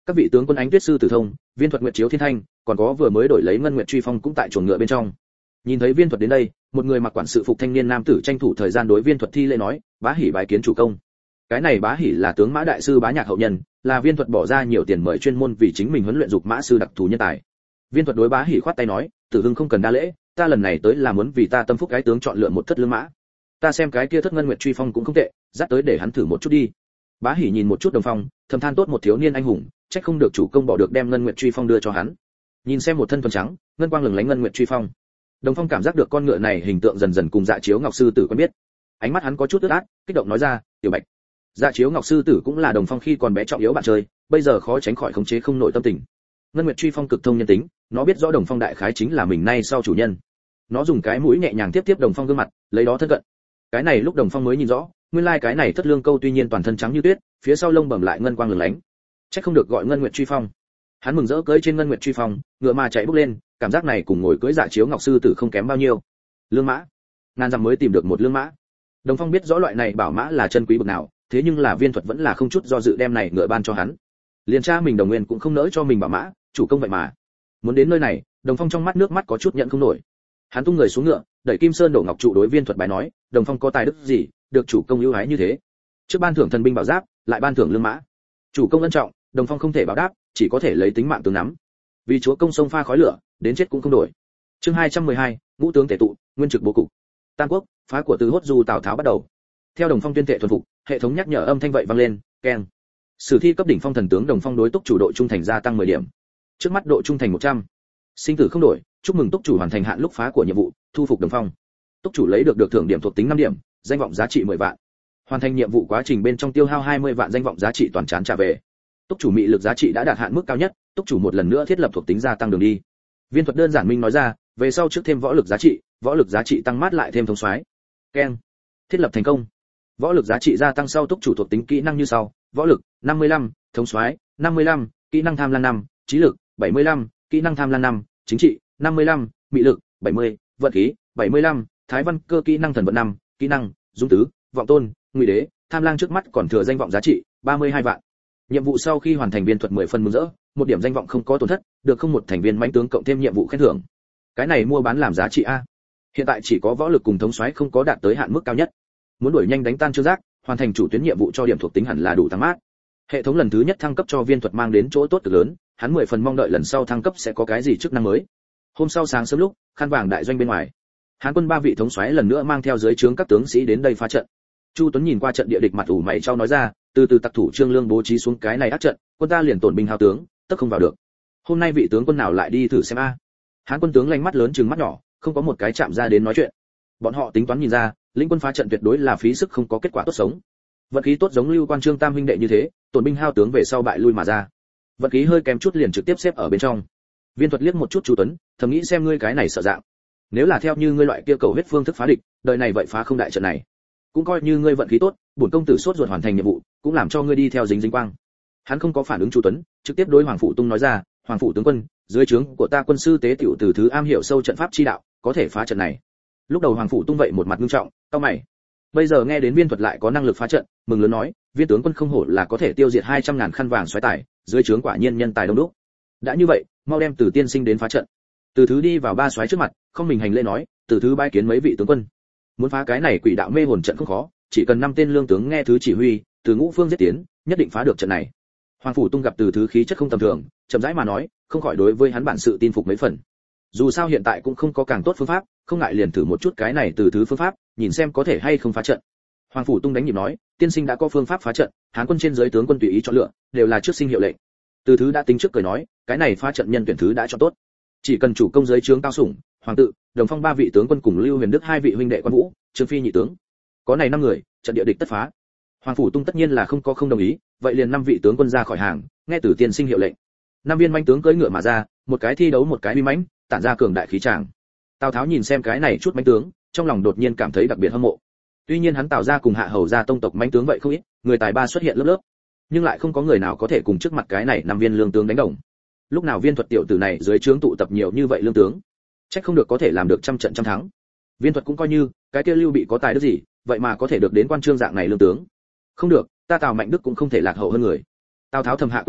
Các vị tướng quân Ánh Tuyết sư Tử Thông, Viên Thuật Nguyệt Chiếu Thiên Thanh, còn có vừa mới đổi lấy Ngân Nguyệt Truy Phong cũng tại chuồng ngựa bên trong. Nhìn thấy Viên Thuật đến đây, một người mặc quản sự phục thanh niên nam tử tranh thủ thời gian đối Viên Thuật thi lễ nói, bá hỉ bái kiến chủ công. Cái này bá hỉ là tướng mã đại sư Bá Nhạc hậu nhân, là Viên Thuật bỏ ra nhiều tiền mời chuyên môn vì chính mình huấn luyện dục mã sư đặc thù nhân tài. Viên Thuật đối bá hỉ khoát tay nói, Tử Hưng không cần đa lễ, ta lần này tới là muốn vì ta tâm phúc cái tướng chọn lựa một thất lương mã. Ta xem cái kia thất Ngân Nguyệt Truy Phong cũng không tệ, dắt tới để hắn thử một chút đi. Bá hỉ nhìn một chút Đồng Phong, thầm than tốt một thiếu niên anh hùng, trách không được chủ công bỏ được đem Ngân Nguyệt Truy Phong đưa cho hắn. Nhìn xem một thân thuần trắng, ngân quang lừng lánh Ngân Nguyệt Truy Phong. Đồng Phong cảm giác được con ngựa này hình tượng dần dần cùng Dạ Chiếu Ngọc sư tử quen biết. Ánh mắt hắn có chút ướt át, kích động nói ra, "Tiểu Bạch." Dạ Chiếu Ngọc sư tử cũng là Đồng Phong khi còn bé trọng yếu bạn chơi, bây giờ khó tránh khỏi khống chế không nổi tâm tình. Ngân Nguyệt Truy Phong cực thông nhân tính, nó biết rõ Đồng Phong đại khái chính là mình nay sau chủ nhân. Nó dùng cái mũi nhẹ nhàng tiếp tiếp Đồng Phong gương mặt, lấy đó thân cận. Cái này lúc Đồng Phong mới nhìn rõ, nguyên lai cái này thất lương câu tuy nhiên toàn thân trắng như tuyết, phía sau lông bẩm lại ngân quang lừng lánh. Chắc không được gọi Ngân Nguyệt Truy Phong. Hắn mừng rỡ cưỡi trên Ngân Nguyệt Truy Phong, ngựa mà chạy bốc lên, cảm giác này cùng ngồi cưỡi Dạ Chiếu Ngọc sư tử không kém bao nhiêu. Lương mã, ngàn dặm mới tìm được một lương mã. Đồng Phong biết rõ loại này bảo mã là chân quý bậc nào, thế nhưng là Viên Thuật vẫn là không chút do dự đem này ngựa ban cho hắn. Liền cha mình Đồng Nguyên cũng không nỡ cho mình bảo mã, chủ công vậy mà. Muốn đến nơi này, Đồng Phong trong mắt nước mắt có chút nhận không nổi. Hắn tung người xuống ngựa, đẩy Kim Sơn đổ ngọc trụ đối Viên Thuật bài nói, Đồng Phong có tài đức gì, được chủ công ưu ái như thế. Trước ban thưởng thần binh bảo giáp, lại ban thưởng lương mã. Chủ công ân trọng, Đồng Phong không thể báo đáp, chỉ có thể lấy tính mạng tướng nắm. Vì chúa công sông pha khói lửa, đến chết cũng không đổi. Chương hai trăm mười hai, ngũ tướng tể tụ, nguyên trực bố cục. Tam quốc, phá của từ hốt du Tào Tháo bắt đầu. Theo Đồng Phong tuyên thệ thuần phục, hệ thống nhắc nhở âm thanh vậy vang lên, keng. Sử thi cấp đỉnh phong thần tướng Đồng Phong đối túc chủ độ trung thành gia tăng mười điểm. Trước mắt độ trung thành một trăm. Sinh tử không đổi, chúc mừng túc chủ hoàn thành hạn lúc phá của nhiệm vụ, thu phục Đồng Phong. Túc chủ lấy được được thưởng điểm thuộc tính năm điểm, danh vọng giá trị mười vạn. Hoàn thành nhiệm vụ quá trình bên trong tiêu hao hai mươi vạn danh vọng giá trị toàn trán trả về. Túc chủ mị lực giá trị đã đạt hạn mức cao nhất, túc chủ một lần nữa thiết lập thuộc tính gia tăng đường đi. Viên Thuật đơn giản minh nói ra, về sau trước thêm võ lực giá trị, võ lực giá trị tăng mát lại thêm thông soái. Keng. Thiết lập thành công. Võ lực giá trị gia tăng sau túc chủ thuộc tính kỹ năng như sau: võ lực năm mươi lăm, thống soái năm mươi lăm, kỹ năng tham lan năm, trí lực bảy mươi lăm, kỹ năng tham lan năm, chính trị năm mươi lăm, mị lực bảy mươi, vận khí bảy mươi lăm, thái văn cơ kỹ năng thần vận năm, kỹ năng dung tứ, vọng tôn, ngụy đế, tham lang trước mắt còn thừa danh vọng giá trị ba mươi hai vạn. Nhiệm vụ sau khi hoàn thành Viên Thuật mười phần mừng rỡ, một điểm danh vọng không có tổn thất, được không một thành viên mãnh tướng cộng thêm nhiệm vụ khen thưởng. Cái này mua bán làm giá trị a. Hiện tại chỉ có võ lực cùng thống soái không có đạt tới hạn mức cao nhất. Muốn đuổi nhanh đánh tan Trương Giác, hoàn thành chủ tuyến nhiệm vụ cho điểm thuộc tính hẳn là đủ tăng mát. Hệ thống lần thứ nhất thăng cấp cho Viên Thuật mang đến chỗ tốt cực lớn, hắn mười phần mong đợi lần sau thăng cấp sẽ có cái gì chức năng mới. Hôm sau sáng sớm lúc, khăn vàng đại doanh bên ngoài, Hán quân ba vị thống soái lần nữa mang theo dưới trướng các tướng sĩ đến đây phá trận. Chu Tuấn nhìn qua trận địa địch mặt ủ mày chau nói ra, từ từ tặc thủ Trương Lương bố trí xuống cái này ác trận, quân ta liền tổn binh hao tướng, tất không vào được. Hôm nay vị tướng quân nào lại đi thử xem a? Hán quân tướng lanh mắt lớn trừng mắt nhỏ, không có một cái chạm ra đến nói chuyện. Bọn họ tính toán nhìn ra, lĩnh quân phá trận tuyệt đối là phí sức không có kết quả tốt sống. Vận khí tốt giống Lưu Quan Trương Tam huynh đệ như thế, tổn binh hao tướng về sau bại lui mà ra. Vận khí hơi kém chút liền trực tiếp xếp ở bên trong. Viên Thuật liếc một chút Chu Tuấn, thầm nghĩ xem ngươi cái này sợ dạng. Nếu là theo như ngươi loại kia cầu huyết phương thức phá địch, đời này vậy phá không đại trận này. Cũng coi như ngươi vận khí tốt, bổn công tử sốt ruột hoàn thành nhiệm vụ, cũng làm cho ngươi đi theo dính dính quang. Hắn không có phản ứng Chu Tuấn, trực tiếp đối Hoàng Phủ Tung nói ra, Hoàng Phủ tướng quân, dưới trướng của ta quân sư tế tiểu từ thứ am hiểu sâu trận pháp chi đạo, có thể phá trận này. Lúc đầu Hoàng Phủ Tung vậy một mặt nghiêm trọng, cau mày. Bây giờ nghe đến Viên Thuật lại có năng lực phá trận, mừng lớn nói, Viên tướng quân không hổ là có thể tiêu diệt hai trăm ngàn khăn vàng xoáy tài, dưới trướng quả nhiên nhân tài đông đúc. Đã như vậy, mau đem Từ tiên sinh đến phá trận. Từ thứ đi vào ba xoáy trước mặt, không mình hành lễ nói, Từ thứ bái kiến mấy vị tướng quân. Muốn phá cái này quỷ đạo mê hồn trận không khó, chỉ cần năm tên lương tướng nghe thứ chỉ huy, từ ngũ phương giết tiến, nhất định phá được trận này. Hoàng Phủ Tung gặp Từ thứ khí chất không tầm thường, chậm rãi mà nói, không khỏi đối với hắn bản sự tin phục mấy phần. Dù sao hiện tại cũng không có càng tốt phương pháp, không ngại liền thử một chút cái này Từ thứ phương pháp, nhìn xem có thể hay không phá trận. Hoàng Phủ Tung đánh nhịp nói, tiên sinh đã có phương pháp phá trận, Hán quân trên dưới tướng quân tùy ý chọn lựa, đều là trước sinh hiệu lệnh. Từ thứ đã tính trước cười nói, cái này phá trận nhân tuyển thứ đã chọn tốt, chỉ cần chủ công dưới trướng cao sủng, hoàng tự, Đồng Phong ba vị tướng quân cùng Lưu Huyền Đức hai vị huynh đệ quan vũ, Trương Phi nhị tướng, có này năm người, trận địa địch tất phá. Hoàng Phủ Tung tất nhiên là không có không đồng ý, vậy liền năm vị tướng quân ra khỏi hàng, nghe từ tiên sinh hiệu lệnh. Năm viên manh tướng cưỡi ngựa mà ra, một cái thi đấu một cái uy mãnh, tản ra cường đại khí tràng. Tào Tháo nhìn xem cái này chút manh tướng, trong lòng đột nhiên cảm thấy đặc biệt hâm mộ. Tuy nhiên hắn Tào gia cùng Hạ Hầu gia tông tộc manh tướng vậy không ít, người tài ba xuất hiện lớp lớp, nhưng lại không có người nào có thể cùng trước mặt cái này năm viên lương tướng đánh đồng. Lúc nào Viên Thuật tiểu tử này dưới trướng tụ tập nhiều như vậy lương tướng, chắc không được có thể làm được trăm trận trăm thắng. Viên Thuật cũng coi như, cái kia Lưu Bị có tài đức gì, vậy mà có thể được đến quan trương dạng này lương tướng. Không được, ta Tào Mạnh Đức cũng không thể lạc hậu hơn người. Tào Tháo thầm hạ quyết tâm,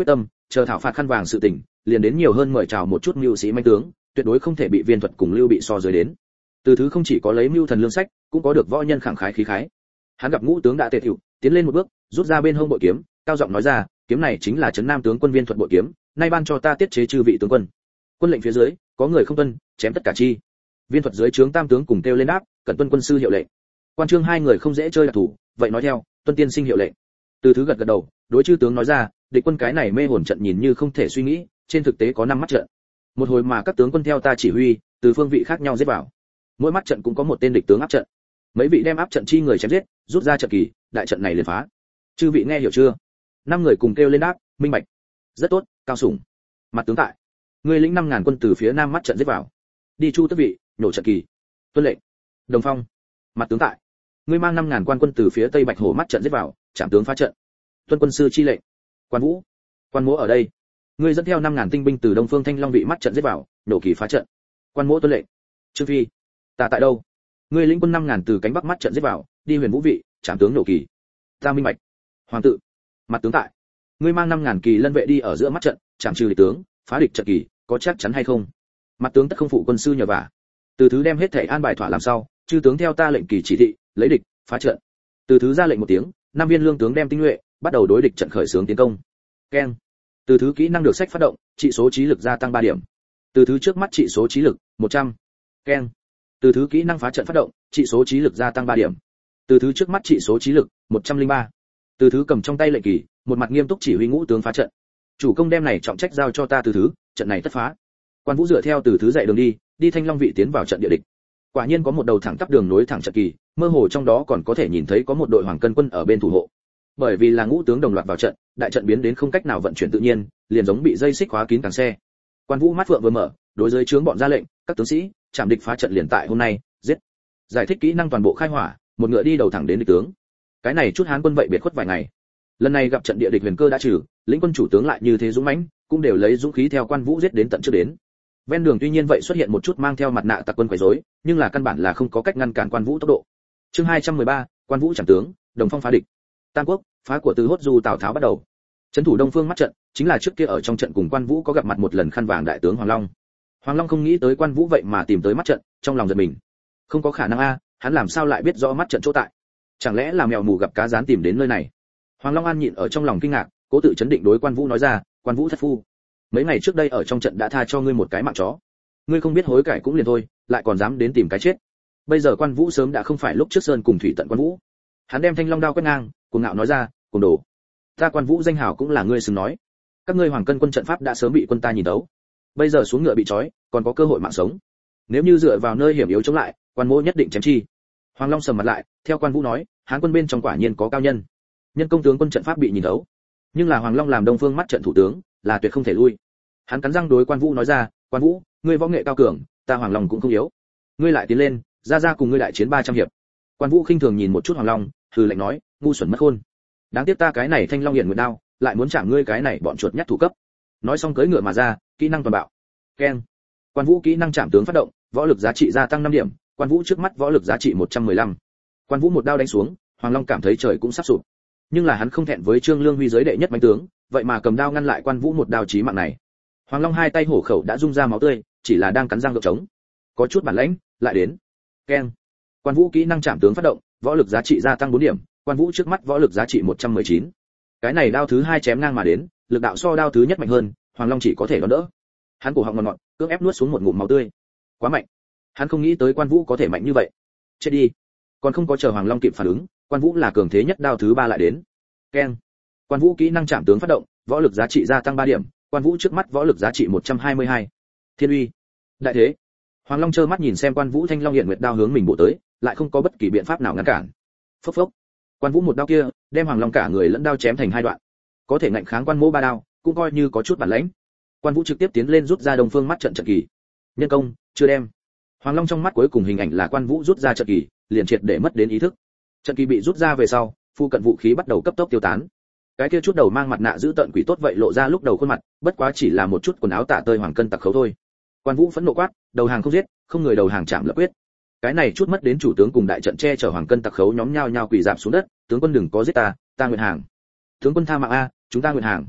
chờ thảo phạt khăn vàng sự tình, liền đến nhiều hơn mời chào một chút mưu sĩ manh tướng, tuyệt đối không thể bị Viên Thuật cùng Lưu Bị so dưới đến. Từ Thứ không chỉ có lấy mưu thần lương sách, cũng có được võ nhân khẳng khái khí khái. Hắn gặp ngũ tướng đã tề thỉu, tiến lên một bước, rút ra bên hông bội kiếm, cao giọng nói ra, kiếm này chính là trấn Nam tướng quân Viên Thuật bội kiếm, nay ban cho ta tiết chế chư vị tướng quân. Quân lệnh phía dưới, có người không tuân, chém tất cả chi. Viên Thuật dưới trướng tam tướng cùng kêu lên đáp, cẩn tuân quân sư hiệu lệnh. Quan Trương hai người không dễ chơi đặc thủ, vậy nói theo, tuân tiên sinh hiệu lệnh. Từ Thứ gật gật đầu, đối chư tướng nói ra, địch quân cái này mê hồn trận nhìn như không thể suy nghĩ, trên thực tế có năm mắt trận. Một hồi mà các tướng quân theo ta chỉ huy, từ phương vị khác nhau giết vào. Mỗi mắt trận cũng có một tên địch tướng áp trận. Mấy vị đem áp trận chi người chém giết, rút ra trận kỳ, đại trận này liền phá. Chư vị nghe hiểu chưa? Năm người cùng kêu lên đáp, minh bạch. Rất tốt, cao sủng. Mặt tướng tại. Ngươi lĩnh năm ngàn quân từ phía nam mắt trận giết vào. Đi chu tước vị, nhổ trận kỳ. Tuân lệnh. Đồng Phong. Mặt tướng tại. Ngươi mang năm ngàn quan quân từ phía tây bạch hổ mắt trận giết vào, trảm tướng phá trận. Tuân quân sư chi lệnh. Quan Vũ. Quan Mỗ ở đây. Ngươi dẫn theo năm ngàn tinh binh từ đông phương thanh long vị mắt trận giết vào, nổ kỳ phá trận. Quan Mỗ tuân lệnh. Trương Phi. Ta tại đâu? Ngươi lĩnh quân năm ngàn từ cánh bắc mắt trận giết vào, đi huyền vũ vị, trảm tướng nổ kỳ. Ta minh bạch. Hoàng tự. Mặt tướng tại. Ngươi mang năm ngàn kỳ lân vệ đi ở giữa mắt trận, trảm trừ địch tướng, phá địch trận kỳ, có chắc chắn hay không? Mặt tướng tất không phụ quân sư nhờ vả. Từ Thứ đem hết thể an bài thỏa làm sao, chư tướng theo ta lệnh kỳ chỉ thị, lấy địch, phá trận. Từ Thứ ra lệnh một tiếng, năm viên lương tướng đem tinh nhuệ, bắt đầu đối địch trận khởi xướng tiến công. Keng. Từ Thứ kỹ năng được sách phát động, trị số trí lực gia tăng ba điểm. Từ Thứ trước mắt trị số trí lực một trăm. Keng. Từ Thứ kỹ năng phá trận phát động, trị số trí lực gia tăng ba điểm. Từ Thứ trước mắt trị số trí lực một trăm lẻ ba. Từ Thứ cầm trong tay lệnh kỳ, một mặt nghiêm túc chỉ huy ngũ tướng phá trận. Chủ công đem này trọng trách giao cho ta Từ Thứ, trận này tất phá. Quan Vũ dựa theo Từ Thứ dạy đường đi, đi Thanh Long vị tiến vào trận địa địch. Quả nhiên có một đầu thẳng tắp đường nối thẳng trận kỳ, mơ hồ trong đó còn có thể nhìn thấy có một đội hoàng cân quân ở bên thủ hộ. Bởi vì là ngũ tướng đồng loạt vào trận, đại trận biến đến không cách nào vận chuyển tự nhiên, liền giống bị dây xích khóa kín càng xe. Quan Vũ mắt phượng vừa mở, đối dưới trướng bọn ra lệnh, các tướng sĩ, chạm địch phá trận liền tại hôm nay, giết. Giải thích kỹ năng toàn bộ khai hỏa, một ngựa đi đầu thẳng đến địch tướng. Cái này chút Hán quân vậy biệt khuất vài ngày. Lần này gặp trận địa địch huyền cơ đã trừ, lĩnh quân chủ tướng lại như thế dũng mãnh, cũng đều lấy dũng khí theo Quan Vũ giết đến tận trước đến. Ven đường tuy nhiên vậy xuất hiện một chút mang theo mặt nạ tặc quân quấy rối, nhưng là căn bản là không có cách ngăn cản Quan Vũ tốc độ. Chương hai trăm mười ba, Quan Vũ trảm tướng, Đồng Phong phá địch. Tam Quốc, phá của Từ Hốt Du Tào Tháo bắt đầu. Trấn thủ Đông Phương mắt trận, chính là trước kia ở trong trận cùng Quan Vũ có gặp mặt một lần khăn vàng đại tướng Hoàng Long. Hoàng Long không nghĩ tới Quan Vũ vậy mà tìm tới mắt trận, trong lòng giật mình. Không có khả năng a, hắn làm sao lại biết rõ mắt trận chỗ tại? Chẳng lẽ là mèo mù gặp cá rán tìm đến nơi này? Hoàng Long An nhịn ở trong lòng kinh ngạc, cố tự chấn định đối Quan Vũ nói ra, Quan Vũ thất phu, mấy ngày trước đây ở trong trận đã tha cho ngươi một cái mạng chó, ngươi không biết hối cải cũng liền thôi, lại còn dám đến tìm cái chết. Bây giờ Quan Vũ sớm đã không phải lúc trước sơn cùng thủy tận Quan Vũ. Hắn đem thanh long đao quét ngang, cuồng ngạo nói ra, cuồng đồ, ta Quan Vũ danh hào cũng là ngươi xứng nói. Các ngươi hoàng cân quân trận pháp đã sớm bị quân ta nhìn đấu, bây giờ xuống ngựa bị trói, còn có cơ hội mạng sống. Nếu như dựa vào nơi hiểm yếu chống lại, Quan Mỗ nhất định chém chi. Hoàng Long sầm mặt lại, theo Quan Vũ nói, Hán quân bên trong quả nhiên có cao nhân. Nhân công tướng quân trận pháp bị nhìn đấu, nhưng là Hoàng Long làm Đông Phương mắt trận thủ tướng, là tuyệt không thể lui. Hắn cắn răng đối Quan Vũ nói ra, Quan Vũ, ngươi võ nghệ cao cường, ta Hoàng Long cũng không yếu. Ngươi lại tiến lên, ra ra cùng ngươi đại chiến ba trăm hiệp. Quan Vũ khinh thường nhìn một chút Hoàng Long, hừ lạnh nói, ngu xuẩn mất khôn. Đáng tiếc ta cái này thanh long hiển nguyệt đao, lại muốn chạm ngươi cái này bọn chuột nhắt thủ cấp. Nói xong cưỡi ngựa mà ra, kỹ năng toàn bạo. Keng. Quan Vũ kỹ năng chạm tướng phát động, võ lực giá trị gia tăng năm điểm, Quan Vũ trước mắt võ lực giá trị một trăm mười lăm. Quan Vũ một đao đánh xuống, Hoàng Long cảm thấy trời cũng sắp sụp. Nhưng là hắn không thẹn với Trương Lương Huy giới đệ nhất bánh tướng, vậy mà cầm đao ngăn lại Quan Vũ một đao chí mạng này. Hoàng Long hai tay hổ khẩu đã rung ra máu tươi, chỉ là đang cắn răng gượng chống. Có chút bản lĩnh, lại đến. Keng. Quan Vũ kỹ năng chạm tướng phát động, võ lực giá trị gia tăng bốn điểm, Quan Vũ trước mắt võ lực giá trị một trăm mười chín. Cái này đao thứ hai chém ngang mà đến, lực đạo so đao thứ nhất mạnh hơn, Hoàng Long chỉ có thể đón đỡ. Hắn cổ họng ngọt ngọt, cưỡng ép nuốt xuống một ngụm máu tươi. Quá mạnh. Hắn không nghĩ tới Quan Vũ có thể mạnh như vậy. Chết đi. Còn không có chờ Hoàng Long kịp phản ứng, Quan Vũ là cường thế nhất đao thứ ba lại đến. Keng. Quan Vũ kỹ năng chạm tướng phát động, võ lực giá trị gia tăng ba điểm, Quan Vũ trước mắt võ lực giá trị một trăm hai mươi hai. Thiên uy. Đại thế. Hoàng Long trơ mắt nhìn xem Quan Vũ thanh long hiện nguyệt đao hướng mình bổ tới, lại không có bất kỳ biện pháp nào ngăn cản. Phốc phốc. Quan Vũ một đao kia, đem Hoàng Long cả người lẫn đao chém thành hai đoạn. Có thể ngạnh kháng Quan Mỗ ba đao, cũng coi như có chút bản lĩnh. Quan Vũ trực tiếp tiến lên rút ra Đông Phương mắt trận trận kỳ. Nhân công, chưa đem. Hoàng Long trong mắt cuối cùng hình ảnh là Quan Vũ rút ra trận kỳ, liền triệt để mất đến ý thức. Trận kỳ bị rút ra về sau, phu cận vũ khí bắt đầu cấp tốc tiêu tán. Cái kia chút đầu mang mặt nạ giữ tận quỷ tốt vậy lộ ra lúc đầu khuôn mặt, bất quá chỉ là một chút quần áo tả tơi hoàng cân tặc khấu thôi. Quan Vũ phẫn nộ quát, đầu hàng không giết, không người đầu hàng chạm lập quyết. Cái này chút mất đến chủ tướng cùng đại trận che chở hoàng cân tặc khấu nhóm nhao nhao quỳ rạp xuống đất, tướng quân đừng có giết ta, ta nguyện hàng. Tướng quân tha mạng a, chúng ta nguyện hàng.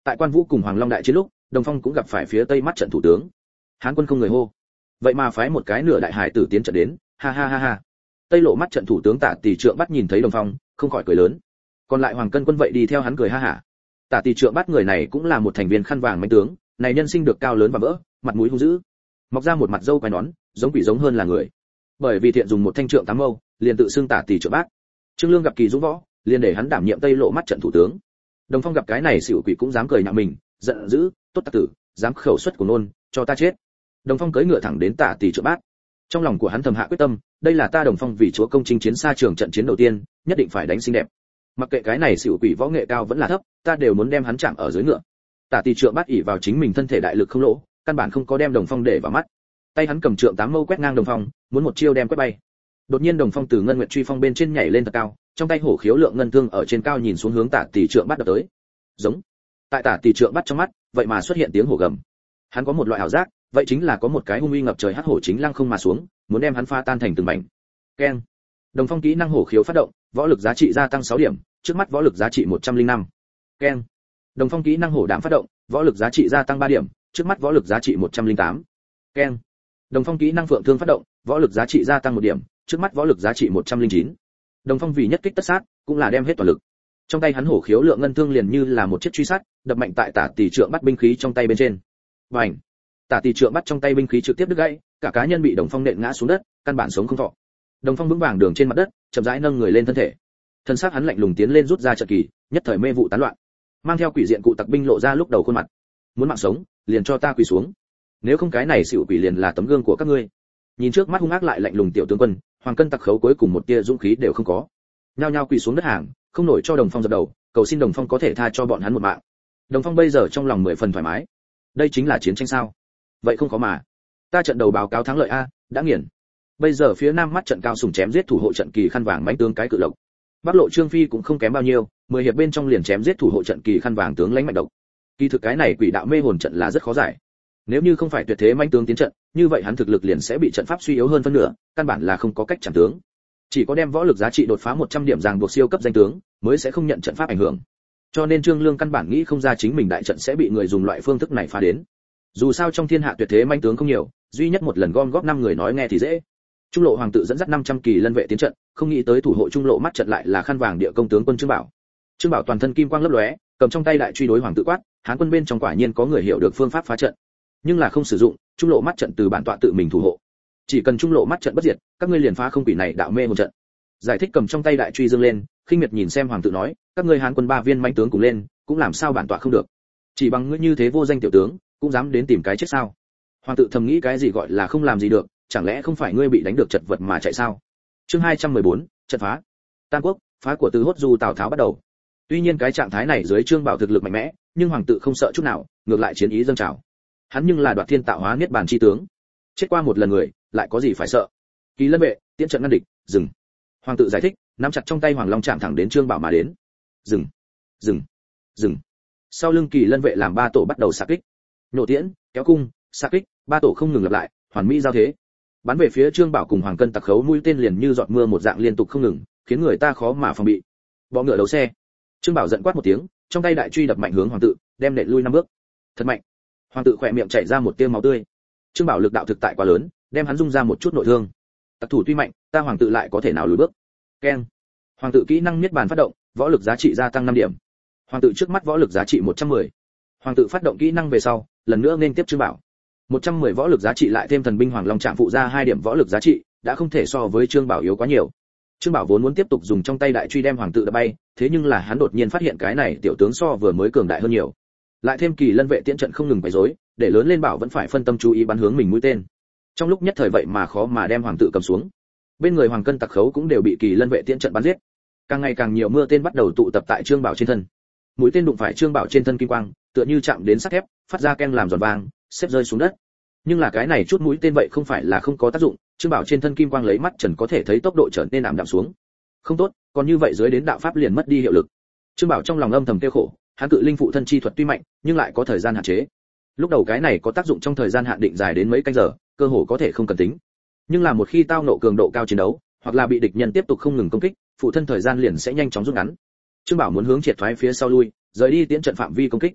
Tại Quan Vũ cùng Hoàng Long đại chiến lúc, Đồng Phong cũng gặp phải phía Tây mắt trận thủ tướng. Hán quân không người hô, vậy mà phái một cái nửa đại hải tử tiến trận đến, ha ha ha ha. Tây Lộ mắt trận thủ tướng Tả Tỷ Trượng Bắt nhìn thấy Đồng Phong, không khỏi cười lớn. Còn lại Hoàng Cân quân vậy đi theo hắn cười ha hả. Tả Tỷ Trượng Bắt người này cũng là một thành viên khăn vàng mãnh tướng, này nhân sinh được cao lớn và vỡ, mặt mũi hung dữ, mọc ra một mặt râu quai nón, giống quỷ giống hơn là người. Bởi vì thiện dùng một thanh trượng tám mâu, liền tự xưng Tả Tỷ Trượng Bác. Trương Lương gặp kỳ dũng võ, liền để hắn đảm nhiệm Tây Lộ mắt trận thủ tướng. Đồng Phong gặp cái này xỉu quỷ cũng dám cười nhạo mình, giận dữ, tốt tặc tử, dám khẩu xuất của nôn, cho ta chết. Đồng Phong cưỡi ngựa thẳng đến Tả Tỷ Trượng Bác. Trong lòng của hắn thầm hạ quyết tâm, đây là ta Đồng Phong vì chúa công chinh chiến xa trường trận chiến đầu tiên, nhất định phải đánh xinh đẹp. Mặc kệ cái này xỉu quỷ võ nghệ cao vẫn là thấp, ta đều muốn đem hắn chạm ở dưới ngựa. Tả Tỷ Trượng Bác ỷ vào chính mình thân thể đại lực không lỗ, căn bản không có đem Đồng Phong để vào mắt. Tay hắn cầm trượng tám mâu quét ngang Đồng Phong, muốn một chiêu đem quét bay. Đột nhiên Đồng Phong từ ngân nguyệt truy phong bên trên nhảy lên thật cao, trong tay hổ khiếu lượng ngân thương ở trên cao nhìn xuống hướng Tả Tỷ Trượng Bác đập tới. Giống. Tại Tả Tỷ Trượng Bác trong mắt, vậy mà xuất hiện tiếng hổ gầm. Hắn có một loại ảo giác, vậy chính là có một cái hung uy ngập trời hắc hổ chính lăng không mà xuống, muốn đem hắn pha tan thành từng mảnh. Keng. Đồng Phong kỹ năng hổ khiếu phát động, võ lực giá trị gia tăng sáu điểm, trước mắt võ lực giá trị một trăm lẻ năm. Keng. Đồng Phong kỹ năng hổ đảm phát động, võ lực giá trị gia tăng ba điểm, trước mắt võ lực giá trị một trăm lẻ tám. Keng. Đồng Phong kỹ năng phượng thương phát động, võ lực giá trị gia tăng một điểm, trước mắt võ lực giá trị một trăm lẻ chín. Đồng Phong vì nhất kích tất sát, cũng là đem hết toàn lực. Trong tay hắn hổ khiếu lượng ngân thương liền như là một chiếc truy sát, đập mạnh tại Tả Tỷ Trượng Bắt binh khí trong tay bên trên. Bành. Tả Tỷ Trượng Bắt trong tay binh khí trực tiếp đứt gãy, cả cá nhân bị Đồng Phong nện ngã xuống đất, căn bản sống không thọ. Đồng Phong vững vàng đường trên mặt đất, chậm rãi nâng người lên thân thể. Thân xác hắn lạnh lùng tiến lên rút ra trận kỳ, nhất thời mê vụ tán loạn. Mang theo quỷ diện cụ tặc binh lộ ra lúc đầu khuôn mặt. Muốn mạng sống, liền cho ta quỳ xuống. Nếu không cái này xỉu quỷ liền là tấm gương của các ngươi. Nhìn trước mắt hung ác lại lạnh lùng tiểu tướng quân, Hoàng Cân tặc khấu cuối cùng một tia dũng khí đều không có. Nhao nhao quỳ xuống đất hàng, không nổi cho Đồng Phong dập đầu, cầu xin Đồng Phong có thể tha cho bọn hắn một mạng. Đồng Phong bây giờ trong lòng mười phần thoải mái. Đây chính là chiến tranh sao? Vậy không có mà. Ta trận đầu báo cáo thắng lợi a, đã nghiền. Bây giờ phía nam mắt trận cao sùng chém giết thủ hộ trận kỳ khăn vàng mãnh tướng cái cự lộc. Bắc Lộ Trương Phi cũng không kém bao nhiêu, mười hiệp bên trong liền chém giết thủ hộ trận kỳ khăn vàng tướng lãnh mạnh độc. Kỳ thực cái này quỷ đạo mê hồn trận là rất khó giải. Nếu như không phải tuyệt thế mãnh tướng tiến trận, như vậy hắn thực lực liền sẽ bị trận pháp suy yếu hơn phân nửa, căn bản là không có cách chặn tướng. Chỉ có đem võ lực giá trị đột phá một trăm điểm ràng buộc siêu cấp danh tướng, mới sẽ không nhận trận pháp ảnh hưởng. Cho nên Trương Lương căn bản nghĩ không ra chính mình đại trận sẽ bị người dùng loại phương thức này phá đến. Dù sao trong thiên hạ tuyệt thế mãnh tướng không nhiều, duy nhất một lần gom góp năm người nói nghe thì dễ. Trung Lộ Hoàng tự dẫn dắt năm trăm kỳ lân vệ tiến trận, không nghĩ tới thủ hộ Trung Lộ mắt trận lại là khăn vàng địa công tướng quân Trương Bảo. Trương Bảo toàn thân kim quang lấp lóe, cầm trong tay đại truy đối Hoàng tự quát, Hán quân bên trong quả nhiên có người hiểu được phương pháp phá trận, nhưng là không sử dụng, Trung Lộ mắt trận từ bản tọa tự mình thủ hộ. Chỉ cần Trung Lộ mắt trận bất diệt, các ngươi liền phá không quỷ này đạo mê hồn trận. Giải thích cầm trong tay đại truy dương lên, khinh miệt nhìn xem Hoàng tự nói, các ngươi Hán quân ba viên mãnh tướng cùng lên, cũng làm sao bản tọa không được. Chỉ bằng ngươi như thế vô danh tiểu tướng, cũng dám đến tìm cái chết sao? Hoàng tự thầm nghĩ cái gì gọi là không làm gì được, chẳng lẽ không phải ngươi bị đánh được chật vật mà chạy sao? Chương hai trăm mười bốn, trận phá. Tam quốc, phá của Từ Hốt Du Tào Tháo bắt đầu. Tuy nhiên cái trạng thái này dưới Trương Bảo thực lực mạnh mẽ, nhưng Hoàng tự không sợ chút nào, ngược lại chiến ý dâng trào. Hắn nhưng là đoạt thiên tạo hóa niết bàn chi tướng, chết qua một lần người, lại có gì phải sợ? Kỳ lân vệ, tiễn trận ngăn địch, dừng. Hoàng tự giải thích, nắm chặt trong tay Hoàng Long chạm thẳng đến Trương Bảo mà đến. Dừng, dừng, dừng. Sau lưng Kỳ lân vệ làm ba tổ bắt đầu xạ kích. Nổ tiễn, kéo cung, xạ kích, ba tổ không ngừng lặp lại, hoàn mỹ giao thế. Bắn về phía Trương Bảo cùng Hoàng Cân tặc khấu mũi tên liền như giọt mưa một dạng liên tục không ngừng, khiến người ta khó mà phòng bị. Bọ ngựa đấu xe. Trương Bảo giận quát một tiếng, trong tay đại truy đập mạnh hướng Hoàng tự, đem nện lui năm bước. Thật mạnh. Hoàng tự khỏe miệng chảy ra một tia máu tươi. Trương Bảo lực đạo thực tại quá lớn, đem hắn rung ra một chút nội thương. Tặc thủ tuy mạnh, ta Hoàng tự lại có thể nào lùi bước. Keng. Hoàng tự kỹ năng niết bàn phát động, võ lực giá trị gia tăng năm điểm. Hoàng tự trước mắt võ lực giá trị một trăm mười. Hoàng tự phát động kỹ năng về sau, lần nữa nên tiếp Trương Bảo. một trăm mười võ lực giá trị lại thêm thần binh Hoàng Long Trạm phụ ra hai điểm võ lực giá trị, đã không thể so với Trương Bảo yếu quá nhiều. Trương Bảo vốn muốn tiếp tục dùng trong tay đại truy đem Hoàng tự đập bay, thế nhưng là hắn đột nhiên phát hiện cái này tiểu tướng so vừa mới cường đại hơn nhiều. Lại thêm Kỳ lân vệ tiễn trận không ngừng quấy rối, để lớn lên Bảo vẫn phải phân tâm chú ý bắn hướng mình mũi tên. Trong lúc nhất thời vậy mà khó mà đem Hoàng tự cầm xuống. Bên người Hoàng Cân tặc khấu cũng đều bị Kỳ lân vệ tiễn trận bắn giết. Càng ngày càng nhiều mưa tên bắt đầu tụ tập tại Trương Bảo trên thân. Mũi tên đụng phải Trương Bảo trên thân kim quang, tựa như chạm đến sắt thép, phát ra keng làm giòn vàng, xếp rơi xuống đất. Nhưng là cái này chút mũi tên vậy không phải là không có tác dụng, Trương Bảo trên thân kim quang lấy mắt trần có thể thấy tốc độ trở nên ảm đạm xuống. Không tốt, còn như vậy dưới đến đạo pháp liền mất đi hiệu lực. Trương Bảo trong lòng âm thầm kêu khổ, hắn cự linh phụ thân chi thuật tuy mạnh, nhưng lại có thời gian hạn chế. Lúc đầu cái này có tác dụng trong thời gian hạn định dài đến mấy canh giờ, cơ hồ có thể không cần tính. Nhưng là một khi tao nộ cường độ cao chiến đấu, hoặc là bị địch nhân tiếp tục không ngừng công kích, phụ thân thời gian liền sẽ nhanh chóng rút ngắn. Trương Bảo muốn hướng triệt thoái phía sau lui, rời đi tiễn trận phạm vi công kích.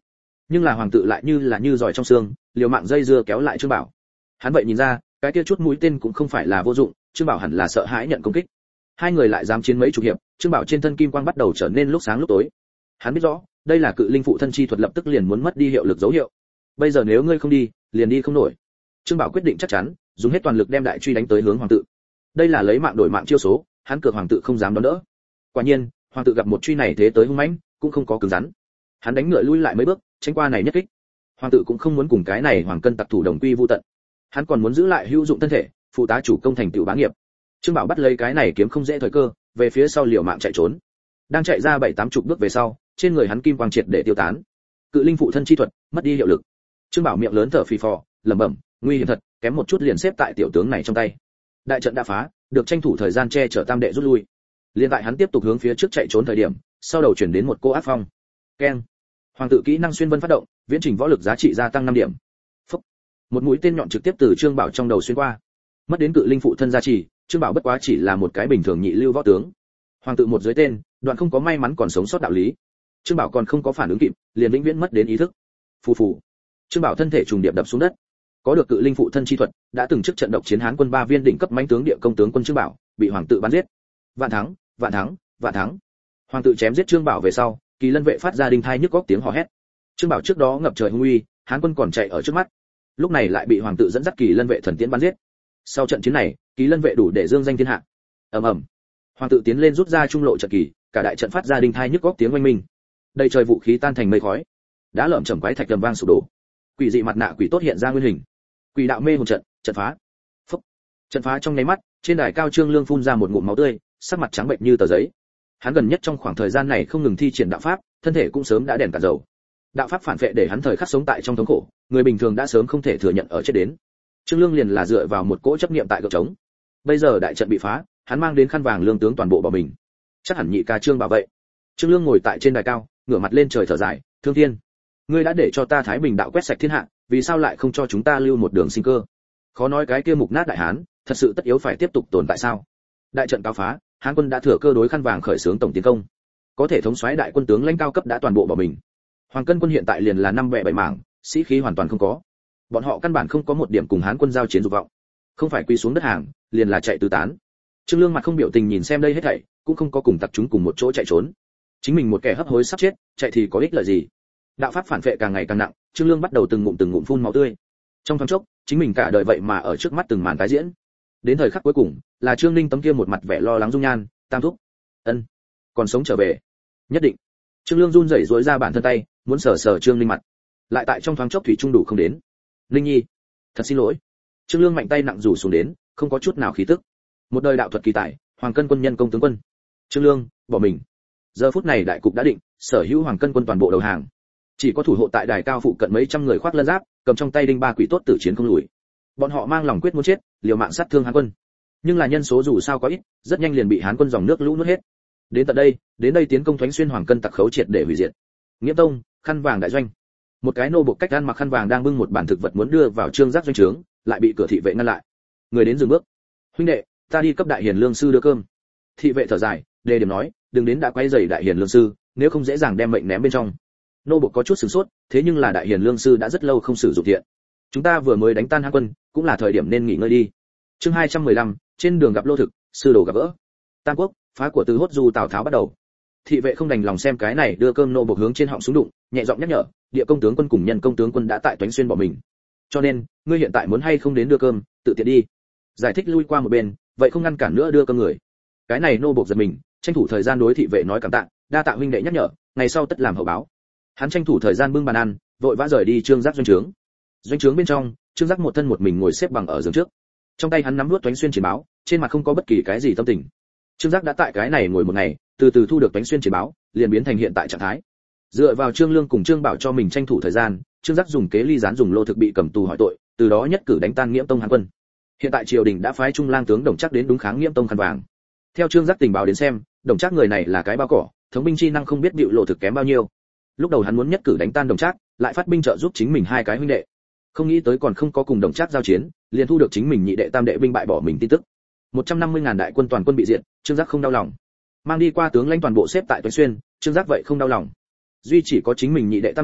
Nhưng là hoàng tự lại như là như giỏi trong xương, liều mạng dây dưa kéo lại Trương Bảo. Hắn vậy nhìn ra, cái kia chút mũi tên cũng không phải là vô dụng, Trương Bảo hẳn là sợ hãi nhận công kích. Hai người lại dám chiến mấy chục hiệp, Trương Bảo trên thân kim quang bắt đầu trở nên lúc sáng lúc tối. Hắn biết rõ, đây là cự linh phụ thân chi thuật lập tức liền muốn mất đi hiệu lực dấu hiệu. Bây giờ nếu ngươi không đi, liền đi không nổi. Trương Bảo quyết định chắc chắn, dùng hết toàn lực đem đại truy đánh tới hướng hoàng tự. Đây là lấy mạng đổi mạng chiêu số, hắn cược hoàng tự không dám đón đỡ. Quả nhiên, hoàng tự gặp một truy này thế tới hung mãnh, cũng không có cứng rắn. Hắn đánh ngựa lui lại mấy bước, tránh qua này nhất kích. Hoàng tự cũng không muốn cùng cái này hoàng cân tặc thủ đồng quy vu tận. Hắn còn muốn giữ lại hữu dụng thân thể, phụ tá chủ công thành tựu bá nghiệp. Trương Bảo bắt lấy cái này kiếm không dễ thời cơ, về phía sau liều mạng chạy trốn. Đang chạy ra bảy tám chục bước về sau, trên người hắn kim quang triệt để tiêu tán. Cự linh phụ thân chi thuật mất đi hiệu lực. Trương Bảo miệng lớn thở phì phò, lẩm bẩm, nguy hiểm thật, kém một chút liền xếp tại tiểu tướng này trong tay. Đại trận đã phá, được tranh thủ thời gian che chở tam đệ rút lui. Liên tại hắn tiếp tục hướng phía trước chạy trốn thời điểm, sau đầu chuyển đến một cô ác phong. Keng. Hoàng tự kỹ năng xuyên vân phát động, viễn trình võ lực giá trị gia tăng năm điểm. Phúc. Một mũi tên nhọn trực tiếp từ Trương Bảo trong đầu xuyên qua. Mất đến cự linh phụ thân gia trì, Trương Bảo bất quá chỉ là một cái bình thường nhị lưu võ tướng. Hoàng tự một dưới tên, đoạn không có may mắn còn sống sót đạo lý. Trương Bảo còn không có phản ứng kịp, liền vĩnh viễn mất đến ý thức. Phù phù. Trương Bảo thân thể trùng điệp đập xuống đất. Có được cự linh phụ thân chi thuật, đã từng trước trận độc chiến Hán quân ba viên đỉnh cấp mãnh tướng địa công tướng quân Trương Bảo, bị hoàng tự bắn giết. Vạn thắng, vạn thắng, vạn thắng. Hoàng tự chém giết Trương Bảo về sau, Kỳ Lân vệ phát ra đinh thai nhức góc tiếng hò hét. Trương Bảo trước đó ngập trời hung uy, Hán quân còn chạy ở trước mắt. Lúc này lại bị hoàng tự dẫn dắt Kỳ Lân vệ thần tiễn bắn giết. Sau trận chiến này, Kỳ Lân vệ đủ để dương danh thiên hạ. Ầm ầm. Hoàng tự tiến lên rút ra trung lộ trận kỳ, cả đại trận phát ra đinh thai nhức góc tiếng oanh minh. Đầy trời vũ khí tan thành mây khói. Đã lởm chởm quái thạch trầm vang sụp đổ. Quỷ dị mặt nạ quỷ tốt hiện ra nguyên hình. Quỷ đạo mê hồn trận, trận phá. Phốc. Trận phá trong nháy mắt, trên đài cao Trương Lương phun ra một ngụm máu tươi, sắc mặt trắng bệch như tờ giấy. Hắn gần nhất trong khoảng thời gian này không ngừng thi triển đạo pháp, thân thể cũng sớm đã đèn cả dầu. Đạo pháp phản vệ để hắn thời khắc sống tại trong thống khổ, người bình thường đã sớm không thể thừa nhận ở chết đến. Trương Lương liền là dựa vào một cỗ chấp niệm tại gợp trống. Bây giờ đại trận bị phá, hắn mang đến khăn vàng lương tướng toàn bộ bỏ mình. Chắc hẳn nhị ca Trương bảo vệ. Trương Lương ngồi tại trên đài cao, ngửa mặt lên trời thở dài, "Thương Thiên, ngươi đã để cho ta Thái Bình đạo quét sạch thiên hạ, vì sao lại không cho chúng ta lưu một đường sinh cơ? Khó nói cái kia mục nát đại hán, thật sự tất yếu phải tiếp tục tồn tại sao?" Đại trận cao phá, Hán quân đã thừa cơ đối khăn vàng khởi xướng tổng tiến công. Có thể thống soái đại quân tướng lãnh cao cấp đã toàn bộ bỏ mình. Hoàng Cân quân hiện tại liền là năm bè bảy mảng, sĩ khí hoàn toàn không có. Bọn họ căn bản không có một điểm cùng Hán quân giao chiến dục vọng. Không phải quy xuống đất hàng, liền là chạy tứ tán. Trương Lương mặt không biểu tình nhìn xem đây hết thảy, cũng không có cùng tập chúng cùng một chỗ chạy trốn. Chính mình một kẻ hấp hối sắp chết, chạy thì có ích lợi gì? Đạo pháp phản vệ càng ngày càng nặng, Trương Lương bắt đầu từng ngụm từng ngụm phun máu tươi. Trong thoáng chốc, chính mình cả đời vậy mà ở trước mắt từng màn tái diễn. Đến thời khắc cuối cùng, là Trương Ninh tấm kia một mặt vẻ lo lắng dung nhan, "Tam thúc, ân, còn sống trở về." "Nhất định." Trương Lương run rẩy duỗi ra bản thân tay, muốn sờ sờ Trương Ninh mặt. Lại tại trong thoáng chốc thủy trung đủ không đến. "Ninh nhi, thật xin lỗi." Trương Lương mạnh tay nặng rủ xuống đến, không có chút nào khí tức. Một đời đạo thuật kỳ tài, Hoàng Cân quân nhân công tướng quân. Trương Lương, bỏ mình. Giờ phút này đại cục đã định, sở hữu Hoàng Cân quân toàn bộ đầu hàng. Chỉ có thủ hộ tại đài cao phụ cận mấy trăm người khoác lân giáp, cầm trong tay đinh ba quỷ tốt tử chiến không lùi. Bọn họ mang lòng quyết muốn chết, liều mạng sát thương Hán quân. Nhưng là nhân số dù sao có ít, rất nhanh liền bị Hán quân dòng nước lũ nuốt hết. Đến tận đây, đến đây tiến công Thoánh Xuyên Hoàng Cân tặc khấu triệt để hủy diệt. Nghĩa Tông, khăn vàng đại doanh. Một cái nô buộc cách ăn mặc khăn vàng đang bưng một bản thực vật muốn đưa vào trương giác doanh trướng, lại bị cửa thị vệ ngăn lại. Người đến dừng bước. "Huynh đệ, ta đi cấp đại hiền lương sư đưa cơm." Thị vệ thở dài, đề điểm nói, "Đừng đến đã quay rầy đại hiền lương sư, nếu không dễ dàng đem mệnh ném bên trong." Nô buộc có chút sửng sốt, thế nhưng là đại hiền lương sư đã rất lâu không sử dụng thiện. "Chúng ta vừa mới đánh tan Hán quân, cũng là thời điểm nên nghỉ ngơi đi." Chương hai trăm mười lăm, trên đường gặp Lô Thực, sư đồ gặp gỡ. Tam Quốc, phá của Từ Hốt Du Tào Tháo bắt đầu. Thị vệ không đành lòng xem cái này đưa cơm nô buộc hướng trên họng súng đụng, nhẹ giọng nhắc nhở, "Địa công tướng quân cùng nhân công tướng quân đã tại Toánh Xuyên bỏ mình. Cho nên, ngươi hiện tại muốn hay không đến đưa cơm, tự tiện đi." Giải thích lui qua một bên, vậy không ngăn cản nữa đưa cơm người. Cái này nô buộc giật mình, tranh thủ thời gian đối thị vệ nói cảm tạ, "Đa tạ huynh đệ nhắc nhở, ngày sau tất làm hậu báo." Hắn tranh thủ thời gian bưng bàn ăn, vội vã rời đi trương giác doanh trướng. Doanh trướng bên trong, trương giác một thân một mình ngồi xếp bằng ở giường trước. Trong tay hắn nắm nuốt Toánh Xuyên chỉ báo, trên mặt không có bất kỳ cái gì tâm tình. Trương giác đã tại cái này ngồi một ngày, từ từ thu được Toánh Xuyên chỉ báo, liền biến thành hiện tại trạng thái. Dựa vào Trương Lương cùng Trương Bảo cho mình tranh thủ thời gian, Trương giác dùng kế ly gián dùng Lô Thực bị cầm tù hỏi tội, từ đó nhất cử đánh tan Nghiễm Tông Hán quân. Hiện tại triều đình đã phái trung lang tướng Đồng Trác đến đúng kháng Nghiễm Tông khăn vàng. Theo Trương giác tình báo đến xem, Đồng Trác người này là cái bao cỏ, thống binh chi năng không biết bịu Lô Thực kém bao nhiêu. Lúc đầu hắn muốn nhất cử đánh tan Đồng Trác, lại phát binh trợ giúp chính mình hai cái huynh đệ. Không nghĩ tới còn không có cùng Đồng Trác giao chiến, liền thu được chính mình nhị đệ tam đệ binh bại bỏ mình tin tức. một trăm năm mươi ngàn đại quân toàn quân bị diệt, Trương giác không đau lòng. Mang đi qua tướng lãnh toàn bộ xếp tại Toánh Xuyên, Trương giác vậy không đau lòng. Duy chỉ có chính mình nhị đệ tam đệ,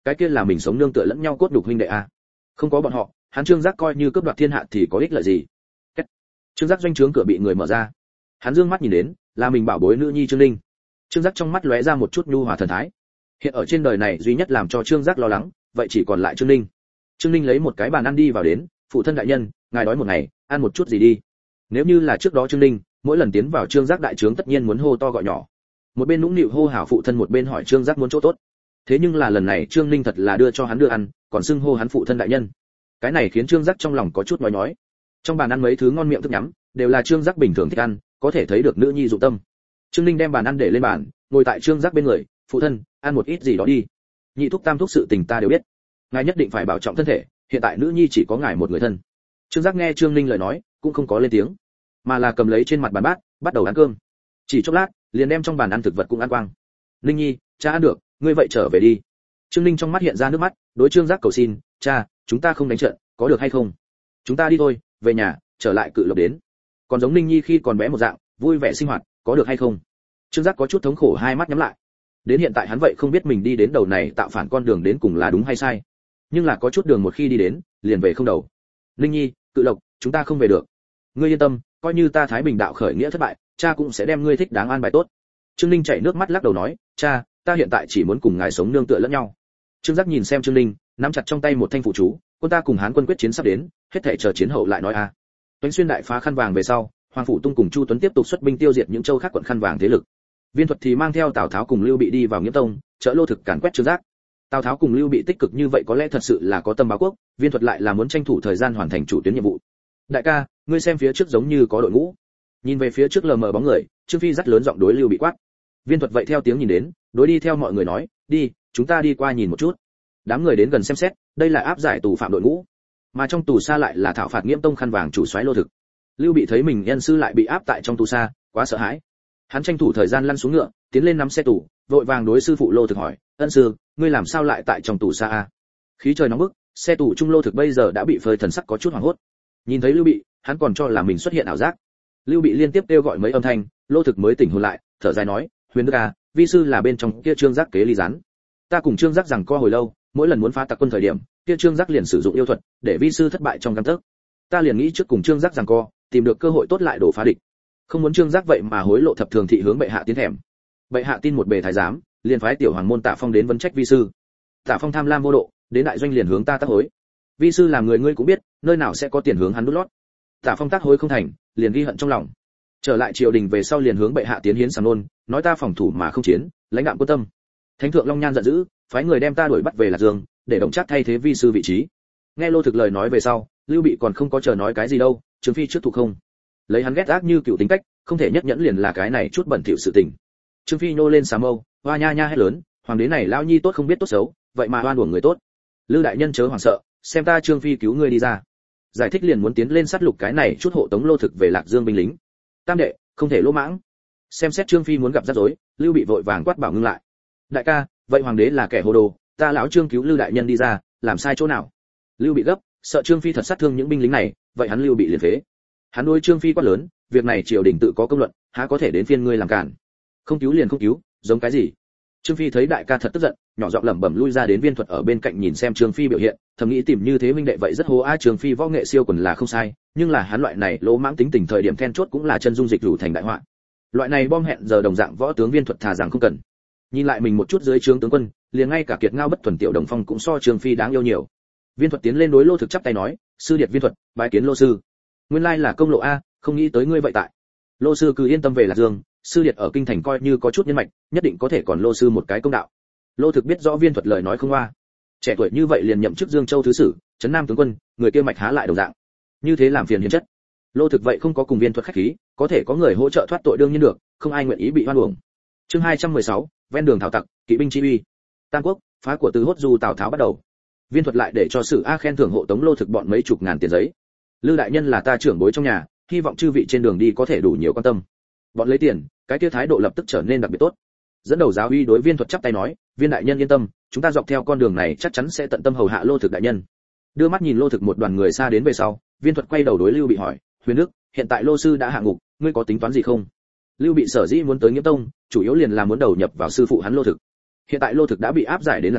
cái kia là mình sống nương tựa lẫn nhau cốt nhục huynh đệ a. Không có bọn họ, hắn Trương Giác coi như cướp đoạt thiên hạ thì có ích lợi gì. Kết. Trương Giác doanh trướng cửa bị người mở ra. Hắn dương mắt nhìn đến, là mình bảo bối nữ nhi Trương Ninh. Trương Giác trong mắt lóe ra một chút nhu hòa thần thái. Hiện ở trên đời này duy nhất làm cho Trương Giác lo lắng, vậy chỉ còn lại Trương Ninh. Trương Ninh lấy một cái bàn ăn đi vào đến, phụ thân đại nhân, ngài đói một ngày, ăn một chút gì đi. Nếu như là trước đó Trương Ninh, mỗi lần tiến vào Trương Giác đại trướng tất nhiên muốn hô to gọi nhỏ. Một bên nũng nịu hô hào phụ thân, một bên hỏi Trương Giác muốn chỗ tốt. Thế nhưng là lần này Trương Ninh thật là đưa cho hắn đưa ăn, còn xưng hô hắn phụ thân đại nhân. Cái này khiến Trương Giác trong lòng có chút nói nói. Trong bàn ăn mấy thứ ngon miệng thức nhắm, đều là Trương Giác bình thường thích ăn, có thể thấy được nữ nhi dụng tâm. Trương Ninh đem bàn ăn để lên bàn, ngồi tại Trương Giác bên người, phụ thân, ăn một ít gì đó đi. Nhị thúc tam thúc sự tình ta đều biết, ngài nhất định phải bảo trọng thân thể, hiện tại nữ nhi chỉ có ngài một người thân. Trương Giác nghe Trương Ninh lời nói, cũng không có lên tiếng, mà là cầm lấy trên mặt bàn bát, bắt đầu ăn cơm. Chỉ chốc lát, liền đem trong bàn ăn thực vật cũng ăn quang. Ninh nhi, cha ăn được, ngươi vậy trở về đi. Trương Ninh trong mắt hiện ra nước mắt, đối Trương Giác cầu xin, cha, chúng ta không đánh trận, có được hay không? Chúng ta đi thôi, về nhà, trở lại Cự Lộc đến. Còn giống Ninh nhi khi còn bé một dạng, vui vẻ sinh hoạt, có được hay không? Trương Giác có chút thống khổ, hai mắt nhắm lại. Đến hiện tại hắn vậy không biết mình đi đến đầu này tạo phản con đường đến cùng là đúng hay sai, nhưng là có chút đường một khi đi đến, liền về không đầu. Ninh nhi, Cự Lộc, chúng ta không về được. Ngươi yên tâm, coi như ta Thái Bình đạo khởi nghĩa thất bại, cha cũng sẽ đem ngươi thích đáng an bài tốt. Trương Ninh chảy nước mắt lắc đầu nói, cha, ta hiện tại chỉ muốn cùng ngài sống nương tựa lẫn nhau. Trương Giác nhìn xem Trương Ninh, nắm chặt trong tay một thanh phụ chú, quân ta cùng Hán quân quyết chiến sắp đến, hết thảy chờ chiến hậu lại nói a. À. Toánh xuyên đại phá khăn vàng về sau, Hoàng phủ Tung cùng Chu Tuấn tiếp tục xuất binh tiêu diệt những châu khác quận khăn vàng thế lực. Viên Thuật thì mang theo Tào Tháo cùng Lưu Bị đi vào Nghiễm Tông, trợ Lô Thực càn quét Trương Giác. Tào Tháo cùng Lưu Bị tích cực như vậy có lẽ thật sự là có tâm báo quốc, Viên Thuật lại là muốn tranh thủ thời gian hoàn thành chủ tuyến nhiệm vụ. Đại ca, ngươi xem phía trước giống như có đội ngũ. Nhìn về phía trước lờ mờ bóng người, Trương Phi dắt lớn giọng đối Lưu Bị quát. Viên Thuật vậy theo tiếng nhìn đến, đối đi theo mọi người nói, đi, chúng ta đi qua nhìn một chút. Đám người đến gần xem xét, đây là áp giải tù phạm đội ngũ, mà trong tù xa lại là thảo phạt Nghiễm Tông khăn vàng chủ soái Lô Thực. Lưu Bị thấy mình nhân sư lại bị áp tại trong tù xa, quá sợ hãi. Hắn tranh thủ thời gian lăn xuống ngựa, tiến lên nắm xe tù, vội vàng đối sư phụ Lô Thực hỏi, ân sư, ngươi làm sao lại tại trong tù xa a? Khí trời nóng bức, xe tù trung Lô Thực bây giờ đã bị phơi thần sắc có chút hoảng hốt. Nhìn thấy Lưu Bị, hắn còn cho là mình xuất hiện ảo giác. Lưu Bị liên tiếp kêu gọi mấy âm thanh, Lô Thực mới tỉnh hồn lại, thở dài nói, Huyền Đức a, vi sư là bên trong kia Trương Giác kế ly gián. Ta cùng Trương Giác rằng co hồi lâu, mỗi lần muốn phá tặc quân thời điểm, kia Trương Giác liền sử dụng yêu thuật, để vi sư thất bại trong gang tấc. Ta liền nghĩ trước cùng Trương Giác rằng co, tìm được cơ hội tốt lại đổ phá địch. Không muốn Trương Giác vậy mà hối lộ thập thường thị hướng bệ hạ tiến thèm. Bệ hạ tin một bề thái giám, liền phái tiểu hoàng môn Tạ Phong đến vấn trách vi sư. Tạ Phong tham lam vô độ, đến đại doanh liền hướng ta tác hối. Vi sư làm người ngươi cũng biết, nơi nào sẽ có tiền hướng hắn đút lót. Tạ Phong tác hối không thành, liền ghi hận trong lòng. Trở lại triều đình về sau liền hướng bệ hạ tiến hiến sàm nôn, nói ta phòng thủ mà không chiến, lãnh đạm quân tâm. Thánh thượng Long Nhan giận dữ, phái người đem ta đuổi bắt về Lạc Dương, để Đồng Trác thay thế vi sư vị trí. Nghe Lô Thực lời nói về sau, Lưu Bị còn không có chờ nói cái gì đâu, Trương Phi trước thủ không. Lấy hắn ghét ác như cựu tính cách, không thể nhất nhẫn liền là cái này chút bẩn thỉu sự tình. Trương Phi nô lên xà mâu, hoa nha nha hét lớn, hoàng đế này lão nhi tốt không biết tốt xấu, vậy mà oan uổng người tốt. Lư đại nhân chớ hoảng sợ, xem ta Trương Phi cứu ngươi đi ra. Giải thích liền muốn tiến lên sát lục cái này chút hộ tống Lô Thực về Lạc Dương binh lính. Tam đệ, không thể lỗ mãng. Xem xét Trương Phi muốn gặp rắc rối, Lưu Bị vội vàng quát bảo ngưng lại. Đại ca, vậy hoàng đế là kẻ hồ đồ, ta lão Trương cứu Lư đại nhân đi ra, làm sai chỗ nào? Lưu Bị gấp, sợ Trương Phi thật sát thương những binh lính này, vậy hắn Lưu Bị liền phế. Hắn đối Trương Phi quát lớn, việc này triều đình tự có công luận, há có thể đến phiên ngươi làm cản? Không cứu liền không cứu, giống cái gì? Trương Phi thấy đại ca thật tức giận, nhỏ giọng lẩm bẩm lui ra đến Viên Thuật ở bên cạnh nhìn xem Trương Phi biểu hiện, thầm nghĩ tìm như thế minh đệ vậy rất hố a. Trương Phi võ nghệ siêu quần là không sai, nhưng là hắn loại này lỗ mãng tính tình thời điểm then chốt cũng là chân dung dịch rủ thành đại họa. Loại này bom hẹn giờ đồng dạng võ tướng Viên Thuật thà rằng không cần. Nhìn lại mình một chút dưới trướng tướng quân, liền ngay cả kiệt ngao bất thuần tiểu đồng phong cũng so Trương Phi đáng yêu nhiều. Viên Thuật tiến lên đối Lô Thực chắp tay nói, sư điệt Viên Thuật, bái kiến Lô sư. Nguyên lai là công lộ a, không nghĩ tới ngươi vậy tại. Lô sư cứ yên tâm về Lạc Dương, sư điệt ở kinh thành coi như có chút nhân mạch, nhất định có thể còn Lô sư một cái công đạo. Lô Thực biết rõ Viên Thuật lời nói không hoa, trẻ tuổi như vậy liền nhậm chức Dương Châu thứ sử, trấn Nam tướng quân, người kia mạch há lại đồng dạng. Như thế làm phiền hiền chất. Lô Thực vậy không có cùng Viên Thuật khách khí, có thể có người hỗ trợ thoát tội đương nhiên được, không ai nguyện ý bị oan uổng. Chương hai trăm mười sáu, ven đường thảo tặc, kỵ binh chi uy. Tam Quốc, phá của từ hốt du Tào Tháo bắt đầu. Viên Thuật lại để cho Sử A khen thưởng hộ tống Lô Thực bọn mấy chục ngàn tiền giấy. Lư đại nhân là ta trưởng bối trong nhà, hy vọng chư vị trên đường đi có thể đủ nhiều quan tâm. Bọn lấy tiền, cái kia thái độ lập tức trở nên đặc biệt tốt. Dẫn đầu giáo uy đối Viên Thuật chắp tay nói, Viên đại nhân yên tâm, chúng ta dọc theo con đường này chắc chắn sẽ tận tâm hầu hạ Lô Thực đại nhân. Đưa mắt nhìn Lô Thực một đoàn người xa đến về sau, Viên Thuật quay đầu đối Lưu Bị hỏi, Huyền Đức, hiện tại Lô sư đã hạ ngục, ngươi có tính toán gì không? Lưu Bị sở dĩ muốn tới Nghiễm Tông, chủ yếu liền là muốn đầu nhập vào sư phụ hắn Lô Thực. Hiện tại Lô Thực đã bị áp giải đến Lạc Dương,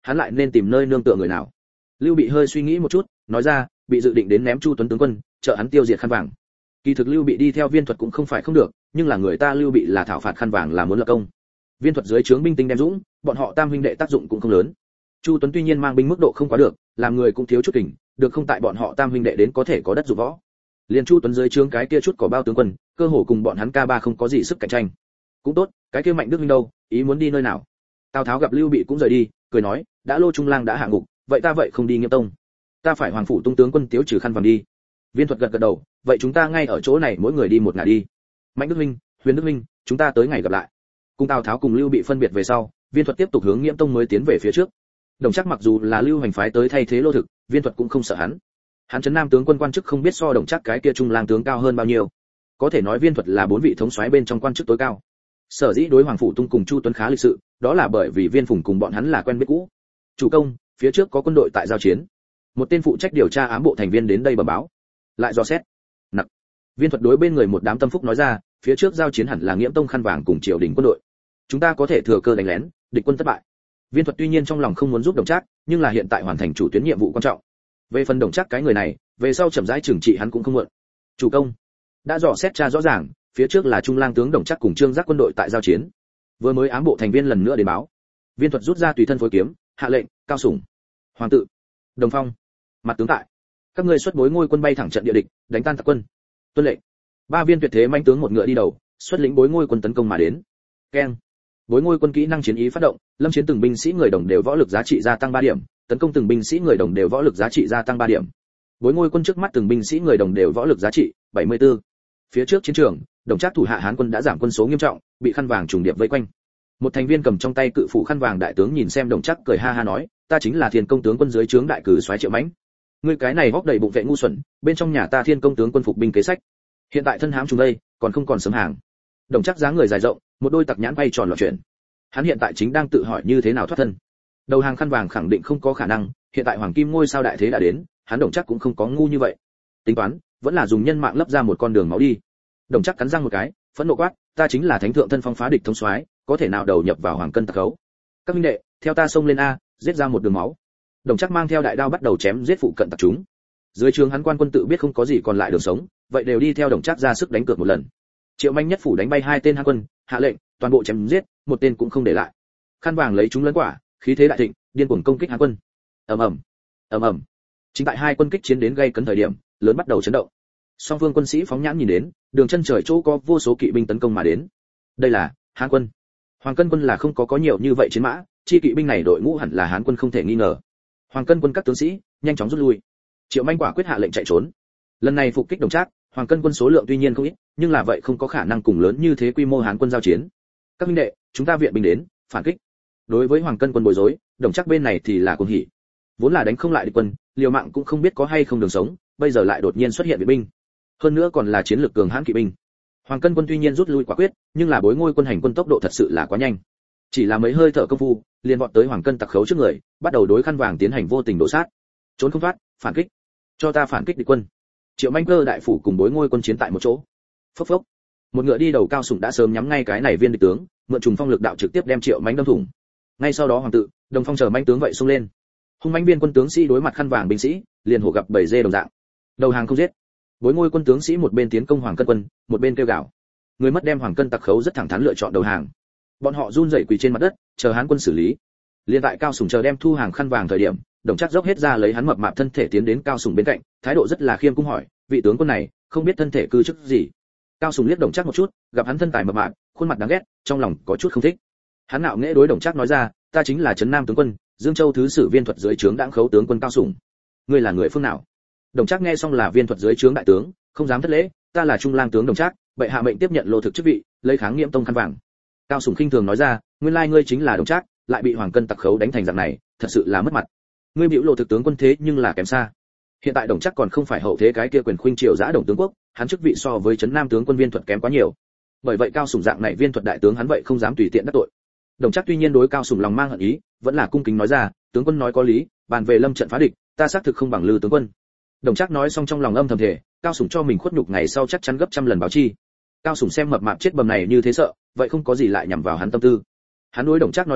hắn lại nên tìm nơi nương tựa người nào. Lưu Bị hơi suy nghĩ một chút, nói ra, bị dự định đến ném Chu Tuấn tướng quân, trợ hắn tiêu diệt khăn vàng. Kỳ thực Lưu Bị đi theo Viên Thuật cũng không phải không được, nhưng là người ta Lưu Bị là thảo phạt khăn vàng là muốn lập công. Viên Thuật dưới trướng binh tinh đem dũng, bọn họ tam huynh đệ tác dụng cũng không lớn. Chu Tuấn tuy nhiên mang binh mức độ không quá được, làm người cũng thiếu chút kình, được không tại bọn họ tam huynh đệ đến có thể có đất dụng võ. Liên Chu Tuấn dưới trướng cái kia chút cỏ bao tướng quân, cơ hồ cùng bọn hắn ca ba không có gì sức cạnh tranh. Cũng tốt, cái kia Mạnh Đức huynh đâu, ý muốn đi nơi nào? Tào Tháo gặp Lưu Bị cũng rời đi, cười nói, đã Lô Trung Lang đã hạ ngục, vậy ta vậy không đi Nghiêm Tông. Ta phải Hoàng phủ tung tướng quân tiếu trừ khăn vàng đi. Viên Thuật gật gật đầu, vậy chúng ta ngay ở chỗ này mỗi người đi một ngả đi. Mạnh Đức huynh, Huyền Đức huynh, chúng ta tới ngày gặp lại. Cùng Tào Tháo cùng Lưu Bị phân biệt về sau, Viên Thuật tiếp tục hướng Nghiễm Tông mới tiến về phía trước. Đồng Trác mặc dù là Lưu Hành phái tới thay thế Lô Thực, Viên Thuật cũng không sợ hắn. Hắn trấn Nam tướng quân quan chức không biết so Đồng Trác cái kia Trung Lang tướng cao hơn bao nhiêu. Có thể nói Viên Thuật là bốn vị thống soái bên trong quan chức tối cao. Sở dĩ đối Hoàng phủ tung cùng Chu Tuấn khá lịch sự, đó là bởi vì Viên Phùng cùng bọn hắn là quen biết cũ. Chủ công, phía trước có quân đội tại giao chiến. Một tên phụ trách điều tra ám bộ thành viên đến đây bẩm báo. Lại dò xét. Nặc. Viên Thuật đối bên người một đám tâm phúc nói ra, phía trước giao chiến hẳn là Nghiễm Tông khăn vàng cùng triều đình quân đội. Chúng ta có thể thừa cơ đánh lén, địch quân thất bại. Viên Thuật tuy nhiên trong lòng không muốn giúp Đồng Trác, nhưng là hiện tại hoàn thành chủ tuyến nhiệm vụ quan trọng. Về phần Đồng Trác cái người này, về sau chậm rãi trừng trị hắn cũng không muộn. Chủ công, đã dò xét tra rõ ràng, phía trước là Trung Lang tướng Đồng Trác cùng Trương Giác quân đội tại giao chiến. Vừa mới ám bộ thành viên lần nữa đến báo. Viên Thuật rút ra tùy thân phối kiếm, hạ lệnh, Cao Sủng, Hoàng tự, Đồng Phong, mặt tướng tại. Các ngươi xuất bối ngôi quân bay thẳng trận địa địch, đánh tan tặc quân. Tuân lệnh. Ba viên tuyệt thế manh tướng một ngựa đi đầu, xuất lĩnh bối ngôi quân tấn công mà đến. Keng. Bối ngôi quân kỹ năng chiến ý phát động, lâm chiến từng binh sĩ người đồng đều võ lực giá trị gia tăng ba điểm, tấn công từng binh sĩ người đồng đều võ lực giá trị gia tăng ba điểm. Bối ngôi quân trước mắt từng binh sĩ người đồng đều võ lực giá trị bảy mươi tư. Phía trước chiến trường, Đồng Trác thủ hạ Hán quân đã giảm quân số nghiêm trọng, bị khăn vàng trùng điệp vây quanh. Một thành viên cầm trong tay cự phủ khăn vàng đại tướng nhìn xem Đồng Trác cười ha ha nói, ta chính là Thiên công tướng quân dưới trướng đại cử soái Triệu Mãnh. Ngươi cái này vóc đầy bụng vệ ngu xuẩn, bên trong nhà ta Thiên công tướng quân phục binh kế sách. Hiện tại thân hãm trùng đây, còn không còn sớm hàng. Đồng Trác dáng người dài rộng, một đôi tặc nhãn bay tròn loạn chuyển. Hắn hiện tại chính đang tự hỏi như thế nào thoát thân. Đầu hàng khăn vàng khẳng định không có khả năng, hiện tại hoàng kim ngôi sao đại thế đã đến, hắn Đồng Trác cũng không có ngu như vậy. Tính toán, vẫn là dùng nhân mạng lấp ra một con đường máu đi. Đồng Trác cắn răng một cái, phẫn nộ quát, ta chính là thánh thượng thân phong phá địch thống soái, có thể nào đầu nhập vào hoàng cân tặc khấu. Các huynh đệ, theo ta xông lên a, giết ra một đường máu. Đồng Trác mang theo đại đao bắt đầu chém giết phụ cận tặc chúng. Dưới trường hắn quan quân tự biết không có gì còn lại đường sống, vậy đều đi theo Đồng Trác ra sức đánh cược một lần. Triệu Manh nhất phủ đánh bay hai tên Hán quân, hạ lệnh, toàn bộ chém giết, một tên cũng không để lại. Khăn vàng lấy chúng lấn quả, khí thế đại thịnh, điên cuồng công kích Hán quân. Ầm ầm, ầm ầm. Chính tại hai quân kích chiến đến gây cấn thời điểm, lớn bắt đầu chấn động. Song phương quân sĩ phóng nhãn nhìn đến, đường chân trời chỗ có vô số kỵ binh tấn công mà đến. Đây là Hán quân. Hoàng Cân quân là không có có nhiều như vậy chiến mã, chi kỵ binh này đội ngũ hẳn là Hán quân không thể nghi ngờ. Hoàng Cân quân các tướng sĩ nhanh chóng rút lui. Triệu Manh quả quyết hạ lệnh chạy trốn. Lần này phục kích Đồng Trác, Hoàng Cân quân số lượng tuy nhiên không ít, nhưng là vậy không có khả năng cùng lớn như thế quy mô Hán quân giao chiến. Các huynh đệ, chúng ta viện binh đến, phản kích. Đối với Hoàng Cân quân bối rối, Đồng Trác bên này thì là cuồng hỉ. Vốn là đánh không lại địch quân, liều mạng cũng không biết có hay không đường sống, bây giờ lại đột nhiên xuất hiện viện binh. Hơn nữa còn là chiến lược cường hãn kỵ binh. Hoàng Cân quân tuy nhiên rút lui quả quyết, nhưng là bối ngôi quân hành quân tốc độ thật sự là quá nhanh. Chỉ là mấy hơi thở công phu, liền vọt tới Hoàng Cân tặc khấu trước người, bắt đầu đối khăn vàng tiến hành vô tình đổ sát. Trốn không thoát, phản kích. Cho ta phản kích địch quân. Triệu Manh Cơ đại phủ cùng bối ngôi quân chiến tại một chỗ. Phốc phốc. Một ngựa đi đầu Cao Sủng đã sớm nhắm ngay cái này viên địch tướng, mượn trùng phong lực đạo trực tiếp đem Triệu Manh đâm thủng. Ngay sau đó Hoàng tự, Đồng Phong chờ manh tướng vậy xông lên. Hung mãnh biên quân tướng sĩ đối mặt khăn vàng binh sĩ, liền hổ gặp bầy dê đồng dạng. Đầu hàng không giết. Bối ngôi quân tướng sĩ một bên tiến công Hoàng Cân quân, một bên kêu gào. Người mất đem Hoàng Cân tặc khấu rất thẳng thắn lựa chọn đầu hàng. Bọn họ run rẩy quỳ trên mặt đất, chờ Hán quân xử lý. Liên tại Cao Sủng chờ đem thu hàng khăn vàng thời điểm, Đồng Trác dốc hết ra lấy hắn mập mạp thân thể tiến đến Cao Sủng bên cạnh, thái độ rất là khiêm cung hỏi, vị tướng quân này, không biết thân thể cư chức gì. Cao Sủng liếc Đồng Trác một chút, gặp hắn thân tài mập mạp, khuôn mặt đáng ghét, trong lòng có chút không thích. Hắn ngạo nghễ đối Đồng Trác nói ra, ta chính là trấn Nam tướng quân, Dương Châu thứ sử Viên Thuật dưới trướng đãng khấu tướng quân Cao Sủng. Ngươi là người phương nào? Đồng Trác nghe xong là Viên Thuật dưới trướng đại tướng, không dám thất lễ, ta là Trung Lang tướng Đồng Trác, bệ hạ mệnh tiếp nhận Lô Thực chức vị, lấy kháng Nghiễm Tông khăn vàng. Cao Sủng khinh thường nói ra, nguyên lai ngươi chính là Đồng Trác, lại bị Hoàng Cân tặc khấu đánh thành dạng này, thật sự là mất mặt. Ngươi bĩu Lô Thực tướng quân thế nhưng là kém xa. Hiện tại Đồng Trác còn không phải hậu thế cái kia quyền khuynh triều dã Đồng tướng quốc, hắn chức vị so với trấn Nam tướng quân Viên Thuật kém quá nhiều. Bởi vậy Cao Sủng dạng này Viên Thuật đại tướng hắn vậy không dám tùy tiện đắc tội. Đồng Trác tuy nhiên đối Cao Sủng lòng mang hận ý, vẫn là cung kính nói ra, tướng quân nói có lý, bàn về lâm trận phá địch, ta xác thực không bằng Lư tướng quân. Đồng Trác nói xong trong lòng âm thầm thề, Cao Sủng cho mình khuất nhục ngày sau chắc chắn gấp trăm lần báo chi. Cao Sủng xem mập mạp chết bầm này như thế sợ, vậy không có gì lại nhằm vào hắn tâm tư. Hắn đối Đồng Trác nói ra,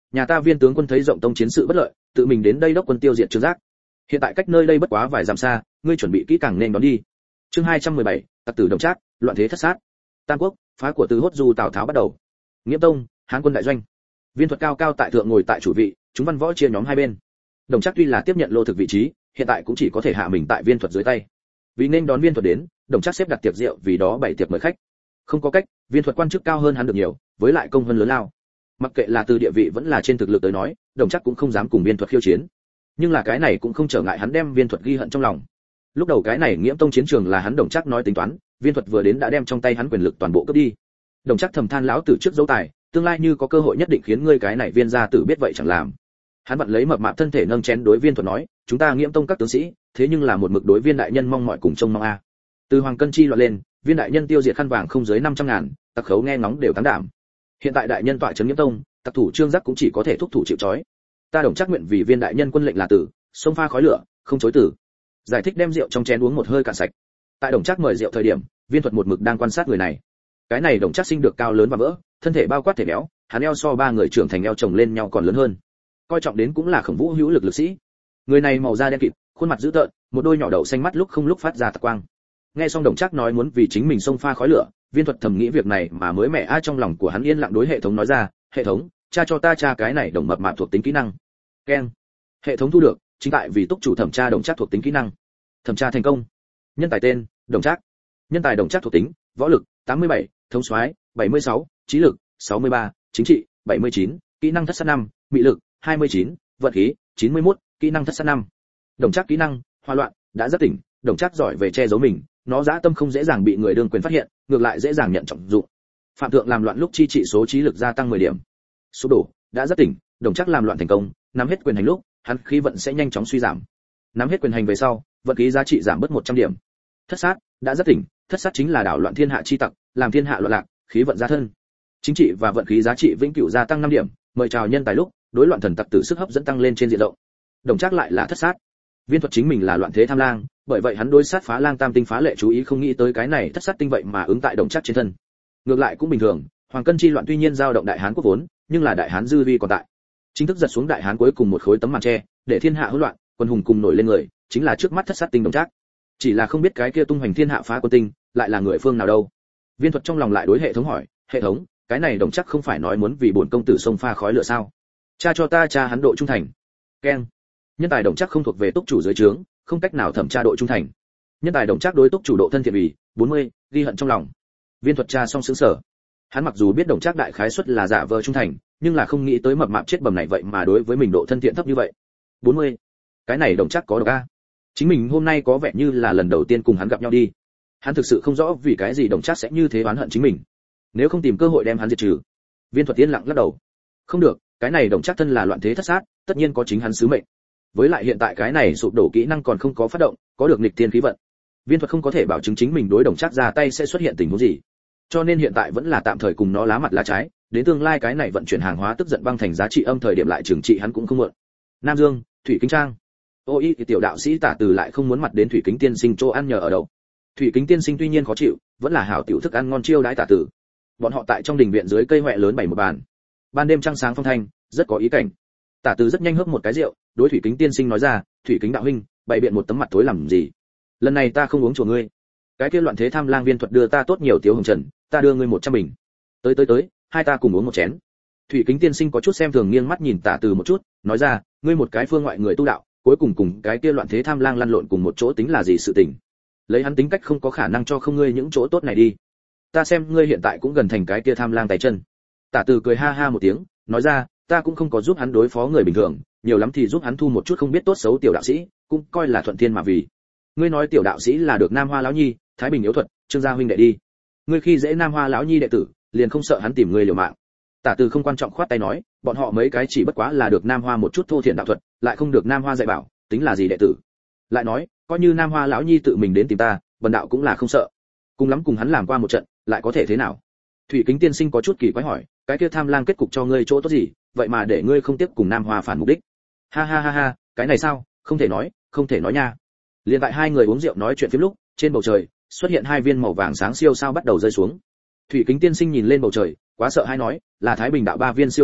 nhà ta Viên tướng quân thấy rộng tông chiến sự bất lợi, tự mình đến đây đốc quân tiêu diệt Trương Giác. Hiện tại cách nơi đây bất quá vài dặm xa, ngươi chuẩn bị kỹ càng nên đón đi. Chương hai trăm mười bảy, Tặc tử Đồng Trác, loạn thế thất sát. Tam Quốc, phá của Từ Hốt Du Tào Tháo bắt đầu. Nghiễm Tông, Hán quân đại doanh. Viên Thuật cao cao tại thượng ngồi tại chủ vị, chúng văn võ chia nhóm hai bên. Đồng Trác tuy là tiếp nhận lô thực vị trí, hiện tại cũng chỉ có thể hạ mình tại Viên Thuật dưới tay. Vì nên đón Viên Thuật đến, Đồng Trác xếp đặt tiệc rượu, vì đó bày tiệc mời khách. Không có cách, Viên Thuật quan chức cao hơn hắn được nhiều, với lại công hơn lớn lao. Mặc kệ là từ địa vị vẫn là trên thực lực tới nói, Đồng Trác cũng không dám cùng Viên Thuật khiêu chiến. Nhưng là cái này cũng không trở ngại hắn đem Viên Thuật ghi hận trong lòng. Lúc đầu cái này Nghiễm Tông chiến trường là hắn Đồng Trác nói tính toán, Viên Thuật vừa đến đã đem trong tay hắn quyền lực toàn bộ cướp đi. Đồng Trác thầm than lão tử trước dấu tài, tương lai như có cơ hội nhất định khiến ngươi cái này Viên gia tử biết vậy chẳng làm. Hắn vặn lấy mập mạp thân thể nâng chén đối Viên Thuật nói, chúng ta Nghiễm Tông các tướng sĩ, thế nhưng là một mực đối Viên đại nhân mong mỏi cùng trông mong a. Từ Hoàng Cân chi loạn lên, Viên đại nhân tiêu diệt khăn vàng không dưới năm trăm ngàn, tặc khấu nghe ngóng đều tán đảm. Hiện tại đại nhân tọa trấn Nghiễm Tông, tặc thủ Trương Giác cũng chỉ có thể thúc thủ chịu trói. Ta Đồng Trác nguyện vì Viên đại nhân quân lệnh là tử, sông pha khói lửa, không chối từ. Giải thích đem rượu trong chén uống một hơi cạn sạch. Tại Đồng Trác mời rượu thời điểm, Viên Thuật một mực đang quan sát người này. Cái này Đồng Trác sinh được cao lớn và vỡ, thân thể bao quát thể béo, hắn eo so ba người trưởng thành eo chồng lên nhau còn lớn hơn. Coi trọng đến cũng là Khổng Vũ hữu lực lực sĩ. Người này màu da đen kịt, khuôn mặt dữ tợn, một đôi nhỏ đậu xanh mắt lúc không lúc phát ra tạc quang. Nghe xong Đồng Trác nói muốn vì chính mình xông pha khói lửa, Viên Thuật thầm nghĩ việc này mà mới mẻ a, trong lòng của hắn yên lặng đối hệ thống nói ra, hệ thống, tra cho ta tra cái này đồng mập mạp thuộc tính kỹ năng. Keng. Hệ thống thu được, chính tại vì túc chủ thẩm tra Đồng Trác thuộc tính kỹ năng. Thẩm tra thành công. Nhân tài tên, Đồng Trác. Nhân tài Đồng Trác thuộc tính, võ lực, tám mươi bảy, thống soái, bảy mươi sáu, trí lực, sáu mươi ba, chính trị, bảy mươi chín, kỹ năng thất sát năm, mị lực, hai mươi chín, vận khí, chín mươi mốt, kỹ năng thất sát năm. Đồng Trác kỹ năng, hoa loạn, đã rất tỉnh, Đồng Trác giỏi về che giấu mình, nó dã tâm không dễ dàng bị người đương quyền phát hiện, ngược lại dễ dàng nhận trọng dụng. Phạm thượng làm loạn lúc chi trị số trí lực gia tăng mười điểm. Sụp đổ, đã rất tỉnh, Đồng Trác làm loạn thành công, nắm hết quyền hành lúc, hắn khí vận sẽ nhanh chóng suy giảm. Nắm hết quyền hành về sau, vận khí giá trị giảm bớt một trăm điểm. Thất sát, đã rất tỉnh, thất sát chính là đảo loạn thiên hạ chi tặc, làm thiên hạ loạn lạc, khí vận gia thân. Chính trị và vận khí giá trị vĩnh cửu gia tăng năm điểm, mời chào nhân tài lúc, đối loạn thần tặc tử sức hấp dẫn tăng lên trên diện rộng. Đồng Trác lại là thất sát. Viên Thuật chính mình là loạn thế tham lang, bởi vậy hắn đối sát phá lang tam tinh phá lệ chú ý, không nghĩ tới cái này thất sát tinh vậy mà ứng tại Đồng Trác trên thân. Ngược lại cũng bình thường, Hoàng Cân chi loạn tuy nhiên giao động Đại Hán quốc vốn, nhưng là Đại Hán dư vi còn tại. Chính thức giật xuống Đại Hán cuối cùng một khối tấm màn che, để thiên hạ hỗn loạn, quân hùng cùng nổi lên người, chính là trước mắt thất sát tinh Đồng Trác. Chỉ là không biết cái kia tung hoành thiên hạ phá quân tinh, lại là người phương nào đâu. Viên Thuật trong lòng lại đối hệ thống hỏi, hệ thống, cái này Đồng Trác không phải nói muốn vì bổn công tử xông pha khói lửa sao? Cha cho ta tra hắn độ trung thành. Keng. Nhân tài Đồng Trác không thuộc về túc chủ dưới trướng, không cách nào thẩm tra độ trung thành. Nhân tài Đồng Trác đối túc chủ độ thân thiện vì bốn mươi, ghi hận trong lòng. Viên Thuật tra xong sững sờ. Hắn mặc dù biết Đồng Trác đại khái suất là giả vờ trung thành, nhưng là không nghĩ tới mập mạp chết bầm này vậy mà đối với mình độ thân thiện thấp như vậy. bốn mươi. Cái này Đồng Trác có độc a. Chính mình hôm nay có vẻ như là lần đầu tiên cùng hắn gặp nhau đi. Hắn thực sự không rõ vì cái gì Đồng Trác sẽ như thế oán hận chính mình. Nếu không tìm cơ hội đem hắn diệt trừ. Viên Thuật yên lặng lắc đầu. Không được, cái này Đồng Trác thân là loạn thế thất sát, tất nhiên có chính hắn sứ mệnh. Với lại hiện tại cái này sụp đổ kỹ năng còn không có phát động, có được nghịch thiên khí vận. Viên Thuật không có thể bảo chứng chính mình đối Đồng Trác ra tay sẽ xuất hiện tình huống gì. Cho nên hiện tại vẫn là tạm thời cùng nó lá mặt lá trái, đến tương lai cái này vận chuyển hàng hóa tức giận băng thành giá trị âm thời điểm lại trừng trị hắn cũng không muộn. Nam Dương, Thủy Kính Trang. Ôi y tiểu đạo sĩ Tả Từ lại không muốn mặt đến Thủy Kính tiên sinh chỗ ăn nhờ ở đâu. Thủy Kính tiên sinh tuy nhiên khó chịu, vẫn là hảo tiểu thức ăn ngon chiêu đãi Tả Từ. Bọn họ tại trong đình viện dưới cây hoè lớn bày một bàn. Ban đêm trăng sáng phong thanh, rất có ý cảnh. Tả Từ rất nhanh hớp một cái rượu, đối Thủy Kính tiên sinh nói ra, Thủy Kính đạo huynh, bày biện một tấm mặt tối làm gì? Lần này ta không uống chùa ngươi. Cái kia loạn thế tham lang Viên Thuật đưa ta tốt nhiều tiếu hồng trần, ta đưa ngươi một trăm bình. Tới tới tới, hai ta cùng uống một chén. Thủy Kính tiên sinh có chút xem thường nghiêng mắt nhìn Tả Từ một chút, nói ra, ngươi một cái phương ngoại người tu đạo, cuối cùng cùng cái kia loạn thế tham lang lăn lộn cùng một chỗ tính là gì sự tình? Lấy hắn tính cách không có khả năng cho không ngươi những chỗ tốt này đi. Ta xem ngươi hiện tại cũng gần thành cái kia tham lang tay chân. Tả Từ cười ha ha một tiếng, nói ra, ta cũng không có giúp hắn đối phó người bình thường, nhiều lắm thì giúp hắn thu một chút không biết tốt xấu tiểu đạo sĩ, cũng coi là thuận thiên mà vì. Ngươi nói tiểu đạo sĩ là được Nam Hoa lão nhi, Thái Bình yếu thuật, Trương gia huynh đệ đi. Ngươi khi dễ Nam Hoa lão nhi đệ tử, liền không sợ hắn tìm ngươi liều mạng. Tả Từ không quan trọng khoát tay nói, bọn họ mấy cái chỉ bất quá là được Nam Hoa một chút thô thiện đạo thuật, lại không được Nam Hoa dạy bảo, tính là gì đệ tử. Lại nói, coi như Nam Hoa lão nhi tự mình đến tìm ta, bần đạo cũng là không sợ. Cùng lắm cùng hắn làm qua một trận, lại có thể thế nào? Thủy Kính tiên sinh có chút kỳ quái hỏi, cái kia tham lang kết cục cho ngươi chỗ tốt gì, vậy mà để ngươi không tiếp cùng Nam Hoa phản mục đích? Ha ha ha ha, cái này sao, không thể nói, không thể nói nha. Liên tại hai người uống rượu nói chuyện phiếm lúc, trên bầu trời xuất hiện hai viên màu vàng sáng siêu sao bắt đầu rơi xuống. Thủy Kính tiên sinh nhìn lên bầu trời, quá sợ hãi nói, là Thái Bình đạo ba viên siêu sao,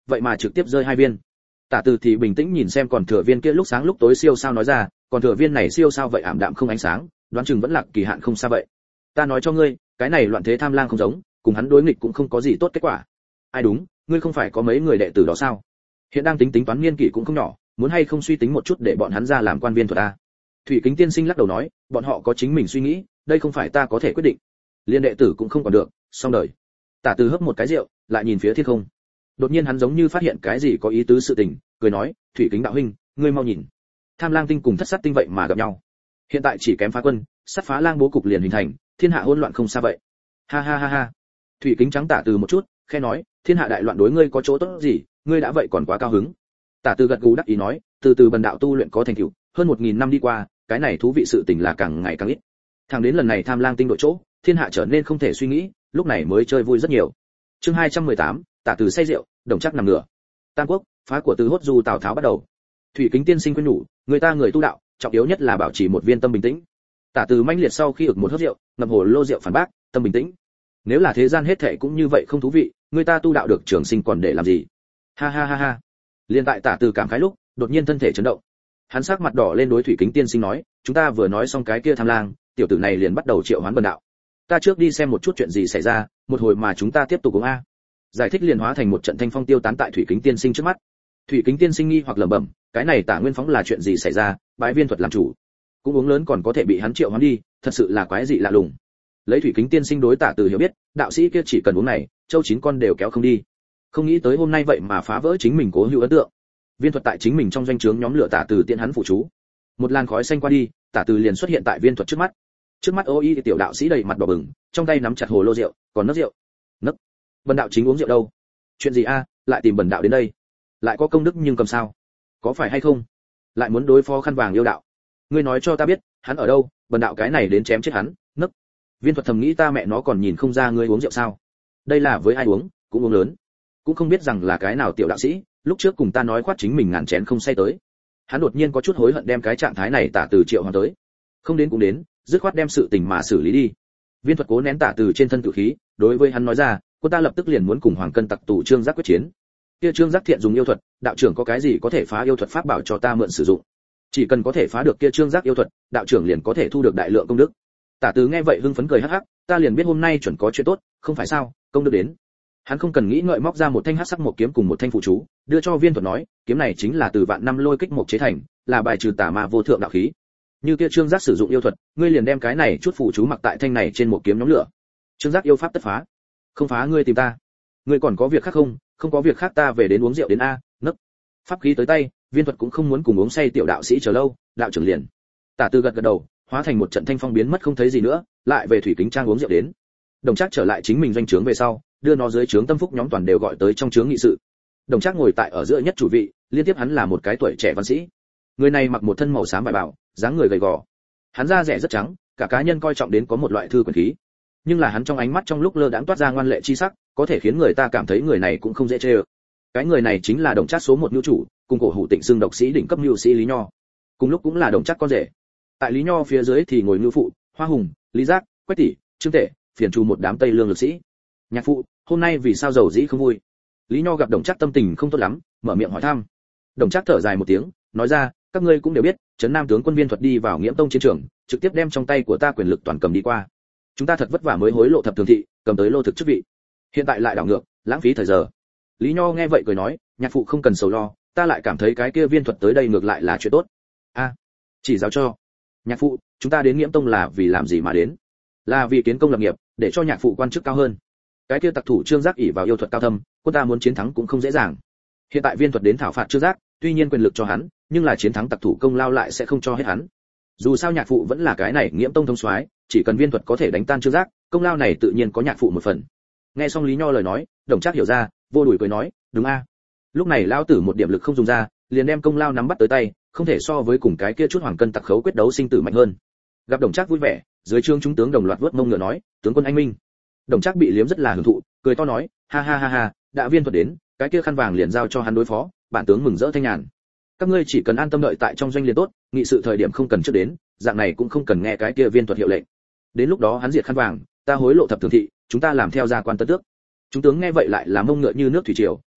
vậy mà trực tiếp rơi hai viên. Tả Từ thì bình tĩnh nhìn xem còn thừa viên kia lúc sáng lúc tối siêu sao nói ra, còn thừa viên này siêu sao vậy ảm đạm không ánh sáng, đoán chừng vẫn là kỳ hạn không xa vậy. Ta nói cho ngươi, cái này loạn thế tham lang không giống, cùng hắn đối nghịch cũng không có gì tốt kết quả. Ai đúng, ngươi không phải có mấy người đệ tử đó sao? Hiện đang tính tính toán niên kỷ cũng không nhỏ, muốn hay không suy tính một chút để bọn hắn ra làm quan viên thuật a. Thủy Kính tiên sinh lắc đầu nói, bọn họ có chính mình suy nghĩ, đây không phải ta có thể quyết định. Liên đệ tử cũng không còn được, xong đời. Tả Từ hấp một cái rượu, lại nhìn phía thiên không. Đột nhiên hắn giống như phát hiện cái gì có ý tứ sự tình, cười nói, Thủy Kính đạo huynh, ngươi mau nhìn. Tham lang tinh cùng thất sát tinh vậy mà gặp nhau. Hiện tại chỉ kém phá quân, sát phá lang bố cục liền hình thành, thiên hạ hỗn loạn không xa vậy. Ha ha ha ha. Thủy Kính trắng Tả Từ một chút, khẽ nói, thiên hạ đại loạn đối ngươi có chỗ tốt gì, ngươi đã vậy còn quá cao hứng. Tả Từ gật gù đắc ý nói, từ từ bần đạo tu luyện có thành tựu, hơn một nghìn năm đi qua, cái này thú vị sự tình là càng ngày càng ít. Thẳng đến lần này tham lang tinh đội chỗ, thiên hạ trở nên không thể suy nghĩ, lúc này mới chơi vui rất nhiều. Chương hai trăm mười tám, Tả Từ say rượu, đồng chắc nằm ngửa. Tam quốc, phá của Từ Hốt Du Tào Tháo bắt đầu. Thủy Kính tiên sinh khuyên nhủ, người ta người tu đạo, trọng yếu nhất là bảo trì một viên tâm bình tĩnh. Tả Từ manh liệt sau khi ực một hớp rượu, ngập hồ lô rượu phản bác, tâm bình tĩnh. Nếu là thế gian hết thảy cũng như vậy không thú vị, người ta tu đạo được trường sinh còn để làm gì? Ha ha ha ha. Liên tại Tả Từ cảm khái lúc, đột nhiên thân thể chấn động. Hắn sắc mặt đỏ lên đối Thủy Kính tiên sinh nói, chúng ta vừa nói xong cái kia tham lang, tiểu tử này liền bắt đầu triệu hoán bần đạo. Ta trước đi xem một chút chuyện gì xảy ra, một hồi mà chúng ta tiếp tục uống a. Giải thích liền hóa thành một trận thanh phong tiêu tán tại Thủy Kính tiên sinh trước mắt. Thủy Kính tiên sinh nghi hoặc lẩm bẩm, cái này Tả Nguyên Phóng là chuyện gì xảy ra, bái viên thuật làm chủ, cũng uống lớn còn có thể bị hắn triệu hoán đi, thật sự là quái dị lạ lùng. Lấy Thủy Kính tiên sinh đối Tả Từ hiểu biết, đạo sĩ kia chỉ cần uống này, châu chín con đều kéo không đi. Không nghĩ tới hôm nay vậy mà phá vỡ chính mình cố hữu ấn tượng. Viên thuật tại chính mình trong doanh trướng nhóm lửa Tả Từ tiện hắn phụ chú. Một làn khói xanh qua đi, Tả Từ liền xuất hiện tại viên thuật trước mắt. Trước mắt ô y tiểu đạo sĩ đầy mặt đỏ bừng, trong tay nắm chặt hồ lô rượu, còn nấc rượu. Nấc. Bần đạo chính uống rượu đâu? Chuyện gì a, lại tìm bần đạo đến đây? Lại có công đức nhưng cầm sao? Có phải hay không? Lại muốn đối phó khăn vàng yêu đạo? Ngươi nói cho ta biết, hắn ở đâu, bần đạo cái này đến chém chết hắn. Nấc. Viên thuật thầm nghĩ ta mẹ nó còn nhìn không ra ngươi uống rượu sao? Đây là với ai uống, cũng uống lớn. Cũng không biết rằng là cái nào tiểu đạo sĩ, lúc trước cùng ta nói khoát chính mình ngàn chén không say tới. Hắn đột nhiên có chút hối hận đem cái trạng thái này Tả Từ triệu hoàn tới. Không đến cũng đến, dứt khoát đem sự tình mà xử lý đi. Viên thuật cố nén Tả Từ trên thân tự khí, đối với hắn nói ra, quân ta lập tức liền muốn cùng Hoàng Cân tặc tù Trương Giác quyết chiến. Kia Trương Giác thiện dùng yêu thuật, đạo trưởng có cái gì có thể phá yêu thuật pháp bảo cho ta mượn sử dụng? Chỉ cần có thể phá được kia Trương Giác yêu thuật, đạo trưởng liền có thể thu được đại lượng công đức. Tả Từ nghe vậy hưng phấn cười hắc hắc, ta liền biết hôm nay chuẩn có chuyện tốt, không phải sao, công đức đến. Hắn không cần nghĩ ngợi móc ra một thanh hắc sắc một kiếm cùng một thanh phụ chú, đưa cho Viên thuật nói, kiếm này chính là từ vạn năm lôi kích một chế thành, là bài trừ tà ma vô thượng đạo khí. Như kia Trương Giác sử dụng yêu thuật, ngươi liền đem cái này chút phụ chú mặc tại thanh này trên một kiếm nhóm lửa. Trương Giác yêu pháp tất phá. Không phá ngươi tìm ta. Ngươi còn có việc khác không? Không có việc khác ta về đến uống rượu đến a. Nấc. Pháp khí tới tay, Viên thuật cũng không muốn cùng uống say tiểu đạo sĩ chờ lâu, đạo trưởng liền. Tả Từ gật gật đầu, hóa thành một trận thanh phong biến mất không thấy gì nữa, lại về Thủy Kính trang uống rượu đến. Đồng Trác trở lại chính mình doanh trướng về sau, đưa nó dưới trướng tâm phúc nhóm toàn đều gọi tới trong trướng nghị sự. Đồng Trác ngồi tại ở giữa nhất chủ vị, liên tiếp hắn là một cái tuổi trẻ văn sĩ. Người này mặc một thân màu xám vải bảo, dáng người gầy gò. Hắn da rẻ rất trắng, cả cá nhân coi trọng đến có một loại thư quyền khí. Nhưng là hắn trong ánh mắt trong lúc lơ đãng toát ra ngoan lệ chi sắc, có thể khiến người ta cảm thấy người này cũng không dễ chơi. Cái người này chính là Đồng Trác số một nhu chủ, cùng cổ hủ Tịnh xưng độc sĩ đỉnh cấp nhu sĩ Lý Nho. Cùng lúc cũng là Đồng Trác con rể. Tại Lý Nho phía dưới thì ngồi Ngưu phụ, Hoa Hùng, Lý Giác, Quách tỷ, Trương Tể, phiền trù một đám Tây Lương lực sĩ. Nhạc phụ, hôm nay vì sao giàu dĩ không vui? Lý Nho gặp Đồng Trác tâm tình không tốt lắm, mở miệng hỏi thăm. Đồng Trác thở dài một tiếng, nói ra, các ngươi cũng đều biết, trấn Nam tướng quân Viên thuật đi vào Nghiễm Tông chiến trường, trực tiếp đem trong tay của ta quyền lực toàn cầm đi qua. Chúng ta thật vất vả mới hối lộ thập thường thị, cầm tới lô thực chức vị. Hiện tại lại đảo ngược, lãng phí thời giờ. Lý Nho nghe vậy cười nói, nhạc phụ không cần sầu lo, ta lại cảm thấy cái kia Viên thuật tới đây ngược lại là chuyện tốt. A, à, chỉ giáo cho. Nhạc phụ, chúng ta đến Nghiễm Tông là vì làm gì mà đến? Là vì kiến công lập nghiệp, để cho nhạc phụ quan chức cao hơn. Cái kia tặc thủ Trương Giác ỷ vào yêu thuật cao thâm, quân ta muốn chiến thắng cũng không dễ dàng. Hiện tại Viên thuật đến thảo phạt Trương Giác, tuy nhiên quyền lực cho hắn, nhưng là chiến thắng tặc thủ công lao lại sẽ không cho hết hắn. Dù sao nhạc phụ vẫn là cái này Nghiễm Tông thống soái, chỉ cần Viên thuật có thể đánh tan Trương Giác, công lao này tự nhiên có nhạc phụ một phần. Nghe xong Lý Nho lời nói, Đồng Trác hiểu ra, vô đùi cười nói, đúng a. Lúc này lão tử một điểm lực không dùng ra, liền đem công lao nắm bắt tới tay, không thể so với cùng cái kia chút Hoàng Cân tặc khấu quyết đấu sinh tử mạnh hơn. Gặp Đồng Trác vui vẻ, dưới trướng chúng tướng đồng loạt vớt mông ngựa nói, tướng quân anh minh. Đồng Trác bị liếm rất là hưởng thụ, cười to nói, ha ha ha ha, đã Viên thuật đến, cái kia khăn vàng liền giao cho hắn đối phó, bản tướng mừng rỡ thanh nhàn. Các ngươi chỉ cần an tâm đợi tại trong doanh liền tốt, nghị sự thời điểm không cần trước đến, dạng này cũng không cần nghe cái kia Viên thuật hiệu lệnh. Đến lúc đó hắn diệt khăn vàng, ta hối lộ thập thường thị, chúng ta làm theo gia quan tân tước. Chúng tướng nghe vậy lại là mông ngựa như nước thủy triều,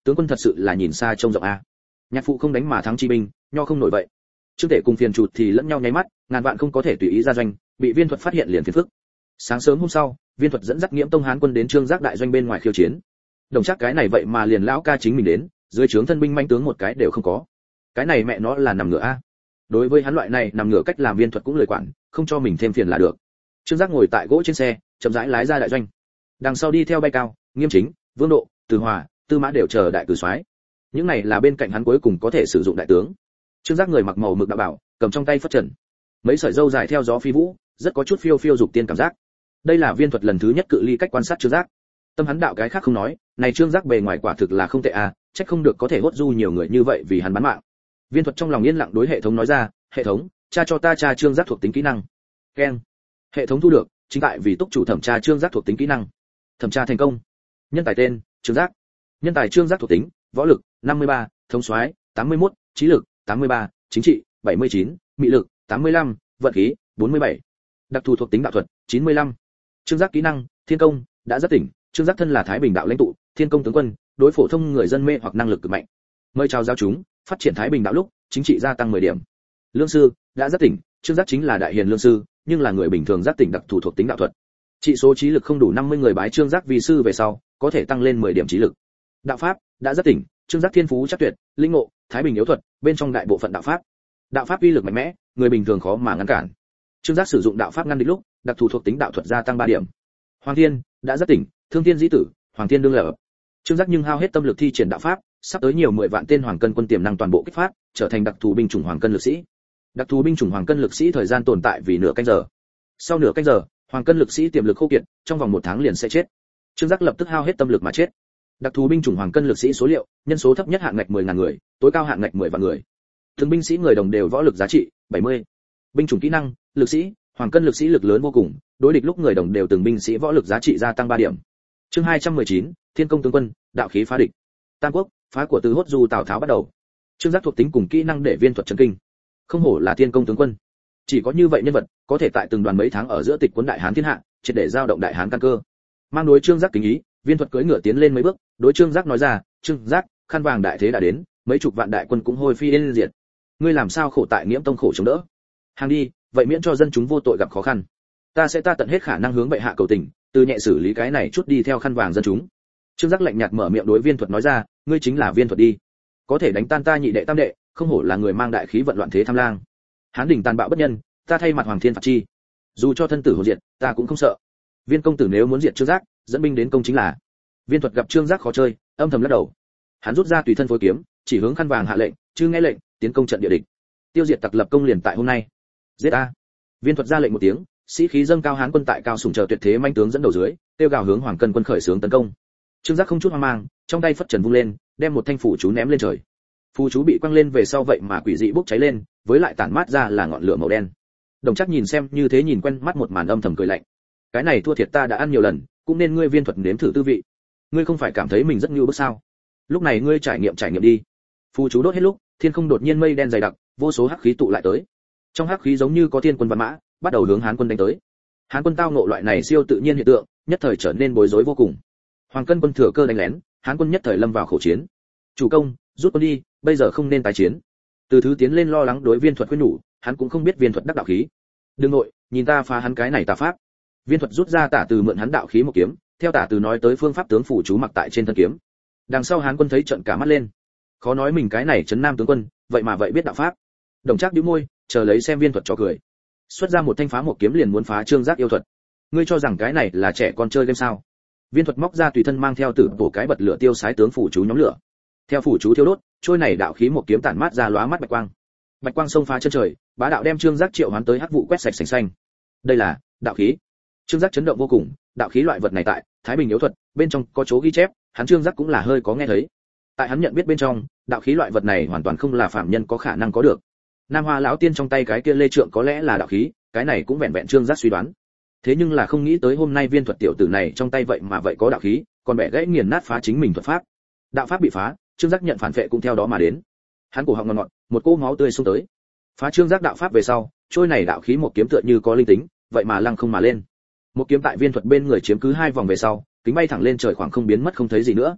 tướng quân thật sự là nhìn xa trông rộng a. Nhạc phụ không đánh mà thắng chi binh, nho không nổi vậy. Trương Tể cùng Phiền Trụt thì lẫn nhau nháy mắt, ngàn vạn không có thể tùy ý ra doanh, bị Viên Thuật phát hiện liền phiền phức. Sáng sớm hôm sau, Viên Thuật dẫn dắt Nghiễm Tông Hán quân đến Trương Giác đại doanh bên ngoài khiêu chiến. Đồng chắc cái này vậy mà liền lão ca chính mình đến, dưới trướng thân binh manh tướng một cái đều không có. Cái này mẹ nó là nằm ngửa a. Đối với hắn loại này nằm ngửa cách làm Viên Thuật cũng lười quản, không cho mình thêm phiền là được. Trương Giác ngồi tại gỗ trên xe, chậm rãi lái ra đại doanh. Đằng sau đi theo Bay Cao, Nghiêm Chính, Vương Độ, Từ Hòa, Tư Mã đều chờ đại cử soái. Những này là bên cạnh hắn cuối cùng có thể sử dụng đại tướng. Trương Giác người mặc màu mực đạo bảo, cầm trong tay phất trần, mấy sợi râu dài theo gió phi vũ, rất có chút phiêu phiêu dục tiên cảm giác. Đây là Viên Thuật lần thứ nhất cự ly cách quan sát Trương Giác. Tâm hắn đạo cái khác không nói, này Trương Giác bề ngoài quả thực là không tệ à, trách không được có thể hốt du nhiều người như vậy vì hắn bán mạng. Viên Thuật trong lòng yên lặng đối hệ thống nói ra, hệ thống, tra cho ta tra Trương Giác thuộc tính kỹ năng. Keng. Hệ thống thu được, chính tại vì túc chủ thẩm tra Trương Giác thuộc tính kỹ năng. Thẩm tra thành công. Nhân tài tên, Trương Giác. Nhân tài Trương Giác thuộc tính, võ lực năm mươi ba, thống soái tám mươi mốt, trí lực tám mươi ba, chính trị bảy mươi chín, mị lực tám mươi lăm, vận khí bốn mươi bảy. Đặc thù thuộc tính đạo thuật chín mươi lăm. Trương Giác kỹ năng, Thiên công, đã rất tỉnh, Trương Giác thân là Thái Bình đạo lãnh tụ, Thiên công tướng quân, đối phổ thông người dân mê hoặc năng lực cực mạnh. Mời chào giáo chúng, phát triển Thái Bình đạo lúc, chính trị gia tăng mười điểm. Lương sư, đã rất tỉnh, Trương Giác chính là đại hiền lương sư, nhưng là người bình thường giác tỉnh đặc thù thuộc tính đạo thuật. Trị số trí lực không đủ năm mươi người bái Trương Giác vì sư về sau, có thể tăng lên mười điểm trí lực. Đạo pháp, đã rất tỉnh, Trương Giác thiên phú chắc tuyệt, linh ngộ, Thái Bình yếu thuật, bên trong đại bộ phận đạo pháp. Đạo pháp uy lực mạnh mẽ, người bình thường khó mà ngăn cản. Trương Giác sử dụng đạo pháp ngăn địch lúc, đặc thù thuộc tính đạo thuật gia tăng ba điểm. Hoàng Thiên, đã rất tỉnh, thương thiên dĩ tử, Hoàng Thiên đương lở. Trương Giác nhưng hao hết tâm lực thi triển đạo pháp, sắp tới nhiều mười vạn tên hoàng cân quân tiềm năng toàn bộ kích phát, trở thành đặc thù binh chủng hoàng cân lực sĩ. Đặc thù binh chủng hoàng cân lực sĩ thời gian tồn tại vì nửa canh giờ. Sau nửa canh giờ, hoàng cân lực sĩ tiềm lực khô kiệt, trong vòng một tháng liền sẽ chết. Trương Giác lập tức hao hết tâm lực mà chết. Đặc thù binh chủng hoàng cân lực sĩ số liệu, nhân số thấp nhất hạn ngạch mười ngàn người, tối cao hạn ngạch mười vạn người. Từng binh sĩ người đồng đều võ lực giá trị bảy mươi. Binh chủng kỹ năng, lực sĩ, hoàng cân lực sĩ lực lớn vô cùng, đối địch lúc người đồng đều từng binh sĩ võ lực giá trị gia tăng ba điểm. Chương hai trăm mười chín, Thiên công tướng quân, đạo khí phá địch. Tam quốc, phá của từ hốt du Tào Tháo bắt đầu. Trương Giác thuộc tính cùng kỹ năng để Viên Thuật chấn kinh. Không hổ là Thiên công tướng quân. Chỉ có như vậy nhân vật, có thể tại từng đoàn mấy tháng ở giữa tịch quân đại hán thiên hạ, triệt để giao động đại hán căn cơ. Mang đối Trương Giác kính ý, Viên Thuật cưỡi ngựa tiến lên mấy bước, đối Trương Giác nói ra, "Trương Giác, khăn vàng đại thế đã đến, mấy chục vạn đại quân cũng hôi phi yên diệt. Ngươi làm sao khổ tại Nghiễm Tông khổ chống đỡ? Hàng đi, vậy miễn cho dân chúng vô tội gặp khó khăn. Ta sẽ ta tận hết khả năng hướng bệ hạ cầu tình, từ nhẹ xử lý cái này chút đi theo khăn vàng dân chúng." Trương Giác lạnh nhạt mở miệng đối Viên Thuật nói ra, "Ngươi chính là Viên Thuật đi, có thể đánh tan ta nhị đệ tam đệ, không hổ là người mang đại khí vận loạn thế tham lang. Hán đỉnh tàn bạo bất nhân, ta thay mặt Hoàng Thiên phạt chi. Dù cho thân tử hồn diệt, ta cũng không sợ. Viên công tử nếu muốn diệt Trương Giác, dẫn binh đến công chính là." Viên Thuật gặp Trương Giác khó chơi, âm thầm lắc đầu. Hắn rút ra tùy thân phối kiếm, chỉ hướng khăn vàng hạ lệnh, "Chứ nghe lệnh, tiến công trận địa địch. Tiêu diệt tặc lập công liền tại hôm nay." Giết a! Viên Thuật ra lệnh một tiếng, sĩ khí dâng cao hán quân tại cao sủng chờ tuyệt thế manh tướng dẫn đầu dưới, tiêu gào hướng hoàng cân quân khởi xướng tấn công. Trương Giác không chút hoang mang, trong tay phất trần vung lên, đem một thanh phủ chú ném lên trời. Phù chú bị quăng lên về sau vậy mà quỷ dị bốc cháy lên, với lại tản mát ra là ngọn lửa màu đen. Đồng Trác nhìn xem như thế nhìn quen mắt một màn âm thầm cười lạnh. Cái này thua thiệt ta đã ăn nhiều lần, cũng nên ngươi Viên Thuật nếm thử tư vị. Ngươi không phải cảm thấy mình rất nhu bức sao? Lúc này ngươi trải nghiệm trải nghiệm đi. Phù chú đốt hết lúc, thiên không đột nhiên mây đen dày đặc, vô số hắc khí tụ lại tới. Trong hắc khí giống như có thiên quân vạn mã, bắt đầu hướng Hán quân đánh tới. Hán quân tao ngộ loại này siêu tự nhiên hiện tượng, nhất thời trở nên bối rối vô cùng. Hoàng cân quân thừa cơ đánh lén, Hán quân nhất thời lâm vào khẩu chiến. "Chủ công, rút quân đi, bây giờ không nên tái chiến." Từ Thứ tiến lên lo lắng đối Viên Thuật khuyên nhủ, hắn cũng không biết Viên Thuật đắc đạo khí. "Đừng nội, nhìn ta phá hắn cái này tà pháp." Viên Thuật rút ra Tả Từ mượn hắn đạo khí một kiếm, theo Tả Từ nói tới phương pháp tướng phủ chú mặc tại trên thân kiếm. Đằng sau Hán quân thấy trận cả mắt lên. Khó nói mình cái này trấn nam tướng quân, vậy mà vậy biết đạo pháp. Đồng Trác nhíu môi, chờ lấy xem Viên Thuật cho cười. Xuất ra một thanh phá một kiếm liền muốn phá Trương Giác yêu thuật. Ngươi cho rằng cái này là trẻ con chơi game sao? Viên Thuật móc ra tùy thân mang theo tử bổ cái bật lửa tiêu sái tướng phủ chú nhóm lửa. Theo phủ chú thiêu đốt, trôi này đạo khí một kiếm tản mát ra lóa mắt bạch quang. Bạch quang xông phá chân trời, bá đạo đem Trương Giác triệu hoán tới hắc vụ quét sạch sành xanh. Đây là đạo khí. Trương Giác chấn động vô cùng, đạo khí loại vật này tại Thái Bình yếu thuật bên trong có chỗ ghi chép, hắn Trương Giác cũng là hơi có nghe thấy. Tại hắn nhận biết bên trong, đạo khí loại vật này hoàn toàn không là phạm nhân có khả năng có được. Nam Hoa lão tiên trong tay cái kia lê trượng có lẽ là đạo khí, cái này cũng vẹn vẹn Trương Giác suy đoán. Thế nhưng là không nghĩ tới hôm nay Viên Thuật tiểu tử này trong tay vậy mà vậy có đạo khí, còn bẻ gãy nghiền nát phá chính mình thuật pháp. Đạo pháp bị phá, Trương Giác nhận phản vệ cũng theo đó mà đến. Hắn cổ họng ngọt ngọt, một cỗ máu tươi xông tới. Phá Trương Giác đạo pháp về sau, trôi này đạo khí một kiếm tựa như có linh tính, vậy mà lăng không mà lên. Một kiếm tại Viên Thuật bên người chiếm cứ hai vòng về sau, kính bay thẳng lên trời khoảng không biến mất không thấy gì nữa.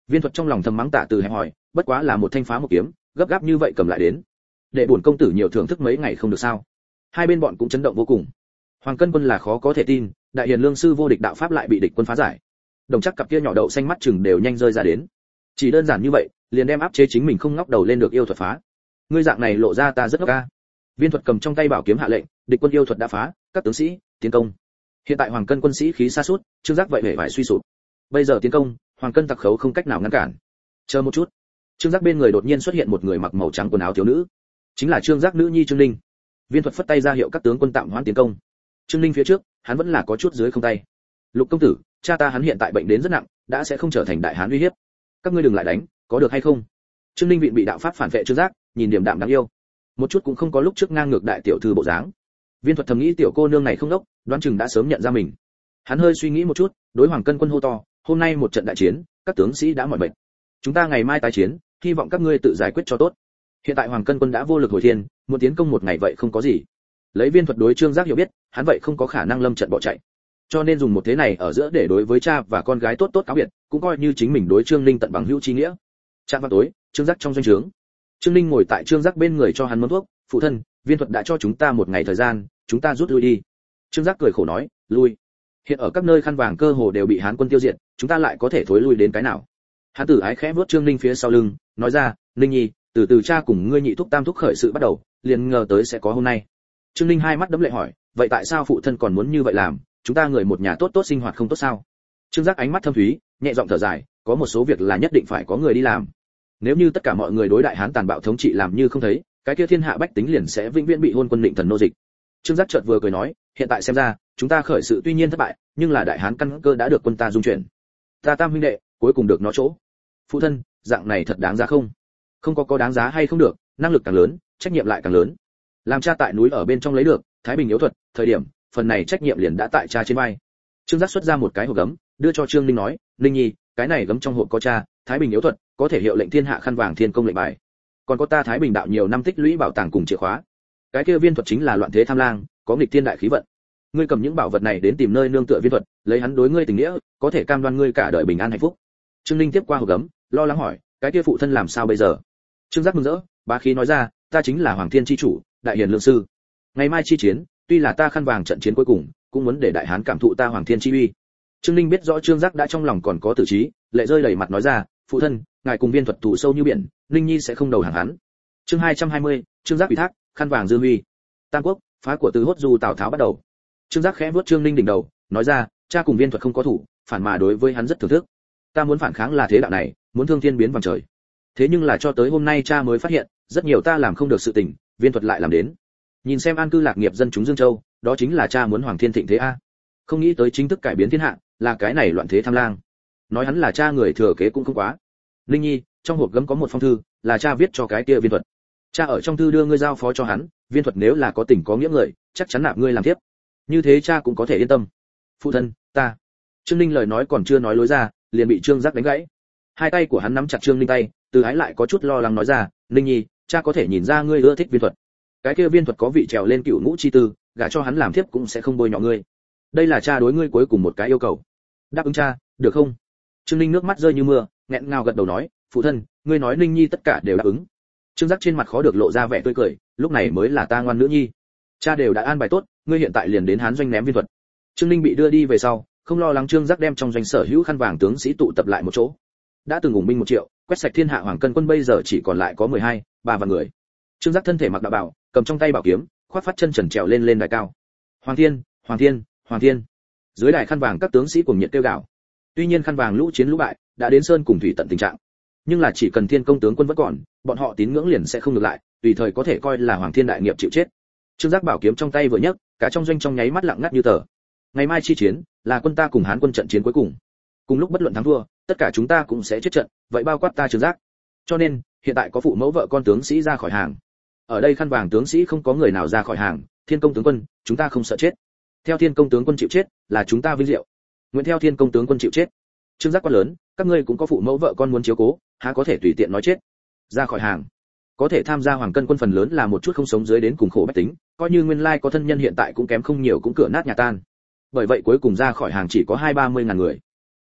Viên Thuật trong lòng thầm mắng Tạ Từ hẹp hỏi, bất quá là một thanh phá một kiếm, gấp gáp như vậy cầm lại đến. Để bổn công tử nhiều thưởng thức mấy ngày không được sao? Hai bên bọn cũng chấn động vô cùng. Hoàng Cân Quân là khó có thể tin, đại hiền lương sư vô địch đạo pháp lại bị địch quân phá giải. Đồng chắc cặp kia nhỏ đậu xanh mắt chừng đều nhanh rơi ra đến. Chỉ đơn giản như vậy, liền đem áp chế chính mình không ngóc đầu lên được yêu thuật phá. Ngươi dạng này lộ ra ta rất ngốc ca. Viên Thuật cầm trong tay bảo kiếm hạ lệnh, địch quân yêu thuật đã phá, các tướng sĩ tiến công. Hiện tại Hoàng Cân quân sĩ khí sa sút, Trương Giác vậy hề phải suy sụp. Bây giờ tiến công, Hoàng Cân tặc khấu không cách nào ngăn cản. Chờ một chút. Trương Giác bên người đột nhiên xuất hiện một người mặc màu trắng quần áo thiếu nữ, chính là Trương Giác nữ nhi Trương Ninh. Viên Thuật phất tay ra hiệu các tướng quân tạm hoãn tiến công. Trương Ninh phía trước, hắn vẫn là có chút dưới không tay. Lục công tử, cha ta hắn hiện tại bệnh đến rất nặng, đã sẽ không trở thành đại hán uy hiếp. Các ngươi đừng lại đánh, có được hay không? Trương Ninh vịn bị đạo pháp phản vệ Trương Giác, nhìn điểm đạm đáng yêu, một chút cũng không có lúc trước ngang ngược đại tiểu thư bộ dáng. Viên Thuật thầm nghĩ tiểu cô nương này không đốc, đoán chừng đã sớm nhận ra mình. Hắn hơi suy nghĩ một chút, đối Hoàng Cân quân hô to, hôm nay một trận đại chiến, các tướng sĩ đã mỏi mệt, chúng ta ngày mai tái chiến, hy vọng các ngươi tự giải quyết cho tốt. Hiện tại Hoàng Cân quân đã vô lực hồi thiên, muốn tiến công một ngày vậy không có gì. Lấy Viên Thuật đối Trương Giác hiểu biết, hắn vậy không có khả năng lâm trận bỏ chạy, cho nên dùng một thế này ở giữa để đối với cha và con gái tốt tốt cáo biệt, cũng coi như chính mình đối Trương Ninh tận bằng hữu chi nghĩa. Trạm vào tối, Trương Giác trong doanh trướng. Trương Ninh ngồi tại Trương Giác bên người cho hắn mớm thuốc, phụ thân, Viên Thuật đã cho chúng ta một ngày thời gian, chúng ta rút lui đi. Trương Giác cười khổ nói, lui? Hiện ở các nơi khăn vàng cơ hồ đều bị Hán quân tiêu diệt, chúng ta lại có thể thối lui đến cái nào? Hán tử ái khẽ vuốt Trương Ninh phía sau lưng, nói ra, Ninh nhi, từ từ cha cùng ngươi nhị thúc tam thúc khởi sự bắt đầu, liền ngờ tới sẽ có hôm nay. Trương Ninh hai mắt đẫm lệ hỏi, vậy tại sao phụ thân còn muốn như vậy làm? Chúng ta người một nhà tốt tốt sinh hoạt không tốt sao? Trương Giác ánh mắt thâm thúy, nhẹ giọng thở dài, có một số việc là nhất định phải có người đi làm. Nếu như tất cả mọi người đối đại Hán tàn bạo thống trị làm như không thấy, cái kia thiên hạ bách tính liền sẽ vĩnh viễn bị hôn quân định thần nô dịch. Trương Giác chợt vừa cười nói, hiện tại xem ra, chúng ta khởi sự tuy nhiên thất bại, nhưng là đại Hán căn cơ đã được quân ta dung chuyển. Ta tam huynh đệ, cuối cùng được nó chỗ. Phụ thân, dạng này thật đáng giá không? Không có có đáng giá hay không được, năng lực càng lớn, trách nhiệm lại càng lớn. Làm cha tại núi ở bên trong lấy được Thái Bình yếu thuật, thời điểm, phần này trách nhiệm liền đã tại cha trên vai. Trương Giác xuất ra một cái hộp gấm, đưa cho Trương Ninh nói, Ninh nhi, cái này gấm trong hộp có cha, Thái Bình yếu thuật, có thể hiệu lệnh thiên hạ khăn vàng thiên công lệnh bài. Còn có ta Thái Bình đạo nhiều năm tích lũy bảo tàng cùng chìa khóa. Cái kia Viên Thuật chính là loạn thế tham lang, có nghịch thiên đại khí vận. Ngươi cầm những bảo vật này đến tìm nơi nương tựa Viên Thuật, lấy hắn đối ngươi tình nghĩa, có thể cam đoan ngươi cả đời bình an hạnh phúc. Trương Ninh tiếp qua hộp gấm, lo lắng hỏi, cái kia phụ thân làm sao bây giờ? Trương Giác mừng rỡ, bá khí nói ra, ta chính là Hoàng Thiên chi chủ, đại hiền lương sư. Ngày mai chi chiến, tuy là ta khăn vàng trận chiến cuối cùng, cũng muốn để đại hán cảm thụ ta Hoàng Thiên chi uy. Trương Ninh biết rõ Trương Giác đã trong lòng còn có tử trí, lệ rơi đầy mặt nói ra, phụ thân, ngài cùng Viên Thuật thù sâu như biển, Ninh nhi sẽ không đầu hàng hắn. Chương hai trăm hai mươi, Trương Giác ủy thác, khăn vàng dư huy. Tam quốc, phá của từ hốt du Tào Tháo bắt đầu. Trương Giác khẽ vuốt Trương Ninh đỉnh đầu, nói ra, cha cùng Viên Thuật không có thủ, phản mà đối với hắn rất thưởng thức. Ta muốn phản kháng là thế đạo này, muốn thương thiên biến vòng trời. Thế nhưng là cho tới hôm nay cha mới phát hiện, rất nhiều ta làm không được sự tình, Viên Thuật lại làm đến. Nhìn xem an cư lạc nghiệp dân chúng Dương Châu, đó chính là cha muốn Hoàng Thiên thịnh thế a. Không nghĩ tới chính thức cải biến thiên hạ, là cái này loạn thế tham lang. Nói hắn là cha người thừa kế cũng không quá. Linh nhi, trong hộp gấm có một phong thư, là cha viết cho cái kia Viên Thuật. Cha ở trong thư đưa ngươi giao phó cho hắn, Viên Thuật nếu là có tình có nghĩa người, chắc chắn nạp ngươi làm tiếp. Như thế cha cũng có thể yên tâm. Phụ thân, ta. Trương Ninh lời nói còn chưa nói lối ra, liền bị Trương Giác đánh gãy. Hai tay của hắn nắm chặt Trương Ninh tay, Từ Ái lại có chút lo lắng nói ra, Ninh nhi, cha có thể nhìn ra ngươi ưa thích Viên Thuật. Cái kia Viên Thuật có vị trèo lên cựu ngũ chi tư, gả cho hắn làm thiếp cũng sẽ không bôi nhọ ngươi. Đây là cha đối ngươi cuối cùng một cái yêu cầu. Đáp ứng cha, được không? Trương Ninh nước mắt rơi như mưa, nghẹn ngào gật đầu nói, phụ thân, ngươi nói Ninh nhi tất cả đều đáp ứng. Trương Giác trên mặt khó được lộ ra vẻ tươi cười, lúc này mới là ta ngoan nữ nhi. Cha đều đã an bài tốt, ngươi hiện tại liền đến Hán doanh ném Viên Thuật. Trương Ninh bị đưa đi về sau, không lo lắng Trương Giác đem trong doanh sở hữu khăn vàng tướng sĩ tụ tập lại một chỗ. Đã từng ủng binh một triệu, quét sạch thiên hạ Hoàng Cân quân bây giờ chỉ còn lại có mười hai, ba vạn người. Trương Giác thân thể mặc đạo bào, cầm trong tay bảo kiếm, khoác phát chân trần trèo lên lên đài cao. Hoàng Thiên, Hoàng Thiên, Hoàng Thiên. Dưới đài khăn vàng các tướng sĩ cùng nhiệt kêu gào. Tuy nhiên khăn vàng lũ chiến lũ bại, đã đến sơn cùng thủy tận tình trạng. Nhưng là chỉ cần Thiên công tướng quân vẫn còn, bọn họ tín ngưỡng liền sẽ không ngược lại, tùy thời có thể coi là Hoàng Thiên đại nghiệp chịu chết. Trương Giác bảo kiếm trong tay vừa nhấc, cả trong doanh trong nháy mắt lặng ngắt như tờ. Ngày mai chi chiến, là quân ta cùng Hán quân trận chiến cuối cùng. Cùng lúc bất luận thắng thua, tất cả chúng ta cũng sẽ chết trận, vậy bao quát ta Trương Giác. Cho nên, hiện tại có phụ mẫu vợ con tướng sĩ ra khỏi hàng. Ở đây khăn vàng tướng sĩ không có người nào ra khỏi hàng, Thiên công tướng quân, chúng ta không sợ chết. Theo Thiên công tướng quân chịu chết, là chúng ta vinh diệu. Nguyện theo Thiên công tướng quân chịu chết. Trương Giác quá lớn, các ngươi cũng có phụ mẫu vợ con muốn chiếu cố, há có thể tùy tiện nói chết. Ra khỏi hàng. Có thể tham gia Hoàng Cân quân phần lớn là một chút không sống dưới đến cùng khổ bách tính, coi như nguyên lai có thân nhân hiện tại cũng kém không nhiều cũng cửa nát nhà tan. Bởi vậy cuối cùng ra khỏi hàng chỉ có hai ba mươi ngàn người.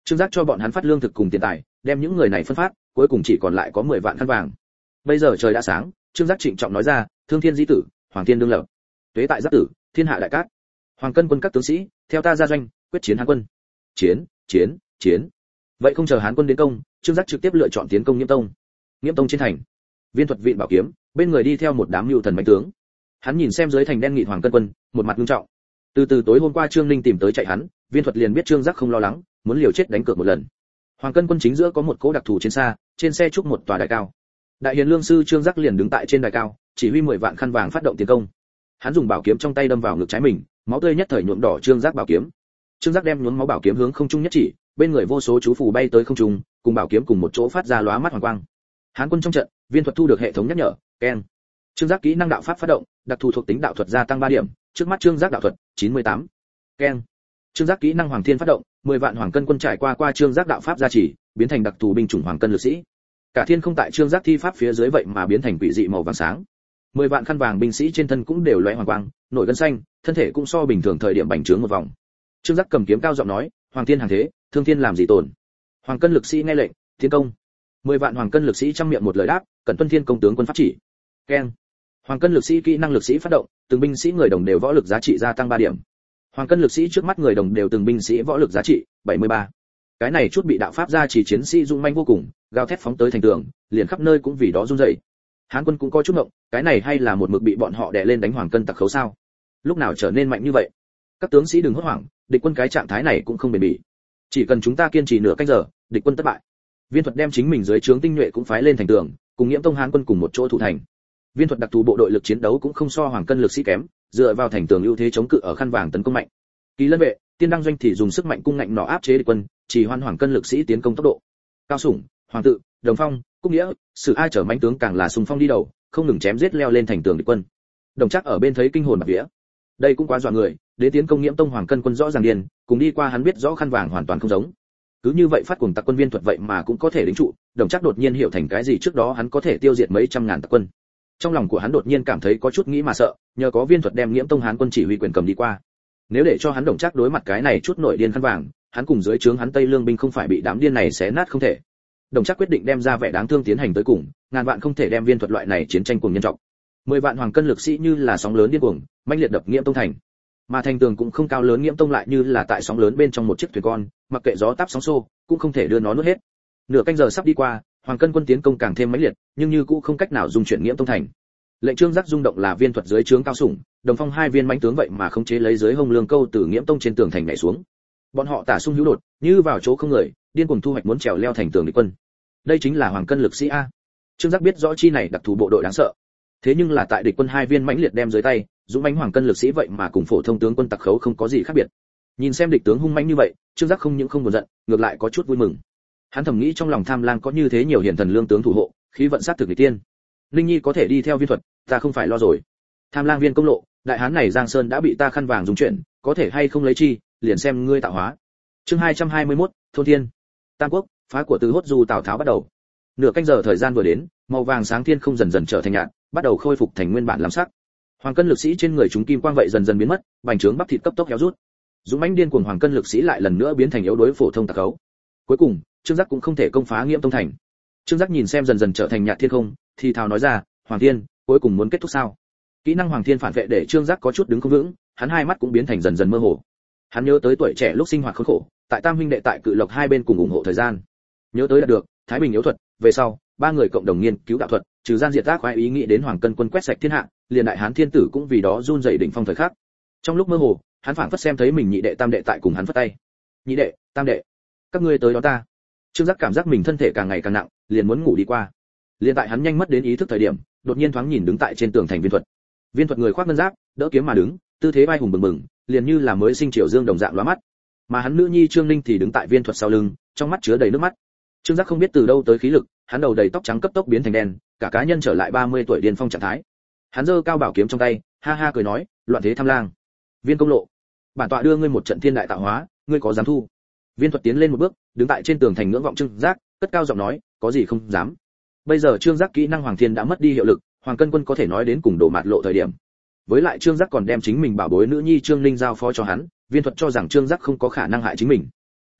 Trương Giác cho bọn hắn phát lương thực cùng tiền tài, đem những người này phân phát, cuối cùng chỉ còn lại có mười vạn khăn vàng. Bây giờ trời đã sáng, Trương Giác trịnh trọng nói ra, thương thiên di tử, hoàng thiên đương lập, tuế tại giác tử, thiên hạ đại cát. Hoàng Cân quân các tướng sĩ, theo ta ra doanh, quyết chiến Hán quân. Chiến, chiến, chiến. Vậy không chờ Hán quân đến công, Trương Giác trực tiếp lựa chọn tiến công Nghiễm Tông. Nghiễm Tông trên thành, Viên Thuật vịn bảo kiếm, bên người đi theo một đám lưu thần bánh tướng. Hắn nhìn xem dưới thành đen nghị Hoàng Cân quân, một mặt nghiêm trọng. Từ từ tối hôm qua Trương Ninh tìm tới chạy hắn, Viên Thuật liền biết Trương Giác không lo lắng, muốn liều chết đánh cược một lần. Hoàng Cân quân chính giữa có một cỗ đặc thù trên xa, trên xe trúc một tòa đài cao. Đại hiền lương sư Trương Giác liền đứng tại trên đài cao, chỉ huy mười vạn khăn vàng phát động tiến công. Hắn dùng bảo kiếm trong tay đâm vào ngực trái mình, máu tươi nhất thời nhuộm đỏ Trương Giác bảo kiếm. Trương Giác đem nhuốm máu bảo kiếm hướng không trung nhất chỉ, bên người vô số chú phù bay tới không trung, cùng bảo kiếm cùng một chỗ phát ra lóa mắt hoàng quang. Hán quân trong trận, Viên Thuật thu được hệ thống nhắc nhở, keng. Trương Giác kỹ năng đạo pháp phát động, đặc thù thuộc tính đạo thuật gia tăng ba điểm, trước mắt Trương Giác đạo thuật chín mươi tám. Keng. Trương Giác kỹ năng Hoàng Thiên phát động, mười vạn Hoàng Cân quân trải qua qua Trương Giác đạo pháp gia trì, biến thành đặc thù binh chủng Hoàng Cân lực sĩ. Cả thiên không tại Trương Giác thi pháp phía dưới vậy mà biến thành quỷ dị màu vàng sáng. mười vạn khăn vàng binh sĩ trên thân cũng đều lóe hoàng quang, nổi gân xanh, thân thể cũng so bình thường thời điểm bành trướng một vòng. Trương Giác cầm kiếm cao giọng nói, Hoàng Thiên hàng thế, thương thiên làm gì tổn. Hoàng Cân lực sĩ nghe lệnh, tiến công. mười vạn Hoàng Cân lực sĩ trăm miệng một lời đáp, cẩn tuân thiên công tướng quân pháp chỉ. Keng. Hoàng Cân lực sĩ kỹ năng lực sĩ phát động, từng binh sĩ người đồng đều võ lực giá trị gia tăng ba điểm. Hoàng Cân lực sĩ trước mắt người đồng đều từng binh sĩ võ lực giá trị bảy mươi ba. Cái này chút bị đạo pháp gia chỉ chiến sĩ dũng manh vô cùng, gào thét phóng tới thành tường, liền khắp nơi cũng vì đó run rẩy. Hán quân cũng có chút ngộng, cái này hay là một mực bị bọn họ đè lên đánh Hoàng Cân tặc khấu sao? Lúc nào trở nên mạnh như vậy? Các tướng sĩ đừng hốt hoảng, địch quân cái trạng thái này cũng không bền bỉ. Chỉ cần chúng ta kiên trì nửa canh giờ, địch quân thất bại. Viên Thuật đem chính mình dưới trướng tinh nhuệ cũng phái lên thành tường, cùng Nghiễm Tông Hán quân cùng một chỗ thủ thành. Viên Thuật đặc thù bộ đội lực chiến đấu cũng không so Hoàng Cân lực sĩ kém, dựa vào thành tường ưu thế chống cự ở khăn vàng tấn công mạnh. Kỳ Lân vệ, Tiên Đăng doanh thì dùng sức mạnh cung ngạnh nọ áp chế địch quân, chỉ hoan Hoàng Cân lực sĩ tiến công tốc độ. Cao Sủng, Hoàng Tự, Đồng Phong, Cúc Nghĩa, Sử Ai trở mãnh tướng càng là xung phong đi đầu, không ngừng chém giết leo lên thành tường địch quân. Đồng Trác ở bên thấy kinh hồn bạt vía. Đây cũng quá dọa người, đến tiến công Nghiễm Tông Hoàng Cân quân rõ ràng điên, cùng đi qua hắn biết rõ khăn vàng hoàn toàn không giống. Cứ như vậy phát cuồng tặc quân Viên Thuật vậy mà cũng có thể lĩnh trụ, Đồng Trác đột nhiên hiểu thành cái gì trước đó hắn có thể tiêu diệt mấy trăm ngàn tặc quân. Trong lòng của hắn đột nhiên cảm thấy có chút nghĩ mà sợ, nhờ có Viên Thuật đem Nghiễm Tông Hán quân chỉ huy quyền cầm đi qua. Nếu để cho hắn Đồng Trác đối mặt cái này chút nội điên khăn vàng, hắn cùng dưới trướng hắn Tây Lương binh không phải bị đám điên này xé nát không thể. Đồng Trác quyết định đem ra vẻ đáng thương tiến hành tới cùng, ngàn vạn không thể đem Viên Thuật loại này chiến tranh cùng nhân trọng. Mười vạn Hoàng Cân lực sĩ như là sóng lớn điên cuồng, mãnh liệt đập Nghiễm Tông thành. Mà thành tường cũng không cao lớn, Nghiễm Tông lại như là tại sóng lớn bên trong một chiếc thuyền con, mặc kệ gió táp sóng xô, cũng không thể đưa nó nuốt hết. Nửa canh giờ sắp đi qua, Hoàng Cân quân tiến công càng thêm mãnh liệt, nhưng như cũng không cách nào dung chuyển Nghiễm Tông thành. Lệnh Trương Giác rung động là Viên Thuật dưới trướng Cao Sủng, Đồng Phong hai viên mãnh tướng vậy mà khống chế lấy dưới hông lương câu từ Nghiễm Tông trên tường thành nhảy xuống. Bọn họ tả xung hữu đột, như vào chỗ không người, điên cuồng thu hoạch muốn trèo leo thành tường địch quân. Đây chính là Hoàng Cân lực sĩ a. Trương Giác biết rõ chi này đặc thù bộ đội đáng sợ. Thế nhưng là tại địch quân hai viên mãnh liệt đem dưới tay, dũng mãnh Hoàng Cân lực sĩ vậy mà cùng phổ thông tướng quân tặc khấu không có gì khác biệt. Nhìn xem địch tướng hung mãnh như vậy, Trương Giác không những không buồn giận, ngược lại có chút vui mừng. Hắn thầm nghĩ trong lòng Tham Lang có như thế nhiều hiền thần lương tướng thủ hộ, khí vận sát thực nghịch tiên. Linh Nhi có thể đi theo Viên Thuật, ta không phải lo rồi. Tham Lang viên công lộ, đại hán này Giang Sơn đã bị ta khăn vàng dùng chuyện, có thể hay không lấy chi, liền xem ngươi tạo hóa. Chương hai trăm hai mươi mốt, thôn thiên. Tam quốc, phá của Từ Hốt Du Tào Tháo bắt đầu. Nửa canh giờ thời gian vừa đến, màu vàng sáng thiên không dần dần trở thành nhạt, bắt đầu khôi phục thành nguyên bản làm sắc. Hoàng Cân lực sĩ trên người chúng kim quang vậy dần dần biến mất, bành trướng bắp thịt cấp tốc héo rút. Dũng mãnh điên cuồng Hoàng Cân lực sĩ lại lần nữa biến thành yếu đuối phổ thông tặc khấu. Cuối cùng, Trương Giác cũng không thể công phá Nghiễm Tông thành. Trương Giác nhìn xem dần dần trở thành nhạt thiên không, thì thào nói ra, Hoàng Thiên, cuối cùng muốn kết thúc sao? Kỹ năng Hoàng Thiên phản vệ để Trương Giác có chút đứng không vững, hắn hai mắt cũng biến thành dần dần mơ hồ. Hắn nhớ tới tuổi trẻ lúc sinh hoạt khốn khổ, tại Tam huynh đệ tại Cự Lộc hai bên cùng ủng hộ thời gian. Nhớ tới đạt được Thái Bình yếu thuật, về sau, ba người cộng đồng nghiên cứu đạo thuật, trừ gian diệt ác khoái ý nghĩ đến Hoàng Cân quân quét sạch thiên hạ, liền đại hán thiên tử cũng vì đó run rẩy đỉnh phong thời khắc. Trong lúc mơ hồ, hắn phảng phất xem thấy mình nhị đệ tam đệ tại cùng hắn phất tay. Nhị đệ, tam đệ, các ngươi tới đó ta. Trương Giác cảm giác mình thân thể càng ngày càng nặng, liền muốn ngủ đi qua. Liền tại hắn nhanh mất đến ý thức thời điểm, đột nhiên thoáng nhìn đứng tại trên tường thành Viên Thuật. Viên Thuật người khoác ngân giáp, đỡ kiếm mà đứng, tư thế vai hùng bừng bừng, liền như là mới sinh triều dương đồng dạng lóa mắt. Mà hắn nữ nhi Trương Ninh thì đứng tại Viên Thuật sau lưng, trong mắt chứa đầy nước mắt. Trương Giác không biết từ đâu tới khí lực, hắn đầu đầy tóc trắng cấp tốc biến thành đen, cả cá nhân trở lại ba mươi tuổi điên phong trạng thái. Hắn giơ cao bảo kiếm trong tay, ha ha cười nói, loạn thế Tham Lang, Viên công lộ, bản tọa đưa ngươi một trận thiên đại tạo hóa, ngươi có dám thu? Viên Thuật tiến lên một bước, đứng tại trên tường thành ngưỡng vọng Trương Giác, cất cao giọng nói, có gì không dám. Bây giờ Trương Giác kỹ năng Hoàng Thiên đã mất đi hiệu lực, Hoàng Cân quân có thể nói đến cùng đổ mạt lộ thời điểm. Với lại Trương Giác còn đem chính mình bảo bối nữ nhi Trương Ninh giao phó cho hắn, Viên Thuật cho rằng Trương Giác không có khả năng hại chính mình.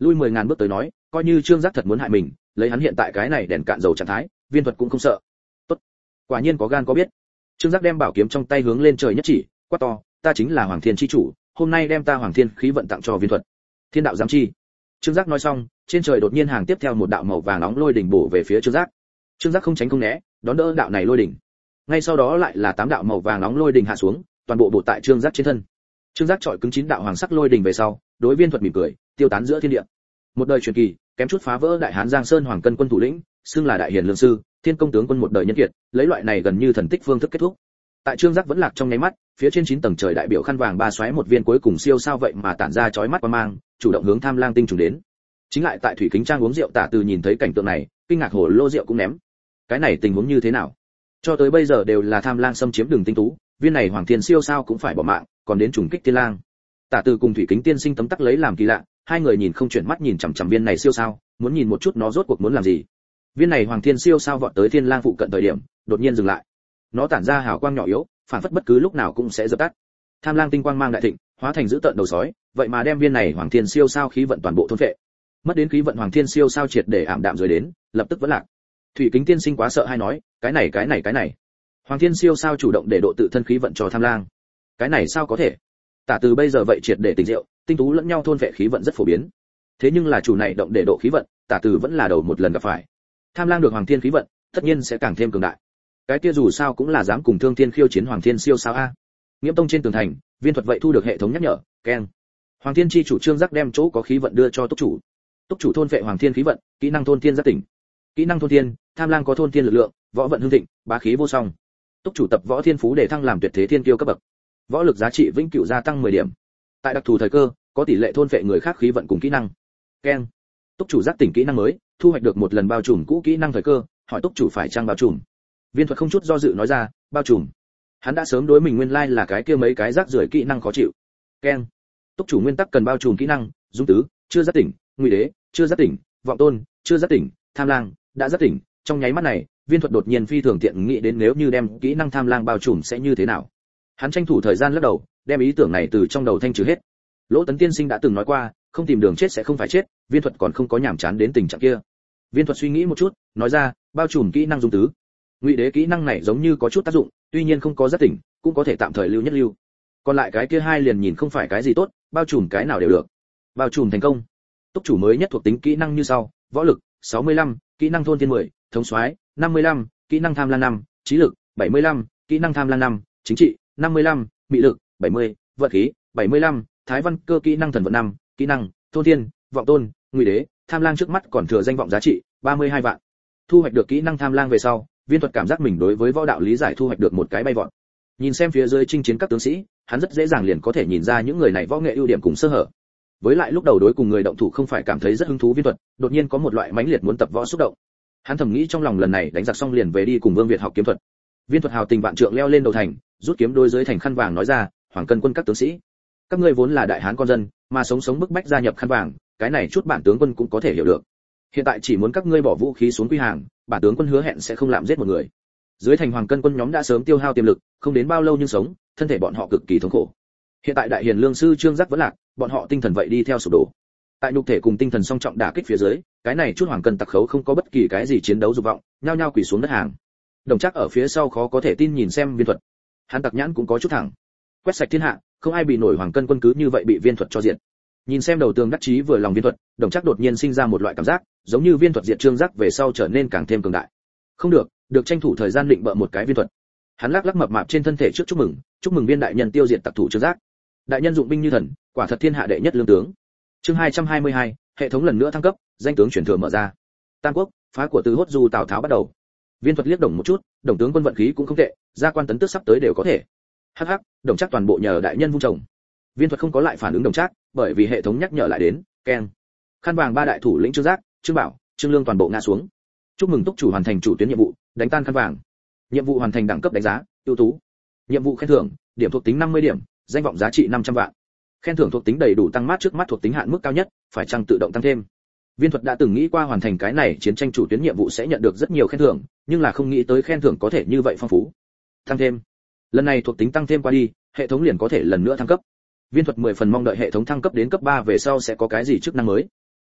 lui mười ngàn bước tới nói, coi như Trương Giác thật muốn hại mình, lấy hắn hiện tại cái này đèn cạn dầu trạng thái, Viên Thuật cũng không sợ. Tốt, quả nhiên có gan có biết. Trương Giác đem bảo kiếm trong tay hướng lên trời nhất chỉ, quát to, ta chính là Hoàng Thiên chi chủ, hôm nay đem ta Hoàng Thiên khí vận tặng cho Viên Thuật. Thiên đạo giám chi. Trương Giác nói xong, trên trời đột nhiên hàng tiếp theo một đạo màu vàng nóng lôi đỉnh bổ về phía Trương Giác. Trương Giác không tránh không né, đón đỡ đạo này lôi đỉnh. Ngay sau đó lại là tám đạo màu vàng nóng lôi đỉnh hạ xuống, toàn bộ bổ tại Trương Giác trên thân. Trương Giác chọi cứng chín đạo hoàng sắc lôi đỉnh về sau, đối Viên Thuật mỉm cười, tiêu tán giữa thiên địa. Một đời truyền kỳ, kém chút phá vỡ đại hán Giang Sơn Hoàng Cân quân thủ lĩnh, xưng là đại hiền lương sư, thiên công tướng quân một đời nhân kiệt, lấy loại này gần như thần tích phương thức kết thúc. Tại Trương Giác vẫn lạc trong nháy mắt, phía trên chín tầng trời đại biểu khăn vàng ba xoáy một viên cuối cùng siêu sao vậy mà tản ra chói mắt qua mang, chủ động hướng Tham Lang tinh trùng đến. Chính lại tại thủy kính trang uống rượu Tả Từ nhìn thấy cảnh tượng này, kinh ngạc hồ lô rượu cũng ném. Cái này tình huống như thế nào? Cho tới bây giờ đều là Tham Lang xâm chiếm đường tinh tú, viên này Hoàng Thiên siêu sao cũng phải bỏ mạng, còn đến trùng kích Thiên Lang. Tả Từ cùng thủy kính tiên sinh tấm tắc lấy làm kỳ lạ, hai người nhìn không chuyển mắt nhìn chằm chằm viên này siêu sao, muốn nhìn một chút nó rốt cuộc muốn làm gì. Viên này Hoàng Thiên siêu sao vọt tới Thiên Lang phụ cận thời điểm, đột nhiên dừng lại. Nó tản ra hào quang nhỏ yếu, phản phất bất cứ lúc nào cũng sẽ dập tắt. Tham Lang tinh quang mang đại thịnh, hóa thành dữ tợn đầu sói, vậy mà đem viên này Hoàng Thiên siêu sao khí vận toàn bộ thôn phệ. Mất đến khí vận Hoàng Thiên siêu sao triệt để ảm đạm rồi đến, lập tức vẫn lạc. Thủy kính tiên sinh quá sợ hay nói, cái này cái này cái này. Hoàng Thiên siêu sao chủ động để độ tự thân khí vận cho Tham Lang. Cái này sao có thể? Tả Từ bây giờ vậy triệt để tỉnh rượu, tinh tú lẫn nhau thôn phệ khí vận rất phổ biến. Thế nhưng là chủ này động để độ khí vận, Tả Từ vẫn là đầu một lần gặp phải. Tham Lang được Hoàng Thiên khí vận, tất nhiên sẽ càng thêm cường đại. Cái kia dù sao cũng là dám cùng Thương Thiên khiêu chiến Hoàng Thiên siêu sao a. Nghiễm Tông trên tường thành, Viên Thuật vậy thu được hệ thống nhắc nhở, keng. Hoàng Thiên chi chủ Trương Giác đem chỗ có khí vận đưa cho túc chủ. Túc chủ thôn phệ Hoàng Thiên khí vận, kỹ năng thôn thiên giác tỉnh. Kỹ năng thôn thiên, Tham Lang có thôn thiên lực lượng, võ vận hưng thịnh, bá khí vô song. Túc chủ tập võ thiên phú để thăng làm tuyệt thế thiên kiêu cấp bậc. Võ lực giá trị vĩnh cửu gia tăng mười điểm. Tại đặc thù thời cơ, có tỷ lệ thôn phệ người khác khí vận cùng kỹ năng. Keng. Túc chủ giác tỉnh kỹ năng mới, thu hoạch được một lần bao trùm cũ kỹ năng thời cơ, hỏi túc chủ phải trang bao trùm. Viên Thuật không chút do dự nói ra, bao trùm. Hắn đã sớm đối mình nguyên lai like là cái kia mấy cái rác rưởi kỹ năng khó chịu. Keng. Túc chủ nguyên tắc cần bao trùm kỹ năng, dung tứ, chưa giác tỉnh, nguy đế, chưa giác tỉnh, vọng tôn, chưa giác tỉnh, Tham Lang, đã giác tỉnh. Trong nháy mắt này, Viên Thuật đột nhiên phi thường tiện nghĩ đến nếu như đem kỹ năng Tham Lang bao trùm sẽ như thế nào. Hắn tranh thủ thời gian lắc đầu, đem ý tưởng này từ trong đầu thanh trừ hết. Lỗ Tấn tiên sinh đã từng nói qua, không tìm đường chết sẽ không phải chết, Viên Thuật còn không có nhảm chán đến tình trạng kia. Viên Thuật suy nghĩ một chút, nói ra, bao trùm kỹ năng dung tứ. Ngụy đế kỹ năng này giống như có chút tác dụng, tuy nhiên không có giác tỉnh, cũng có thể tạm thời lưu nhất lưu. Còn lại cái kia hai liền nhìn không phải cái gì tốt, bao trùm cái nào đều được. Bao trùm thành công. Túc chủ mới nhất thuộc tính kỹ năng như sau: võ lực sáu mươi lăm, kỹ năng thôn thiên mười, thống soái năm mươi lăm, kỹ năng Tham Lang năm, trí lực bảy mươi lăm, kỹ năng Tham Lang năm, chính trị năm mươi lăm, mị lực bảy mươi, vận khí bảy mươi lăm, thái văn cơ kỹ năng thần vận năm, kỹ năng thôn thiên, vọng tôn, ngụy đế. Tham Lang trước mắt còn thừa danh vọng giá trị ba mươi hai vạn. Thu hoạch được kỹ năng Tham Lang về sau, Viên Thuật cảm giác mình đối với võ đạo lý giải thu hoạch được một cái bay vọt. Nhìn xem phía dưới chinh chiến các tướng sĩ, hắn rất dễ dàng liền có thể nhìn ra những người này võ nghệ ưu điểm cùng sơ hở. Với lại lúc đầu đối cùng người động thủ không phải cảm thấy rất hứng thú Viên Thuật, đột nhiên có một loại mãnh liệt muốn tập võ xúc động. Hắn thầm nghĩ trong lòng lần này đánh giặc xong liền về đi cùng Vương Việt học kiếm thuật. Viên Thuật hào tình vạn trượng leo lên đầu thành, rút kiếm đôi dưới thành khăn vàng nói ra, Hoàng Cân quân các tướng sĩ, các ngươi vốn là đại hán con dân, mà sống sống bức bách gia nhập khăn vàng, cái này chút bản tướng quân cũng có thể hiểu được. Hiện tại chỉ muốn các ngươi bỏ vũ khí xuống quy hàng, bản tướng quân hứa hẹn sẽ không làm giết một người. Dưới thành Hoàng Cân quân nhóm đã sớm tiêu hao tiềm lực, không đến bao lâu nhưng sống, thân thể bọn họ cực kỳ thống khổ. Hiện tại đại hiền lương sư Trương Giác vẫn lạc, bọn họ tinh thần vậy đi theo sụp đổ. Tại nhục thể cùng tinh thần song trọng đả kích phía dưới, cái này chút Hoàng Cân tặc khấu không có bất kỳ cái gì chiến đấu dục vọng, nhao nhao quỳ xuống đất hàng. Đồng Trác ở phía sau khó có thể tin nhìn xem Viên Thuật. Hắn tặc nhãn cũng có chút thẳng. Quét sạch thiên hạ, không ai bị nổi Hoàng Cân quân cứ như vậy bị Viên Thuật cho diệt. Nhìn xem đầu tường đắc chí vừa lòng Viên Thuật, Đồng Trác đột nhiên sinh ra một loại cảm giác, giống như Viên Thuật diệt Trương Giác về sau trở nên càng thêm cường đại. Không được, được tranh thủ thời gian định bợ một cái Viên Thuật. Hắn lắc lắc mập mạp trên thân thể trước chúc mừng, chúc mừng Viên đại nhân tiêu diệt tặc thủ Trương Giác. Đại nhân dụng binh như thần, quả thật thiên hạ đệ nhất lương tướng. Chương hai trăm hai mươi hai, hệ thống lần nữa thăng cấp, danh tướng chuyển thừa mở ra. Tam quốc, phá của từ hốt du Tào Tháo bắt đầu. Viên Thuật liếc Đồng một chút, Đồng tướng quân vận khí cũng không tệ, gia quan tấn tước sắp tới đều có thể. Hắc hắc, Đồng Trác toàn bộ nhờ đại nhân vung trồng. Viên Thuật không có lại phản ứng Đồng Trác, bởi vì hệ thống nhắc nhở lại đến, keng. Khăn vàng ba đại thủ lĩnh Trương Giác, Trương Bảo, Trương Lương toàn bộ ngã xuống. Chúc mừng túc chủ hoàn thành chủ tuyến nhiệm vụ, đánh tan khăn vàng. Nhiệm vụ hoàn thành đẳng cấp đánh giá, ưu tú. Nhiệm vụ khen thưởng, điểm thuộc tính năm mươi điểm, danh vọng giá trị năm trăm vạn. Khen thưởng thuộc tính đầy đủ tăng mát trước mắt thuộc tính hạn mức cao nhất, phải chăng tự động tăng thêm. Viên Thuật đã từng nghĩ qua hoàn thành cái này chiến tranh chủ tuyến nhiệm vụ sẽ nhận được rất nhiều khen thưởng, nhưng là không nghĩ tới khen thưởng có thể như vậy phong phú. Tăng thêm. Lần này thuộc tính tăng thêm qua đi, hệ thống liền có thể lần nữa thăng cấp. Viên Thuật mười phần mong đợi hệ thống thăng cấp đến cấp ba về sau sẽ có cái gì chức năng mới.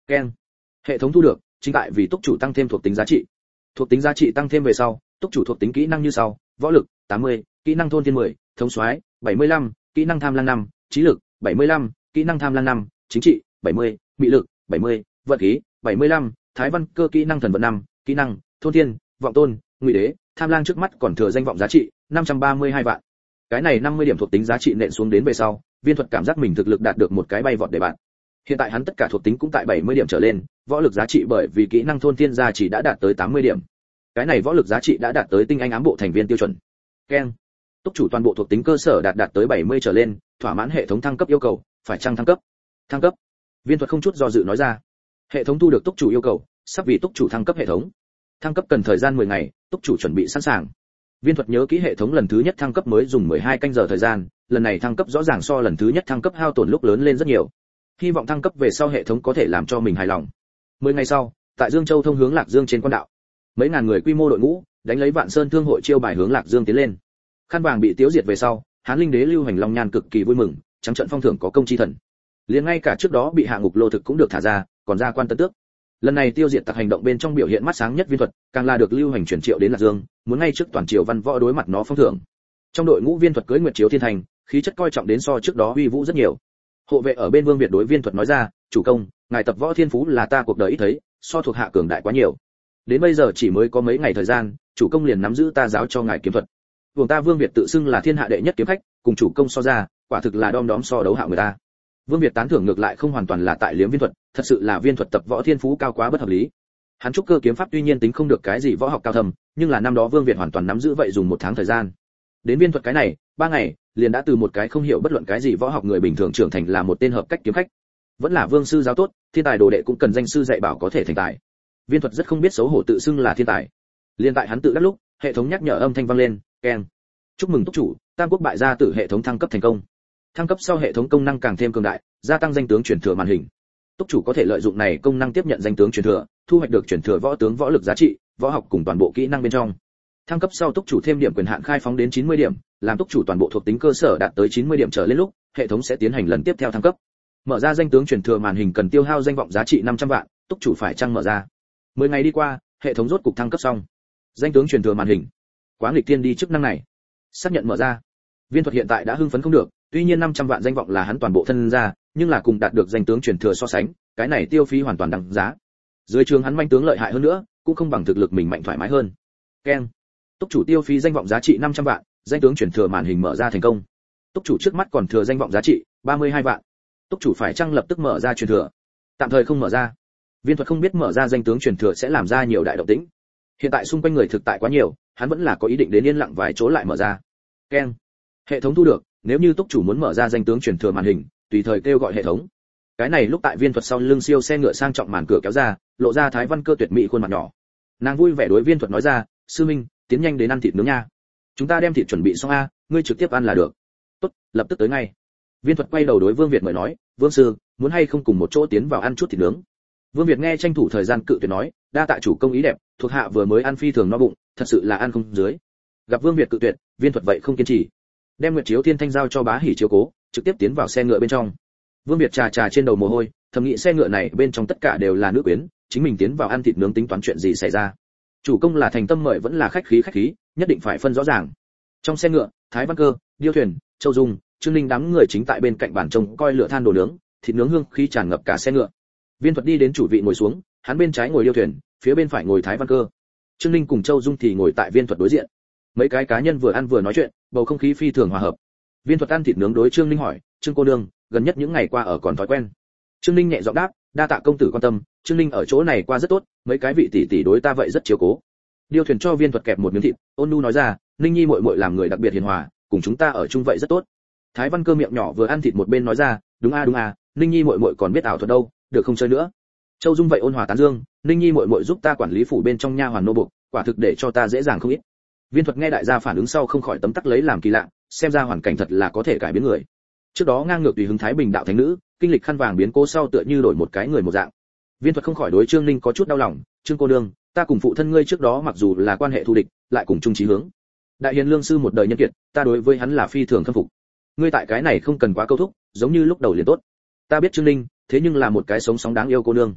Keng. Hệ thống thu được, chính tại vì túc chủ tăng thêm thuộc tính giá trị. Thuộc tính giá trị tăng thêm về sau, túc chủ thuộc tính kỹ năng như sau: võ lực tám mươi, kỹ năng thôn thiên mười, thống soái bảy mươi lăm, kỹ năng tham lang năm, trí lực bảy mươi lăm, kỹ năng tham lang năm, chính trị bảy mươi, mị lực bảy mươi, vận khí bảy mươi lăm, thái văn cơ kỹ năng thần vận năm, kỹ năng thôn thiên, vọng tôn, ngụy đế, tham lang trước mắt còn thừa danh vọng giá trị năm trăm ba mươi hai vạn. Cái này năm mươi điểm thuộc tính giá trị nện xuống đến về sau, Viên Thuật cảm giác mình thực lực đạt được một cái bay vọt để bạn. Hiện tại hắn tất cả thuộc tính cũng tại bảy mươi điểm trở lên, võ lực giá trị bởi vì kỹ năng thôn thiên gia chỉ đã đạt tới tám mươi điểm. Cái này võ lực giá trị đã đạt tới tinh anh ám bộ thành viên tiêu chuẩn. Keng. Túc chủ toàn bộ thuộc tính cơ sở đạt đạt tới bảy mươi trở lên, thỏa mãn hệ thống thăng cấp yêu cầu, phải chăng thăng cấp? Thăng cấp. Viên Thuật không chút do dự nói ra. Hệ thống thu được túc chủ yêu cầu, sắp vì túc chủ thăng cấp hệ thống. Thăng cấp cần thời gian mười ngày, túc chủ chuẩn bị sẵn sàng. Viên Thuật nhớ kỹ hệ thống lần thứ nhất thăng cấp mới dùng mười hai canh giờ thời gian, lần này thăng cấp rõ ràng so lần thứ nhất thăng cấp hao tổn lúc lớn lên rất nhiều. Hy vọng thăng cấp về sau hệ thống có thể làm cho mình hài lòng. mười ngày sau, tại Dương Châu thông hướng Lạc Dương trên quan đạo, mấy ngàn người quy mô đội ngũ đánh lấy Vạn Sơn Thương hội chiêu bài hướng Lạc Dương tiến lên. Khăn vàng bị tiêu diệt về sau, Hán Linh Đế Lưu Hành Long Nhan cực kỳ vui mừng, trắng trận phong thưởng có công chi thần. Liền ngay cả trước đó bị hạ ngục lô thực cũng được thả ra, còn ra quan tân tước. Lần này tiêu diệt tặc hành động bên trong biểu hiện mắt sáng nhất Viên Thuật, càng là được Lưu Hành chuyển triệu đến Lạc Dương, muốn ngay trước toàn triều văn võ đối mặt nó phong thưởng. Trong đội ngũ Viên Thuật cưỡi Nguyệt Chiếu Thiên Thành, khí chất coi trọng đến so trước đó uy vũ rất nhiều. Hộ vệ ở bên Vương Việt đối Viên Thuật nói ra, chủ công, ngài tập võ thiên phú là ta cuộc đời ít thấy, so thuộc hạ cường đại quá nhiều. Đến bây giờ chỉ mới có mấy ngày thời gian, chủ công liền nắm giữ ta giáo cho ngài kiếm thuật. Vùng ta Vương Việt tự xưng là thiên hạ đệ nhất kiếm khách, cùng chủ công so ra, quả thực là đom đóm so đấu hạ người ta. Vương Việt tán thưởng ngược lại không hoàn toàn là tại liếm Viên Thuật, thật sự là Viên Thuật tập võ thiên phú cao quá bất hợp lý. Hắn trúc cơ kiếm pháp tuy nhiên tính không được cái gì võ học cao thâm, nhưng là năm đó Vương Việt hoàn toàn nắm giữ vậy dùng một tháng thời gian. Đến Viên Thuật cái này, ba ngày, liền đã từ một cái không hiểu bất luận cái gì võ học người bình thường trưởng thành là một tên hợp cách kiếm khách. Vẫn là Vương sư giáo tốt, thiên tài đồ đệ cũng cần danh sư dạy bảo có thể thành tài. Viên Thuật rất không biết xấu hổ tự xưng là thiên tài. Liên tại hắn tự đắc lúc, hệ thống nhắc nhở âm thanh vang lên, keng. Chúc mừng túc chủ, Tam Quốc bại gia tử hệ thống thăng cấp thành công. Thăng cấp sau hệ thống công năng càng thêm cường đại, gia tăng danh tướng truyền thừa màn hình. Túc chủ có thể lợi dụng này công năng tiếp nhận danh tướng truyền thừa, thu hoạch được truyền thừa võ tướng võ lực giá trị, võ học cùng toàn bộ kỹ năng bên trong. Thăng cấp sau túc chủ thêm điểm quyền hạn khai phóng đến chín mươi điểm, làm túc chủ toàn bộ thuộc tính cơ sở đạt tới chín mươi điểm trở lên lúc, hệ thống sẽ tiến hành lần tiếp theo thăng cấp. Mở ra danh tướng truyền thừa màn hình cần tiêu hao danh vọng giá trị năm trăm vạn, túc chủ phải chăng mở ra. mười ngày đi qua, hệ thống rốt cục thăng cấp xong. Danh tướng truyền thừa màn hình. Quá nghịch tiên đi chức năng này. Xác nhận mở ra. Viên Thuật hiện tại đã hưng phấn không được, tuy nhiên năm trăm vạn danh vọng là hắn toàn bộ thân ra, nhưng là cùng đạt được danh tướng truyền thừa so sánh, cái này tiêu phí hoàn toàn đằng giá. Dưới trường hắn manh tướng lợi hại hơn nữa, cũng không bằng thực lực mình mạnh thoải mái hơn. Keng. Túc chủ tiêu phí danh vọng giá trị năm trăm vạn, danh tướng truyền thừa màn hình mở ra thành công. Túc chủ trước mắt còn thừa danh vọng giá trị ba mươi hai vạn. Túc chủ phải chăng lập tức mở ra truyền thừa? Tạm thời không mở ra. Viên Thuật không biết mở ra danh tướng truyền thừa sẽ làm ra nhiều đại động tĩnh. Hiện tại xung quanh người thực tại quá nhiều, hắn vẫn là có ý định đến yên lặng vài chỗ lại mở ra. Keng. Hệ thống thu được, nếu như túc chủ muốn mở ra danh tướng truyền thừa màn hình, tùy thời kêu gọi hệ thống. Cái này lúc tại Viên Thuật sau lưng siêu xe ngựa sang trọng màn cửa kéo ra, lộ ra Thái Văn Cơ tuyệt mỹ khuôn mặt nhỏ. Nàng vui vẻ đối Viên Thuật nói ra, sư minh, tiến nhanh đến ăn thịt nướng nha. Chúng ta đem thịt chuẩn bị xong a, ngươi trực tiếp ăn là được. Tốt, lập tức tới ngay. Viên Thuật quay đầu đối Vương Việt mời nói, Vương sư, muốn hay không cùng một chỗ tiến vào ăn chút thịt nướng. Vương Việt nghe tranh thủ thời gian cự tuyệt nói, đa tạ chủ công ý đẹp, thuộc hạ vừa mới ăn phi thường no bụng, thật sự là ăn không dưới. Gặp Vương Việt cự tuyệt, Viên Thuật vậy không kiên trì, đem Nguyệt Chiếu Thiên Thanh giao cho Bá Hỉ chiếu cố, trực tiếp tiến vào xe ngựa bên trong. Vương Việt trà trà trên đầu mồ hôi, thầm nghĩ xe ngựa này bên trong tất cả đều là nữ quyến, chính mình tiến vào ăn thịt nướng tính toán chuyện gì xảy ra. Chủ công là thành tâm mời vẫn là khách khí khách khí, nhất định phải phân rõ ràng. Trong xe ngựa, Thái Văn Cơ, Điêu Thuyền, Châu Dung, Trương Linh đám người chính tại bên cạnh bàn trông coi lửa than đồ nướng, thịt nướng hương khí tràn ngập cả xe ngựa. Viên Thuật đi đến chủ vị ngồi xuống, hắn bên trái ngồi Điêu Thuyền, phía bên phải ngồi Thái Văn Cơ. Trương Linh cùng Châu Dung thì ngồi tại Viên Thuật đối diện. Mấy cái cá nhân vừa ăn vừa nói chuyện, bầu không khí phi thường hòa hợp. Viên Thuật ăn thịt nướng đối Trương Linh hỏi, "Trương cô nương, gần nhất những ngày qua ở còn thói quen?" Trương Linh nhẹ giọng đáp, "Đa tạ công tử quan tâm, Trương Linh ở chỗ này qua rất tốt, mấy cái vị tỷ tỷ đối ta vậy rất chiếu cố." Điêu Thuyền cho Viên Thuật kẹp một miếng thịt, ôn nhu nói ra, "Linh Nhi muội muội làm người đặc biệt hiền hòa, cùng chúng ta ở chung vậy rất tốt." Thái Văn Cơ miệng nhỏ vừa ăn thịt một bên nói ra, "Đúng a đúng a, Linh Nhi muội muội còn biết ảo thuật đâu, được không chơi nữa." Châu Dung vậy ôn hòa tán dương, "Linh Nhi muội muội giúp ta quản lý phủ bên trong nha hoàn nô buộc, quả thực để cho ta dễ dàng không ít." Viên Thuật nghe đại gia phản ứng sau không khỏi tấm tắc lấy làm kỳ lạ, xem ra hoàn cảnh thật là có thể cải biến người. Trước đó ngang ngược tùy hứng Thái Bình đạo thánh nữ, kinh lịch khăn vàng biến cố sau tựa như đổi một cái người một dạng. Viên Thuật không khỏi đối Trương Linh có chút đau lòng, "Trương cô nương, ta cùng phụ thân ngươi trước đó mặc dù là quan hệ thù địch, lại cùng chung chí hướng. Đại hiền lương sư một đời nhân kiệt, ta đối với hắn là phi thường khâm phục. Ngươi tại cái này không cần quá câu thúc, giống như lúc đầu liền tốt. Ta biết Trương Linh, thế nhưng là một cái sống sóng đáng yêu cô nương.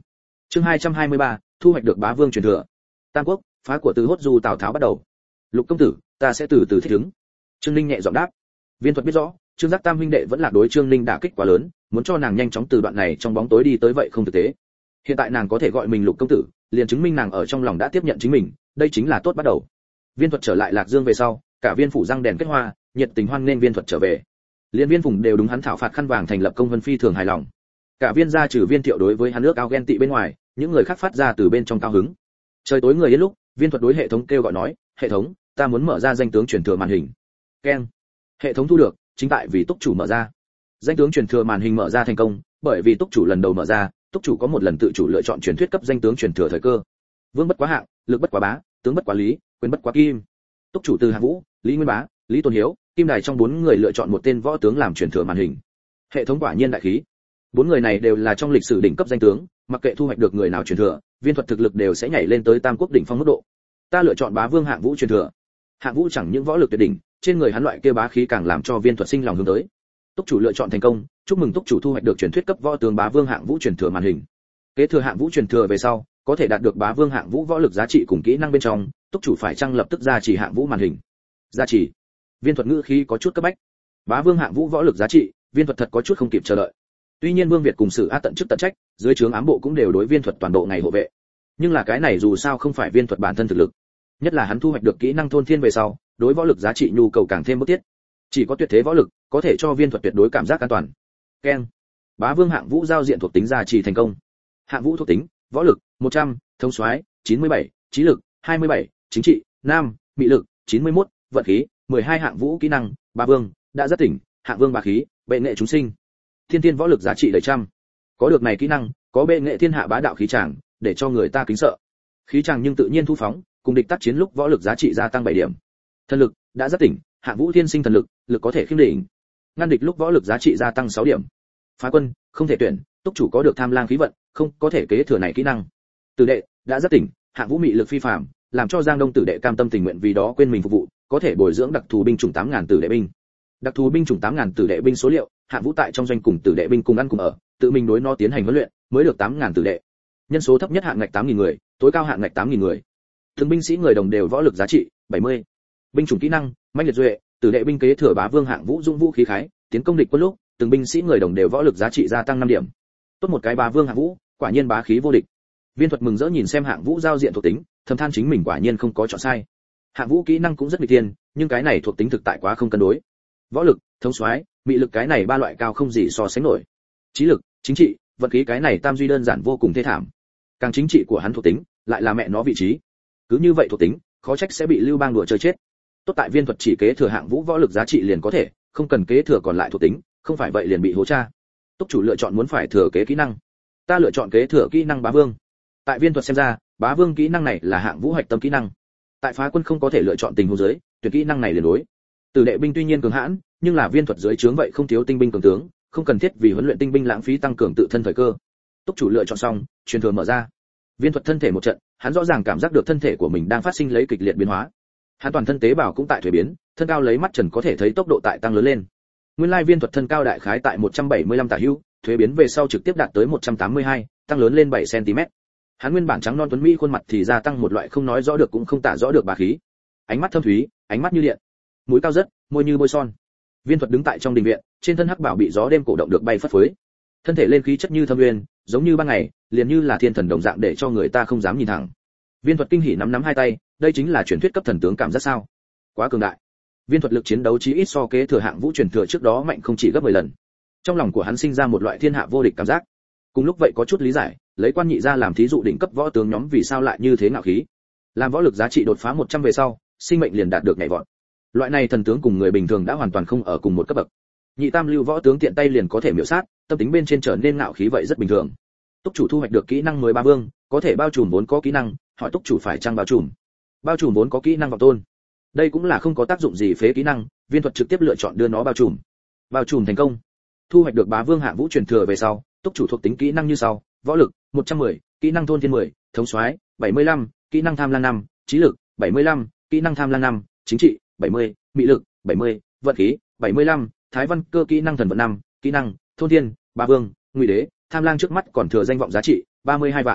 Chương hai trăm hai mươi ba, thu hoạch được bá vương truyền thừa. Tam quốc, phá của Từ Hốt Du Tào Tháo bắt đầu. Lục công tử, ta sẽ từ từ thích ứng. Trương Ninh nhẹ giọng đáp. Viên Thuật biết rõ, Trương Giác Tam huynh đệ vẫn là đối Trương Ninh đả kích quá lớn, muốn cho nàng nhanh chóng từ đoạn này trong bóng tối đi tới vậy không thực tế. Hiện tại nàng có thể gọi mình Lục công tử, liền chứng minh nàng ở trong lòng đã tiếp nhận chính mình, đây chính là tốt bắt đầu. Viên Thuật trở lại Lạc Dương về sau, cả Viên phủ răng đèn kết hoa, nhiệt tình hoan nghênh Viên Thuật trở về. Liên Viên vùng đều đúng hắn thảo phạt khăn vàng thành lập công vân phi thường hài lòng. Cả Viên gia trừ Viên Thiệu đối với hắn nước ao ghen tị bên ngoài, những người khác phát ra từ bên trong cao hứng. Trời tối người yên lúc, Viên Thuật đối hệ thống kêu gọi nói, hệ thống, ta muốn mở ra danh tướng truyền thừa màn hình. Keng. Hệ thống thu được, chính tại vì túc chủ mở ra. Danh tướng truyền thừa màn hình mở ra thành công, bởi vì túc chủ lần đầu mở ra, túc chủ có một lần tự chủ lựa chọn truyền thuyết cấp danh tướng truyền thừa thời cơ. Vương bất quá hạng, lực bất quá bá, tướng bất quá lý, quyền bất quá kim. Túc chủ từ Hạng Vũ, Lý Nguyên Bá, Lý Tôn Hiếu, Kim Đài trong bốn người lựa chọn một tên võ tướng làm truyền thừa màn hình. Hệ thống quả nhiên đại khí. Bốn người này đều là trong lịch sử đỉnh cấp danh tướng, mặc kệ thu hoạch được người nào truyền thừa, Viên Thuật thực lực đều sẽ nhảy lên tới tam quốc đỉnh phong mức độ. Ta lựa chọn bá vương Hạng Vũ truyền thừa. Hạng Vũ chẳng những võ lực tuyệt đỉnh, trên người hắn loại kia bá khí càng làm cho Viên Thuật sinh lòng hướng tới. Túc chủ lựa chọn thành công, chúc mừng túc chủ thu hoạch được truyền thuyết cấp võ tướng bá vương Hạng Vũ truyền thừa màn hình. Kế thừa Hạng Vũ truyền thừa về sau, có thể đạt được bá vương Hạng Vũ võ lực giá trị cùng kỹ năng bên trong, túc chủ phải chăng lập tức gia trì Hạng Vũ màn hình. Gia trì. Viên Thuật ngữ khí có chút cấp bách. Bá vương Hạng Vũ võ lực giá trị, Viên Thuật thật có chút không kịp chờ đợi. Tuy nhiên Vương Việt cùng Sử A tận chức tận trách, dưới trướng ám bộ cũng đều đối Viên Thuật toàn bộ ngày hộ vệ. Nhưng là cái này dù sao không phải Viên Thuật bản thân thực lực, nhất là hắn thu hoạch được kỹ năng thôn thiên về sau, đối võ lực giá trị nhu cầu càng thêm bức thiết. Chỉ có tuyệt thế võ lực có thể cho Viên Thuật tuyệt đối cảm giác an toàn. Keng. Bá vương Hạng Vũ giao diện thuộc tính gia trì thành công. Hạng Vũ thuộc tính: võ lực một trăm, thông soái chín mươi bảy, trí lực hai mươi bảy, chính trị năm, mị lực chín mươi mốt, vận khí mười hai. Hạng Vũ kỹ năng: Bá vương đã rất tỉnh, Hạng vương bá khí, bệ nghệ chúng sinh. Thiên thiên võ lực giá trị đầy trăm. Có được này kỹ năng, có bệ nghệ thiên hạ bá đạo khí tràng, để cho người ta kính sợ. Khí tràng nhưng tự nhiên thu phóng, cùng địch tác chiến lúc võ lực giá trị gia tăng bảy điểm. Thần lực đã rất tỉnh, Hạng Vũ thiên sinh thần lực, lực có thể khiêm đỉnh. Ngăn địch lúc võ lực giá trị gia tăng sáu điểm. Phá quân không thể tuyển, túc chủ có được tham lang khí vận, không có thể kế thừa này kỹ năng. Tử đệ đã rất tỉnh, Hạng Vũ mị lực phi phàm, làm cho Giang Đông tử đệ cam tâm tình nguyện vì đó quên mình phục vụ, có thể bồi dưỡng đặc thù binh chủng tám nghìn tử đệ binh. Đặc thù binh chủng tám nghìn tử đệ binh số liệu, Hạng Vũ tại trong doanh cùng tử đệ binh cùng ăn cùng ở, tự mình đối nó tiến hành huấn luyện, mới được tám nghìn tử đệ. Nhân số thấp nhất hạn ngạch tám nghìn người, tối cao hạn ngạch tám nghìn người. Từng binh sĩ người đồng đều võ lực giá trị bảy mươi. Binh chủng kỹ năng: mãnh liệt duệ, tử đệ binh kế thừa bá vương Hạng Vũ dung vũ khí khái, tiến công địch quân lúc, từng binh sĩ người đồng đều võ lực giá trị gia tăng năm điểm. Tốt một cái bá vương Hạng Vũ, quả nhiên bá khí vô địch. Viên Thuật mừng rỡ nhìn xem Hạng Vũ giao diện thuộc tính, thầm than chính mình quả nhiên không có chọn sai. Hạng Vũ kỹ năng cũng rất nguy tiên, nhưng cái này thuộc tính thực tại quá không cân đối. Võ lực, thống soái, mị lực cái này ba loại cao không gì so sánh nổi. Trí lực, chính trị, vận khí cái này tam duy đơn giản vô cùng thê thảm. Càng chính trị của hắn thuộc tính, lại là mẹ nó vị trí. Cứ như vậy thuộc tính, khó trách sẽ bị Lưu Bang đùa chơi chết. Tốt tại Viên Thuật chỉ kế thừa Hạng Vũ võ lực giá trị liền có thể, không cần kế thừa còn lại thuộc tính, không phải vậy liền bị hố cha. Túc chủ lựa chọn muốn phải thừa kế kỹ năng. Ta lựa chọn kế thừa kỹ năng bá vương. Tại Viên Thuật xem ra, bá vương kỹ năng này là Hạng Vũ hoạch tâm kỹ năng. Tại phá quân không có thể lựa chọn tình huống dưới, tuyển kỹ năng này liền đối. Tử đệ binh tuy nhiên cường hãn, nhưng là Viên Thuật dưới trướng vậy không thiếu tinh binh cường tướng, không cần thiết vì huấn luyện tinh binh lãng phí tăng cường tự thân thời cơ. Túc chủ lựa chọn xong, truyền thừa mở ra. Viên Thuật thân thể một trận, hắn rõ ràng cảm giác được thân thể của mình đang phát sinh lấy kịch liệt biến hóa. Hắn toàn thân tế bào cũng tại thuế biến, thân cao lấy mắt trần có thể thấy tốc độ tại tăng lớn lên. Nguyên lai Viên Thuật thân cao đại khái tại một trăm bảy mươi lăm tả hữu, thuế biến về sau trực tiếp đạt tới một trăm tám mươi hai, tăng lớn lên bảy xăng ti mét. Hắn nguyên bản trắng non tuấn mỹ khuôn mặt thì gia tăng một loại không nói rõ được cũng không tả rõ được bá khí. Ánh mắt thâm thúy, ánh mắt như điện, mũi cao rất, môi như bôi son. Viên Thuật đứng tại trong đình viện, trên thân hắc bảo bị gió đêm cổ động được bay phất phới. Thân thể lên khí chất như thâm nguyên, giống như ban ngày, liền như là thiên thần đồng dạng để cho người ta không dám nhìn thẳng. Viên Thuật kinh hỉ nắm nắm hai tay, đây chính là truyền thuyết cấp thần tướng cảm giác sao? Quá cường đại. Viên Thuật lực chiến đấu chí ít so kế thừa Hạng Vũ truyền thừa trước đó mạnh không chỉ gấp mười lần. Trong lòng của hắn sinh ra một loại thiên hạ vô địch cảm giác. Cùng lúc vậy có chút lý giải, lấy Quan Nhị ra làm thí dụ đỉnh cấp võ tướng nhóm vì sao lại như thế ngạo khí. Làm võ lực giá trị đột phá một trăm về sau, sinh mệnh liền đạt được nhảy vọt. Loại này thần tướng cùng người bình thường đã hoàn toàn không ở cùng một cấp bậc. Nhị tam lưu võ tướng tiện tay liền có thể miểu sát, tâm tính bên trên trở nên ngạo khí vậy rất bình thường. Túc chủ thu hoạch được kỹ năng mới ba vương, có thể bao trùm vốn có kỹ năng, hỏi túc chủ phải chăng bao trùm. Bao trùm vốn có kỹ năng vọng tôn. Đây cũng là không có tác dụng gì phế kỹ năng, Viên Thuật trực tiếp lựa chọn đưa nó bao trùm. Bao trùm thành công. Thu hoạch được bá vương Hạng Vũ truyền thừa về sau, túc chủ thuộc tính kỹ năng như sau: võ lực một trăm mười, kỹ năng thôn thiên mười, thống soái bảy mươi lăm, kỹ năng tham lang năm, trí lực bảy mươi lăm, kỹ năng tham lang năm, chính trị bảy mươi, mị lực bảy mươi, vận khí bảy mươi lăm, thái văn cơ kỹ năng thần vận năm, kỹ năng thôn thiên, bá vương, ngụy đế, tham lang trước mắt còn thừa danh vọng giá trị ba mươi hai vạn.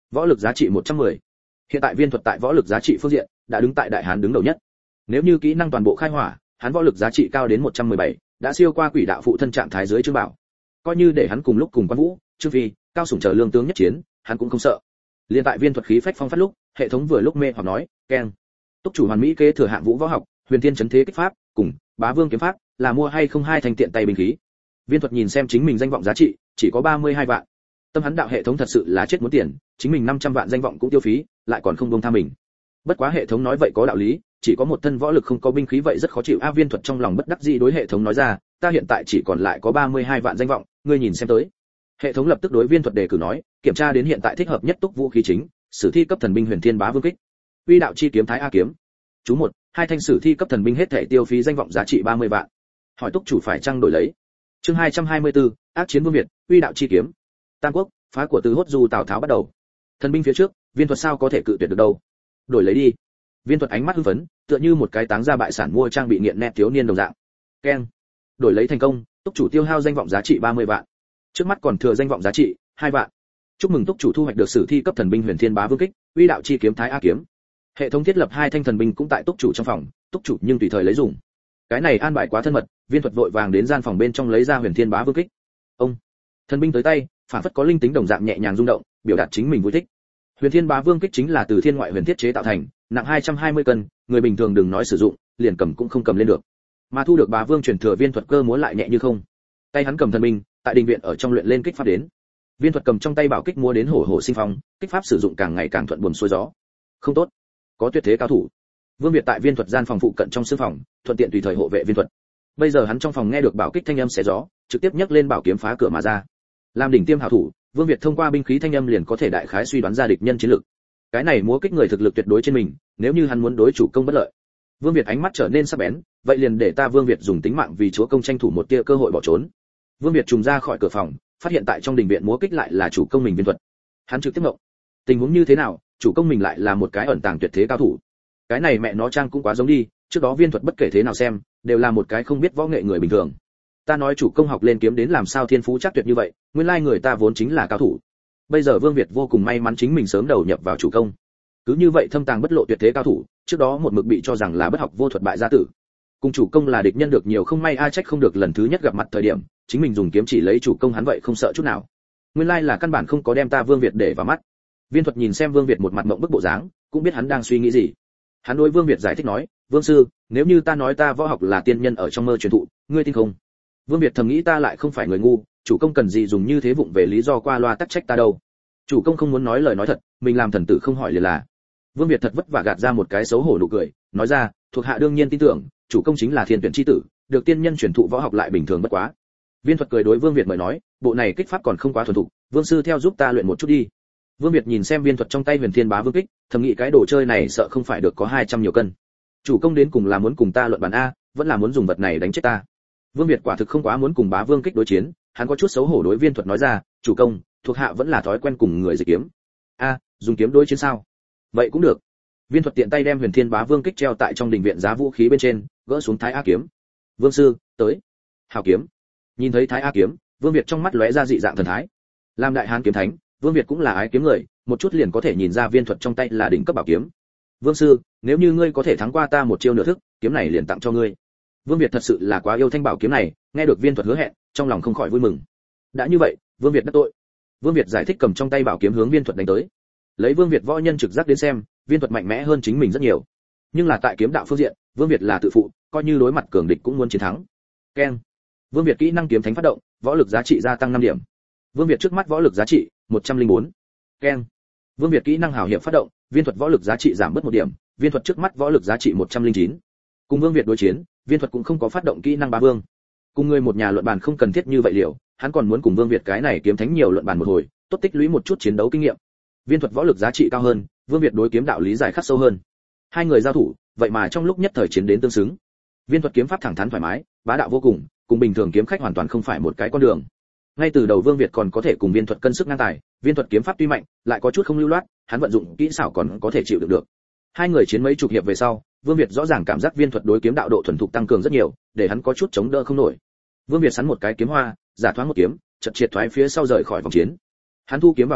Võ lực giá trị một trăm mười. Hiện tại Viên Thuật tại võ lực giá trị phương diện đã đứng tại đại hán đứng đầu nhất. Nếu như kỹ năng toàn bộ khai hỏa, hắn võ lực giá trị cao đến một trăm mười bảy, đã siêu qua Quỷ đạo phụ thân trạng thái dưới Trương Bảo. Coi như để hắn cùng lúc cùng Quan Vũ, Trương Phi, Cao Sủng chờ lương tướng nhất chiến, hắn cũng không sợ. Liên tại Viên Thuật khí phách phong phát lúc, hệ thống vừa lúc mê hoặc nói, keng. Túc chủ hoàn mỹ kế thừa hạng vũ võ học, huyền thiên chấn thế kích pháp, cùng bá vương kiếm pháp, là mua hay không hai thành tiện tay binh khí. Viên Thuật nhìn xem chính mình danh vọng giá trị, chỉ có ba mươi hai vạn. Tâm hắn đạo hệ thống thật sự là chết muốn tiền, chính mình năm trăm vạn danh vọng cũng tiêu phí, lại còn không buông tha mình. Bất quá hệ thống nói vậy có đạo lý, chỉ có một thân võ lực không có binh khí vậy rất khó chịu. A Viên Thuật trong lòng bất đắc dĩ đối hệ thống nói ra, ta hiện tại chỉ còn lại có ba mươi hai vạn danh vọng, ngươi nhìn xem tới. Hệ thống lập tức đối Viên Thuật đề cử nói, kiểm tra đến hiện tại thích hợp nhất túc vũ khí chính, sử thi cấp thần binh huyền thiên bá vương kích, uy đạo chi kiếm thái a kiếm. Chú một, hai thanh sử thi cấp thần binh hết thảy tiêu phí danh vọng giá trị ba mươi vạn. Hỏi túc chủ phải chăng đổi lấy. Chương hai trăm hai mươi tư, ác chiến vương Việt, uy đạo chi kiếm. Tam quốc, phá của từ hốt du Tào Tháo bắt đầu. Thần binh phía trước, Viên Thuật sao có thể cự tuyệt được đâu. Đổi lấy đi. Viên Thuật ánh mắt hưng phấn, tựa như một cái táng ra bại sản mua trang bị nghiện nét thiếu niên đồng dạng. Keng. Đổi lấy thành công, túc chủ tiêu hao danh vọng giá trị ba mươi vạn. Trước mắt còn thừa danh vọng giá trị hai vạn. Chúc mừng túc chủ thu hoạch được sử thi cấp thần binh huyền thiên bá vương kích, uy đạo chi kiếm thái a kiếm. Hệ thống thiết lập hai thanh thần binh cũng tại túc chủ trong phòng, túc chủ nhưng tùy thời lấy dùng. Cái này an bài quá thân mật, Viên Thuật vội vàng đến gian phòng bên trong lấy ra huyền thiên bá vương kích. Ông. Thần binh tới tay, phản phất có linh tính đồng dạng nhẹ nhàng rung động, biểu đạt chính mình vui thích. Huyền thiên bá vương kích chính là từ thiên ngoại huyền thiết chế tạo thành, nặng hai trăm hai mươi cân, người bình thường đừng nói sử dụng, liền cầm cũng không cầm lên được. Mà thu được bá vương truyền thừa Viên Thuật cơ múa lại nhẹ như không. Tay hắn cầm thần binh, tại đình viện ở trong luyện lên kích pháp đến. Viên Thuật cầm trong tay bảo kích múa đến hổ hổ sinh phong, kích pháp sử dụng càng ngày càng thuận buồm xuôi gió. Không tốt, có tuyệt thế cao thủ. Vương Việt tại Viên Thuật gian phòng phụ cận trong sư phòng, thuận tiện tùy thời hộ vệ Viên Thuật. Bây giờ hắn trong phòng nghe được bảo kích thanh âm xé gió, trực tiếp nhấc lên bảo kiếm phá cửa mà ra. Làm đỉnh tiêm hảo thủ, Vương Việt thông qua binh khí thanh âm liền có thể đại khái suy đoán ra địch nhân chiến lực. Cái này múa kích người thực lực tuyệt đối trên mình, nếu như hắn muốn đối chủ công bất lợi. Vương Việt ánh mắt trở nên sắc bén, vậy liền để ta Vương Việt dùng tính mạng vì chúa công tranh thủ một tia cơ hội bỏ trốn. Vương Việt trùng ra khỏi cửa phòng, phát hiện tại trong đình viện múa kích lại là chủ công mình Viên Thuật. Hắn trực tiếp ngộng. Tình huống như thế nào, chủ công mình lại là một cái ẩn tàng tuyệt thế cao thủ. Cái này mẹ nó trang cũng quá giống đi, trước đó Viên Thuật bất kể thế nào xem, đều là một cái không biết võ nghệ người bình thường. Ta nói chủ công học lên kiếm đến làm sao thiên phú chắc tuyệt như vậy, nguyên lai người ta vốn chính là cao thủ. Bây giờ Vương Việt vô cùng may mắn chính mình sớm đầu nhập vào chủ công. Cứ như vậy thâm tàng bất lộ tuyệt thế cao thủ, trước đó một mực bị cho rằng là bất học vô thuật bại gia tử. Cùng chủ công là địch nhân được nhiều không may ai trách không được lần thứ nhất gặp mặt thời điểm, chính mình dùng kiếm chỉ lấy chủ công hắn vậy không sợ chút nào. Nguyên lai là căn bản không có đem ta Vương Việt để vào mắt. Viên Thuật nhìn xem Vương Việt một mặt mộng bức bộ dáng, cũng biết hắn đang suy nghĩ gì. Hắn đối Vương Việt giải thích nói, Vương sư, nếu như ta nói ta võ học là tiên nhân ở trong mơ truyền thụ, ngươi tin không? Vương Việt thầm nghĩ ta lại không phải người ngu, chủ công cần gì dùng như thế vụng về lý do qua loa tắc trách ta đâu. Chủ công không muốn nói lời nói thật, mình làm thần tử không hỏi liền là. Vương Việt thật vất vả gạt ra một cái xấu hổ nụ cười, nói ra, thuộc hạ đương nhiên tin tưởng, chủ công chính là thiên tuyển chi tử, được tiên nhân truyền thụ võ học lại bình thường bất quá. Viên Thuật cười đối Vương Việt mời nói, bộ này kích pháp còn không quá thuần thục, Vương sư theo giúp ta luyện một chút đi. Vương Việt nhìn xem Viên Thuật trong tay huyền thiên bá vương kích, thầm nghĩ cái đồ chơi này sợ không phải được có hai trăm nhiều cân. Chủ công đến cùng là muốn cùng ta luận bàn a, vẫn là muốn dùng vật này đánh chết ta. Vương Việt quả thực không quá muốn cùng bá vương kích đối chiến, hắn có chút xấu hổ đối Viên Thuật nói ra, chủ công, thuộc hạ vẫn là thói quen cùng người dịch kiếm. A, dùng kiếm đối chiến sao? Vậy cũng được. Viên Thuật tiện tay đem huyền thiên bá vương kích treo tại trong đình viện giá vũ khí bên trên, gỡ xuống thái a kiếm. Vương sư, tới. Hào kiếm. Nhìn thấy thái a kiếm, Vương Việt trong mắt lóe ra dị dạng thần thái. Làm đại hán kiếm thánh, Vương Việt cũng là ái kiếm người, một chút liền có thể nhìn ra Viên Thuật trong tay là đỉnh cấp bảo kiếm. Vương sư, nếu như ngươi có thể thắng qua ta một chiêu nửa thức, kiếm này liền tặng cho ngươi. Vương Việt thật sự là quá yêu thanh bảo kiếm này, nghe được Viên Thuật hứa hẹn, trong lòng không khỏi vui mừng. Đã như vậy, Vương Việt đắc tội. Vương Việt giải thích cầm trong tay bảo kiếm hướng Viên Thuật đánh tới. Lấy Vương Việt võ nhân trực giác đến xem, Viên Thuật mạnh mẽ hơn chính mình rất nhiều. Nhưng là tại kiếm đạo phương diện, Vương Việt là tự phụ, coi như đối mặt cường địch cũng muốn chiến thắng. Keng. Vương Việt kỹ năng kiếm thánh phát động, võ lực giá trị gia tăng năm điểm. Vương Việt trước mắt võ lực giá trị một trăm lẻ bốn. Keng. Vương Việt kỹ năng hảo hiệp phát động, Viên Thuật võ lực giá trị giảm bớt một điểm, Viên Thuật trước mắt võ lực giá trị một trăm lẻ chín. Cùng Vương Việt đối chiến, Viên Thuật cũng không có phát động kỹ năng bá vương. Cùng người một nhà luận bàn không cần thiết như vậy liệu, hắn còn muốn cùng Vương Việt cái này kiếm thánh nhiều luận bàn một hồi, tốt tích lũy một chút chiến đấu kinh nghiệm. Viên Thuật võ lực giá trị cao hơn, Vương Việt đối kiếm đạo lý giải khắc sâu hơn. Hai người giao thủ, vậy mà trong lúc nhất thời chiến đến tương xứng. Viên Thuật kiếm pháp thẳng thắn thoải mái, bá đạo vô cùng, cùng bình thường kiếm khách hoàn toàn không phải một cái con đường. Ngay từ đầu Vương Việt còn có thể cùng Viên Thuật cân sức ngang tài, Viên Thuật kiếm pháp tuy mạnh, lại có chút không lưu loát, hắn vận dụng kỹ xảo còn có thể chịu đựng được. Hai người chiến mấy chục hiệp về sau, Vương Việt rõ ràng cảm giác Viên Thuật đối kiếm đạo độ thuần thục tăng cường rất nhiều, để hắn có chút chống đỡ không nổi. Vương Việt sắn một cái kiếm hoa, giả thoáng một kiếm, chợt triệt thoái phía sau rời khỏi vòng chiến. Hắn thu kiếm vào vỏ,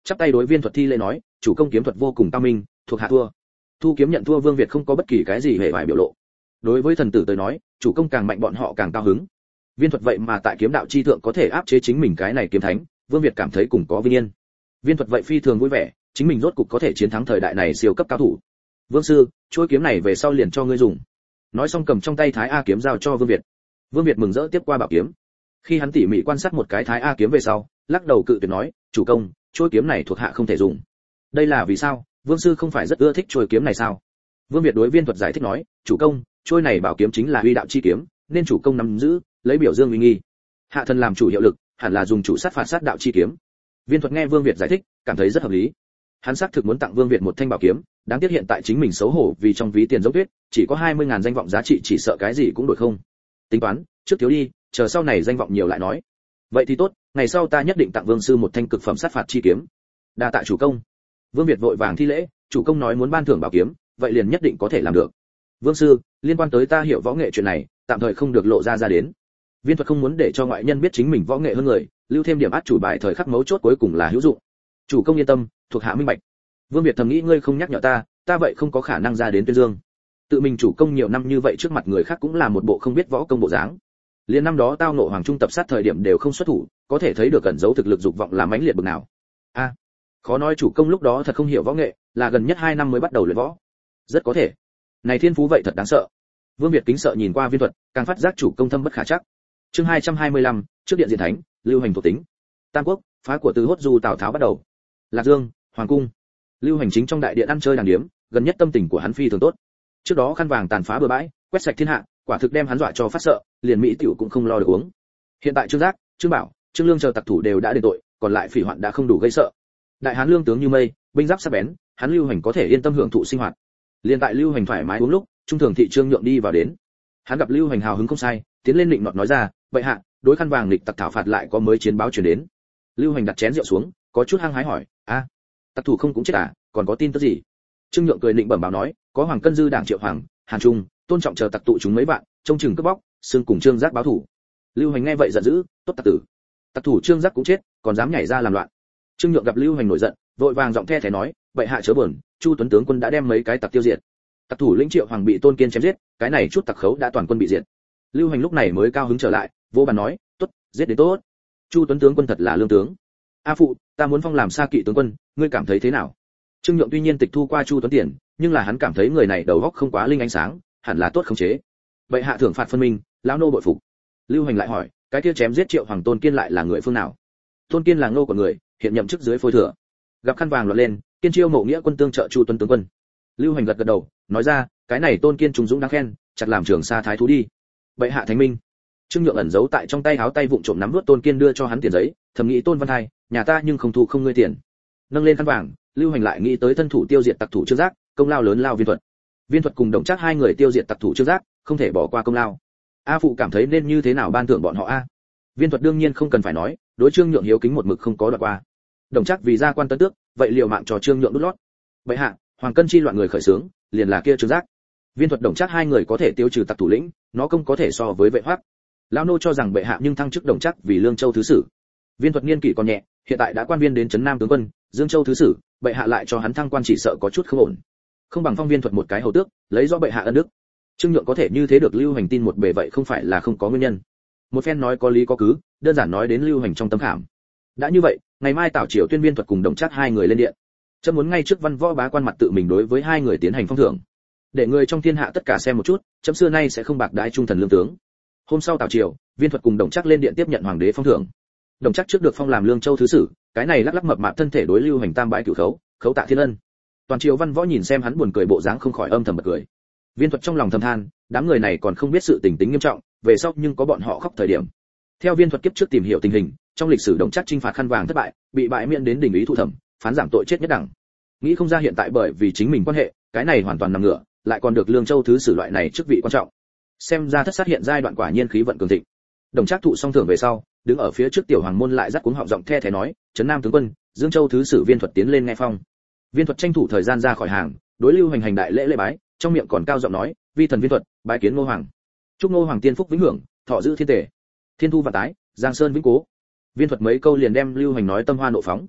chắp tay đối Viên Thuật thi lễ nói, chủ công kiếm thuật vô cùng cao minh, thuộc hạ thua. Thu kiếm nhận thua Vương Việt không có bất kỳ cái gì hề bại biểu lộ. Đối với thần tử tới nói, chủ công càng mạnh bọn họ càng cao hứng. Viên Thuật vậy mà tại kiếm đạo chi thượng có thể áp chế chính mình cái này kiếm thánh, Vương Việt cảm thấy cùng có vinh yên. Viên Thuật vậy phi thường vui vẻ, chính mình rốt cục có thể chiến thắng thời đại này siêu cấp cao thủ. Vương sư, chuôi kiếm này về sau liền cho ngươi dùng. Nói xong cầm trong tay Thái A kiếm giao cho Vương Việt. Vương Việt mừng rỡ tiếp qua bảo kiếm. Khi hắn tỉ mỉ quan sát một cái Thái A kiếm về sau, lắc đầu cự tuyệt nói, chủ công, chuôi kiếm này thuộc hạ không thể dùng. Đây là vì sao? Vương sư không phải rất ưa thích chuôi kiếm này sao? Vương Việt đối Viên Thuật giải thích nói, chủ công, chuôi này bảo kiếm chính là uy đạo chi kiếm, nên chủ công nắm giữ, lấy biểu dương uy nghi. Hạ thần làm chủ hiệu lực, hẳn là dùng chủ sát phạt sát đạo chi kiếm. Viên Thuật nghe Vương Việt giải thích, cảm thấy rất hợp lý. Hắn xác thực muốn tặng Vương Việt một thanh bảo kiếm, đáng tiếc hiện tại chính mình xấu hổ vì trong ví tiền dốc tuyết, chỉ có hai mươi ngàn danh vọng giá trị chỉ sợ cái gì cũng đổi không. Tính toán, trước thiếu đi, chờ sau này danh vọng nhiều lại nói. Vậy thì tốt, ngày sau ta nhất định tặng Vương sư một thanh cực phẩm sát phạt chi kiếm. Đa tạ chủ công. Vương Việt vội vàng thi lễ, chủ công nói muốn ban thưởng bảo kiếm, vậy liền nhất định có thể làm được. Vương sư, liên quan tới ta hiểu võ nghệ chuyện này, tạm thời không được lộ ra ra đến. Viên Thuật không muốn để cho ngoại nhân biết chính mình võ nghệ hơn người, lưu thêm điểm át chủ bài thời khắc mấu chốt cuối cùng là hữu dụng. Chủ công yên tâm, thuộc hạ minh bạch. Vương Việt thầm nghĩ ngươi không nhắc nhở ta, ta vậy không có khả năng ra đến tuyên dương. Tự mình chủ công nhiều năm như vậy trước mặt người khác cũng là một bộ không biết võ công bộ dáng. Liên năm đó tao nộ hoàng trung tập sát thời điểm đều không xuất thủ, có thể thấy được cẩn giấu thực lực dục vọng là mãnh liệt bực nào. A, à, khó nói chủ công lúc đó thật không hiểu võ nghệ, là gần nhất hai năm mới bắt đầu luyện võ. Rất có thể. Này thiên phú vậy thật đáng sợ. Vương Việt kính sợ nhìn qua Viên Thuật, càng phát giác chủ công thâm bất khả trắc. Chương hai trăm hai mươi lăm, trước điện diện thánh, lưu hành thuộc tính. Tam quốc, phá của từ hốt du Tào Tháo bắt đầu. Lạc Dương, hoàng cung. Lưu Hành chính trong đại điện ăn chơi đàng điếm, gần nhất tâm tình của hắn phi thường tốt. Trước đó khăn vàng tàn phá bừa bãi, quét sạch thiên hạ, quả thực đem hắn dọa cho phát sợ, liền mỹ tiểu cũng không lo được uống. Hiện tại Trương Giác, Trương Bảo, Trương Lương chờ tặc thủ đều đã đền tội, còn lại phỉ hoạn đã không đủ gây sợ. Đại hán lương tướng như mây, binh giáp sắc bén, hắn Lưu Hành có thể yên tâm hưởng thụ sinh hoạt. Liên tại Lưu Hành thoải mái uống lúc, trung thường thị Trương Nhượng đi vào đến. Hắn gặp Lưu Hành hào hứng không sai, tiến lên định nọt nói ra, vậy hạ, đối khăn vàng lịch tặc thảo phạt lại có mới chiến báo truyền đến. Lưu Hành đặt chén rượu xuống, có chút hăng hái hỏi, a, tặc thủ không cũng chết à, còn có tin tức gì? Trương Nhượng cười định bẩm báo nói, có Hoàng Cân Dư đảng Triệu Hoàng, Hàn Trung, Tôn Trọng chờ tặc tụ chúng mấy vạn, trông chừng cướp bóc, xương cùng Trương Giác báo thủ. Lưu Hành nghe vậy giận dữ, tốt tặc tử. Tặc thủ Trương Giác cũng chết, còn dám nhảy ra làm loạn. Trương Nhượng gặp Lưu Hành nổi giận, vội vàng giọng the thé nói, vậy hạ chớ buồn, Chu Tuấn tướng quân đã đem mấy cái tặc tiêu diệt. Tặc thủ lĩnh Triệu Hoàng bị Tôn Kiên chém giết, cái này chút tặc khấu đã toàn quân bị diệt. Lưu Hành lúc này mới cao hứng trở lại, vô bàn nói, tốt, giết đến tốt. Chu Tuấn tướng quân thật là lương tướng. A phụ, ta muốn phong làm Sa Kỵ tướng quân, ngươi cảm thấy thế nào? Trương Nhượng tuy nhiên tịch thu qua Chu Tuấn tiền, nhưng là hắn cảm thấy người này đầu óc không quá linh ánh sáng, hẳn là tốt khống chế. Vậy hạ thưởng phạt phân minh, lão nô bội phục. Lưu Hành lại hỏi, cái kia chém giết Triệu Hoàng Tôn Kiên lại là người phương nào? Tôn Kiên là ngô của người, hiện nhậm chức dưới phôi thừa. Gặp khăn vàng loạn lên, Kiên chiêu mộ nghĩa quân tương trợ Chu Tuấn tướng quân. Lưu Hành gật gật đầu, nói ra, cái này Tôn Kiên trùng dũng đáng khen, chặt làm trường sa thái thú đi. Vậy hạ thánh minh. Trương Nhượng ẩn giấu tại trong tay áo tay vụng trộm nắm nuốt Tôn Kiên đưa cho hắn tiền giấy, thầm nghĩ Tôn Văn Hai, nhà ta nhưng không thu không ngươi tiền. Nâng lên khăn vàng, Lưu Hành lại nghĩ tới thân thủ tiêu diệt tặc thủ Trương Giác, công lao lớn lao Viên Thuật. Viên Thuật cùng Đồng Trác hai người tiêu diệt tặc thủ Trương Giác, không thể bỏ qua công lao. A phụ cảm thấy nên như thế nào ban thưởng bọn họ a? Viên Thuật đương nhiên không cần phải nói, đối Trương Nhượng hiếu kính một mực không có đoạt qua. Đồng Trác vì gia quan tấn tước, vậy liều mạng cho Trương Nhượng đút lót. Vậy hạ, Hoàng Cân chi loạn người khởi xướng, liền là kia Trương Giác. Viên Thuật Đồng Trác hai người có thể tiêu trừ tặc thủ lĩnh, nó công có thể so với Vệ Hoắc. Lão nô cho rằng bệ hạ nhưng thăng chức Đồng Trác vì Lương Châu thứ sử. Viên Thuật niên kỷ còn nhẹ, hiện tại đã quan viên đến trấn Nam tướng quân, Dương Châu thứ sử, bệ hạ lại cho hắn thăng quan chỉ sợ có chút không ổn. Không bằng phong Viên Thuật một cái hầu tước, lấy do bệ hạ ân đức. Trương Nhượng có thể như thế được Lưu Hành tin một bề vậy không phải là không có nguyên nhân. Một phen nói có lý có cứ, đơn giản nói đến Lưu Hành trong tâm khảm. Đã như vậy, ngày mai Tảo Triều tuyên Viên Thuật cùng Đồng Trác hai người lên điện. Chấm muốn ngay trước văn võ bá quan mặt tự mình đối với hai người tiến hành phong thưởng, để người trong thiên hạ tất cả xem một chút, chấm xưa nay sẽ không bạc đãi trung thần lương tướng. Hôm sau Tảo Triều, Viên Thuật cùng Đồng Trác lên điện tiếp nhận hoàng đế phong thưởng. Đồng Trác trước được phong làm Lương Châu thứ sử, cái này lắc lắc mập mạp thân thể đối Lưu Hành tam bãi cửu khấu, khấu tạ thiên ân. Toàn triều văn võ nhìn xem hắn buồn cười bộ dáng không khỏi âm thầm bật cười. Viên Thuật trong lòng thầm than, đám người này còn không biết sự tình tính nghiêm trọng, về sau nhưng có bọn họ khóc thời điểm. Theo Viên Thuật kiếp trước tìm hiểu tình hình, trong lịch sử Đồng Trác chinh phạt khăn vàng thất bại, bị bãi miễn đến đình ý thụ thẩm, phán giảm tội chết nhất đẳng. Nghĩ không ra hiện tại bởi vì chính mình quan hệ, cái này hoàn toàn nằm ngửa, lại còn được Lương Châu thứ sử loại này chức vị quan trọng. Xem ra thất sát hiện giai đoạn quả nhiên khí vận cường thịnh. Đồng Trác thụ xong thưởng về sau, đứng ở phía trước tiểu hoàng môn lại dắt cuống họng giọng the thé nói, trấn Nam tướng quân, Dương Châu thứ sử Viên Thuật tiến lên nghe phong. Viên Thuật tranh thủ thời gian ra khỏi hàng, đối Lưu Hành hành đại lễ lễ bái, trong miệng còn cao giọng nói, vi thần Viên Thuật, bái kiến Ngô hoàng. Chúc Ngô hoàng tiên phúc vĩnh hưởng, thọ giữ thiên tề, thiên thu và tái, giang sơn vĩnh cố. Viên Thuật mấy câu liền đem Lưu Hành nói tâm hoa nộ phóng.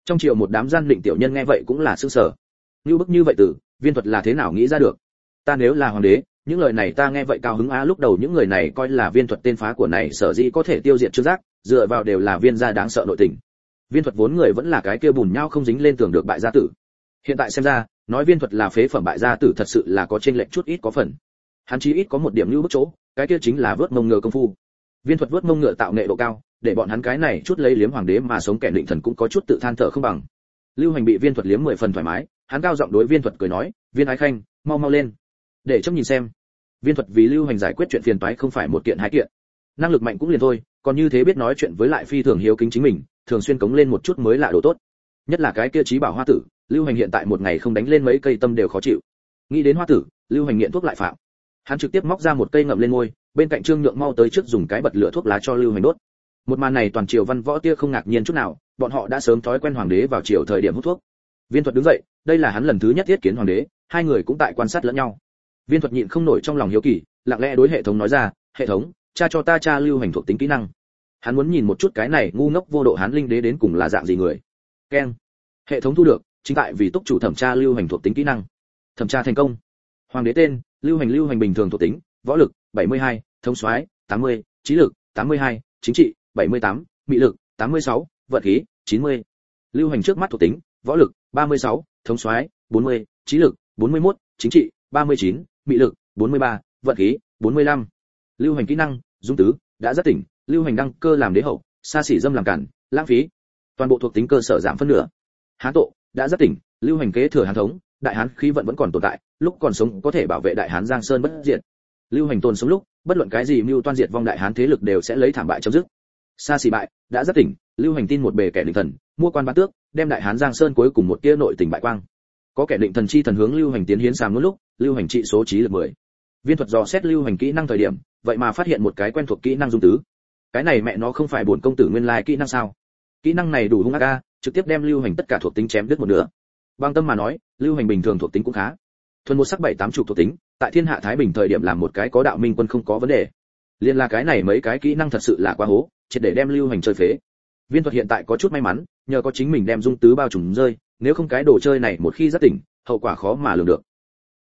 Trong triều một đám gian định tiểu nhân nghe vậy cũng là sửng sở. Như bức như vậy từ, Viên Thuật là thế nào nghĩ ra được? Ta nếu là hoàng đế, những lời này ta nghe vậy cao hứng á. Lúc đầu những người này coi là Viên Thuật tên phá của này sở dĩ có thể tiêu diệt Trương Giác, dựa vào đều là Viên gia đáng sợ nội tình. Viên Thuật vốn người vẫn là cái kia bùn nhau không dính lên tường được bại gia tử. Hiện tại xem ra, nói Viên Thuật là phế phẩm bại gia tử thật sự là có chênh lệch chút ít có phần. Hắn chí ít có một điểm lưu bức chỗ, cái kia chính là vớt mông ngựa công phu. Viên Thuật vớt mông ngựa tạo nghệ độ cao, để bọn hắn cái này chút lấy liếm hoàng đế mà sống kẻ định thần cũng có chút tự than thở không bằng. Lưu Hành bị Viên Thuật liếm mười phần thoải mái, hắn cao giọng đối Viên Thuật cười nói, "Viên ái khanh, mau mau lên, để chấm nhìn xem." Viên Thuật vì Lưu Hành giải quyết chuyện phiền toái không phải một kiện hai kiện. Năng lực mạnh cũng liền thôi, còn như thế biết nói chuyện với lại phi thường hiếu kính chính mình, thường xuyên cống lên một chút mới lạ đồ tốt. Nhất là cái kia Chí Bảo Hoa Tử, Lưu Hành hiện tại một ngày không đánh lên mấy cây tâm đều khó chịu. Nghĩ đến Hoa Tử, Lưu Hành nghiện thuốc lại phạm. Hắn trực tiếp móc ra một cây ngậm lên môi, bên cạnh Trương Nhượng mau tới trước dùng cái bật lửa thuốc lá cho Lưu Hành đốt. Một màn này toàn triều văn võ tia không ngạc nhiên chút nào, bọn họ đã sớm thói quen hoàng đế vào triều thời điểm hút thuốc. Viên Thuật đứng dậy, đây là hắn lần thứ nhất tiếp kiến hoàng đế, hai người cũng tại quan sát lẫn nhau. Viên Thuật nhịn không nổi trong lòng hiếu kỳ, lặng lẽ đối hệ thống nói ra, "Hệ thống, tra cho ta tra Lưu Hành thuộc tính kỹ năng." Hắn muốn nhìn một chút cái này ngu ngốc vô độ hán linh đế đến cùng là dạng gì người. Keng. Hệ thống thu được, chính tại vì túc chủ thẩm tra Lưu Hành thuộc tính kỹ năng. Thẩm tra thành công. Hoàng đế tên, Lưu Hành. Lưu Hành bình thường thuộc tính, võ lực bảy mươi hai, thống soái tám mươi, trí lực tám mươi hai, chính trị bảy mươi tám, mị lực tám mươi sáu, vận khí chín mươi. Lưu Hành trước mắt thuộc tính, võ lực ba mươi sáu, thống soái bốn mươi, trí lực bốn mươi mốt, chính trị ba mươi chín, mị lực bốn mươi ba, vận khí bốn mươi lăm. Lưu Hành kỹ năng, dung tứ, đã rất tỉnh, Lưu Hành đăng cơ làm đế hậu, xa xỉ dâm làm cản, lãng phí. Toàn bộ thuộc tính cơ sở giảm phân nửa. Hán tộ, đã rất tỉnh, Lưu Hành kế thừa Hán thống, đại hán khí vận vẫn còn tồn tại, lúc còn sống có thể bảo vệ đại hán Giang Sơn bất diệt. Lưu Hành tồn sống lúc, bất luận cái gì mưu toan diệt vong đại hán thế lực đều sẽ lấy thảm bại chấm dứt. Xa xỉ bại, đã rất tỉnh, Lưu Hành tin một bề kẻ định thần, mua quan bán tước, đem đại hán Giang Sơn cuối cùng một tia nội tình bại quang. Có kẻ định thần chi thần hướng Lưu Hành tiến hiến sàm luôn lúc, Lưu Hành trị số trí lực mười. Viên Thuật dò xét Lưu Hành kỹ năng thời điểm, vậy mà phát hiện một cái quen thuộc kỹ năng dung tứ. Cái này mẹ nó không phải bổn công tử nguyên lai kỹ năng sao? Kỹ năng này đủ hung ác a, trực tiếp đem Lưu Hành tất cả thuộc tính chém đứt một nửa. Bằng tâm mà nói, Lưu Hành bình thường thuộc tính cũng khá. Thuần một sắc bảy tám chục thuộc tính, tại thiên hạ thái bình thời điểm làm một cái có đạo minh quân không có vấn đề. Liên là cái này mấy cái kỹ năng thật sự là quá hố, triệt để đem Lưu Hành chơi phế. Viên Thuật hiện tại có chút may mắn, nhờ có chính mình đem dung tứ bao trùm rơi, nếu không cái đồ chơi này một khi rất tỉnh, hậu quả khó mà lường được.